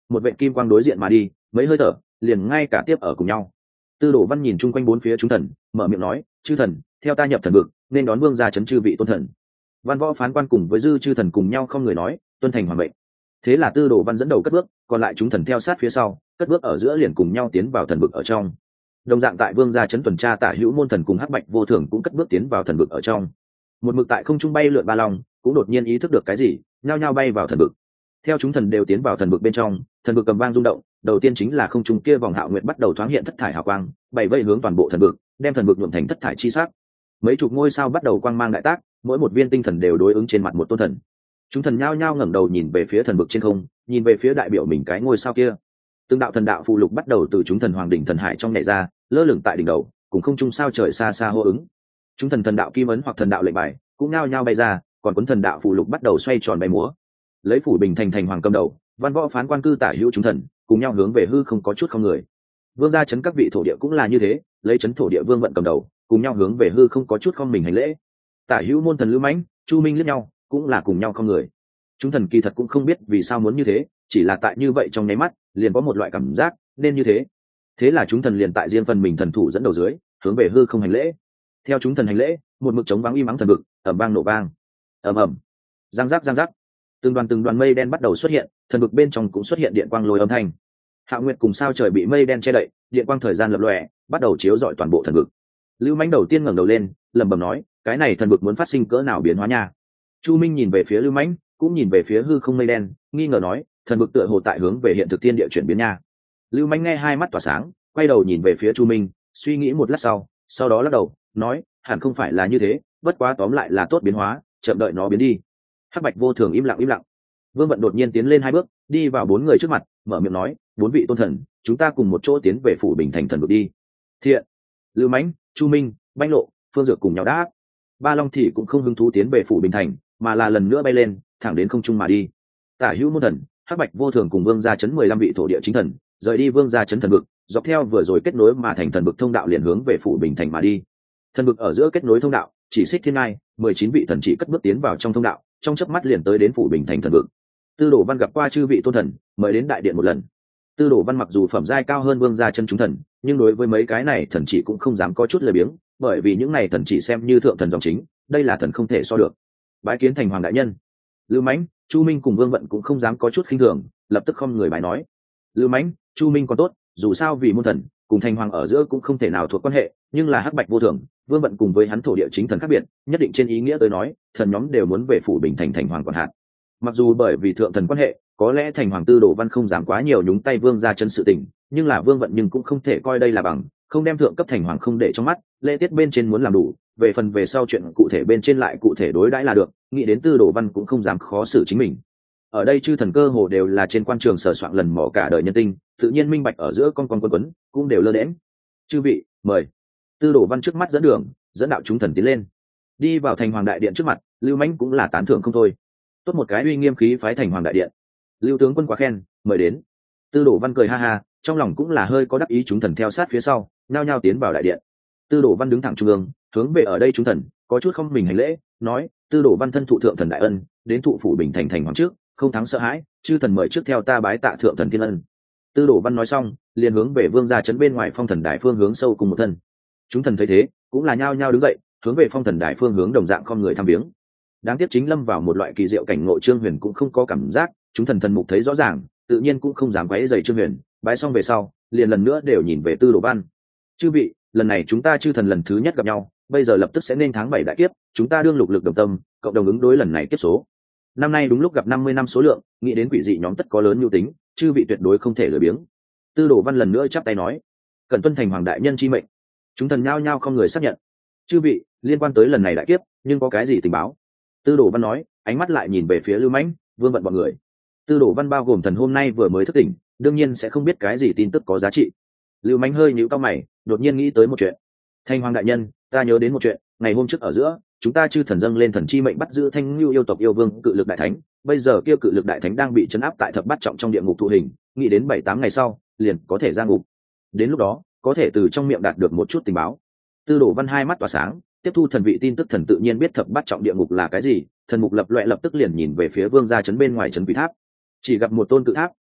Speaker 1: một vệ kim quang đối diện mà đi, mấy hơi thở liền ngay cả tiếp ở cùng nhau. Tư Đồ Văn nhìn chung quanh bốn phía chúng thần, mở miệng nói, chư thần, theo ta nhập thần vực, nên đón vương gia trấn chư vị tôn thần. Văn Võ phán quan cùng với dư chư thần cùng nhau không người nói, tuân thành hoàng mệnh. Thế là Tư Đồ Văn dẫn đầu cất bước, còn lại chúng thần theo sát phía sau, cất bước ở giữa liền cùng nhau tiến vào thần vực ở trong. Đồng dạng tại vương gia trấn tuần tra Tả Hữu môn thần cùng Hắc Bạch vô thường cũng cất bước tiến vào thần vực ở trong. Một mực tại không trung bay lượn ba long cũng đột nhiên ý thức được cái gì, nhao nhao bay vào thần vực. Theo chúng thần đều tiến vào thần vực bên trong, thần vực cầm vang rung động, đầu tiên chính là không trung kia vòng hạo nguyệt bắt đầu thoáng hiện thất thải hào quang, bảy vây hướng toàn bộ thần vực, đem thần vực nhuộm thành thất thải chi sắc. Mấy chục ngôi sao bắt đầu quang mang đại tác, mỗi một viên tinh thần đều đối ứng trên mặt một tôn thần. Chúng thần nhao nhao ngẩng đầu nhìn về phía thần vực trên không, nhìn về phía đại biểu mình cái ngôi sao kia. Từng đạo thần đạo phù lục bắt đầu từ chúng thần hoàng đỉnh thần hải trong nhảy ra, lơ lửng tại đỉnh đầu, cùng không trung sao trời xa xa hô ứng. Chúng thần đạo kim ấn hoặc thần đạo lệnh bài cũng nhao nhao bay ra, còn cuốn thần đạo phù lục bắt đầu xoay tròn bay múa. Lấy phủ bình thành hoàng cầm đầu, Văn Võ phán quan cư Tả Hữu chúng thần cùng nhau hướng về hư không có chút không người. Vương gia trấn các vị thổ địa cũng là như thế, lấy trấn thổ địa vương vận cầm đầu, cùng nhau hướng về hư không có chút không mình hành lễ. Tả Hữu môn thần Lưu Mãnh, Chu Minh liếc nhau, cũng là cùng nhau không người. Chúng thần kỳ thật cũng không biết vì sao muốn như thế, chỉ là tại như vậy trong nháy mắt, liền có một loại cảm giác nên như thế. Thế là chúng thần liền tại riêng phần mình thần thủ dẫn đầu dưới, hướng về hư không hành lễ. Theo chúng thần hành lễ, một mực trống vắng im mắng thần vực, ầm vang nổ vang. Ầm ầm. Giang giác. Từng đoàn mây đen bắt đầu xuất hiện, thần vực bên trong cũng xuất hiện điện quang lôi âm thanh. Hạo Nguyệt cùng sao trời bị mây đen che đậy, điện quang thời gian lập lòe, bắt đầu chiếu rọi toàn bộ thần vực. Lưu Mãnh đầu tiên ngẩng đầu lên, lẩm bẩm nói, cái này thần vực muốn phát sinh cỡ nào biến hóa nha. Chu Minh nhìn về phía Lưu Mãnh, cũng nhìn về phía hư không mây đen, nghi ngờ nói, thần vực tựa hồ tại hướng về hiện thực thiên địa chuyển biến nha. Lưu Mãnh nghe hai mắt tỏa sáng, quay đầu nhìn về phía Chu Minh, suy nghĩ một lát sau đó lắc đầu, nói, hẳn không phải là như thế, bất quá tóm lại là tốt biến hóa, chậm đợi nó biến đi. Hắc Bạch vô thường im lặng. Vương Vận đột nhiên tiến lên hai bước, đi vào bốn người trước mặt, mở miệng nói, bốn vị tôn thần, chúng ta cùng một chỗ tiến về phủ bình thành thần vực đi. Thiện. Lưu Mãnh, Chu Minh, Banh Lộ, Phương Dược cùng nhau đáp. Ba Long thì cũng không hứng thú tiến về phủ bình thành, mà là lần nữa bay lên, thẳng đến không trung mà đi. Tả Hữu môn thần, Hắc Bạch vô thường cùng Vương gia trấn 15 vị thổ địa chính thần, rời đi Vương gia trấn thần vực, dọc theo vừa rồi kết nối mà thành thần vực thông đạo liền hướng về phủ bình thành mà đi. Thần vực ở giữa kết nối thông đạo, chỉ xích thiên ngai, 19 vị thần chỉ cất bước tiến vào trong thông đạo, trong chớp mắt liền tới đến phủ bình thành thần vực. Tư Đồ Văn gặp qua chư vị tôn thần, mời đến đại điện một lần. Tư Đồ Văn mặc dù phẩm giai cao hơn Vương gia chân chúng thần, nhưng đối với mấy cái này thần chỉ cũng không dám có chút lười biếng, bởi vì những này thần chỉ xem như thượng thần dòng chính, đây là thần không thể so được. Bái kiến thành hoàng đại nhân. Lưu Mãnh, Chu Minh cùng Vương Vận cũng không dám có chút khinh thường, lập tức không người bái nói. Lưu Mãnh, Chu Minh còn tốt, dù sao vì môn thần, cùng thành hoàng ở giữa cũng không thể nào thuộc quan hệ, nhưng là Hắc Bạch vô thường, Vương Vận cùng với hắn thổ địa chính thần khác biệt, nhất định trên ý nghĩa tới nói, thần nhóm đều muốn về phủ bình thành thành hoàng quản hạt. Mặc dù bởi vì thượng thần quan hệ, có lẽ thành hoàng Tư Đồ Văn không dám quá nhiều nhúng tay Vương gia chân sự tình, nhưng là Vương Vận nhưng cũng không thể coi đây là bằng, không đem thượng cấp thành hoàng không để trong mắt, lễ tiết bên trên muốn làm đủ, về phần về sau chuyện cụ thể bên trên lại cụ thể đối đãi là được, nghĩ đến Tư Đồ Văn cũng không dám khó xử chính mình. Ở đây chư thần cơ hồ đều là trên quan trường sờ soạn lần mò cả đời nhân tinh, tự nhiên minh bạch ở giữa con quấn cũng đều lơ đễnh. Chư vị, mời. Tư Đồ Văn trước mắt dẫn đường, dẫn đạo chúng thần tiến lên, đi vào thành hoàng đại điện trước mặt. Lưu Mãnh cũng là tán thưởng không thôi, tốt một cái uy nghiêm khí phái thành hoàng đại điện. Lưu tướng quân quá khen, mời đến. Tư Đồ Văn cười ha ha, trong lòng cũng là hơi có đắc ý. Chúng thần theo sát phía sau, nhao nhao tiến vào đại điện. Tư Đồ Văn đứng thẳng trung ương, hướng về ở đây chúng thần có chút không mình hành lễ, nói, Tư Đồ Văn thân thụ thượng thần đại ân, đến thụ phủ bình thành thành hoàng trước, không thắng sợ hãi, chư thần mời trước theo ta bái tạ thượng thần thiên ân. Tư Đồ Văn nói xong, liền hướng về Vương gia trấn bên ngoài phong thần đại phương hướng sâu cùng một thân. Chúng thần thấy thế, cũng là nhao nhao đứng dậy, hướng về phong thần đại phương hướng đồng dạng không người thăm viếng. Đáng tiếc chính lâm vào một loại kỳ diệu cảnh ngộ, Trương Huyền cũng không có cảm giác, chúng thần thần mục thấy rõ ràng, tự nhiên cũng không dám quấy rầy Trương Huyền. Bái xong về sau, liền lần nữa đều nhìn về Tư Đồ Văn. Chư vị, lần này chúng ta chư thần lần thứ nhất gặp nhau, bây giờ lập tức sẽ nên tháng 7 đại kiếp, chúng ta đương lục lực đồng tâm, cộng đồng ứng đối lần này kiếp số. Năm nay đúng lúc gặp 50 năm số lượng, nghĩ đến quỷ dị nhóm tất có lớn nhu tính, chư vị tuyệt đối không thể lười biếng. Tư Đồ Văn lần nữa chắp tay nói, cần tuân thành hoàng đại nhân chi mệnh. Chúng thần nhao nhao không người xác nhận. Chư vị, liên quan tới lần này đại kiếp, nhưng có cái gì tình báo? Tư Đồ Văn nói, ánh mắt lại nhìn về phía Lưu Mãnh, Vương Vận bọn người. Tư Đồ Văn bao gồm thần hôm nay vừa mới thức tỉnh, đương nhiên sẽ không biết cái gì tin tức có giá trị. Lưu Mãnh hơi nhíu cau mày, đột nhiên nghĩ tới một chuyện. Thanh hoàng đại nhân, ta nhớ đến một chuyện, ngày hôm trước ở giữa, chúng ta chư thần dâng lên thần chi mệnh bắt giữ Thanh Nưu yêu tộc yêu vương Cự Lực đại thánh, bây giờ kia Cự Lực đại thánh đang bị trấn áp tại thập bát trọng trong địa ngục thụ hình, nghĩ đến 7-8 ngày sau, liền có thể ra ngục. Đến lúc đó, có thể từ trong miệng đạt được một chút tình báo. Tư Đồ Văn hai mắt tỏa sáng, tiếp thu thần vị tin tức, thần tự nhiên biết thập bát trọng địa ngục là cái gì. Thần mục lập loè lập tức liền nhìn về phía Vương gia trấn bên ngoài trấn quỷ tháp, chỉ gặp một tôn cự tháp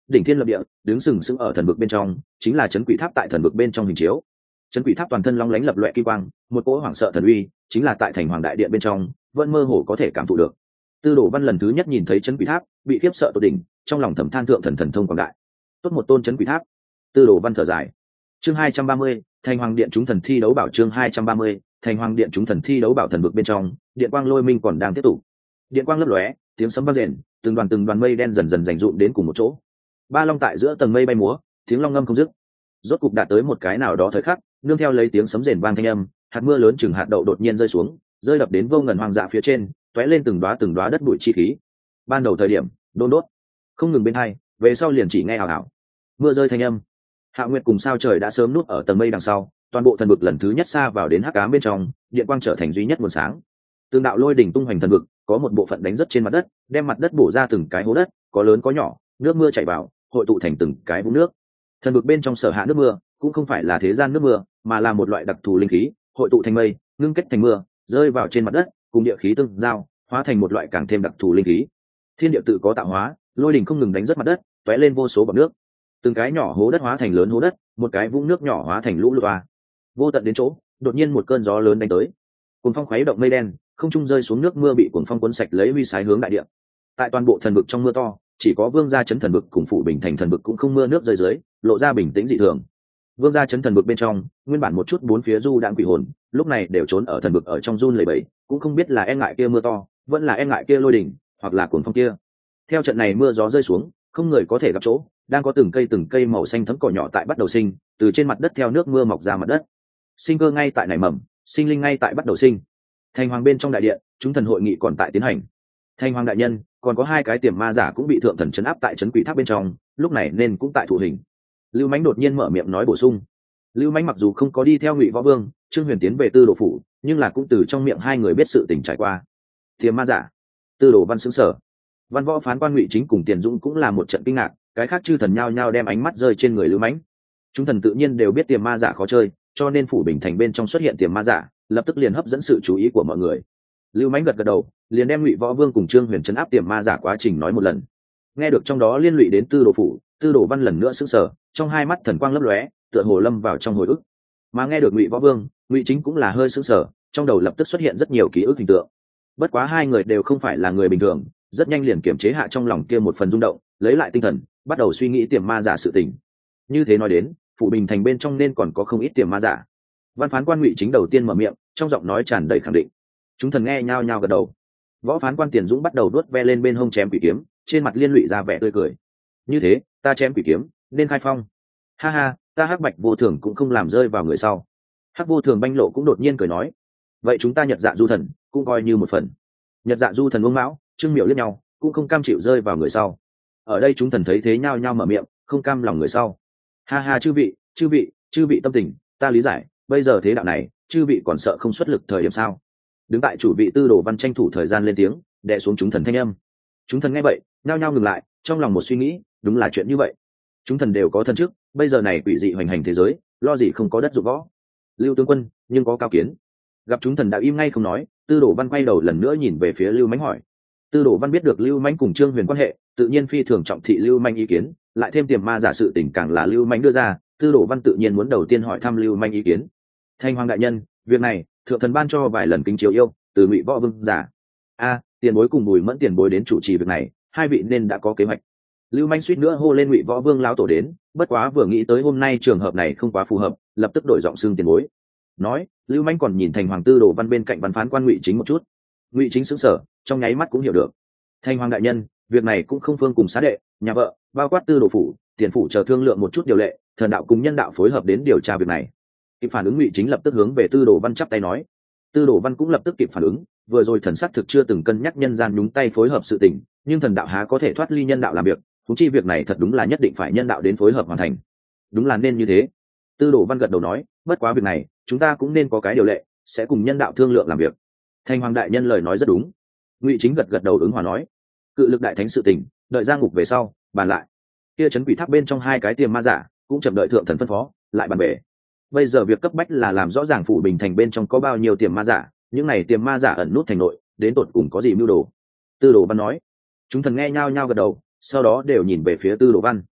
Speaker 1: đỉnh thiên lập địa, đứng sừng sững ở thần vực bên trong, chính là trấn quỷ tháp tại thần vực bên trong hình chiếu. Trấn quỷ tháp toàn thân long lánh lập loè kim quang, một cỗ hoảng sợ thần uy, chính là tại thành hoàng đại điện bên trong, vẫn mơ hồ có thể cảm thụ được. Tư Đồ Văn lần thứ nhất nhìn thấy trấn quỷ tháp, bị khiếp sợ tột đỉnh, trong lòng thầm than thượng thần thần thông quảng đại. Tốt một tôn trấn quỷ tháp. Tư Đồ Văn thở dài. Chương 230, Thành Hoàng Điện chúng thần thi đấu bảo chương 230, Thành Hoàng Điện chúng thần thi đấu bảo thần vực bên trong, điện quang lôi minh còn đang tiếp tục. Điện quang lấp lóe, tiếng sấm vang rền, từng đoàn mây đen dần dần rành rụm đến cùng một chỗ. Ba long tại giữa tầng mây bay múa, tiếng long ngâm không dứt. Rốt cục đạt tới một cái nào đó thời khắc, nương theo lấy tiếng sấm rền vang thanh âm, hạt mưa lớn chừng hạt đậu đột nhiên rơi xuống, rơi đập đến vô ngần hoang dã phía trên, tóe lên từng đóa đất bụi chi khí. Ban đầu thời điểm, đôn đốt, không ngừng bên hai, về sau liền chỉ nghe ảo ảo. Mưa rơi thanh âm. Hạo Nguyệt cùng sao trời đã sớm núp ở tầng mây đằng sau, toàn bộ thần vực lần thứ nhất xa vào đến hắc ám bên trong, điện quang trở thành duy nhất nguồn sáng. Từng đạo lôi đỉnh tung hoành thần vực, có một bộ phận đánh rất trên mặt đất, đem mặt đất bổ ra từng cái hố đất, có lớn có nhỏ, nước mưa chảy vào, hội tụ thành từng cái vũng nước. Thần vực bên trong sở hạ nước mưa, cũng không phải là thế gian nước mưa, mà là một loại đặc thù linh khí, hội tụ thành mây, ngưng kết thành mưa, rơi vào trên mặt đất, cùng địa khí tương giao, hóa thành một loại càng thêm đặc thù linh khí. Thiên địa tự có tạo hóa, lôi đỉnh không ngừng đánh rất mặt đất, tóe lên vô số bọt nước. Từng cái nhỏ hố đất hóa thành lớn hố đất, một cái vũng nước nhỏ hóa thành lũ lụt. Vô tận đến chỗ, đột nhiên một cơn gió lớn đánh tới. Cuồng phong khuấy động mây đen, không trung rơi xuống nước mưa bị cuồng phong cuốn sạch lấy huy sái hướng đại địa. Tại toàn bộ thần vực trong mưa to, chỉ có Vương gia trấn thần vực cùng phủ bình thành thần vực cũng không mưa nước rơi dưới, lộ ra bình tĩnh dị thường. Vương gia trấn thần vực bên trong, nguyên bản một chút bốn phía du đãng quỷ hồn, lúc này đều trốn ở thần vực ở trong run lẩy bẩy, cũng không biết là e ngại kia mưa to, vẫn là e ngại kia lôi đỉnh, hoặc là cuồng phong kia. Theo trận này mưa gió rơi xuống, không người có thể gặp chỗ, đang có từng cây màu xanh thẫm cỏ nhỏ tại bắt đầu sinh, từ trên mặt đất theo nước mưa mọc ra mặt đất. Sinh cơ ngay tại nảy mầm, sinh linh ngay tại bắt đầu sinh. Thành hoàng bên trong đại điện, chúng thần hội nghị còn tại tiến hành. Thành hoàng đại nhân, còn có hai cái tiềm ma giả cũng bị thượng thần trấn áp tại trấn quỷ tháp bên trong, lúc này nên cũng tại thụ hình. Lưu Mãnh đột nhiên mở miệng nói bổ sung. Lưu Mãnh mặc dù không có đi theo Ngụy Võ Vương, Trương Huyền tiến về Tư Đồ phủ, nhưng là cũng từ trong miệng hai người biết sự tình trải qua. Tiềm ma giả, Tư Đồ Văn sững sờ. Văn Võ phán quan Ngụy Chính cùng Tiền Dũng cũng là một trận kinh ngạc, cái khác chư thần nhao nhao đem ánh mắt rơi trên người Lưu Mãnh. Chúng thần tự nhiên đều biết tiềm ma giả khó chơi, cho nên phủ bình thành bên trong xuất hiện tiềm ma giả, lập tức liền hấp dẫn sự chú ý của mọi người. Lưu Mãnh gật gật đầu, liền đem Ngụy Võ Vương cùng Trương Huyền trấn áp tiềm ma giả quá trình nói một lần. Nghe được trong đó liên lụy đến Tư Đồ phủ, Tư Đồ Văn lần nữa sững sờ, trong hai mắt thần quang lấp lóe, tựa hồ lâm vào trong hồi ức. Mà nghe được Ngụy Võ Vương, Ngụy Chính cũng là hơi sững sờ, trong đầu lập tức xuất hiện rất nhiều ký ức hình tượng. Bất quá hai người đều không phải là người bình thường, rất nhanh liền kiềm chế hạ trong lòng kia một phần rung động, lấy lại tinh thần, bắt đầu suy nghĩ tiềm ma giả sự tình. Như thế nói đến, phủ bình thành bên trong nên còn có không ít tiềm ma giả. Văn phán quan Ngụy Chính đầu tiên mở miệng, trong giọng nói tràn đầy khẳng định. Chúng thần nghe nhao nhao gật đầu. Võ phán quan Tiền Dũng bắt đầu đuốt ve lên bên hông chém quỷ kiếm, trên mặt liên lụy ra vẻ tươi cười. Như thế, ta chém quỷ kiếm, nên khai phong. Ha ha, ta Hắc Bạch vô thường cũng không làm rơi vào người sau. Hắc vô thường Banh Lộ cũng đột nhiên cười nói. Vậy chúng ta Nhật Dạ Du thần cũng coi như một phần. Nhật Dạ Du thần Uông Mão, Trương Miểu liếc nhau, cũng không cam chịu rơi vào người sau. Ở đây chúng thần thấy thế nhao nhao mở miệng, không cam lòng người sau. Ha ha, chư vị tâm tình, ta lý giải, bây giờ thế đạo này, chư vị còn sợ không xuất lực thời điểm sao? Đứng tại chủ vị Tư Đồ Văn tranh thủ thời gian lên tiếng, đè xuống chúng thần thanh âm. Chúng thần nghe vậy, nhao nhao ngừng lại, trong lòng một suy nghĩ, đúng là chuyện như vậy. Chúng thần đều có thân trước, bây giờ này quỷ dị hoành hành thế giới, lo gì không có đất dụng võ. Lưu tướng quân, nhưng có cao kiến. Gặp chúng thần đã im ngay không nói, Tư Đồ Văn quay đầu lần nữa nhìn về phía Lưu Mãnh hỏi. Tư Đồ Văn biết được Lưu Mãnh cùng Trương Huyền quan hệ, tự nhiên phi thường trọng thị Lưu Mãnh ý kiến, lại thêm tiềm ma giả sự tình càng là Lưu Mãnh đưa ra, Tư Đồ Văn tự nhiên muốn đầu tiên hỏi thăm Lưu Mãnh ý kiến. Thanh Hoàng đại nhân, việc này, thượng thần ban cho vài lần kính chiếu yêu, từ Ngụy Võ Vương giả. Tiền bối cùng Bùi Mẫn tiền bối đến chủ trì việc này, hai vị nên đã có kế hoạch. Lưu Manh suýt nữa hô lên Ngụy Võ Vương lão tổ đến, bất quá vừa nghĩ tới hôm nay trường hợp này không quá phù hợp, lập tức đổi giọng xưng tiền bối. Nói, Lưu Manh còn nhìn Thành Hoàng Tư Đồ Văn bên cạnh văn phán quan Ngụy Chính một chút. Ngụy Chính sững sờ, trong nháy mắt cũng hiểu được. Thành Hoàng đại nhân, việc này cũng không phương cùng xá đệ, nhà vợ, bao quát Tư Đồ phủ, Tiền phủ chờ thương lượng một chút điều lệ, thần đạo cùng nhân đạo phối hợp đến điều tra việc này. Kịp phản ứng Ngụy Chính lập tức hướng về Tư Đồ Văn chắp tay nói. Tư Đồ Văn cũng lập tức kịp phản ứng, vừa rồi thần sắc thực chưa từng cân nhắc nhân gian nhúng tay phối hợp sự tình, nhưng thần đạo há có thể thoát ly nhân đạo làm việc, thú chi việc này thật đúng là nhất định phải nhân đạo đến phối hợp hoàn thành. Đúng là nên như thế. Tư Đồ Văn gật đầu nói, bất quá việc này, chúng ta cũng nên có cái điều lệ, sẽ cùng nhân đạo thương lượng làm việc. Thanh Hoàng đại nhân lời nói rất đúng. Ngụy Chính gật gật đầu ứng hòa nói, cự lực đại thánh sự tình, đợi ra ngục về sau, bàn lại. Kia trấn quỷ tháp bên trong hai cái tiềm ma giả, cũng chậm đợi thượng thần phân phó, lại bàn bể. Bây giờ việc cấp bách là làm rõ ràng phủ bình thành bên trong có bao nhiêu tiềm ma giả, những này tiềm ma giả ẩn nút thành nội, đến tột cùng có gì mưu đồ. Tư Đồ Văn nói. Chúng thần nghe nhao nhao gật đầu, sau đó đều nhìn về phía Tư Đồ Văn.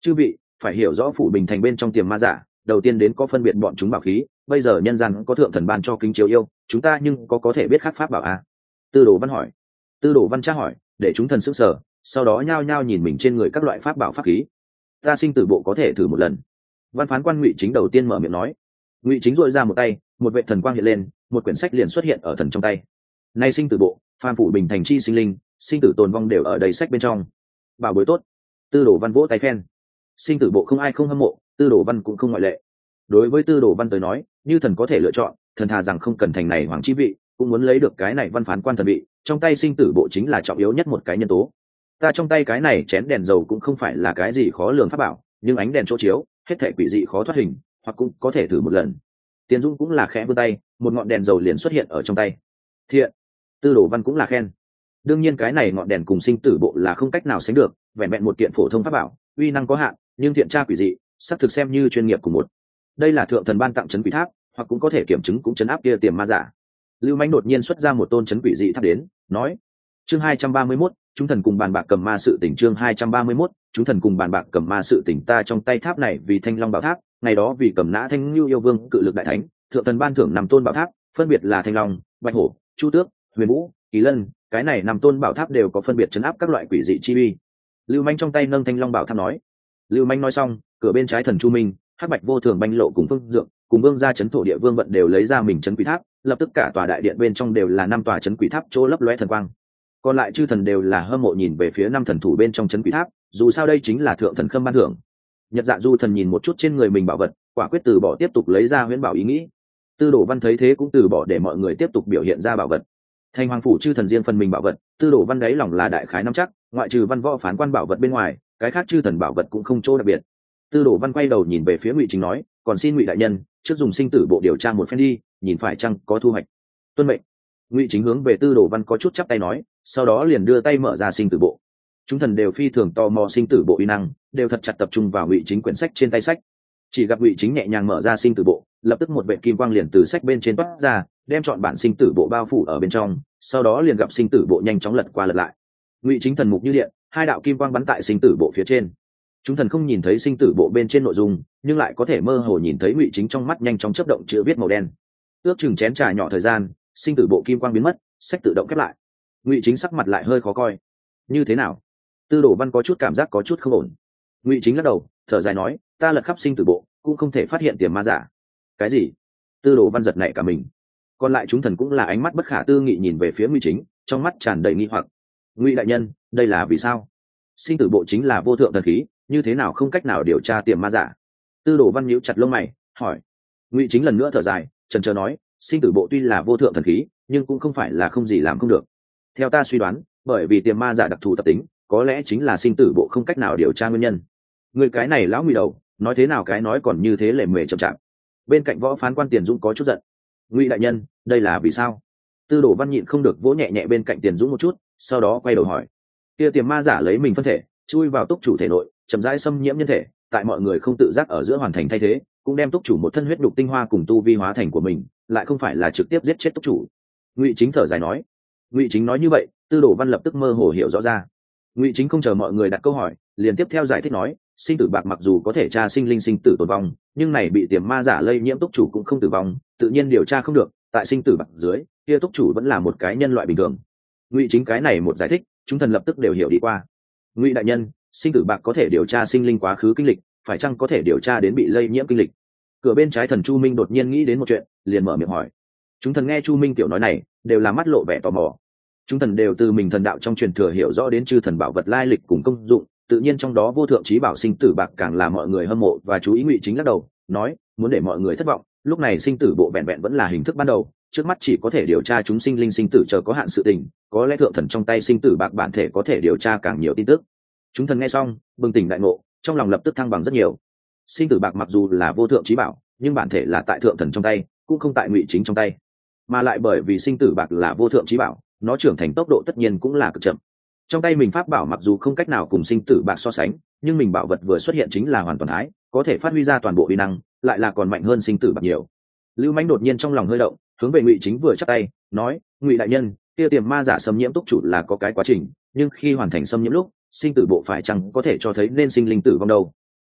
Speaker 1: Chư vị phải hiểu rõ phủ bình thành bên trong tiềm ma giả, đầu tiên đến có phân biệt bọn chúng bảo khí, bây giờ nhân gian có thượng thần ban cho kính chiếu yêu, chúng ta nhưng có thể biết khác pháp bảo à? Tư đồ văn hỏi. Tư đồ văn tra hỏi, để chúng thần sững sờ, sau đó nhao nhao nhìn mình trên người các loại pháp bảo pháp khí. Ta sinh tử bộ có thể thử một lần. Văn phán quan Ngụy Chính đầu tiên mở miệng nói. Ngụy Chính dội ra một tay, một vệ thần quang hiện lên, một quyển sách liền xuất hiện ở thần trong tay. Nay sinh tử bộ, phàm phủ bình thành chi sinh linh, sinh tử tồn vong đều ở đầy sách bên trong. Bảo bối tốt. Tư đồ văn vỗ tay khen. Sinh tử bộ không ai không hâm mộ, tư đồ văn cũng không ngoại lệ. Đối với tư đồ văn tới nói, như thần có thể lựa chọn, thần thà rằng không cần thành này hoàng chi vị, cũng muốn lấy được cái này văn phán quan thần vị, trong tay sinh tử bộ chính là trọng yếu nhất một cái nhân tố. Ta trong tay cái này chén đèn dầu cũng không phải là cái gì khó lường pháp bảo, nhưng ánh đèn chỗ chiếu hết thể quỷ dị khó thoát hình, hoặc cũng có thể thử một lần. Tiền Dung cũng là khẽ vươn tay, một ngọn đèn dầu liền xuất hiện ở trong tay. Thiện. Tư đồ văn cũng là khen. Đương nhiên cái này ngọn đèn cùng sinh tử bộ là không cách nào sánh được, vẹn vẹn một kiện phổ thông pháp bảo, uy năng có hạn, nhưng thiện tra quỷ dị, sắp thực xem như chuyên nghiệp của một. Đây là thượng thần ban tặng trấn quỷ tháp, hoặc cũng có thể kiểm chứng cũng trấn áp kia tiềm ma giả. Lưu Manh đột nhiên xuất ra một tôn trấn quỷ dị tháp đến, nói: chương 231, chúng thần cùng bàn bạc cầm ma sự tình. Chương 231, chúng thần cùng bàn bạc cầm ma sự tình. Ta trong tay tháp này vì Thanh Long bảo tháp, ngày đó vì cầm nã Thanh Nhu yêu vương cự lực đại thánh, thượng thần ban thưởng 5 tôn bảo tháp, phân biệt là Thanh Long, Bạch Hổ, Chu Tước, Huyền Vũ, Kỳ Lân. Cái này 5 tôn bảo tháp đều có phân biệt trấn áp các loại quỷ dị chi uy. Lưu Manh trong tay nâng Thanh Long bảo tháp nói. Lưu Manh nói xong, cửa bên trái thần Chu Minh, Hắc Bạch vô thường banh lộ cùng Phương Dượng, cùng vương gia trấn thổ địa vương vận đều lấy ra mình trấn quỷ tháp, lập tức cả tòa đại điện bên trong đều là 5 tòa trấn quỷ tháp chỗ lấp lóe thần quang. Còn lại chư thần đều là hâm mộ nhìn về phía 5 thần thủ bên trong trấn quỷ tháp, dù sao đây chính là thượng thần khâm ban thưởng. Nhật Dạ Du thần nhìn một chút trên người mình bảo vật, quả quyết từ bỏ tiếp tục lấy ra huyễn bảo ý nghĩ. Tư Đồ Văn thấy thế cũng từ bỏ để mọi người tiếp tục biểu hiện ra bảo vật. Thành hoàng phủ chư thần riêng phần mình bảo vật, Tư Đồ Văn đáy lòng là đại khái nắm chắc, ngoại trừ văn võ phán quan bảo vật bên ngoài, cái khác chư thần bảo vật cũng không chỗ đặc biệt. Tư Đồ Văn quay đầu nhìn về phía Ngụy Chính nói, còn xin Ngụy đại nhân trước dùng sinh tử bộ điều tra một phen đi, nhìn phải chăng có thu hoạch. Tuân mệnh. Ngụy Chính hướng về Tư Đồ Văn có chút chắp tay nói, sau đó liền đưa tay mở ra sinh tử bộ. Chúng thần đều phi thường tò mò sinh tử bộ uy năng, đều thật chặt tập trung vào Ngụy Chính quyển sách trên tay sách. Chỉ gặp Ngụy Chính nhẹ nhàng mở ra sinh tử bộ, lập tức một vệt kim quang liền từ sách bên trên toát ra, đem trọn bản sinh tử bộ bao phủ ở bên trong, sau đó liền gặp sinh tử bộ nhanh chóng lật qua lật lại. Ngụy Chính thần mục như điện, 2 đạo kim quang bắn tại sinh tử bộ phía trên. Chúng thần không nhìn thấy sinh tử bộ bên trên nội dung, nhưng lại có thể mơ hồ nhìn thấy Ngụy Chính trong mắt nhanh chóng chớp động chữ viết màu đen. Ước chừng chén trà nhỏ thời gian, sinh tử bộ kim quang biến mất, sách tự động khép lại. Ngụy Chính sắc mặt lại hơi khó coi. Như thế nào? Tư Đồ Văn có chút cảm giác có chút không ổn. Ngụy Chính lắc đầu, thở dài nói, ta lật khắp sinh tử bộ, cũng không thể phát hiện tiềm ma giả. Cái gì? Tư Đồ Văn giật nảy cả mình. Còn lại chúng thần cũng là ánh mắt bất khả tư nghị nhìn về phía Ngụy Chính, trong mắt tràn đầy nghi hoặc. Ngụy đại nhân, đây là vì sao? Sinh tử bộ chính là vô thượng thần khí, như thế nào không cách nào điều tra tiềm ma giả? Tư Đồ Văn nhíu chặt lông mày, hỏi. Ngụy Chính lần nữa thở dài, chần chờ nói, sinh tử bộ tuy là vô thượng thần khí, nhưng cũng không phải là không gì làm không được. Theo ta suy đoán, bởi vì tiềm ma giả đặc thù tập tính, có lẽ chính là sinh tử bộ không cách nào điều tra nguyên nhân. Người cái này lão Ngụy đầu, nói thế nào cái nói còn như thế lề mề chậm chạp. Bên cạnh võ phán quan Tiền Dũng có chút giận. Ngụy đại nhân, đây là vì sao? Tư Đồ Văn nhịn không được vỗ nhẹ nhẹ bên cạnh Tiền Dũng một chút, sau đó quay đầu hỏi. Kia tiềm ma giả lấy mình phân thể, chui vào túc chủ thể nội, chậm rãi xâm nhiễm nhân thể, tại mọi người không tự giác ở giữa hoàn thành thay thế, cũng đem túc chủ một thân huyết nhục tinh hoa cùng tu vi hóa thành của mình, lại không phải là trực tiếp giết chết túc chủ. Ngụy Chính thở dài nói. Ngụy Chính nói như vậy, Tư Đồ Văn lập tức mơ hồ hiểu rõ ra. Ngụy Chính không chờ mọi người đặt câu hỏi, liền tiếp theo giải thích nói, sinh tử bạc mặc dù có thể tra sinh linh sinh tử tồn vong, nhưng này bị tiềm ma giả lây nhiễm túc chủ cũng không tử vong, tự nhiên điều tra không được, tại sinh tử bạc dưới, kia túc chủ vẫn là một cái nhân loại bình thường. Ngụy Chính cái này một giải thích, chúng thần lập tức đều hiểu đi qua. Ngụy đại nhân, sinh tử bạc có thể điều tra sinh linh quá khứ kinh lịch, phải chăng có thể điều tra đến bị lây nhiễm kinh lịch? Cửa bên trái thần Chu Minh đột nhiên nghĩ đến một chuyện, liền mở miệng hỏi. Chúng thần nghe Chu Minh tiểu nói này, đều là mắt lộ vẻ tò mò. Chúng thần đều từ mình thần đạo trong truyền thừa hiểu rõ đến chư thần bảo vật lai lịch cùng công dụng, tự nhiên trong đó vô thượng trí bảo sinh tử bạc càng là mọi người hâm mộ và chú ý. Ngụy Chính lắc đầu, nói, muốn để mọi người thất vọng, lúc này sinh tử bộ vẹn vẹn vẫn là hình thức ban đầu, trước mắt chỉ có thể điều tra chúng sinh linh sinh tử chờ có hạn sự tình, có lẽ thượng thần trong tay sinh tử bạc bản thể có thể điều tra càng nhiều tin tức. Chúng thần nghe xong, bừng tỉnh đại ngộ, trong lòng lập tức thăng bằng rất nhiều. Sinh tử bạc mặc dù là vô thượng trí bảo, nhưng bản thể là tại thượng thần trong tay, cũng không tại Ngụy Chính trong tay, mà lại bởi vì sinh tử bạc là vô thượng trí bảo, nó trưởng thành tốc độ tất nhiên cũng là cực chậm. Trong tay mình pháp bảo mặc dù không cách nào cùng sinh tử bạc so sánh, nhưng mình bảo vật vừa xuất hiện chính là hoàn toàn thái, có thể phát huy ra toàn bộ uy năng, lại là còn mạnh hơn sinh tử bạc nhiều. Lưu Mãnh đột nhiên trong lòng hơi động, hướng về Ngụy Chính vừa chắp tay, nói, Ngụy đại nhân, kia tiềm ma giả xâm nhiễm túc chủ là có cái quá trình, nhưng khi hoàn thành xâm nhiễm lúc, sinh tử bộ phải chăng có thể cho thấy nên sinh linh tử vong đâu?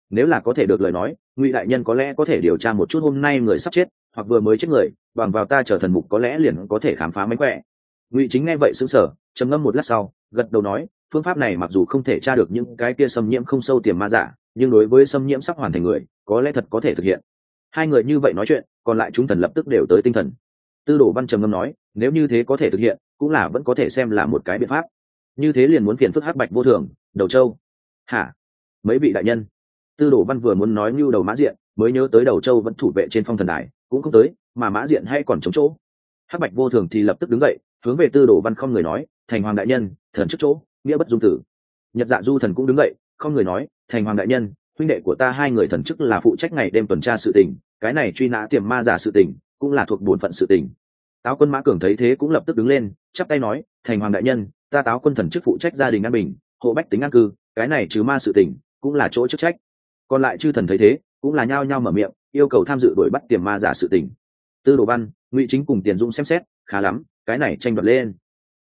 Speaker 1: nếu là có thể được lời nói, Ngụy đại nhân có lẽ có thể điều tra một chút hôm nay người sắp chết hoặc vừa mới chết người, bằng vào ta trở thần mục có lẽ liền có thể khám phá mánh khỏe. Ngụy Chính nghe vậy sững sờ, trầm ngâm một lát sau gật đầu nói, phương pháp này mặc dù không thể tra được những cái kia xâm nhiễm không sâu tiềm ma giả, nhưng đối với xâm nhiễm sắp hoàn thành người có lẽ thật có thể thực hiện. Hai người như vậy nói chuyện, còn lại chúng thần lập tức đều tới tinh thần. Tư Đồ Văn trầm ngâm nói, nếu như thế có thể thực hiện, cũng là vẫn có thể xem là một cái biện pháp. Như thế liền muốn phiền phức Hắc Bạch Vô Thường, Đầu Châu. Hả? Mấy vị đại nhân. Tư Đồ Văn vừa muốn nói Nưu Đầu Mã Diện, mới nhớ tới Đầu Châu vẫn thủ vệ trên phong thần đài, cũng không tới, mà Mã Diện hay còn chống chỗ. Hắc Bạch Vô Thường thì lập tức đứng dậy, hướng về Tư Đồ Văn không người nói, thành hoàng đại nhân, thần trước chỗ, nghĩa bất dung tử. Nhật Dạ Du Thần cũng đứng dậy, không người nói, thành hoàng đại nhân, huynh đệ của ta hai người thần chức là phụ trách ngày đêm tuần tra sự tình, cái này truy nã tiềm ma giả sự tình, cũng là thuộc bổn phận sự tình. Táo Quân Mã Cường thấy thế cũng lập tức đứng lên, chắp tay nói, thành hoàng đại nhân, ta Táo Quân thần chức phụ trách gia đình an bình, hộ bách tính an cư, cái này trừ ma sự tình, cũng là chỗ chức trách. Còn lại chư thần thấy thế, cũng là nhao nhao mở miệng, yêu cầu tham dự đuổi bắt tiềm ma giả sự tình. Tư Đồ Văn, Ngụy Chính cùng Tiền Dũng xem xét, khá lắm, cái này tranh đoạt lên.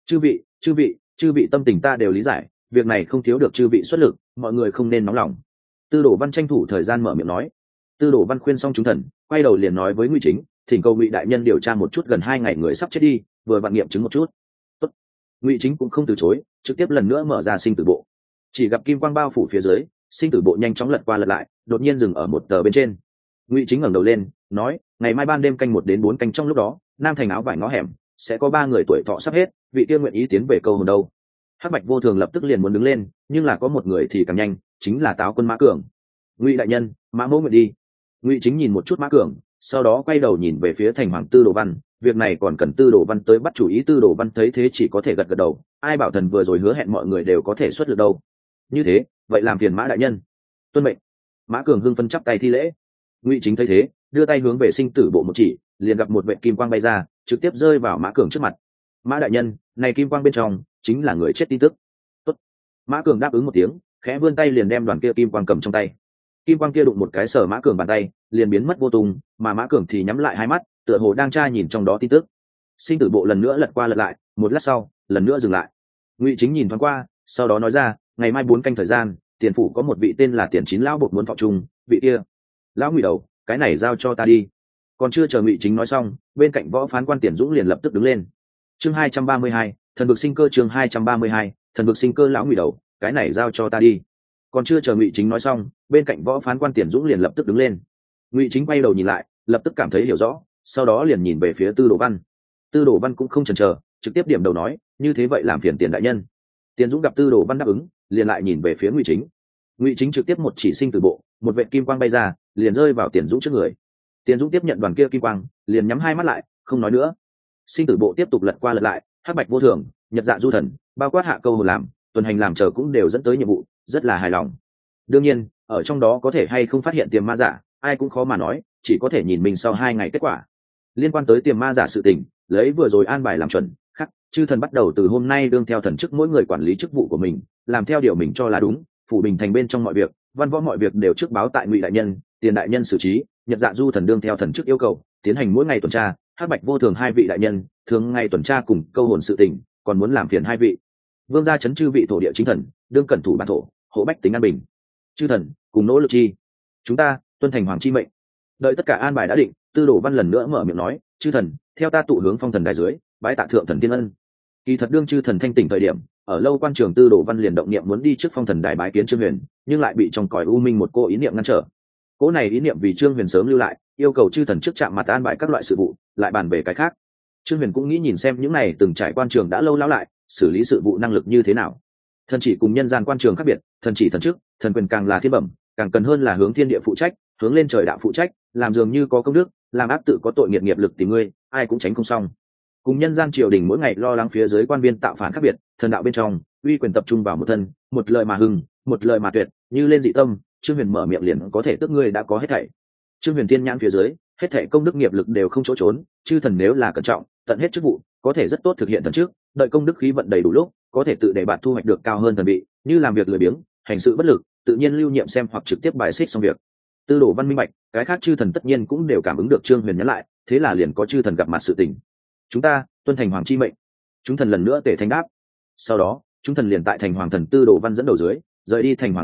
Speaker 1: Chư vị tâm tình ta đều lý giải, việc này không thiếu được chư vị xuất lực, mọi người không nên nóng lòng. Tư Đồ Văn tranh thủ thời gian mở miệng nói. Tư Đồ Văn khuyên xong chúng thần, quay đầu liền nói với Ngụy Chính, thỉnh cầu Ngụy đại nhân điều tra một chút gần 2 ngày người sắp chết đi, vừa vạn nghiệm chứng một chút. Tốt. Ngụy Chính cũng không từ chối, trực tiếp lần nữa mở ra sinh tử bộ. Chỉ gặp kim quang bao phủ phía dưới, sinh tử bộ nhanh chóng lật qua lật lại, đột nhiên dừng ở một tờ bên trên. Ngụy Chính ngẩng đầu lên, nói, ngày mai ban đêm canh 1 đến 4 canh trong lúc đó, Nam Thành áo vải ngõ hẻm, sẽ có 3 người tuổi thọ sắp hết, vị kia nguyện ý tiến về câu hồn đâu. Hắc Bạch Vô Thường lập tức liền muốn đứng lên, nhưng là có một người thì càng nhanh, chính là Táo Quân Mã Cường. Ngụy đại nhân, Mã Mẫu nguyện đi. Ngụy Chính nhìn một chút Mã Cường, sau đó quay đầu nhìn về phía thành hoàng Tư Đồ Văn, việc này còn cần Tư Đồ Văn tới bắt chủ ý. Tư Đồ Văn thấy thế chỉ có thể gật gật đầu, ai bảo thần vừa rồi hứa hẹn mọi người đều có thể xuất lực đâu. Như thế, vậy làm phiền Mã đại nhân. Tuân mệnh. Mã Cường hưng phân chắp tay thi lễ. Ngụy Chính thấy thế, đưa tay hướng về sinh tử bộ một chỉ, liền gặp một vệ kim quang bay ra, trực tiếp rơi vào Mã Cường trước mặt. Mã đại nhân, này kim quang bên trong chính là người chết tin tức. Tốt. Mã Cường đáp ứng một tiếng, khẽ vươn tay liền đem đoàn kia kim quang cầm trong tay. Kim quang kia đụng một cái sở Mã Cường bàn tay, liền biến mất vô tung, mà Mã Cường thì nhắm lại hai mắt, tựa hồ đang tra nhìn trong đó tin tức. Sinh tử bộ lần nữa lật qua lật lại, một lát sau, lần nữa dừng lại. Ngụy Chính nhìn thoáng qua, sau đó nói ra, ngày mai 4 canh thời gian, tiền phủ có một vị tên là Tiền Chín lão bột muốn thọ chung, vị kia. Lão Ngụy Đầu, cái này giao cho ta đi. Còn chưa chờ Ngụy Chính nói xong, bên cạnh võ phán quan Tiền Dũng liền lập tức đứng lên. Chương 232, thần vực sinh cơ. Chương 232, thần vực sinh cơ. Lão Ngụy Đầu, cái này giao cho ta đi. Còn chưa chờ Ngụy Chính nói xong, bên cạnh võ phán quan Tiền Dũng liền lập tức đứng lên. Ngụy Chính quay đầu nhìn lại, lập tức cảm thấy hiểu rõ, sau đó liền nhìn về phía Tư Đồ Văn. Tư Đồ Văn cũng không chần chờ, trực tiếp điểm đầu nói, như thế vậy làm phiền Tiền đại nhân. Tiền Dũng gặp Tư Đồ Văn đáp ứng, liền lại nhìn về phía Ngụy Chính. Ngụy Chính trực tiếp một chỉ sinh tử bộ, một vệt kim quang bay ra, liền rơi vào Tiền Dũng trước người. Tiền Dũng tiếp nhận đoàn kia kim quang, liền nhắm hai mắt lại, không nói nữa. Sinh tử bộ tiếp tục lật qua lật lại, Hắc Bạch Vô Thường, Nhật Dạ Du Thần, bao quát Hạ Câu Hồn làm, tuần hành làm chờ cũng đều dẫn tới nhiệm vụ, rất là hài lòng. Đương nhiên, ở trong đó có thể hay không phát hiện tiềm ma giả, ai cũng khó mà nói, chỉ có thể nhìn mình sau 2 ngày kết quả. Liên quan tới tiềm ma giả sự tình, lấy vừa rồi an bài làm chuẩn, khắc, chư thần bắt đầu từ hôm nay đương theo thần chức mỗi người quản lý chức vụ của mình, làm theo điều mình cho là đúng, phủ bình thành bên trong mọi việc, văn võ mọi việc đều trước báo tại Ngụy đại nhân, Tiền đại nhân xử trí, Nhật Dạ Du Thần đương theo thần chức yêu cầu, tiến hành mỗi ngày tuần tra, Hắc Bạch Vô Thường hai vị đại nhân, thường ngày tuần tra cùng câu hồn sự tình, còn muốn làm phiền hai vị. Vương gia chấn chư vị thổ địa chính thần, đương cẩn thủ bản thổ, hộ bách tính an bình. Chư thần, cùng nỗ lực chi. Chúng ta tuân thành hoàng chi mệnh. Đợi tất cả an bài đã định, Tư Đồ Văn lần nữa mở miệng nói, chư thần, theo ta tụ hướng phong thần đài dưới, bái tạ thượng thần tiên ân. Kỳ thật đương chư thần thanh tỉnh thời điểm, ở lâu quan trường Tư Đồ Văn liền động niệm muốn đi trước phong thần đài bái kiến Trương Huyền, nhưng lại bị trong cõi u minh một cô ý niệm ngăn trở. Cô này ý niệm vì Trương Huyền sớm lưu lại, yêu cầu chư thần trước chạm mặt an bài các loại sự vụ, lại bàn về cái khác. Trương Huyền cũng nghĩ nhìn xem những này từng trải quan trường đã lâu lão lại, xử lý sự vụ năng lực như thế nào. Thần chỉ cùng nhân gian quan trường khác biệt, thần chỉ thần chức, thần quyền càng là thiên bẩm, càng cần hơn là hướng thiên địa phụ trách, hướng lên trời đạo phụ trách, làm dường như có công đức, làm ác tự có tội nghiệp nghiệp lực tìm ngươi, ai cũng tránh không xong. Cùng nhân gian triều đình mỗi ngày lo lắng phía dưới quan viên tạo phản khác biệt, thần đạo bên trong uy quyền tập trung vào một thân, một lời mà hưng, một lời mà tuyệt, như lên dị tâm, Trương Huyền mở miệng liền có thể tước ngươi đã có hết thảy. Trương Huyền tiên nhãn phía dưới, hết thảy công đức nghiệp lực đều không chỗ trốn, chư thần nếu là cẩn trọng, tận hết chức vụ, có thể rất tốt thực hiện thần trước, đợi công đức khí vận đầy đủ lúc, có thể tự để bạn thu hoạch được cao hơn thần vị, như làm việc lười biếng, hành sự bất lực, tự nhiên lưu nhiệm xem hoặc trực tiếp bài xích xong việc. Tư Đồ Văn minh bạch, cái khác chư thần tất nhiên cũng đều cảm ứng được Trương Huyền nhắn lại, thế là liền có chư thần gặp mặt sự tình. Chúng ta tuân thành hoàng chi mệnh. Chúng thần lần nữa tề thanh đáp. Sau đó, chúng thần liền tại thành hoàng thần Tư Đồ Văn dẫn đầu dưới, rời đi thành hoàng đại điện,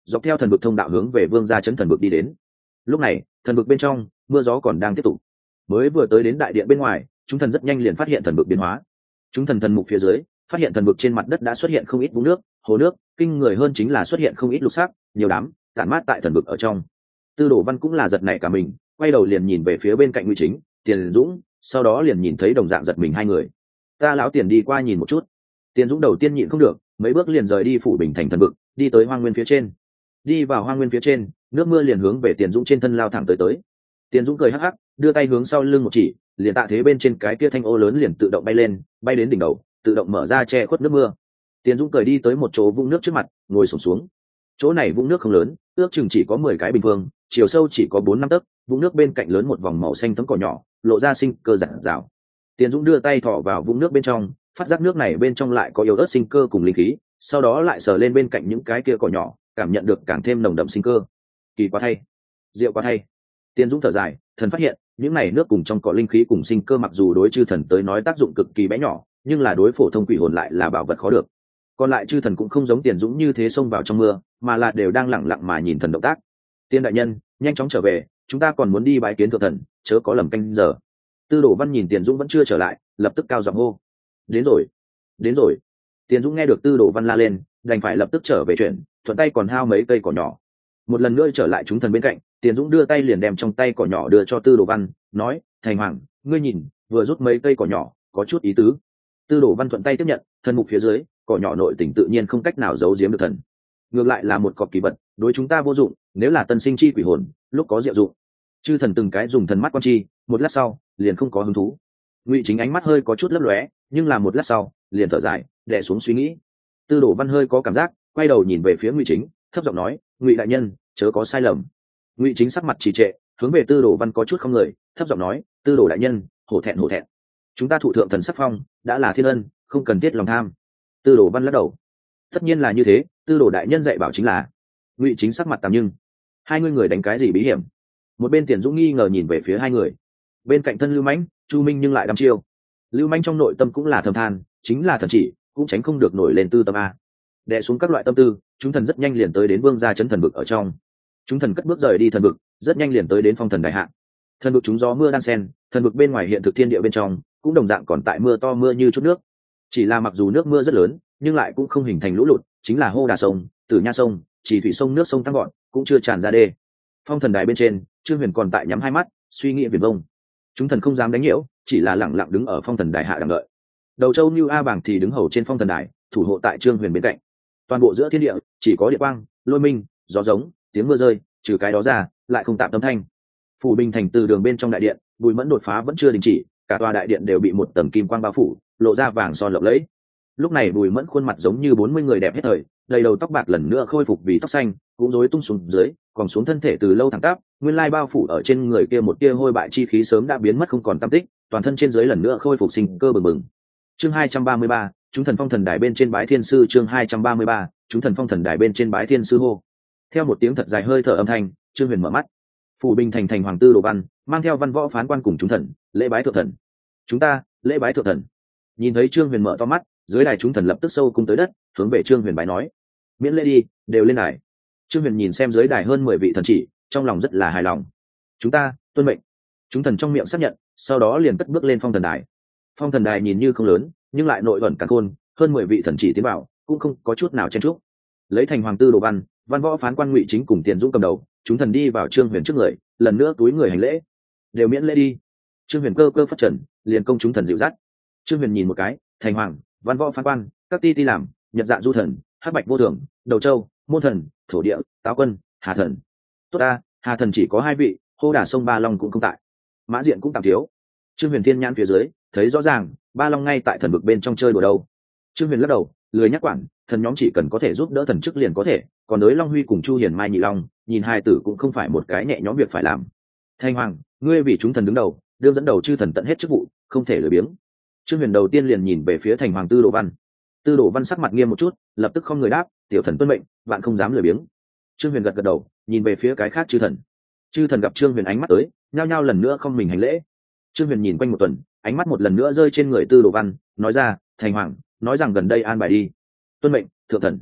Speaker 1: dọc theo thần vực thông đạo hướng về vương gia trấn thần vực đi đến. Lúc này thần vực bên trong mưa gió còn đang tiếp tục. Mới vừa tới đến đại điện bên ngoài, chúng thần rất nhanh liền phát hiện thần vực biến hóa. Chúng thần thần mục phía dưới phát hiện thần vực trên mặt đất đã xuất hiện không ít vũng nước, hồ nước, kinh người hơn chính là xuất hiện không ít lục sắc, nhiều đám tản mát tại thần vực ở trong. Tư Đồ Văn cũng là giật nảy cả mình, quay đầu liền nhìn về phía bên cạnh Ngụy Chính, Tiền Dũng, sau đó liền nhìn thấy đồng dạng giật mình hai người. Ta lão Tiền đi qua nhìn một chút. Tiền Dũng đầu tiên nhịn không được, mấy bước liền rời đi phủ bình thành thần vực, đi tới hoang nguyên phía trên. Đi vào hoang nguyên phía trên, nước mưa liền hướng về Tiền Dũng trên thân lao thẳng tới. Tiền Dũng cười hắc hắc, đưa tay hướng sau lưng một chỉ, liền tạ thế bên trên cái kia thanh ô lớn liền tự động bay lên, bay đến đỉnh đầu, tự động mở ra che khuất nước mưa. Tiền Dũng cười đi tới một chỗ vũng nước trước mặt, ngồi xổm xuống. Chỗ này vũng nước không lớn, ước chừng chỉ có 10 cái bình phương, chiều sâu chỉ có 4-5 tấc, vũng nước bên cạnh lớn một vòng màu xanh thấm cỏ nhỏ, lộ ra sinh cơ rạng rào. Tiền Dũng đưa tay thò vào vũng nước bên trong, phát giác nước này bên trong lại có yếu ớt sinh cơ cùng linh khí, sau đó lại sờ lên bên cạnh những cái kia cỏ nhỏ, cảm nhận được càng thêm nồng đậm sinh cơ. Kỳ quá thay, diệu quá thay. Tiền Dũng thở dài, thần phát hiện, những này nước cùng trong cỏ linh khí cùng sinh cơ mặc dù đối chư thần tới nói tác dụng cực kỳ bé nhỏ, nhưng là đối phổ thông quỷ hồn lại là bảo vật khó được. Còn lại chư thần cũng không giống Tiền Dũng như thế xông vào trong mưa, mà là đều đang lặng lặng mà nhìn thần động tác. Tiên đại nhân, nhanh chóng trở về, chúng ta còn muốn đi bái kiến thượng thần, chớ có lầm canh giờ. Tư Đồ Văn nhìn Tiền Dũng vẫn chưa trở lại, lập tức cao giọng hô: đến rồi, đến rồi. Tiền Dũng nghe được Tư Đồ Văn la lên, đành phải lập tức trở về chuyện, thuận tay còn hao mấy cây cỏ nhỏ. Một lần nữa trở lại chúng thần bên cạnh, Tiền Dũng đưa tay liền đem trong tay cỏ nhỏ đưa cho Tư Đồ Văn, nói: thành hoàng, ngươi nhìn, vừa rút mấy cây cỏ nhỏ, có chút ý tứ. Tư Đồ Văn thuận tay tiếp nhận, thân mục phía dưới, cỏ nhỏ nội tình tự nhiên không cách nào giấu giếm được thần. Ngược lại là một cọc kỳ vật, đối chúng ta vô dụng, nếu là tân sinh chi quỷ hồn, lúc có diệu dụng. Chư thần từng cái dùng thần mắt quan chi, một lát sau, liền không có hứng thú. Ngụy Chính ánh mắt hơi có chút lấp lóe, nhưng là một lát sau, liền thở dài, đè xuống suy nghĩ. Tư Đồ Văn hơi có cảm giác, quay đầu nhìn về phía Ngụy Chính, thấp giọng nói: Ngụy đại nhân, chớ có sai lầm. Ngụy Chính sắc mặt trì trệ, hướng về Tư Đồ Văn có chút không người, thấp giọng nói: Tư Đồ đại nhân, hổ thẹn hổ thẹn. Chúng ta thụ thượng thần sắc phong, đã là thiên ân, không cần thiết lòng tham. Tư Đồ Văn lắc đầu: tất nhiên là như thế, Tư Đồ đại nhân dạy bảo chính là. Ngụy Chính sắc mặt tạm nhưng, hai người đánh cái gì bí hiểm? Một bên Tiền Dũng nghi ngờ nhìn về phía hai người, bên cạnh thân Lưu Mãnh, Chu Minh nhưng lại đăm chiêu. Lưu Mãnh trong nội tâm cũng là thầm than, chính là thần chỉ, cũng tránh không được nổi lên tư tâm a. Đè xuống các loại tâm tư, chúng thần rất nhanh liền tới đến vương gia trấn thần vực ở trong. Chúng thần cất bước rời đi thần vực, rất nhanh liền tới đến phong thần đại hạ. Thần vực chúng gió mưa đan sen, thần vực bên ngoài hiện thực thiên địa bên trong cũng đồng dạng còn tại mưa to mưa như chút nước. Chỉ là mặc dù nước mưa rất lớn, nhưng lại cũng không hình thành lũ lụt, chính là hô đà sông, tử nha sông, chỉ thủy sông nước sông tăng gọn, cũng chưa tràn ra đê. Phong thần đài bên trên, Trương Huyền còn tại nhắm hai mắt, suy nghĩ viển vông. Chúng thần không dám đánh nhiễu, chỉ là lặng lặng đứng ở phong thần đài hạ đợi đợi. Đầu châu Như A Bảng thì đứng hầu trên phong thần đài, thủ hộ tại Trương Huyền bên cạnh. Toàn bộ giữa thiên địa chỉ có địa quang, lôi minh, gió giống, tiếng mưa rơi, trừ cái đó ra, lại không tạm âm thanh. Phủ Bình thành từ đường bên trong đại điện, bùi mẫn đột phá vẫn chưa đình chỉ, cả tòa đại điện đều bị một tầng kim quang bao phủ, lộ ra vàng son lộng lẫy. Lúc này bùi mẫn khuôn mặt giống như 40 người đẹp hết thời, đầy đầu tóc bạc lần nữa khôi phục vì tóc xanh, cũng rối tung xuống dưới, còn xuống thân thể từ lâu thẳng tắp, nguyên lai bao phủ ở trên người kia một tia hôi bại chi khí sớm đã biến mất không còn tăm tích, toàn thân trên dưới lần nữa khôi phục sinh cơ bừng bừng. Chương 233, chúng thần phong thần đài bên trên bái thiên sư. Chương 233, chúng thần phong thần đài bên trên bái thiên sư hô. Theo một tiếng thật dài hơi thở âm thanh, Trương Huyền mở mắt. Phủ Bình thành thành hoàng Tư Đồ Văn mang theo văn võ phán quan cùng chúng thần lễ bái thượng thần. Chúng ta lễ bái thượng thần. Nhìn thấy Trương Huyền mở to mắt, dưới đài chúng thần lập tức sâu cung tới đất, hướng về Trương Huyền bái nói: miễn lễ đi, đều lên đài. Trương Huyền nhìn xem dưới đài hơn 10 vị thần chỉ, trong lòng rất là hài lòng. Chúng ta tuân mệnh. Chúng thần trong miệng xác nhận, sau đó liền cất bước lên phong thần đài. Phong thần đài nhìn như không lớn, nhưng lại nội ẩn càn khôn, hơn 10 vị thần chỉ tiến vào, cũng không có chút nào chen chúc. Lấy thành hoàng Tư Đồ Văn, văn võ phán quan Ngụy Chính cùng Tiền Dũng cầm đầu, chúng thần đi vào Trương Huyền trước người, lần nữa túi người hành lễ. Đều miễn lễ đi. Trương Huyền cơ cơ phất trần, liền công chúng thần dịu dắt. Trương Huyền nhìn một cái, thành hoàng, văn võ phán quan, các ti ti làm, nhật dạ du thần, hắc bạch vô thường, đầu châu, môn thần, thổ địa, táo quân, hà thần. Tốt ta, hà thần chỉ có 2 vị, hô đà sông Ba Long cũng không tại, mã diện cũng tạm thiếu. Trương Huyền thiên nhãn phía dưới, thấy rõ ràng Ba Long ngay tại thần vực bên trong chơi đùa đâu. Trương Huyền lắc đầu, lười nhắc quản, thần nhóm chỉ cần có thể giúp đỡ thần chức liền có thể, còn đối Long Huy cùng Chu Hiền Mai Nhị Long, nhìn hai tử cũng không phải một cái nhẹ nhõm việc phải làm. Thanh hoàng, ngươi vì chúng thần đứng đầu, đương dẫn đầu chư thần tận hết chức vụ, không thể lười biếng. Trương Huyền đầu tiên liền nhìn về phía thành hoàng Tư Đồ Văn. Tư Đồ Văn sắc mặt nghiêm một chút, lập tức không người đáp: tiểu thần tuân mệnh, vạn không dám lười biếng. Trương Huyền gật gật đầu, nhìn về phía cái khác chư thần. Chư thần gặp Trương Huyền ánh mắt tới, nhao nhao lần nữa không mình hành lễ. Trương Huyền nhìn quanh một tuần, ánh mắt một lần nữa rơi trên người Tư Đồ Văn, nói ra: thành hoàng, nói rằng gần đây an bài đi. Tuân mệnh, thượng thần.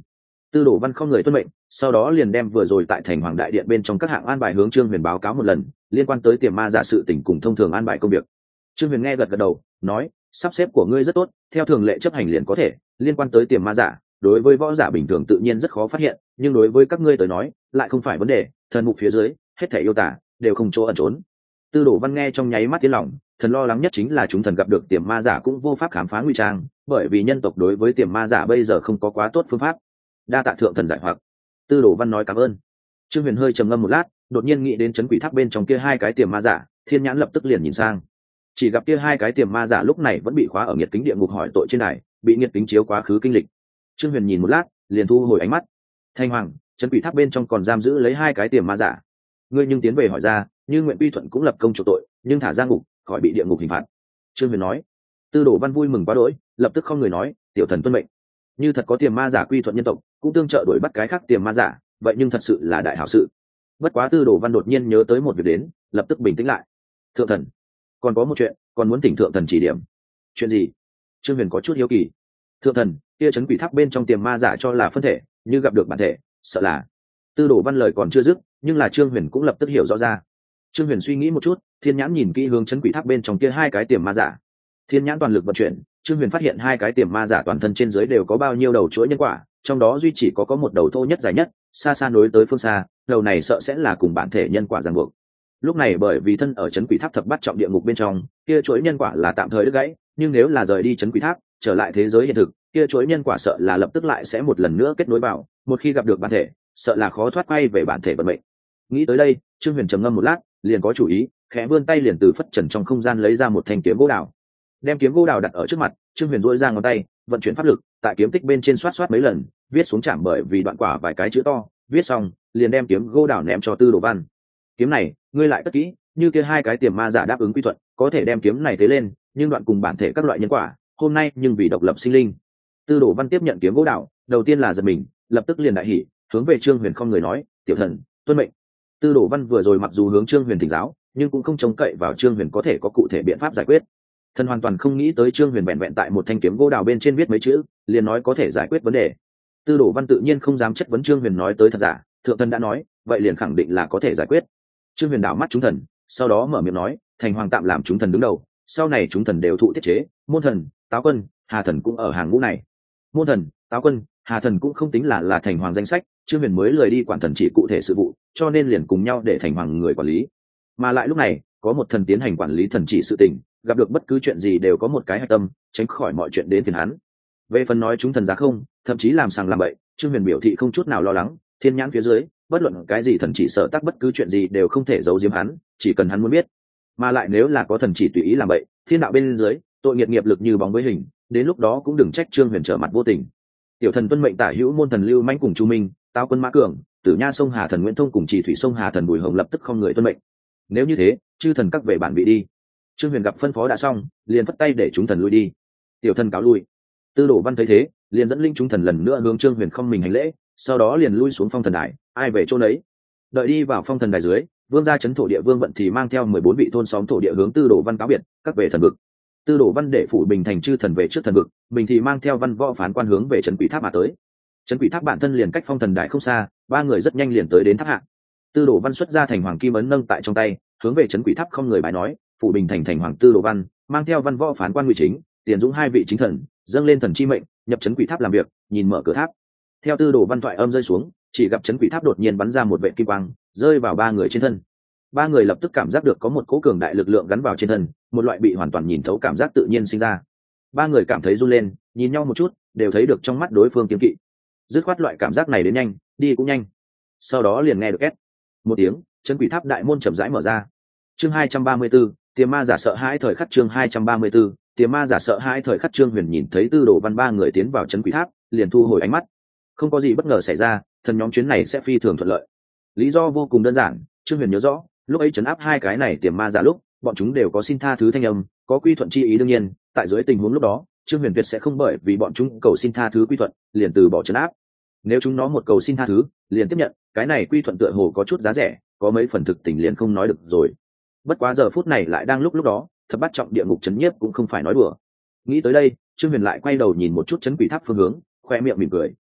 Speaker 1: Tư Đồ Văn không người tuân mệnh, sau đó liền đem vừa rồi tại thành hoàng đại điện bên trong các hạng an bài hướng Trương Huyền báo cáo một lần, liên quan tới tiềm ma giả sự tình cùng thông thường an bài công việc. Trương Huyền nghe gật gật đầu, nói, sắp xếp của ngươi rất tốt, theo thường lệ chấp hành liền có thể. Liên quan tới tiềm ma giả, đối với võ giả bình thường tự nhiên rất khó phát hiện, nhưng đối với các ngươi tới nói, lại không phải vấn đề. Thần mục phía dưới, hết thảy yêu tả đều không chỗ ẩn trốn. Tư Đồ Văn nghe trong nháy mắt tiến lòng, thần lo lắng nhất chính là chúng thần gặp được tiềm ma giả cũng vô pháp khám phá ngụy trang, bởi vì nhân tộc đối với tiềm ma giả bây giờ không có quá tốt phương pháp. Đa tạ thượng thần giải hoặc. Tư Đồ Văn nói cảm ơn. Trương Huyền hơi trầm ngâm một lát, đột nhiên nghĩ đến chấn quỷ tháp bên trong kia hai cái tiềm ma giả, thiên nhãn lập tức liền nhìn sang. Chỉ gặp kia hai cái tiềm ma giả lúc này vẫn bị khóa ở nghiệt kính địa ngục hỏi tội trên đài, bị nghiệt kính chiếu quá khứ kinh lịch. Trương Huyền nhìn một lát, liền thu hồi ánh mắt. Thanh Hoàng, chấn quỷ tháp bên trong còn giam giữ lấy hai cái tiềm ma giả. Ngươi nhưng tiến về hỏi ra, như nguyện uy thuận cũng lập công chủ tội, nhưng thả ra ngục, khỏi bị địa ngục hình phạt. Trương Huyền nói. Tư Đồ Văn vui mừng quá đỗi, lập tức không người nói, tiểu thần tuân mệnh. Như thật có tiềm ma giả quy thuận nhân tộc, cũng tương trợ đuổi bắt cái khác tiềm ma giả, vậy nhưng thật sự là đại hảo sự. Bất quá Tư Đồ Văn đột nhiên nhớ tới một việc đến, lập tức bình tĩnh lại. Thượng thần, còn có một chuyện, còn muốn thỉnh thượng thần chỉ điểm. Chuyện gì? Trương Huyền có chút hiếu kỳ. Thượng thần, kia chấn quỷ tháp bên trong tiềm ma giả cho là phân thể, như gặp được bản thể, sợ là. Tư Đồ Văn lời còn chưa dứt, nhưng là Trương Huyền cũng lập tức hiểu rõ ra. Trương Huyền suy nghĩ một chút, thiên nhãn nhìn kỹ hướng chấn quỷ tháp bên trong kia hai cái tiềm ma giả. Thiên nhãn toàn lực vận chuyển, Trương Huyền phát hiện hai cái tiềm ma giả toàn thân trên dưới đều có bao nhiêu đầu chuỗi nhân quả, trong đó duy chỉ có một đầu thô nhất dài nhất, xa xa nối tới phương xa, đầu này sợ sẽ là cùng bản thể nhân quả ràng buộc. Lúc này bởi vì thân ở chấn quỷ tháp thập bát trọng địa ngục bên trong, kia chuỗi nhân quả là tạm thời đứt gãy, nhưng nếu là rời đi chấn quỷ tháp, trở lại thế giới hiện thực, kia chuỗi nhân quả sợ là lập tức lại sẽ một lần nữa kết nối vào, một khi gặp được bản thể, sợ là khó thoát quay về bản thể vận mệnh. Nghĩ tới đây, Trương Huyền trầm ngâm một lát, liền có chủ ý, khẽ vươn tay liền từ phất trần trong không gian lấy ra một thanh kiếm gỗ đào. Đem kiếm gỗ đào đặt ở trước mặt, Trương Huyền duỗi ra ngón tay, vận chuyển pháp lực, tại kiếm tích bên trên xoát xoát mấy lần, viết xuống chạm bởi vì đoạn quả vài cái chữ to, viết xong, liền đem kiếm gỗ đào ném cho Tư Đồ Văn. Kiếm này, ngươi lại cất kỹ, như kia hai cái tiềm ma giả đáp ứng quy thuận, có thể đem kiếm này thế lên, nhưng đoạn cùng bản thể các loại nhân quả, hôm nay nhưng vì độc lập sinh linh. Tư Đồ Văn tiếp nhận kiếm gỗ đào, đầu tiên là giật mình, lập tức liền đại hỉ, hướng về Trương Huyền không người nói, tiểu thần, tuân mệnh. Tư Đồ Văn vừa rồi mặc dù hướng Trương Huyền thỉnh giáo, nhưng cũng không trông cậy vào Trương Huyền có thể có cụ thể biện pháp giải quyết. Thần hoàn toàn không nghĩ tới Trương Huyền vẹn vẹn tại một thanh kiếm gỗ đào bên trên viết mấy chữ, liền nói có thể giải quyết vấn đề. Tư Đồ Văn tự nhiên không dám chất vấn Trương Huyền nói tới thật giả, thượng thần đã nói, vậy liền khẳng định là có thể giải quyết. Trương Huyền đảo mắt chúng thần, sau đó mở miệng nói, thành hoàng tạm làm chúng thần đứng đầu, sau này chúng thần đều thụ tiết chế, môn thần, táo quân, hà thần cũng ở hàng ngũ này. Môn thần, táo quân, hà thần cũng không tính là thành hoàng danh sách, Trương Huyền mới lười đi quản thần chỉ cụ thể sự vụ, cho nên liền cùng nhau để thành hoàng người quản lý. Mà lại lúc này, có một thần tiến hành quản lý thần chỉ sự tình, gặp được bất cứ chuyện gì đều có một cái hạch tâm, tránh khỏi mọi chuyện đến phiền hắn. Về phần nói chúng thần giá không, thậm chí làm sàng làm bậy, Trương Huyền biểu thị không chút nào lo lắng, thiên nhãn phía dưới, bất luận cái gì thần chỉ sợ tác bất cứ chuyện gì đều không thể giấu giếm hắn, chỉ cần hắn muốn biết. Mà lại nếu là có thần chỉ tùy ý làm bậy, thiên đạo bên dưới, tội nghiệp nghiệp lực như bóng với hình, đến lúc đó cũng đừng trách Trương Huyền trở mặt vô tình. Tiểu thần tuân mệnh tả hữu môn thần Lưu Mãnh cùng Chu Minh, Táo quân Mã Cường, Tử Nha sông Hà thần Nguyễn Thông cùng Trì Thủy sông Hà thần Bùi Hồng lập tức không người tuân mệnh. Nếu như thế, chư thần các về bản vị đi. Trương Huyền gặp phân phó đã xong, liền phất tay để chúng thần lui đi. Tiểu thần cáo lui. Tư Đồ Văn thấy thế, liền dẫn linh chúng thần lần nữa hướng Trương Huyền không mình hành lễ, sau đó liền lui xuống phong thần đài, ai về chỗ nấy. Đợi đi vào phong thần đài dưới, vương gia trấn thổ địa vương vận thì mang theo 14 vị thôn xóm thổ địa hướng Tư Đồ Văn cáo biệt, các về thần vực. Tư Đồ Văn để phủ Bình thành chư thần về trước thần vực, mình thì mang theo văn võ phán quan hướng về trấn quỷ tháp mà tới. Trấn quỷ tháp bản thân liền cách phong thần đài không xa, ba người rất nhanh liền tới đến tháp hạ. Tư Đồ Văn xuất ra thành hoàng kim ấn nâng tại trong tay, hướng về trấn quỷ tháp không người bài nói, phủ Bình thành thành hoàng Tư Đồ Văn mang theo văn võ phán quan ngụy chính, tiền dũng hai vị chính thần, dâng lên thần chi mệnh, nhập trấn quỷ tháp làm việc, nhìn mở cửa tháp. Theo Tư Đồ Văn thoại âm rơi xuống, chỉ gặp trấn quỷ tháp đột nhiên bắn ra một vệt kim quang, rơi vào ba người trên thân. Ba người lập tức cảm giác được có một cỗ cường đại lực lượng gắn vào trên thân, một loại bị hoàn toàn nhìn thấu cảm giác tự nhiên sinh ra. Ba người cảm thấy run lên, nhìn nhau một chút, đều thấy được trong mắt đối phương kiêng kỵ. Dứt khoát loại cảm giác này đến nhanh, đi cũng nhanh. Sau đó liền nghe được két một tiếng, trấn quỷ tháp đại môn chậm rãi mở ra. Chương 234, tiềm ma giả sợ hãi thời khắc. Chương 234, tiềm ma giả sợ hãi thời khắc. Trương Huyền nhìn thấy Tư Đồ Văn ba người tiến vào trấn quỷ tháp, liền thu hồi ánh mắt. Không có gì bất ngờ xảy ra, thần nhóm chuyến này sẽ phi thường thuận lợi. Lý do vô cùng đơn giản, Trương Huyền nhớ rõ, lúc ấy trấn áp hai cái này tiềm ma giả lúc, bọn chúng đều có xin tha thứ thanh âm, có quy thuận chi ý. Đương nhiên, tại dưới tình huống lúc đó, Trương Huyền tuyệt sẽ không bởi vì bọn chúng cầu xin tha thứ quy thuận, liền từ bỏ trấn áp. Nếu chúng nó một cầu xin tha thứ, liền tiếp nhận, cái này quy thuận tựa hồ có chút giá rẻ, có mấy phần thực tình liền không nói được rồi. Bất quá giờ phút này lại đang lúc đó, thập bát trọng địa ngục trấn nhiếp cũng không phải nói đùa. Nghĩ tới đây, Trương Huyền lại quay đầu nhìn một chút trấn quỷ tháp phương hướng, khoe miệng mỉm cười,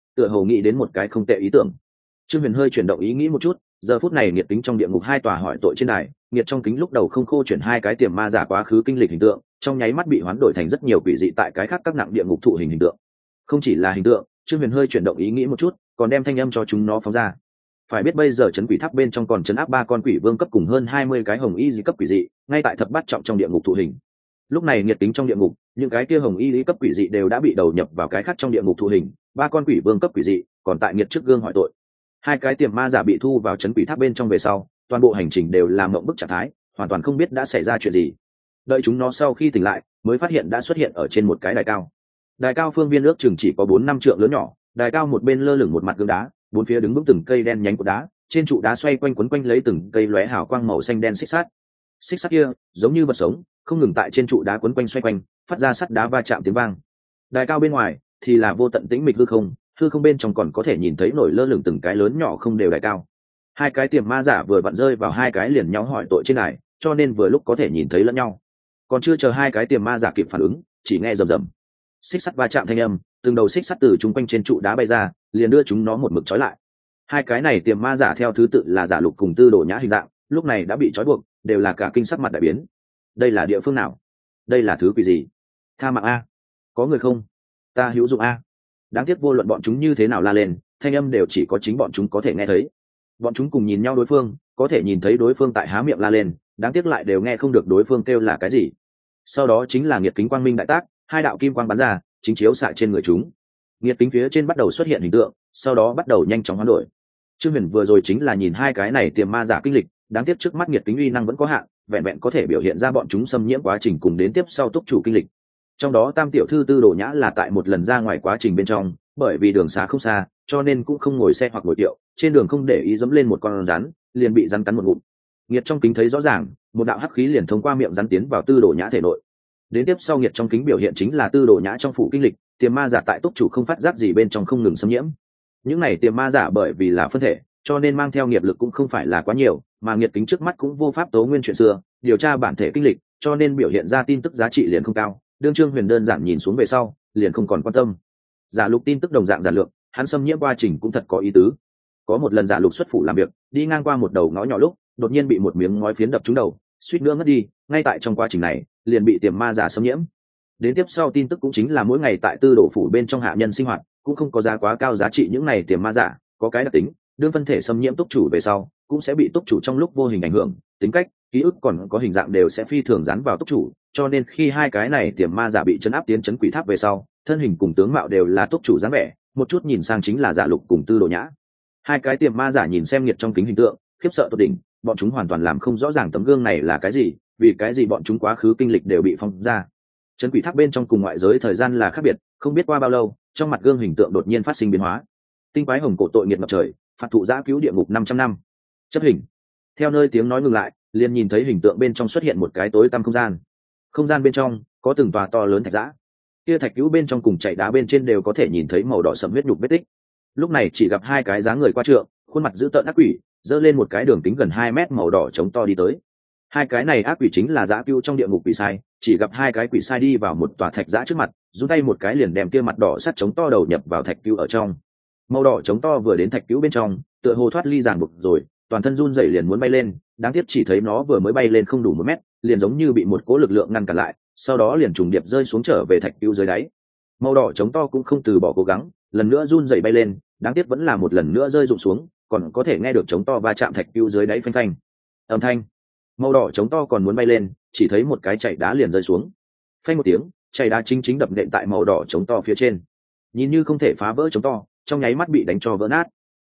Speaker 1: tựa hồ nghĩ đến một cái không tệ ý tưởng. Trương Huyền hơi chuyển động ý nghĩ một chút, giờ phút này nghiệt kính trong địa ngục hai tòa hỏi tội trên đài, nghiệt trong kính lúc đầu không khô chuyển hai cái tiềm ma giả quá khứ kinh lịch hình tượng, trong nháy mắt bị hoán đổi thành rất nhiều quỷ dị tại cái khác các nặng địa ngục thụ hình tượng. Không chỉ là hình tượng, Trương Huyền hơi chuyển động ý nghĩ một chút, còn đem thanh âm cho chúng nó phóng ra. Phải biết bây giờ trấn quỷ tháp bên trong còn trấn áp 3 con quỷ vương cấp cùng hơn 20 cái hồng y dị cấp quỷ dị, ngay tại thập bát trọng trong địa ngục thụ hình. Lúc này nghiệt kính trong địa ngục, những cái kia hồng y lý cấp quỷ dị đều đã bị đầu nhập vào cái khác trong địa ngục thụ hình, 3 con quỷ vương cấp quỷ dị còn tại nghiệt trước gương hỏi tội. Hai cái tiềm ma giả bị thu vào trấn quỷ tháp bên trong về sau, toàn bộ hành trình đều làm mộng bức trạng thái, hoàn toàn không biết đã xảy ra chuyện gì. Đợi chúng nó sau khi tỉnh lại, mới phát hiện đã xuất hiện ở trên một cái đài cao. Đài cao phương viên ước chừng chỉ có 4-5 trượng lớn nhỏ, đài cao một bên lơ lửng một mặt gương đá, bốn phía đứng vững từng cây đen nhánh của đá, trên trụ đá xoay quanh quấn quanh lấy từng cây lóe hào quang màu xanh đen xích sắt. Xích sắt kia giống như vật sống, không ngừng tại trên trụ đá quấn quanh xoay quanh, phát ra sắt đá va chạm tiếng vang. Đài cao bên ngoài thì là vô tận tĩnh mịch hư không bên trong còn có thể nhìn thấy nổi lơ lửng từng cái lớn nhỏ không đều đài cao. Hai cái tiềm ma giả vừa vặn rơi vào hai cái liền nhau hỏi tội trên đài, cho nên vừa lúc có thể nhìn thấy lẫn nhau. Còn chưa chờ hai cái tiềm ma giả kịp phản ứng, chỉ nghe rầm rầm xích sắt va chạm thanh âm, từng đầu xích sắt từ chung quanh trên trụ đá bay ra, liền đưa chúng nó một mực trói lại. Hai cái này tiềm ma giả theo thứ tự là Giả Lục cùng Tư Đồ Nhã hình dạng, lúc này đã bị trói buộc, đều là cả kinh sắc mặt đại biến. Đây là địa phương nào? Đây là thứ quỷ gì? Tha mạng a, có người không? Ta hữu dụng a. Đáng tiếc vô luận bọn chúng như thế nào la lên, thanh âm đều chỉ có chính bọn chúng có thể nghe thấy. Bọn chúng cùng nhìn nhau đối phương, có thể nhìn thấy đối phương tại há miệng la lên, đáng tiếc lại đều nghe không được đối phương kêu là cái gì. Sau đó chính là nghiệt kính quang minh đại tác, hai đạo kim quang bắn ra, chính chiếu xạ trên người chúng. Nghiệt kính phía trên bắt đầu xuất hiện hình tượng, sau đó bắt đầu nhanh chóng hoán đổi. Trương Huyền vừa rồi chính là nhìn hai cái này tiềm ma giả kinh lịch, đáng tiếc trước mắt nghiệt kính uy năng vẫn có hạn, vẹn vẹn có thể biểu hiện ra bọn chúng xâm nhiễm quá trình cùng đến tiếp sau túc chủ kinh lịch. Trong đó Tam tiểu thư Tư Đồ Nhã là tại một lần ra ngoài quá trình bên trong, bởi vì đường xá không xa, cho nên cũng không ngồi xe hoặc ngồi kiệu, trên đường không để ý dẫm lên một con rắn, liền bị rắn cắn một ngụm. Nghiệt trong kính thấy rõ ràng, một đạo hắc khí liền thông qua miệng rắn tiến vào Tư Đồ Nhã thể nội. Đến tiếp sau nghiệt trong kính biểu hiện chính là Tư Đồ Nhã trong phủ kinh lịch, tiềm ma giả tại túc chủ không phát giác gì bên trong không ngừng xâm nhiễm. Những này tiềm ma giả bởi vì là phân thể, cho nên mang theo nghiệp lực cũng không phải là quá nhiều, mà nghiệt kính trước mắt cũng vô pháp tố nguyên chuyện xưa, điều tra bản thể kinh lịch, cho nên biểu hiện ra tin tức giá trị liền không cao. Đương Trương Huyền đơn giản nhìn xuống về sau, liền không còn quan tâm. Giả Lục tin tức đồng dạng giản lược, hắn xâm nhiễm quá trình cũng thật có ý tứ. Có một lần Giả Lục xuất phủ làm việc, đi ngang qua một đầu ngõ nhỏ lúc, đột nhiên bị một miếng ngói phiến đập trúng đầu, suýt nữa ngất đi. Ngay tại trong quá trình này, liền bị tiềm ma giả xâm nhiễm. Đến tiếp sau tin tức cũng chính là mỗi ngày tại Tư Đồ phủ bên trong hạ nhân sinh hoạt, cũng không có giá quá cao giá trị những này tiềm ma giả, có cái đặc tính, đương phân thể xâm nhiễm túc chủ về sau, cũng sẽ bị túc chủ trong lúc vô hình ảnh hưởng, tính cách, ký ức còn có hình dạng đều sẽ phi thường dán vào túc chủ, cho nên khi hai cái này tiềm ma giả bị chấn áp tiến chấn quỷ tháp về sau, thân hình cùng tướng mạo đều là túc chủ dáng vẻ, một chút nhìn sang chính là Giả Lục cùng Tư Đồ Nhã. Hai cái tiềm ma giả nhìn xem nghiệt trong kính hình tượng, khiếp sợ tột đỉnh, bọn chúng hoàn toàn làm không rõ ràng tấm gương này là cái gì, vì cái gì bọn chúng quá khứ kinh lịch đều bị phong ra. Chấn quỷ tháp bên trong cùng ngoại giới thời gian là khác biệt, không biết qua bao lâu, trong mặt gương hình tượng đột nhiên phát sinh biến hóa. Tinh quái hồng cổ tội nghiệt ngập trời, phạt thụ giã cứu địa ngục 500 năm. Chấp hình. Theo nơi tiếng nói ngừng lại, liền nhìn thấy hình tượng bên trong xuất hiện một cái tối tăm không gian. Không gian bên trong có từng tòa to lớn thạch giã. Kia thạch cứu bên trong cùng chảy đá bên trên đều có thể nhìn thấy màu đỏ sẫm huyết nhục vết tích. Lúc này chỉ gặp hai cái dáng người qua trượng, khuôn mặt dữ tợn ác quỷ, giơ lên một cái đường kính gần 2 mét màu đỏ chống to đi tới. Hai cái này ác quỷ chính là giã cứu trong địa ngục quỷ sai, chỉ gặp hai cái quỷ sai đi vào một tòa thạch giã trước mặt, rút tay một cái liền đem kia mặt đỏ sắt chống to đầu nhập vào thạch cứu ở trong. Màu đỏ chống to vừa đến thạch cứu bên trong, tựa hồ thoát ly ràng buộc rồi, toàn thân run rẩy liền muốn bay lên, đáng tiếc chỉ thấy nó vừa mới bay lên không đủ 1 mét, liền giống như bị một cỗ lực lượng ngăn cản lại, sau đó liền trùng điệp rơi xuống trở về thạch cứu dưới đáy. Màu đỏ chống to cũng không từ bỏ cố gắng, lần nữa run rẩy bay lên, đáng tiếc vẫn là một lần nữa rơi rụng xuống, còn có thể nghe được chống to va chạm thạch cứu dưới đáy phanh phanh âm thanh. Màu đỏ chống to còn muốn bay lên, chỉ thấy một cái chảy đá liền rơi xuống, phanh một tiếng, chảy đá chính đập nện tại màu đỏ chống to phía trên, nhìn như không thể phá vỡ chống to, trong nháy mắt bị đánh cho vỡ nát.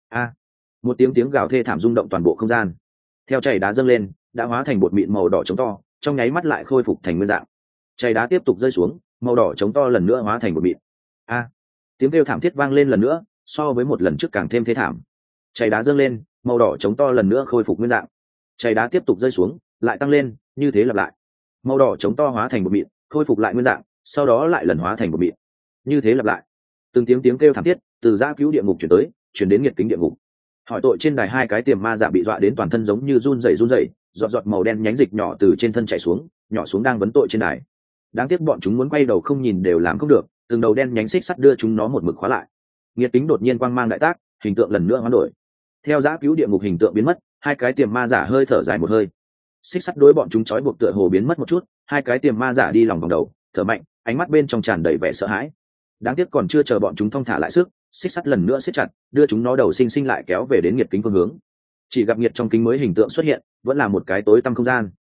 Speaker 1: Một tiếng gào thê thảm rung động toàn bộ không gian. Theo chảy đá dâng lên, đã hóa thành bột mịn màu đỏ chống to, trong nháy mắt lại khôi phục thành nguyên dạng. Chảy đá tiếp tục rơi xuống, màu đỏ chống to lần nữa hóa thành bột mịn. Tiếng kêu thảm thiết vang lên lần nữa, so với một lần trước càng thêm thê thảm. Chảy đá dâng lên, màu đỏ chống to lần nữa khôi phục nguyên dạng. Chảy đá tiếp tục rơi xuống, lại tăng lên, như thế lặp lại. Màu đỏ chống to hóa thành bột mịn, khôi phục lại nguyên dạng, sau đó lại lần hóa thành bột mịn. Như thế lặp lại. Từng tiếng kêu thảm thiết từ giã cứu địa ngục chuyển đến nghiệt kính địa ngục. Hỏi tội trên đài hai cái tiềm ma giả bị dọa đến toàn thân giống như run rẩy, giọt màu đen nhánh dịch nhỏ từ trên thân chảy xuống, nhỏ xuống đang vấn tội trên đài. Đáng tiếc bọn chúng muốn quay đầu không nhìn đều làm không được, từng đầu đen nhánh xích sắt đưa chúng nó một mực khóa lại. nghiệt kính đột nhiên quang mang đại tác, hình tượng lần nữa hoán đổi. Theo giã cứu địa ngục hình tượng biến mất, hai cái tiềm ma giả hơi thở dài một hơi. Xích sắt đối bọn chúng trói buộc tựa hồ biến mất một chút, hai cái tiềm ma giả đi lòng vòng đầu, thở mạnh, ánh mắt bên trong tràn đầy vẻ sợ hãi. Đáng tiếc còn chưa chờ bọn chúng thong thả lại sức, xích sắt lần nữa siết chặt, đưa chúng nó đầu sinh lại kéo về đến nghiệt kính phương hướng. Chỉ gặp nghiệt trong kính mới hình tượng xuất hiện, vẫn là một cái tối tăm không gian.